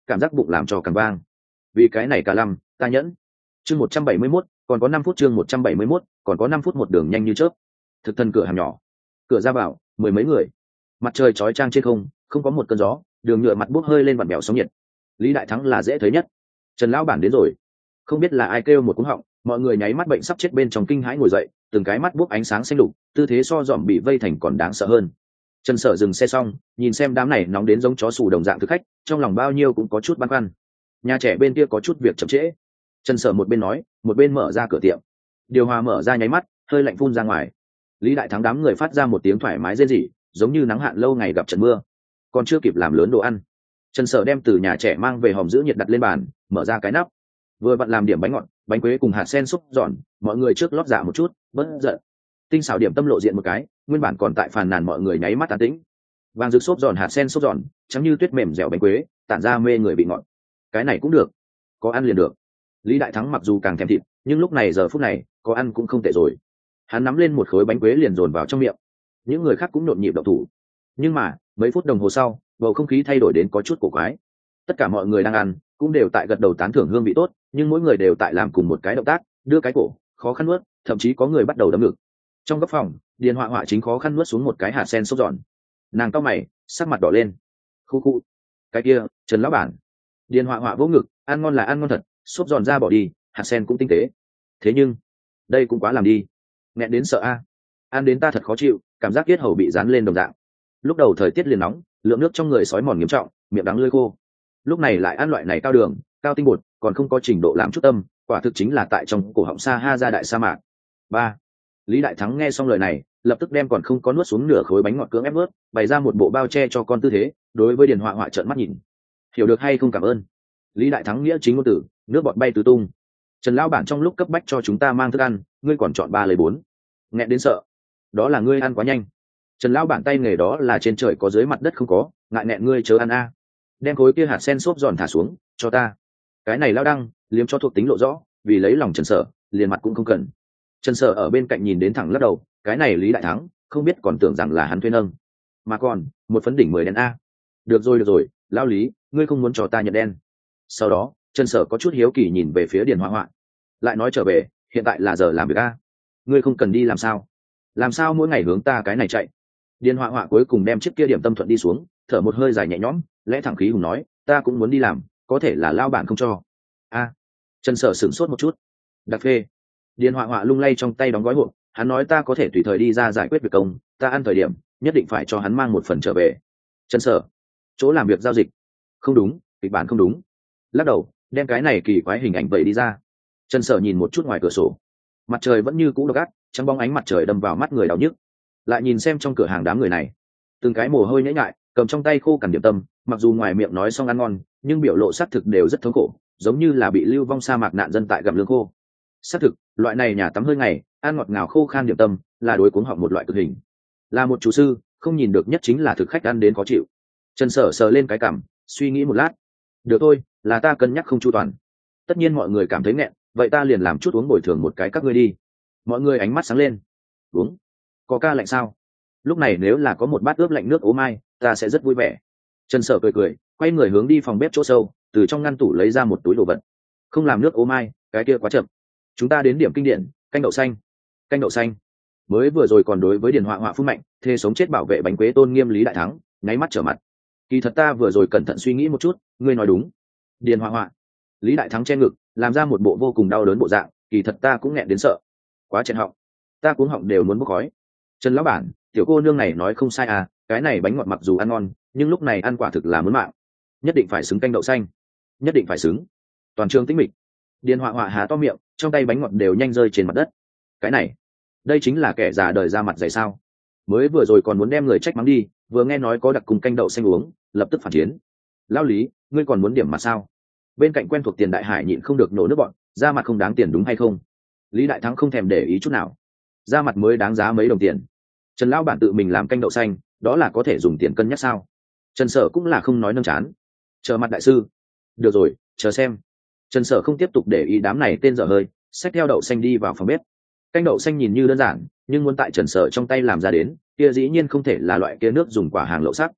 cảm giác bụng làm cho càng vang. Vì cái này cả lăm ta nhẫn. Chương 171, còn có 5 phút. Chương 171, còn có 5 phút. Một đường nhanh như chớp. Thực thân cửa hàng nhỏ, cửa ra vào mười mấy người, mặt trời chói chang trên không, không có một cơn gió, đường nhựa mặt bốc hơi lên vặn bèo sóng nhiệt. Lý Đại Thắng là dễ thấy nhất. Trần lão bản đến rồi. Không biết là ai kêu một cú họng, mọi người nháy mắt bệnh sắp chết bên trong kinh hãi ngồi dậy, từng cái mắt bốc ánh sáng xanh lục, tư thế so dòm bị vây thành còn đáng sợ hơn. Trần Sở dừng xe xong, nhìn xem đám này nóng đến giống chó sủ đồng dạng thực khách, trong lòng bao nhiêu cũng có chút băn khoăn. Nhà trẻ bên kia có chút việc chậm trễ. Trần Sở một bên nói, một bên mở ra cửa tiệm. Điều hòa mở ra nháy mắt, hơi lạnh phun ra ngoài. Lý Đại Thắng đám người phát ra một tiếng thoải mái rên rỉ, giống như nắng hạn lâu ngày gặp trận mưa. Còn chưa kịp làm lớn đồ ăn, Trần Sở đem từ nhà trẻ mang về hòm giữ nhiệt đặt lên bàn, mở ra cái nắp. Vừa vặn làm điểm bánh ngọt, bánh quế cùng hạt sen xúc giòn, mọi người trước lót dạ một chút, bớt giận. Tinh xảo điểm tâm lộ diện một cái, nguyên bản còn tại phàn nàn mọi người nháy mắt tán tĩnh. Vàng rực xốp giòn hạt sen xúc giòn, trắng như tuyết mềm dẻo bánh quế, tản ra mê người vị ngọt. Cái này cũng được, có ăn liền được. Lý Đại Thắng mặc dù càng thèm thịt, nhưng lúc này giờ phút này, có ăn cũng không tệ rồi. Hắn nắm lên một khối bánh quế liền dồn vào trong miệng. Những người khác cũng nhộn nhịp động thủ. Nhưng mà, mấy phút đồng hồ sau, bầu không khí thay đổi đến có chút cổ quái. Tất cả mọi người đang ăn, cũng đều tại gật đầu tán thưởng hương vị tốt, nhưng mỗi người đều tại làm cùng một cái động tác, đưa cái cổ, khó khăn nuốt, thậm chí có người bắt đầu đấm ngực. Trong góc phòng, Điền Họa Họa chính khó khăn nuốt xuống một cái hạt sen xốp giòn. Nàng cau mày, sắc mặt đỏ lên. Khu khu. Cái kia, Trần lão bản. Điền Họa Họa vỗ ngực, ăn ngon là ăn ngon thật, xốp giòn ra bỏ đi, hạt sen cũng tinh tế. Thế nhưng, đây cũng quá làm đi. Nghẹn đến sợ a. Ăn đến ta thật khó chịu, cảm giác yết hầu bị dán lên đồng dạng. Lúc đầu thời tiết liền nóng, lượng nước trong người sói mòn nghiêm trọng, miệng đắng lưỡi khô. Lúc này lại ăn loại này cao đường, cao tinh bột, còn không có trình độ làm chút tâm, quả thực chính là tại trong cổ họng sa ha ra đại sa mạc. Ba. Lý Đại Thắng nghe xong lời này, lập tức đem còn không có nuốt xuống nửa khối bánh ngọt cưỡng ép nuốt, bày ra một bộ bao che cho con tư thế, đối với Điền Họa Họa trợn mắt nhìn. Hiểu được hay không cảm ơn. Lý Đại Thắng nghĩa chính ngôn từ, nước bọt bay tứ tung. Trần lão bản trong lúc cấp bách cho chúng ta mang thức ăn, ngươi còn chọn 3 lấy 4. Nghẹn đến sợ. Đó là ngươi ăn quá nhanh. Trần lão bản tay nghề đó là trên trời có dưới mặt đất không có, ngại nghẹn ngươi chớ ăn a. Đem khối kia hạt sen xốp giòn thả xuống, cho ta. Cái này lao đăng, liếm cho thuộc tính lộ rõ, vì lấy lòng Trần Sở, liền mặt cũng không cần. Trần Sở ở bên cạnh nhìn đến thẳng lắc đầu, cái này Lý Đại Thắng, không biết còn tưởng rằng là hắn thuê nâng. Mà còn, một phấn đỉnh 10 đen a. Được rồi, lão Lý, ngươi không muốn cho ta nhận đen. Sau đó, Trần Sở có chút hiếu kỳ nhìn về phía Điền Họa Họa. Lại nói trở về, hiện tại là giờ làm việc a. Ngươi không cần đi làm sao? Làm sao mỗi ngày hướng ta cái này chạy? Điền Họa Họa cuối cùng đem chiếc kia điểm tâm thuận đi xuống, thở một hơi dài nhẹ nhõm, lẽ thẳng khí hùng nói, ta cũng muốn đi làm, có thể là lao bản không cho. A. Trần Sở sửng sốt một chút. Đặc phê. Điền Họa Họa lung lay trong tay đóng gói hộp, hắn nói ta có thể tùy thời đi ra giải quyết việc công, ta ăn thời điểm nhất định phải cho hắn mang một phần trở về. Trần Sở, chỗ làm việc giao dịch. Không đúng, kịch bản không đúng. Lắc đầu, đem cái này kỳ quái hình ảnh vậy đi ra. Trần Sở nhìn một chút ngoài cửa sổ, mặt trời vẫn như cũ độc ác, trắng bóng ánh mặt trời đâm vào mắt người đau nhức. Lại nhìn xem trong cửa hàng đám người này, từng cái mồ hôi nhễ nhại, cầm trong tay khô cằn điểm tâm, mặc dù ngoài miệng nói xong ăn ngon, nhưng biểu lộ xác thực đều rất thống khổ, giống như là bị lưu vong sa mạc nạn dân tại gặm lương khô. Xác thực, loại này nhà tắm hơi ngày, ăn ngọt ngào khô khan điểm tâm, là đối cuống họng một loại cực hình. Là một chủ sư, không nhìn được nhất chính là thực khách ăn đến khó chịu. Trần Sở sờ lên cái cằm, suy nghĩ một lát. Được thôi, là ta cân nhắc không chu toàn. Tất nhiên mọi người cảm thấy nghẹn, vậy ta liền làm chút uống bồi thường một cái các ngươi đi. Mọi người ánh mắt sáng lên. Uống? Có ca lạnh sao? Lúc này nếu là có một bát ướp lạnh nước ố mai, ta sẽ rất vui vẻ. Trần Sở cười, quay người hướng đi phòng bếp chỗ sâu, từ trong ngăn tủ lấy ra một túi đồ vật. Không làm nước ố mai, cái kia quá chậm. Chúng ta đến điểm kinh điển, canh đậu xanh. Canh đậu xanh. Mới vừa rồi còn đối với Điền Họa Họa phun mạnh, thề sống chết bảo vệ bánh quế tôn nghiêm Lý Đại Thắng, nháy mắt trở mặt. Kỳ thật ta vừa rồi cẩn thận suy nghĩ một chút, ngươi nói đúng. Điền Họa Họa. Lý Đại Thắng che ngực, làm ra một bộ vô cùng đau đớn bộ dạng, kỳ thật ta cũng nghẹn đến sợ. Quá chẹn họng. Ta cuống họng đều muốn bốc khói. Trần lão bản, tiểu cô nương này nói không sai à, cái này bánh ngọt mặc dù ăn ngon, nhưng lúc này ăn quả thực là muốn mạng. Nhất định phải xứng canh đậu xanh. Nhất định phải xứng. Toàn trường tĩnh mịch. Điền Họa Họa há to miệng, trong tay bánh ngọt đều nhanh rơi trên mặt đất. Cái này, đây chính là kẻ già đời ra mặt dày sao? Mới vừa rồi còn muốn đem người trách mắng đi, vừa nghe nói có đặc cùng canh đậu xanh uống, lập tức phản chiến. Lão Lý, ngươi còn muốn điểm mặt sao? Bên cạnh quen thuộc Tiền Đại Hải nhịn không được nổ nước bọn, ra mặt không đáng tiền đúng hay không? Lý Đại Thắng không thèm để ý chút nào, ra mặt mới đáng giá mấy đồng tiền. Trần lão bản tự mình làm canh đậu xanh, đó là có thể dùng tiền cân nhắc sao? Trần Sở cũng là không nói nâng chán. Chờ mặt đại sư. Được rồi, chờ xem. Trần Sở không tiếp tục để ý đám này tên dở hơi, xách theo đậu xanh đi vào phòng bếp. Canh đậu xanh nhìn như đơn giản, nhưng muốn tại Trần Sở trong tay làm ra đến, kia dĩ nhiên không thể là loại kia nước dùng quả hàng lậu sắc.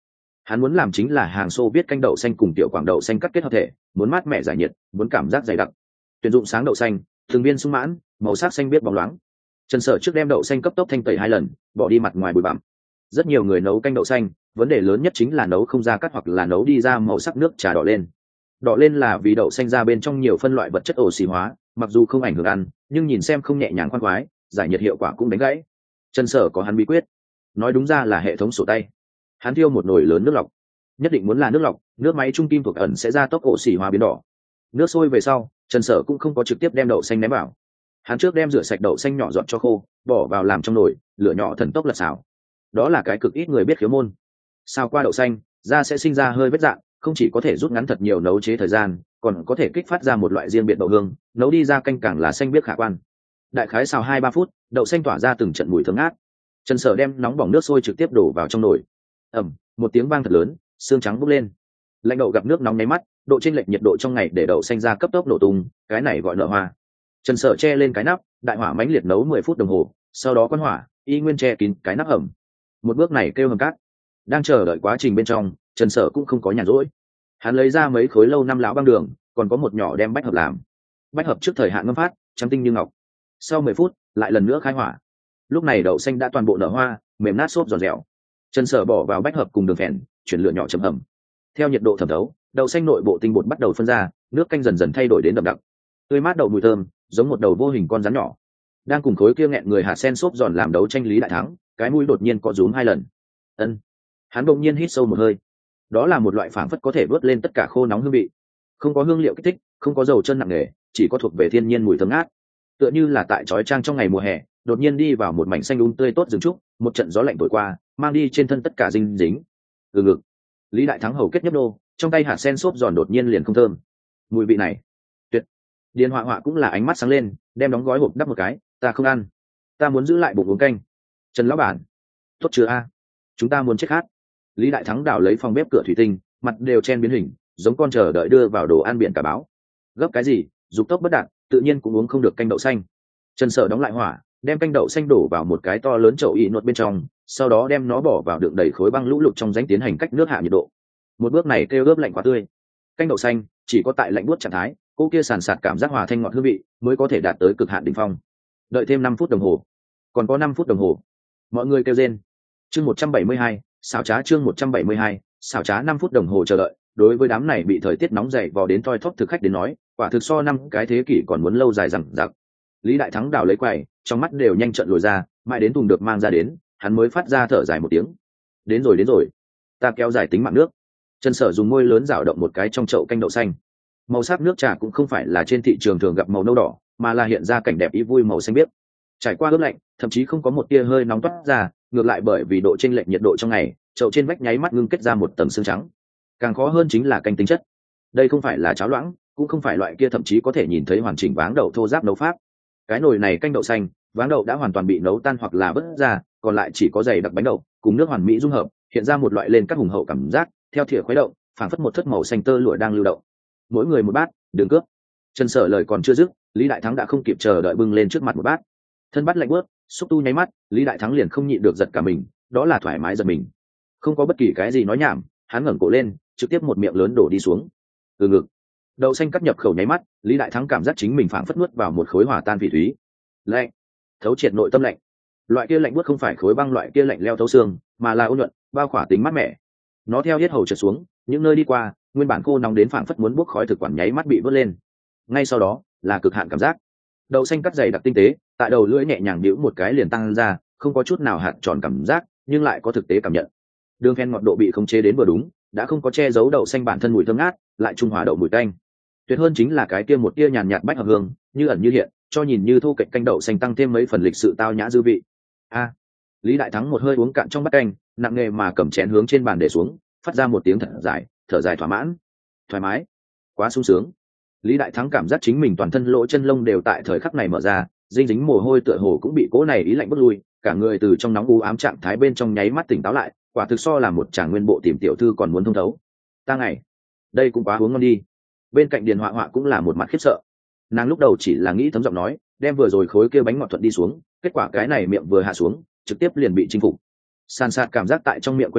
Hắn muốn làm chính là hàng xô viết canh đậu xanh cùng tiểu quảng đậu xanh cắt kết hợp thể, muốn mát mẻ giải nhiệt, muốn cảm giác dày đặc. Tuyển dụng sáng đậu xanh, từng viên sung mãn, màu sắc xanh biếc bóng loáng. Trần Sở trước đem đậu xanh cấp tốc thanh tẩy 2 lần, bỏ đi mặt ngoài bụi bặm. Rất nhiều người nấu canh đậu xanh, vấn đề lớn nhất chính là nấu không ra cắt hoặc là nấu đi ra màu sắc nước trà đỏ lên. Đỏ lên là vì đậu xanh ra bên trong nhiều phân loại vật chất oxy hóa, mặc dù không ảnh hưởng ăn, nhưng nhìn xem không nhẹ nhàng khoan khoái, giải nhiệt hiệu quả cũng đánh gãy. Trần Sở có hắn bí quyết, nói đúng ra là hệ thống sổ tay. Hắn thiêu một nồi lớn nước lọc, nhất định muốn là nước lọc, nước máy trung kim thuộc ẩn sẽ ra tốc oxy hóa biến đỏ. Nước sôi về sau, Trần Sở cũng không có trực tiếp đem đậu xanh ném vào. Hắn trước đem rửa sạch đậu xanh nhỏ dọn cho khô, bỏ vào làm trong nồi, lửa nhỏ thần tốc lật xào. Đó là cái cực ít người biết khiếu môn. Xào qua đậu xanh, da sẽ sinh ra hơi vết dạng, không chỉ có thể rút ngắn thật nhiều nấu chế thời gian, còn có thể kích phát ra một loại riêng biệt đậu hương, nấu đi ra canh càng là xanh biếc khả quan. Đại khái xào 2-3 phút, đậu xanh tỏa ra từng trận mùi thơm ngát. Trần Sở đem nóng bỏng nước sôi trực tiếp đổ vào trong nồi. Ầm, một tiếng vang thật lớn, xương trắng bốc lên. Lạnh đậu gặp nước nóng nháy mắt, độ chênh lệch nhiệt độ trong ngày để đậu xanh ra cấp tốc nổ tung, cái này gọi nở hoa. Trần Sở che lên cái nắp, đại hỏa mãnh liệt nấu 10 phút đồng hồ, sau đó quan hỏa, y nguyên che kín cái nắp hầm. Một bước này kêu hầm cát. Đang chờ đợi quá trình bên trong, Trần Sở cũng không có nhàn rỗi. Hắn lấy ra mấy khối lâu năm lão băng đường, còn có một nhỏ đem bách hợp làm. Bách hợp trước thời hạn ngâm phát, trắng tinh như ngọc. Sau 10 phút, lại lần nữa khai hỏa. Lúc này đậu xanh đã toàn bộ nở hoa, mềm nát xốp giòn dẻo. Trần Sở bỏ vào bách hợp cùng đường phèn, chuyển lửa nhỏ chậm hầm. Theo nhiệt độ thẩm thấu, đậu xanh nội bộ tinh bột bắt đầu phân ra, nước canh dần dần thay đổi đến đậm đặc. Tươi mát đậu mùi thơm, giống một đầu vô hình con rắn nhỏ. Đang cùng khối kia nghẹn người hạt sen xốp giòn làm đấu tranh Lý Đại Thắng, cái mũi đột nhiên có rúm 2 lần. Ân. Hắn bỗng nhiên hít sâu một hơi. Đó là một loại phảng phất có thể vớt lên tất cả khô nóng hương vị. Không có hương liệu kích thích, không có dầu chân nặng nề, chỉ có thuộc về thiên nhiên mùi thơm ngát. Tựa như là tại chói chang trong ngày mùa hè, đột nhiên đi vào một mảnh xanh tươi tốt rừng trúc, một trận gió lạnh thổi qua, mang đi trên thân tất cả dinh dính. Từ ngực. Lý Đại Thắng hầu kết nhấp nô, trong tay hạt sen xốp giòn đột nhiên liền không thơm. Mùi vị này, tuyệt. Điền Họa Họa cũng là ánh mắt sáng lên, đem đóng gói hộp đắp một cái, ta không ăn, ta muốn giữ lại bụng uống canh. Trần lão bản, tốt chưa a? Chúng ta muốn chết khát. Lý Đại Thắng đảo lấy phòng bếp cửa thủy tinh, mặt đều chen biến hình, giống con chờ đợi đưa vào đồ ăn biển cả báo. Gấp cái gì, dục tốc bất đạt, tự nhiên cũng uống không được canh đậu xanh. Trần Sở đóng lại hỏa, đem canh đậu xanh đổ vào một cái to lớn chậu ị nuốt bên trong, sau đó đem nó bỏ vào đựng đầy khối băng lũ lụt trong rãnh tiến hành cách nước hạ nhiệt độ. Một bước này kêu ướp lạnh quá tươi. Canh đậu xanh chỉ có tại lạnh buốt trạng thái, cô kia sàn sạt cảm giác hòa thanh ngọt hương vị mới có thể đạt tới cực hạn đỉnh phong. Đợi thêm 5 phút đồng hồ, còn có 5 phút đồng hồ. Mọi người kêu rên. Chương 172, xảo trá chương 172, xảo trá 5 phút đồng hồ chờ đợi. Đối với đám này bị thời tiết nóng dậy vò đến thoi thóp thực khách đến nói, quả thực so 5 cái thế kỷ còn muốn lâu dài rằng rặc. Lý Đại Thắng đào lấy quầy, trong mắt đều nhanh trận lồi ra, mãi đến thùng được mang ra đến, hắn mới phát ra thở dài một tiếng. Đến rồi, ta kéo dài tính mạng nước. Trần Sở dùng môi lớn rảo động một cái trong chậu canh đậu xanh. Màu sắc nước trà cũng không phải là trên thị trường thường gặp màu nâu đỏ, mà là hiện ra cảnh đẹp ý vui màu xanh biếc. Trải qua ướp lạnh, thậm chí không có một tia hơi nóng toát ra, ngược lại bởi vì độ chênh lệch nhiệt độ trong ngày, chậu trên vách nháy mắt ngưng kết ra một tầng xương trắng. Càng khó hơn chính là canh tính chất. Đây không phải là cháo loãng, cũng không phải loại kia thậm chí có thể nhìn thấy hoàn chỉnh váng đậu thô ráp nấu pháp. Cái nồi này canh đậu xanh, váng đậu đã hoàn toàn bị nấu tan hoặc là vớt ra, còn lại chỉ có dày đặc bánh đậu cùng nước hoàn mỹ dung hợp, hiện ra một loại lên các hùng hậu cảm giác, theo thìa khuấy động, phảng phất một thất màu xanh tơ lụa đang lưu động. Mỗi người một bát, đừng cướp. Trần Sở lời còn chưa dứt, Lý Đại Thắng đã không kịp chờ đợi bưng lên trước mặt một bát. Thân bát lạnh bớt, xúc tu nháy mắt, Lý Đại Thắng liền không nhịn được giật cả mình, đó là thoải mái giật mình. Không có bất kỳ cái gì nói nhảm, hắn ngẩng cổ lên, trực tiếp một miệng lớn đổ đi xuống. Từ ngực, đậu xanh cắt nhập khẩu nháy mắt, Lý Đại Thắng cảm giác chính mình phảng phất nuốt vào một khối hòa tan phỉ thúy. Lạnh, thấu triệt nội tâm lạnh. Loại kia lạnh buốt không phải khối băng loại kia lạnh leo thấu xương, mà là ôn nhuận, bao khỏa tính mát mẻ. Nó theo hết hầu trượt xuống, những nơi đi qua, nguyên bản khô nóng đến phảng phất muốn bốc khói thực quản nháy mắt bị vớt lên. Ngay sau đó, là cực hạn cảm giác. Đậu xanh cắt dày đặc tinh tế, tại đầu lưỡi nhẹ nhàng nhíu một cái liền tăng ra, không có chút nào hạt tròn cảm giác, nhưng lại có thực tế cảm nhận. Đường phen ngọt độ bị khống chế đến vừa đúng, đã không có che giấu đậu xanh bản thân mùi thơm ngát, lại trung hòa đậu mùi tanh. Tuyệt hơn chính là cái kia một tia nhàn nhạt bách hợp hương, như ẩn như hiện, cho nhìn như thô kệch canh đậu xanh tăng thêm mấy phần lịch sự tao nhã dư vị. A, Lý Đại Thắng một hơi uống cạn trong bát canh, nặng nề mà cầm chén hướng trên bàn để xuống, phát ra một tiếng thở dài thỏa mãn. Thoải mái, quá sung sướng. Lý Đại Thắng cảm giác chính mình toàn thân lỗ chân lông đều tại thời khắc này mở ra, dinh dính mồ hôi tựa hồ cũng bị cỗ này ý lạnh bức lui, cả người từ trong nóng u ám trạng thái bên trong nháy mắt tỉnh táo lại, quả thực so là một chàng nguyên bộ tìm tiểu thư còn muốn thông thấu. Ta ngày, đây cũng quá uống ngon đi. Bên cạnh Điền Họa Họa cũng là một mặt khiếp sợ. Nàng lúc đầu chỉ là nghĩ thấm giọng nói, đem vừa rồi khối kia bánh ngọt thuận đi xuống, kết quả cái này miệng vừa hạ xuống, trực tiếp liền bị chinh phục. San sạt cảm giác tại trong miệng quanh quẩn,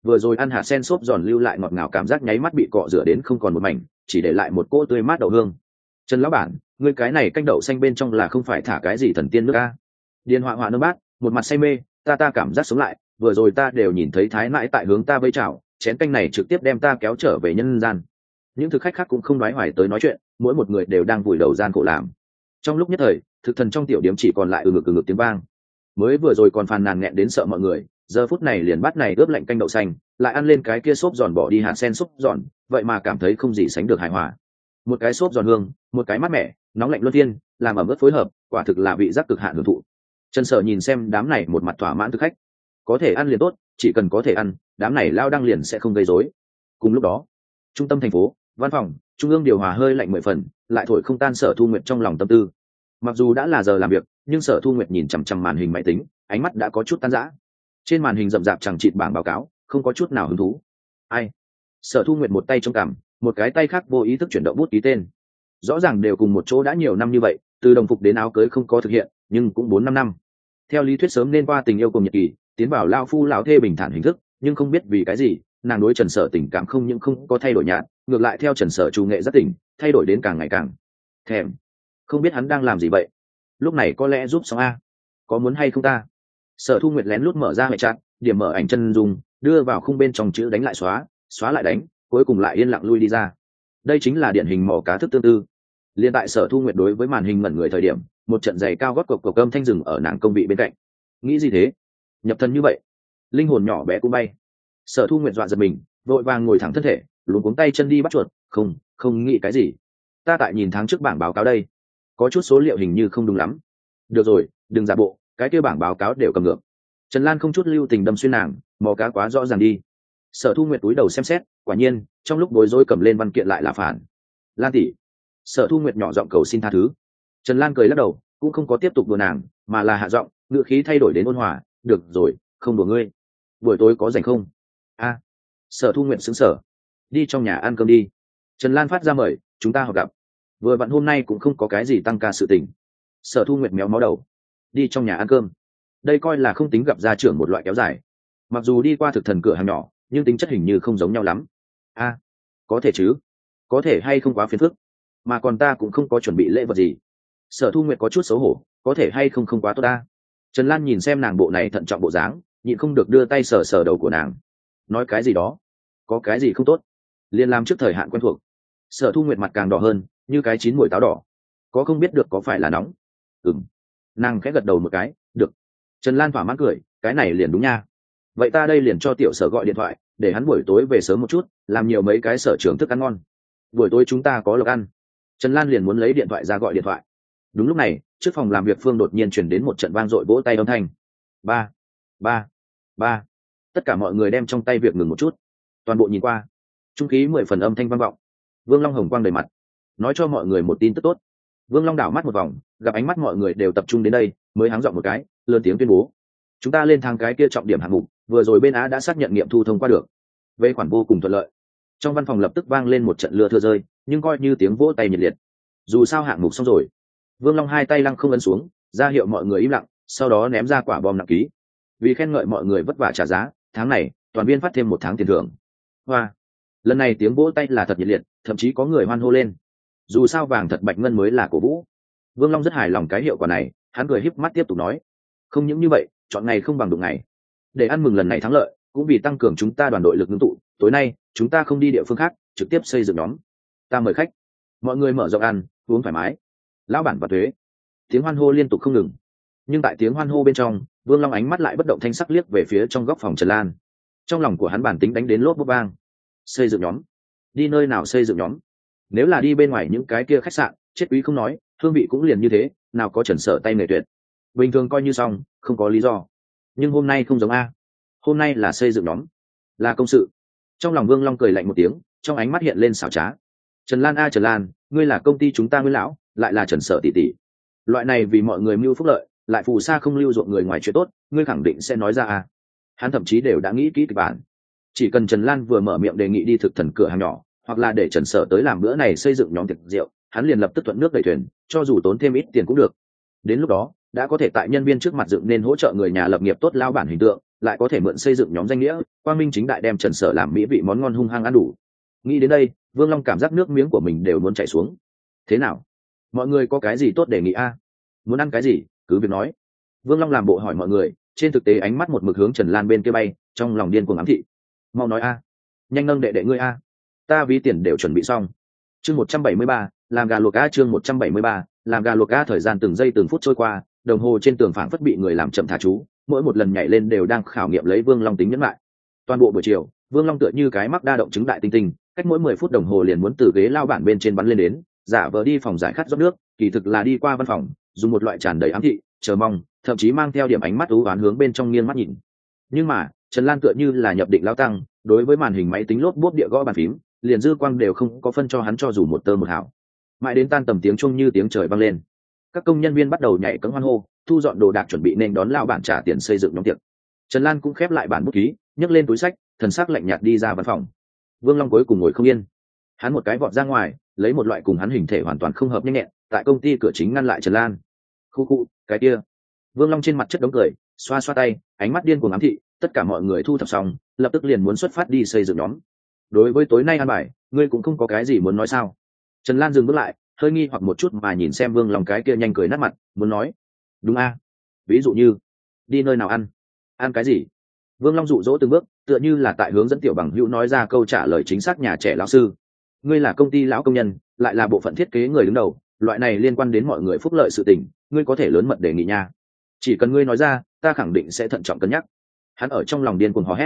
vừa rồi ăn hạt sen xốp giòn lưu lại ngọt ngào cảm giác nháy mắt bị cọ rửa đến không còn một mảnh, chỉ để lại một cỗ tươi mát đậu hương. Trần lão bản, ngươi cái này canh đậu xanh bên trong là không phải thả cái gì thần tiên nước a? Điền Họa Họa nâng bát, một mặt say mê, ta cảm giác sống lại, vừa rồi ta đều nhìn thấy thái mãi tại hướng ta vây chào, chén canh này trực tiếp đem ta kéo trở về nhân gian. Những thực khách khác cũng không nói hoài tới nói chuyện, mỗi một người đều đang vùi đầu gian khổ làm. Trong lúc nhất thời, thực thần trong tiểu điếm chỉ còn lại ừ ngực tiếng vang. Mới vừa rồi còn phàn nàn nghẹn đến sợ mọi người, giờ phút này liền bát này ướp lạnh canh đậu xanh, lại ăn lên cái kia xốp giòn bỏ đi hạt sen xốp giòn, vậy mà cảm thấy không gì sánh được hài hòa. Một cái xốp giòn hương, một cái mát mẻ, nóng lạnh luân phiên, làm ẩm ướt phối hợp, quả thực là vị giác cực hạn hưởng thụ. Trần Sở nhìn xem đám này một mặt thỏa mãn thực khách, có thể ăn liền tốt, chỉ cần có thể ăn, đám này lao đăng liền sẽ không gây rối. Cùng lúc đó, trung tâm thành phố, văn phòng, trung ương điều hòa hơi lạnh 10 phần, lại thổi không tan Sở Thu Nguyệt trong lòng tâm tư. Mặc dù đã là giờ làm việc, nhưng Sở Thu Nguyệt nhìn chằm chằm màn hình máy tính, ánh mắt đã có chút tan rã. Trên màn hình rậm rạp chẳng chịt bảng báo cáo, không có chút nào hứng thú. Ai? Sở Thu Nguyệt một tay trong cằm, một cái tay khác vô ý thức chuyển động bút ký tên. Rõ ràng đều cùng một chỗ đã nhiều năm như vậy, từ đồng phục đến áo cưới không có thực hiện, nhưng cũng 4-5 năm. Theo lý thuyết sớm nên qua tình yêu cùng nhật kỳ, tiến vào lao phu lão thê bình thản hình thức, nhưng không biết vì cái gì, nàng đối Trần Sở tình cảm không những không có thay đổi nhạt, ngược lại theo Trần Sở chủ nghệ rất tỉnh, thay đổi đến càng ngày càng thèm. Không biết hắn đang làm gì vậy? Lúc này có lẽ giúp xong a, có muốn hay không ta? Sở Thu Nguyệt lén lút mở ra hệ chat, điểm mở ảnh chân dung, đưa vào khung bên trong chữ đánh lại xóa, xóa lại đánh, cuối cùng lại yên lặng lui đi ra. Đây chính là điển hình mò cá thức tương tư. Liên tại Sở Thu Nguyệt đối với màn hình ngẩn người thời điểm, một trận giày cao gót cộc cộc âm thanh dừng ở nàng công vị bên cạnh. Nghĩ gì thế? Nhập thần như vậy, linh hồn nhỏ bé cũng bay. Sở Thu Nguyệt dọa giật mình, vội vàng ngồi thẳng thân thể, luống cuống tay chân đi bắt chuột. Không nghĩ cái gì. Ta tại nhìn tháng trước bảng báo cáo đây, có chút số liệu hình như không đúng lắm. Được rồi, đừng giả bộ, cái kia bảng báo cáo đều cầm ngược. Trần Lan không chút lưu tình đâm xuyên nàng, mò cá quá rõ ràng đi. Sở Thu Nguyệt túi đầu xem xét, quả nhiên trong lúc bối rối cầm lên văn kiện lại là phản. Lan tỷ. Sở Thu Nguyệt nhỏ giọng cầu xin tha thứ. Trần Lan cười lắc đầu, cũng không có tiếp tục đùa nàng, mà là hạ giọng, ngữ khí thay đổi đến ôn hòa. Được rồi, không đùa ngươi. Buổi tối có rảnh không? A. Sở Thu Nguyệt sững sờ. Đi trong nhà ăn cơm đi. Trần Lan phát ra mời, chúng ta họp gặp. Vừa vặn hôm nay cũng không có cái gì tăng ca sự tình. Sở Thu Nguyệt méo mó đầu. Đi trong nhà ăn cơm. Đây coi là không tính gặp gia trưởng một loại kéo dài. Mặc dù đi qua thực thần cửa hàng nhỏ, nhưng tính chất hình như không giống nhau lắm. A. Có thể chứ. Có thể hay không quá phiền phức. Mà còn ta cũng không có chuẩn bị lễ vật gì. Sở Thu Nguyệt có chút xấu hổ, có thể hay không quá tốt ta. Trần Lan nhìn xem nàng bộ này thận trọng bộ dáng, nhịn không được đưa tay sờ sờ đầu của nàng. Nói cái gì đó, có cái gì không tốt, liền làm trước thời hạn quen thuộc. Sở Thu Nguyệt mặt càng đỏ hơn, như cái chín muồi táo đỏ. Có không biết được có phải là nóng? Nàng khẽ gật đầu một cái. Được. Trần Lan thỏa mãn cười, cái này liền đúng nha. Vậy ta đây liền cho tiểu Sở gọi điện thoại, để hắn buổi tối về sớm một chút, làm nhiều mấy cái sở trường thức ăn ngon. Buổi tối chúng ta có lộc ăn. Trần Lan liền muốn lấy điện thoại ra gọi điện thoại. Đúng lúc này, trước phòng làm việc Phương đột nhiên truyền đến một trận vang dội vỗ tay âm thanh. Ba, ba, ba. Tất cả mọi người đem trong tay việc ngừng một chút, toàn bộ nhìn qua. Trung khí 10 phần âm thanh vang vọng. Vương Long hồng quang đầy mặt, nói cho mọi người một tin tức tốt. Vương Long đảo mắt một vòng, gặp ánh mắt mọi người đều tập trung đến đây, mới háng giọng một cái, lớn tiếng tuyên bố: chúng ta lên thang cái kia trọng điểm hạng mục, vừa rồi bên Á đã xác nhận nghiệm thu thông qua được, về khoản vô cùng thuận lợi. Trong văn phòng lập tức vang lên một trận lưa thưa rơi, nhưng coi như tiếng vỗ tay nhiệt liệt. Dù sao hạng mục xong rồi. Vương Long hai tay lăng không ấn xuống, ra hiệu mọi người im lặng, sau đó ném ra quả bom nặng ký. Vì khen ngợi mọi người vất vả trả giá, tháng này toàn viên phát thêm 1 tháng tiền thưởng. Hoa. Lần này tiếng vỗ tay là thật nhiệt liệt, thậm chí có người hoan hô lên. Dù sao vàng thật bạch ngân mới là cổ vũ. Vương Long rất hài lòng cái hiệu quả này, hắn cười híp mắt tiếp tục nói: không những như vậy, chọn ngày không bằng đụng ngày. Để ăn mừng lần này thắng lợi, cũng vì tăng cường chúng ta đoàn đội lực ngưng tụ, tối nay chúng ta không đi địa phương khác, trực tiếp xây dựng nhóm. Ta mời khách. Mọi người mở rộng ăn, uống thoải mái. Lão bản và thuế. Tiếng hoan hô liên tục không ngừng. Nhưng tại tiếng hoan hô bên trong, Vương Long ánh mắt lại bất động thanh sắc liếc về phía trong góc phòng Trần Lan. Trong lòng của hắn bản tính đánh đến lốp bốp vang. Xây dựng nhóm? Đi nơi nào xây dựng nhóm? Nếu là đi bên ngoài những cái kia khách sạn, chết quý không nói, hương vị cũng liền như thế, nào có Trần Sở tay nghề tuyệt. Bình thường coi như xong, không có lý do. Nhưng hôm nay không giống a. Hôm nay là xây dựng nhóm, là công sự. Trong lòng Vương Long cười lạnh một tiếng, trong ánh mắt hiện lên xảo trá. Trần Lan a Trần Lan, ngươi là công ty chúng ta Nguyên lão, lại là Trần Sở tỷ tỷ. Loại này vì mọi người mưu phúc lợi, lại phù sa không lưu ruộng người ngoài chuyện tốt, ngươi khẳng định sẽ nói ra a. Hắn thậm chí đều đã nghĩ kỹ kịch bản. Chỉ cần Trần Lan vừa mở miệng đề nghị đi thực thần cửa hàng nhỏ, hoặc là để Trần Sở tới làm bữa này xây dựng nhóm tiệc rượu, hắn liền lập tức thuận nước đẩy thuyền, cho dù tốn thêm ít tiền cũng được. Đến lúc đó, đã có thể tại nhân viên trước mặt dựng nên hỗ trợ người nhà lập nghiệp tốt lao bản hình tượng, lại có thể mượn xây dựng nhóm danh nghĩa quang minh chính đại đem Trần Sở làm mỹ vị món ngon hung hăng ăn đủ. Nghĩ đến đây, Vương Long cảm giác nước miếng của mình đều muốn chảy xuống. Thế nào, mọi người có cái gì tốt đề nghị a? Muốn ăn cái gì cứ việc nói. Vương Long làm bộ hỏi mọi người, trên thực tế ánh mắt một mực hướng Trần Lan bên kia bay, trong lòng điên cuồng ám thị. Mau nói a, nhanh nâng đệ đệ ngươi a, ta ví tiền đều chuẩn bị xong. Chương 173, làm gà luộc a. Chương 173, làm gà luộc a. Thời gian từng giây từng phút trôi qua, đồng hồ trên tường phảng phất bị người làm chậm thả chú, mỗi một lần nhảy lên đều đang khảo nghiệm lấy Vương Long tính nhẫn lại. Toàn bộ buổi chiều, Vương Long tựa như cái mắc đa động chứng đại tinh tinh, cách mỗi 10 phút đồng hồ liền muốn từ ghế lao bản bên trên bắn lên đến, giả vờ đi phòng giải khát rót nước, kỳ thực là đi qua văn phòng, dùng một loại tràn đầy ám thị, chờ mong, thậm chí mang theo điểm ánh mắt u ám hướng bên trong nghiêng mắt nhìn. Nhưng mà, Trần Lan tựa như là nhập định lao tăng, đối với màn hình máy tính lốp bốp địa gõ bàn phím, liền dư quang đều không có phân cho hắn cho dù một tơ một hào. Mãi đến tan tầm tiếng chuông như tiếng trời vang lên, các công nhân viên bắt đầu nhảy cẫng hoan hô, thu dọn đồ đạc chuẩn bị nên đón lao bản trả tiền xây dựng nhóm tiệc. Trần Lan cũng khép lại bản bút ký, nhấc lên túi sách, thần sắc lạnh nhạt đi ra văn phòng. Vương Long cuối cùng ngồi không yên, hắn một cái vọt ra ngoài, lấy một loại cùng hắn hình thể hoàn toàn không hợp nhanh nhẹn, tại công ty cửa chính ngăn lại Trần Lan. Khu khu, cái kia. Vương Long trên mặt chất đống cười, xoa xoa tay, ánh mắt điên cuồng ám thị, tất cả mọi người thu thập xong, lập tức liền muốn xuất phát đi xây dựng nhóm. Đối với tối nay ăn bài, ngươi cũng không có cái gì muốn nói sao? Trần Lan dừng bước lại, hơi nghi hoặc một chút mà nhìn xem Vương Long cái kia nhanh cười nát mặt, muốn nói, đúng a, ví dụ như đi nơi nào ăn, ăn cái gì? Vương Long dụ dỗ từng bước, tựa như là tại hướng dẫn tiểu bằng hữu nói ra câu trả lời chính xác nhà trẻ lão sư. Ngươi là công ty lão công nhân, lại là bộ phận thiết kế người đứng đầu, loại này liên quan đến mọi người phúc lợi sự tình, ngươi có thể lớn mật đề nghị nha. Chỉ cần ngươi nói ra, ta khẳng định sẽ thận trọng cân nhắc. Hắn ở trong lòng điên cuồng hò hét,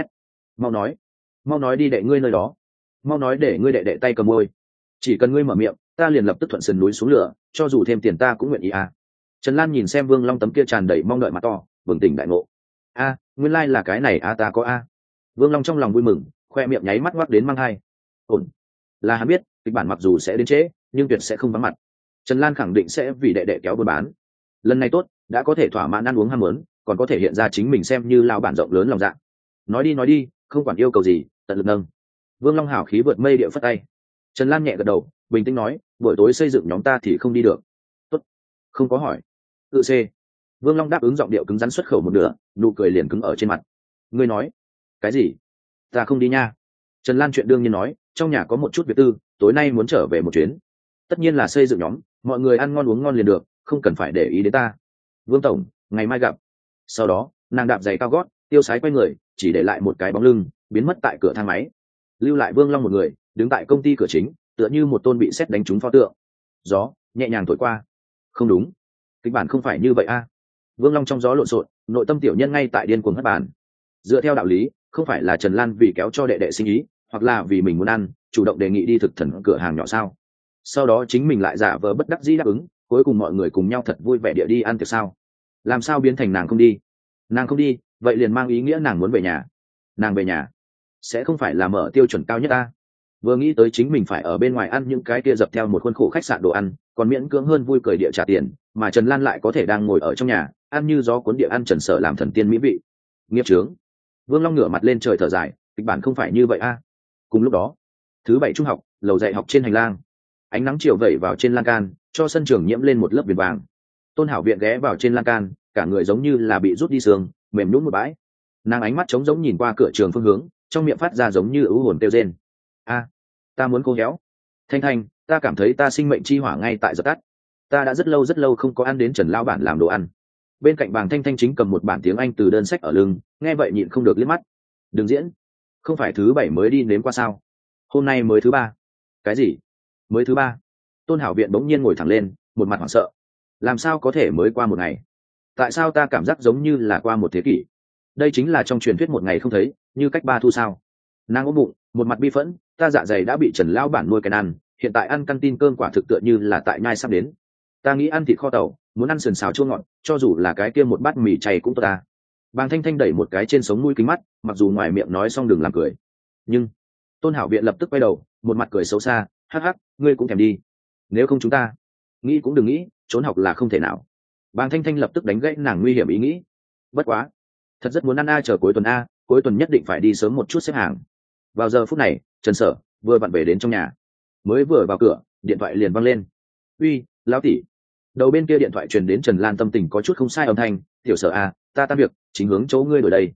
mau nói đi đệ ngươi nơi đó, mau nói để ngươi đệ đệ tay cầm môi. Chỉ cần ngươi mở miệng, ta liền lập tức thuận sườn núi xuống lửa, cho dù thêm tiền ta cũng nguyện ý à. Trần Lan nhìn xem Vương Long tấm kia tràn đầy mong đợi mặt to, bừng tỉnh đại ngộ. A, nguyên lai là cái này a, ta có a. Vương Long trong lòng vui mừng, khoe miệng nháy mắt ngoắc đến mang hai. Ổn, là hắn biết kịch bản mặc dù sẽ đến trễ, nhưng tuyệt sẽ không vắng mặt. Trần Lan khẳng định sẽ vì đệ đệ kéo buôn bán. Lần này tốt, đã có thể thỏa mãn ăn uống ham muốn, còn có thể hiện ra chính mình xem như lao bản rộng lớn lòng dạ. Nói đi, không quản yêu cầu gì, tận lực nâng. Vương Long hảo khí vượt mây địa phất tay. Trần Lan nhẹ gật đầu, bình tĩnh nói, buổi tối xây dựng nhóm ta thì không đi được. Tốt, không có hỏi. Tự C. Vương Long đáp ứng giọng điệu cứng rắn xuất khẩu một nửa, nụ cười liền cứng ở trên mặt. Ngươi nói cái gì? Ta không đi nha. Trần Lan chuyện đương nhiên nói, trong nhà có một chút việc tư, tối nay muốn trở về một chuyến. Tất nhiên là xây dựng nhóm, mọi người ăn ngon uống ngon liền được, không cần phải để ý đến ta. Vương tổng, ngày mai gặp. Sau đó, nàng đạp giày cao gót, tiêu sái quay người, chỉ để lại một cái bóng lưng, biến mất tại cửa thang máy. Lưu lại Vương Long một người, đứng tại công ty cửa chính, tựa như một tôn bị sét đánh trúng pho tượng. Gió nhẹ nhàng thổi qua. Không đúng, kịch bản không phải như vậy a. Vương Long trong gió lộn xộn, nội tâm tiểu nhân ngay tại điên cuồng hất bàn. Dựa theo đạo lý, không phải là Trần Lan vì kéo cho đệ đệ sinh ý, hoặc là vì mình muốn ăn, chủ động đề nghị đi thực thần cửa hàng nhỏ sao? Sau đó chính mình lại giả vờ bất đắc dĩ đáp ứng, cuối cùng mọi người cùng nhau thật vui vẻ địa đi ăn tiệc sao? Làm sao biến thành nàng không đi? Nàng không đi, vậy liền mang ý nghĩa nàng muốn về nhà. Nàng về nhà, sẽ không phải là mở tiêu chuẩn cao nhất ta. Vừa nghĩ tới chính mình phải ở bên ngoài ăn những cái kia dập theo một khuôn khổ khách sạn đồ ăn, còn miễn cưỡng hơn vui cười địa trả tiền, mà Trần Lan lại có thể đang ngồi ở trong nhà, ăn như gió cuốn địa ăn Trần Sở làm thần tiên mỹ vị. Nghiệp chướng. Vương Long ngửa mặt lên trời thở dài, kịch bản không phải như vậy a. Cùng lúc đó, thứ bảy trung học, lầu dạy học trên hành lang, ánh nắng chiều vẩy vào trên lan can, cho sân trường nhiễm lên một lớp viền vàng. Tôn Hảo Viện ghé vào trên lan can, cả người giống như là bị rút đi xương, mềm nhũn một bãi. Nàng ánh mắt trống rỗng nhìn qua cửa trường phương hướng, trong miệng phát ra giống như ưu hồn kêu rên. A, ta muốn cô héo. Thanh Thanh, ta cảm thấy ta sinh mệnh chi hỏa ngay tại dập tắt. Ta đã rất lâu không có ăn đến Trần lao bản làm đồ ăn. Bên cạnh Bàng Thanh Thanh chính cầm một bản tiếng Anh từ đơn sách ở lưng, nghe vậy nhịn không được liếc mắt. Đừng diễn, không phải thứ bảy mới đi nếm qua sao? Hôm nay mới thứ ba. Cái gì? Mới thứ ba? Tôn Hảo Viện bỗng nhiên ngồi thẳng lên, một mặt hoảng sợ. Làm sao có thể mới qua một ngày? Tại sao ta cảm giác giống như là qua một thế kỷ? Đây chính là trong truyền thuyết một ngày không thấy, như cách ba thu sao? Nàng ôm bụng, một mặt bi phẫn, ta dạ dày đã bị Trần lão bản nuôi cái ăn, hiện tại ăn căn tin cơm quả thực tựa như là tại nhai sắp đến. Ta nghĩ ăn thịt kho tàu, muốn ăn sườn xào chua ngọt, cho dù là cái kia một bát mì chay cũng tốt ta. Bàng Thanh Thanh đẩy một cái trên sống mũi kính mắt, mặc dù ngoài miệng nói xong đừng làm cười, nhưng Tôn Hảo Viện lập tức quay đầu, một mặt cười xấu xa, hắc hắc, ngươi cũng thèm đi. Nếu không chúng ta, nghĩ cũng đừng nghĩ, trốn học là không thể nào. Bàng Thanh Thanh lập tức đánh gãy nàng nguy hiểm ý nghĩ. Bất quá, thật rất muốn ăn chờ cuối tuần cuối tuần nhất định phải đi sớm một chút xếp hàng. Vào giờ phút này, Trần Sở vừa vặn về đến trong nhà, mới vừa vào cửa, điện thoại liền văng lên. Uy, lão tỷ. Đầu bên kia điện thoại truyền đến Trần Lan tâm tình có chút không sai âm thanh, tiểu Sở ta tan việc, chính hướng chỗ ngươi đổi đây.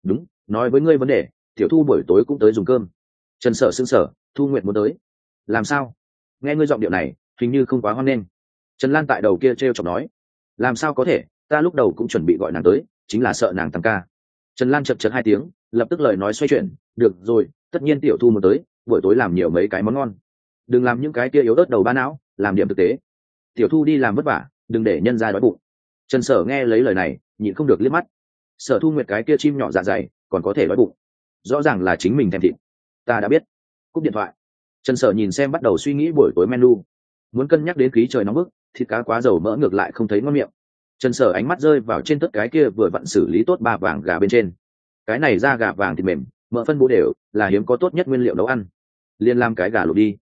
đúng, nói với ngươi vấn đề, tiểu thu buổi tối cũng tới dùng cơm. Trần Sở sững sờ, Thu Nguyệt muốn tới. Làm sao? Nghe ngươi giọng điệu này, hình như không quá hoan nghênh. Trần Lan tại đầu kia trêu chọc nói, làm sao có thể, ta lúc đầu cũng chuẩn bị gọi nàng tới, chính là sợ nàng tăng ca. Trần Lan chật chật hai tiếng, lập tức lời nói xoay chuyển, được rồi, tất nhiên tiểu thu muốn tới, buổi tối làm nhiều mấy cái món ngon. Đừng làm những cái kia yếu ớt đầu ba não, làm điểm thực tế. Tiểu thu đi làm vất vả, đừng để nhân ra đói bụng. Trần Sở nghe lấy lời này, nhịn không được liếc mắt. Sở Thu Nguyệt cái kia chim nhỏ dạ dày, còn có thể đói bụng. Rõ ràng là chính mình thèm thịt. Ta đã biết. Cúp điện thoại. Trần Sở nhìn xem bắt đầu suy nghĩ buổi tối menu. Muốn cân nhắc đến khí trời nóng bức, thịt cá quá dầu mỡ ngược lại không thấy ngon miệng. Trần Sở ánh mắt rơi vào trên tất cái kia vừa vặn xử lý tốt ba vàng gà bên trên. Cái này da gà vàng thịt mềm, mỡ phân bố đều, là hiếm có tốt nhất nguyên liệu nấu ăn. Liên làm cái gà luộc đi.